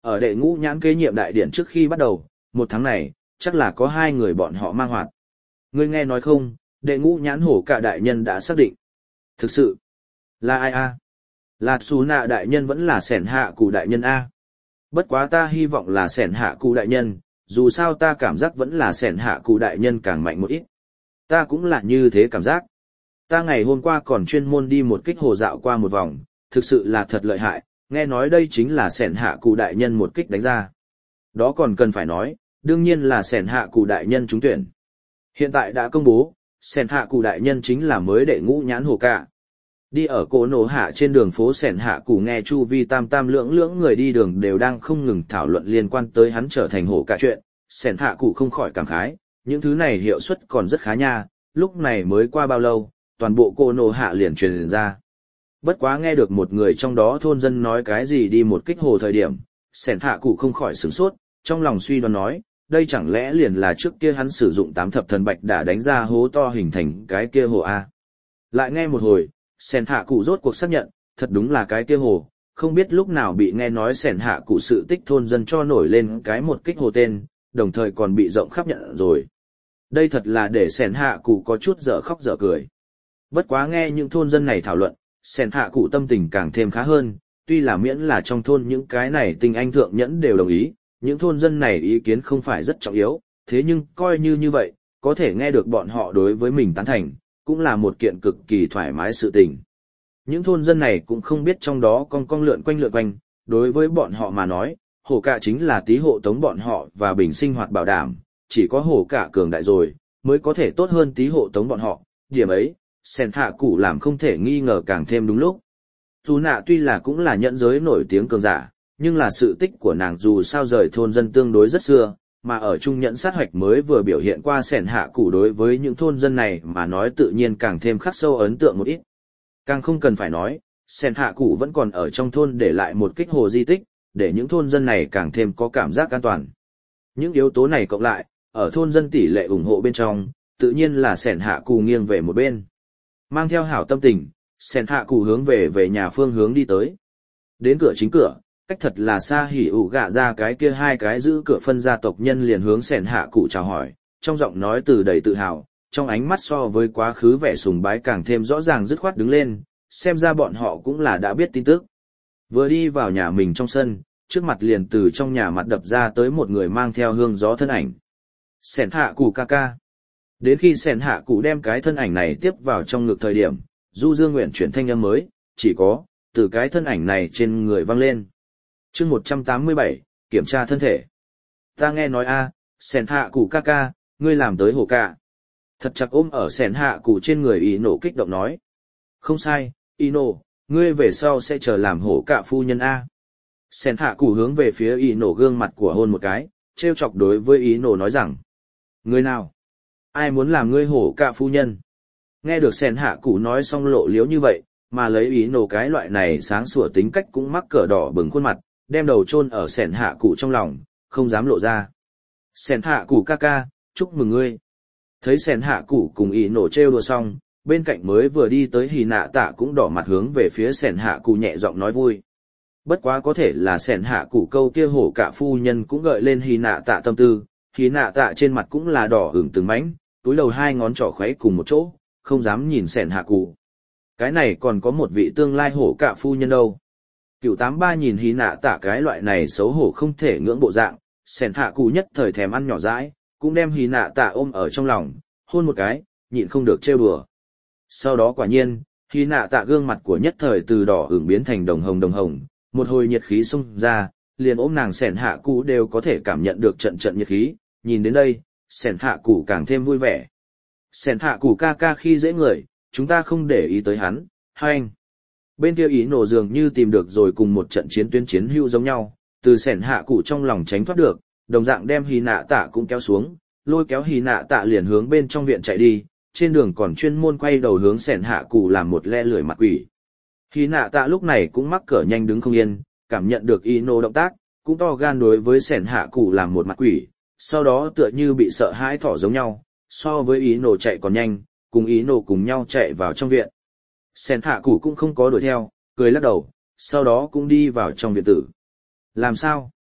Ở đệ ngũ nhãn kế nhiệm đại điện trước khi bắt đầu, một tháng này, chắc là có 2 người bọn họ mang hoạt. Ngươi nghe nói không, đệ ngũ nhãn hổ cả đại nhân đã xác định. Thực sự, là ai a? Là Xù Nạ đại nhân vẫn là Sẻn Hạ Cụ đại nhân a? Bất quá ta hy vọng là Sẻn Hạ Cụ đại nhân, dù sao ta cảm giác vẫn là Sẻn Hạ Cụ đại nhân càng mạnh một ít. Ta cũng là như thế cảm giác. Ta ngày hôm qua còn chuyên môn đi một kích hồ dạo qua một vòng, thực sự là thật lợi hại, nghe nói đây chính là Sẻn Hạ Cụ đại nhân một kích đánh ra. Đó còn cần phải nói, đương nhiên là Sẻn Hạ Cụ đại nhân trúng tuyển. Hiện tại đã công bố, Sẻn Hạ Cụ đại nhân chính là mới đệ ngũ nhãn hổ cả. Đi ở cổ nổ hạ trên đường phố Sẻn Hạ Cụ nghe chu vi tam tam lưỡng lưỡng người đi đường đều đang không ngừng thảo luận liên quan tới hắn trở thành hổ cả chuyện. Sẻn Hạ Cụ không khỏi cảm khái, những thứ này hiệu suất còn rất khá nha, lúc này mới qua bao lâu, toàn bộ cổ nổ hạ liền truyền ra. Bất quá nghe được một người trong đó thôn dân nói cái gì đi một kích hồ thời điểm, Sẻn Hạ Cụ không khỏi sửng sốt, trong lòng suy đoán nói, đây chẳng lẽ liền là trước kia hắn sử dụng 8 thập thần bạch đã đánh ra hố to hình thành cái kia hồ A. Lại nghe một hồi, Sẻn Hạ Cụ rốt cuộc xác nhận, thật đúng là cái kia hồ, không biết lúc nào bị nghe nói Sẻn Hạ Cụ sự tích thôn dân cho nổi lên cái một kích hồ tên, đồng thời còn bị rộng khắp nhận rồi. Đây thật là để Sẻn Hạ Cụ có chút dở khóc dở cười. Bất quá nghe những thôn dân này thảo luận, Sẻn Hạ Cụ tâm tình càng thêm khá hơn, tuy là miễn là trong thôn những cái này tinh anh thượng nhẫn đều đồng ý, những thôn dân này ý kiến không phải rất trọng yếu, thế nhưng coi như vậy, có thể nghe được bọn họ đối với mình tán thành, cũng là một kiện cực kỳ thoải mái sự tình. Những thôn dân này cũng không biết trong đó con lượn quanh, đối với bọn họ mà nói, hổ cả chính là tí hộ tống bọn họ và bình sinh hoạt bảo đảm, chỉ có hổ cả cường đại rồi, mới có thể tốt hơn tí hộ tống bọn họ, điểm ấy, Sẻn Hạ Cụ làm không thể nghi ngờ càng thêm đúng lúc. Dù nạ tuy là cũng là nhẫn giới nổi tiếng cường giả, nhưng là sự tích của nàng dù sao rời thôn dân tương đối rất xưa, mà ở trung nhẫn sát hoạch mới vừa biểu hiện qua Sẻn Hạ Cụ đối với những thôn dân này mà nói tự nhiên càng thêm khắc sâu ấn tượng một ít. Càng không cần phải nói, Sẻn Hạ Cụ vẫn còn ở trong thôn để lại một kích hồ di tích, để những thôn dân này càng thêm có cảm giác an toàn. Những yếu tố này cộng lại, ở thôn dân tỷ lệ ủng hộ bên trong, tự nhiên là Sẻn Hạ Cụ nghiêng về một bên. Mang theo hảo tâm tình, Sẻn Hạ Cụ hướng về nhà phương hướng đi tới. Đến cửa chính cửa, cách thật là xa hỉ ủ gạ ra cái kia 2 cái giữ cửa phân gia tộc nhân liền hướng Sẻn Hạ Cụ chào hỏi, trong giọng nói từ đầy tự hào, trong ánh mắt so với quá khứ vẻ sùng bái càng thêm rõ ràng dứt khoát đứng lên, xem ra bọn họ cũng là đã biết tin tức. Vừa đi vào nhà mình trong sân, trước mặt liền từ trong nhà mặt đập ra tới một người mang theo hương gió thân ảnh. Sẻn Hạ Cụ ca ca. Đến khi Sẻn Hạ Cụ đem cái thân ảnh này tiếp vào trong ngực thời điểm, Du Dương nguyện chuyển thanh âm mới, chỉ có, từ cái thân ảnh này trên người vang lên. Chương 187, kiểm tra thân thể. Ta nghe nói Sẻn Hạ Cụ ca ca, ngươi làm tới hổ cả. Thật chặt ôm ở Sẻn Hạ Cụ trên người ý nổ kích động nói. Không sai, ý nổ, ngươi về sau sẽ chờ làm hổ cả phu nhân a. Sẻn Hạ Cụ hướng về phía ý nổ gương mặt của hôn một cái, trêu chọc đối với ý nổ nói rằng. Ngươi nào? Ai muốn làm ngươi hổ cả phu nhân? Nghe được Sẻn Hạ Cụ nói xong lộ liếu như vậy, mà lấy ý nổ cái loại này sáng sủa tính cách cũng mắc cỡ đỏ bừng khuôn mặt, đem đầu chôn ở Sẻn Hạ Cụ trong lòng, không dám lộ ra. Sẻn Hạ Cụ ca ca, chúc mừng ngươi. Thấy Sẻn Hạ Cụ cùng ý nổ trêu đùa xong, bên cạnh mới vừa đi tới Hỉ Nạ Tạ cũng đỏ mặt hướng về phía Sẻn Hạ Cụ nhẹ giọng nói vui. Bất quá có thể là Sẻn Hạ Cụ câu kia hổ cả phu nhân cũng gợi lên Hỉ Nạ Tạ tâm tư, Hỉ Nạ Tạ trên mặt cũng là đỏ ửng từng mảnh, túi đầu 2 ngón trỏ khuấy cùng một chỗ, không dám nhìn Sẻn Hạ Cụ. Cái này còn có một vị tương lai hổ cả phu nhân đâu. Cửu 83 nhìn Hỉ Nạ Tạ cái loại này xấu hổ không thể ngưỡng bộ dạng, Sẻn Hạ Cụ nhất thời thèm ăn nhỏ dãi, cũng đem Hỉ Nạ Tạ ôm ở trong lòng, hôn một cái, nhịn không được trêu đùa. Sau đó quả nhiên, Hỉ Nạ Tạ gương mặt của nhất thời từ đỏ ửng biến thành đồng hồng, một hồi nhiệt khí xông ra, liền ôm nàng Sẻn Hạ Cụ đều có thể cảm nhận được trận nhiệt khí, nhìn đến đây, Sẻn Hạ Cụ càng thêm vui vẻ. Sẻn Hạ Cụ ca ca khi dễ người, chúng ta không để ý tới hắn, hai anh. Bên kia ý nổ dường như tìm được rồi cùng một trận chiến hữu giống nhau, từ Sẻn Hạ Cụ trong lòng tránh thoát được, đồng dạng đem Hỉ Nạ Tạ cũng kéo xuống, lôi kéo Hỉ Nạ Tạ liền hướng bên trong viện chạy đi, trên đường còn chuyên môn quay đầu hướng Sẻn Hạ Cụ làm một le lưỡi mặt quỷ. Hỉ Nạ Tạ lúc này cũng mắc cỡ nhanh đứng không yên, cảm nhận được ý nổ động tác, cũng to gan đối với Sẻn Hạ Cụ làm một mặt quỷ, sau đó tựa như bị sợ hãi thỏ giống nhau, so với ý nổ chạy còn nhanh, cùng ý nổ cùng nhau chạy vào trong viện. Sẻn Hạ Cụ cũng không có đuổi theo, cười lắc đầu, sau đó cũng đi vào trong viện tử. Làm sao?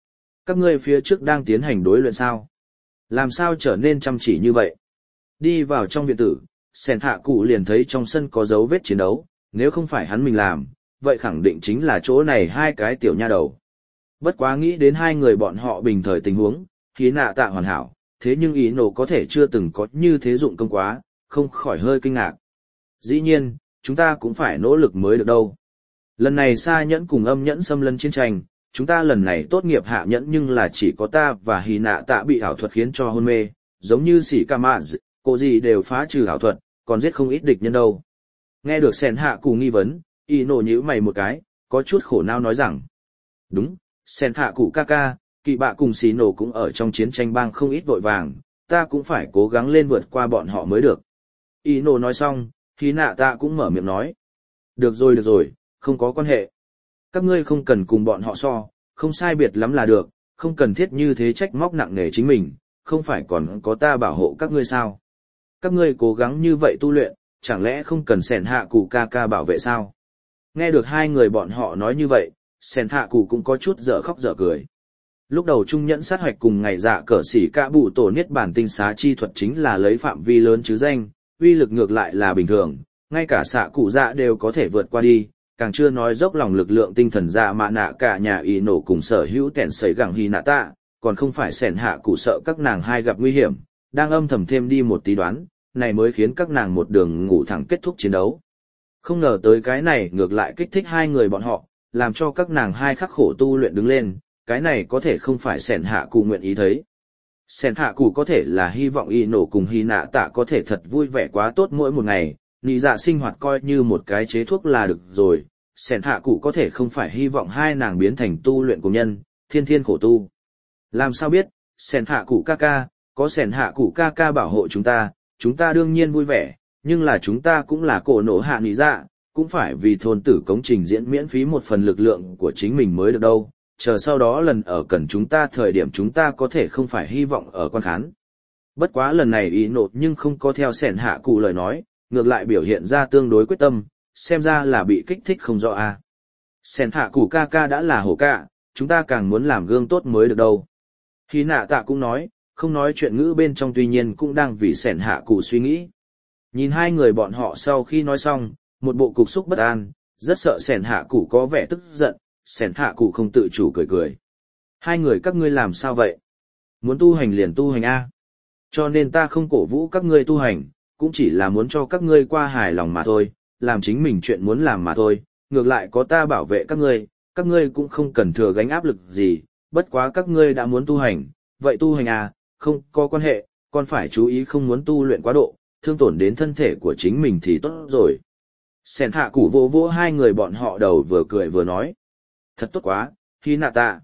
Các ngươi phía trước đang tiến hành đối luyện sao? Làm sao trở nên chăm chỉ như vậy? Đi vào trong viện tử, Sen Hạ Cụ liền thấy trong sân có dấu vết chiến đấu, nếu không phải hắn mình làm, vậy khẳng định chính là chỗ này hai cái tiểu nha đầu. Bất quá nghĩ đến hai người bọn họ bình thời tình huống, khí nạ tạ hoàn hảo, thế nhưng ý nổ có thể chưa từng có như thế dụng công quá, không khỏi hơi kinh ngạc. Dĩ nhiên, chúng ta cũng phải nỗ lực mới được đâu. Lần này Sa Nhẫn cùng Âm Nhẫn xâm lấn chiến tranh, chúng ta lần này tốt nghiệp hạ nhẫn nhưng là chỉ có ta và Hy Nạ Tạ bị ảo thuật khiến cho hôn mê, giống như Sĩ Ca Mạ cô gì đều phá trừ ảo thuật, còn giết không ít địch nhân đâu. Nghe được Sen Hạ Cụ nghi vấn, y nổ nhíu mày một cái, có chút khổ não nói rằng. Đúng, Sen Hạ Cụ ca ca, Kỵ Bạ cùng Xí Nổ cũng ở trong chiến tranh bang không ít vội vàng, ta cũng phải cố gắng lên vượt qua bọn họ mới được. Y nổ nói xong, Hy Nạ Tạ cũng mở miệng nói. Được rồi, không có quan hệ. Các ngươi không cần cùng bọn họ so, không sai biệt lắm là được, không cần thiết như thế trách móc nặng nề chính mình, không phải còn có ta bảo hộ các ngươi sao. Các ngươi cố gắng như vậy tu luyện, chẳng lẽ không cần Sen Hạ Cụ ca ca bảo vệ sao? Nghe được hai người bọn họ nói như vậy, Sen Hạ Cụ cũng có chút dở khóc dở cười. Lúc đầu trung nhẫn sát hoạch cùng ngày dạ cờ xỉ cả bụ tổ niết bản tinh xá chi thuật chính là lấy phạm vi lớn chứ danh, uy lực ngược lại là bình thường, ngay cả xạ cụ dạ đều có thể vượt qua đi, càng chưa nói dốc lòng lực lượng tinh thần dạ mạ nạ cả nhà y nổ cùng sở hữu kẻn sấy gẳng hy nạ tạ, còn không phải Sen Hạ Cụ sợ các nàng hai gặp nguy hiểm, đang âm thầm thêm đi một tí đoán, này mới khiến các nàng một đường ngủ thẳng kết thúc chiến đấu. Không ngờ tới cái này ngược lại kích thích hai người bọn họ, làm cho các nàng hai khắc khổ tu luyện đứng lên, cái này có thể không phải Sen Hạ Cụ nguyện ý thấy. Sen Hạ Cụ có thể là hy vọng y nổ cùng hy nạ tạ có thể thật vui vẻ quá tốt mỗi một ngày, nị dạ sinh hoạt coi như một cái chế thuốc là được rồi. Sen Hạ Cụ có thể không phải hy vọng hai nàng biến thành tu luyện của nhân, thiên thiên khổ tu. Làm sao biết, Sen Hạ Cụ ca ca, có Sen Hạ Cụ ca ca bảo hộ chúng ta đương nhiên vui vẻ, nhưng là chúng ta cũng là cổ nổ hạ nị dạ, cũng phải vì thôn tử công trình diễn miễn phí một phần lực lượng của chính mình mới được đâu, chờ sau đó lần ở cần chúng ta thời điểm chúng ta có thể không phải hy vọng ở quan khán. Bất quá lần này ý nộ nhưng không có theo Sen Hạ Cụ lời nói, ngược lại biểu hiện ra tương đối quyết tâm, xem ra là bị kích thích không rõ a. Sen Hạ Cụ ca ca đã là hổ ca, chúng ta càng muốn làm gương tốt mới được đâu. Hy Nạ Tạ cũng nói, không nói chuyện ngữ bên trong tuy nhiên cũng đang vì Sen Hạ Cụ suy nghĩ. Nhìn hai người bọn họ sau khi nói xong, một bộ cục xúc bất an, rất sợ Sen Hạ Cụ có vẻ tức giận, Sen Hạ Cụ không tự chủ cười cười. Hai người các ngươi làm sao vậy? Muốn tu hành liền tu hành a. Cho nên ta không cổ vũ các ngươi tu hành, cũng chỉ là muốn cho các ngươi qua hài lòng mà thôi, làm chính mình chuyện muốn làm mà thôi, ngược lại có ta bảo vệ các ngươi cũng không cần thừa gánh áp lực gì, bất quá các ngươi đã muốn tu hành, vậy tu hành à, không có quan hệ, còn phải chú ý không muốn tu luyện quá độ, thương tổn đến thân thể của chính mình thì tốt rồi. Sen Hạ Cụ vỗ vỗ hai người bọn họ đầu vừa cười vừa nói. Thật tốt quá, Hy Nạ Tạ.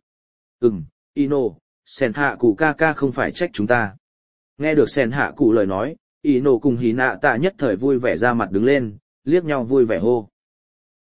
Ino, Sen Hạ Cụ ca ca không phải trách chúng ta. Nghe được Sen Hạ Cụ lời nói, Ino cùng Hy Nạ Tạ nhất thời vui vẻ ra mặt đứng lên, liếc nhau vui vẻ hô.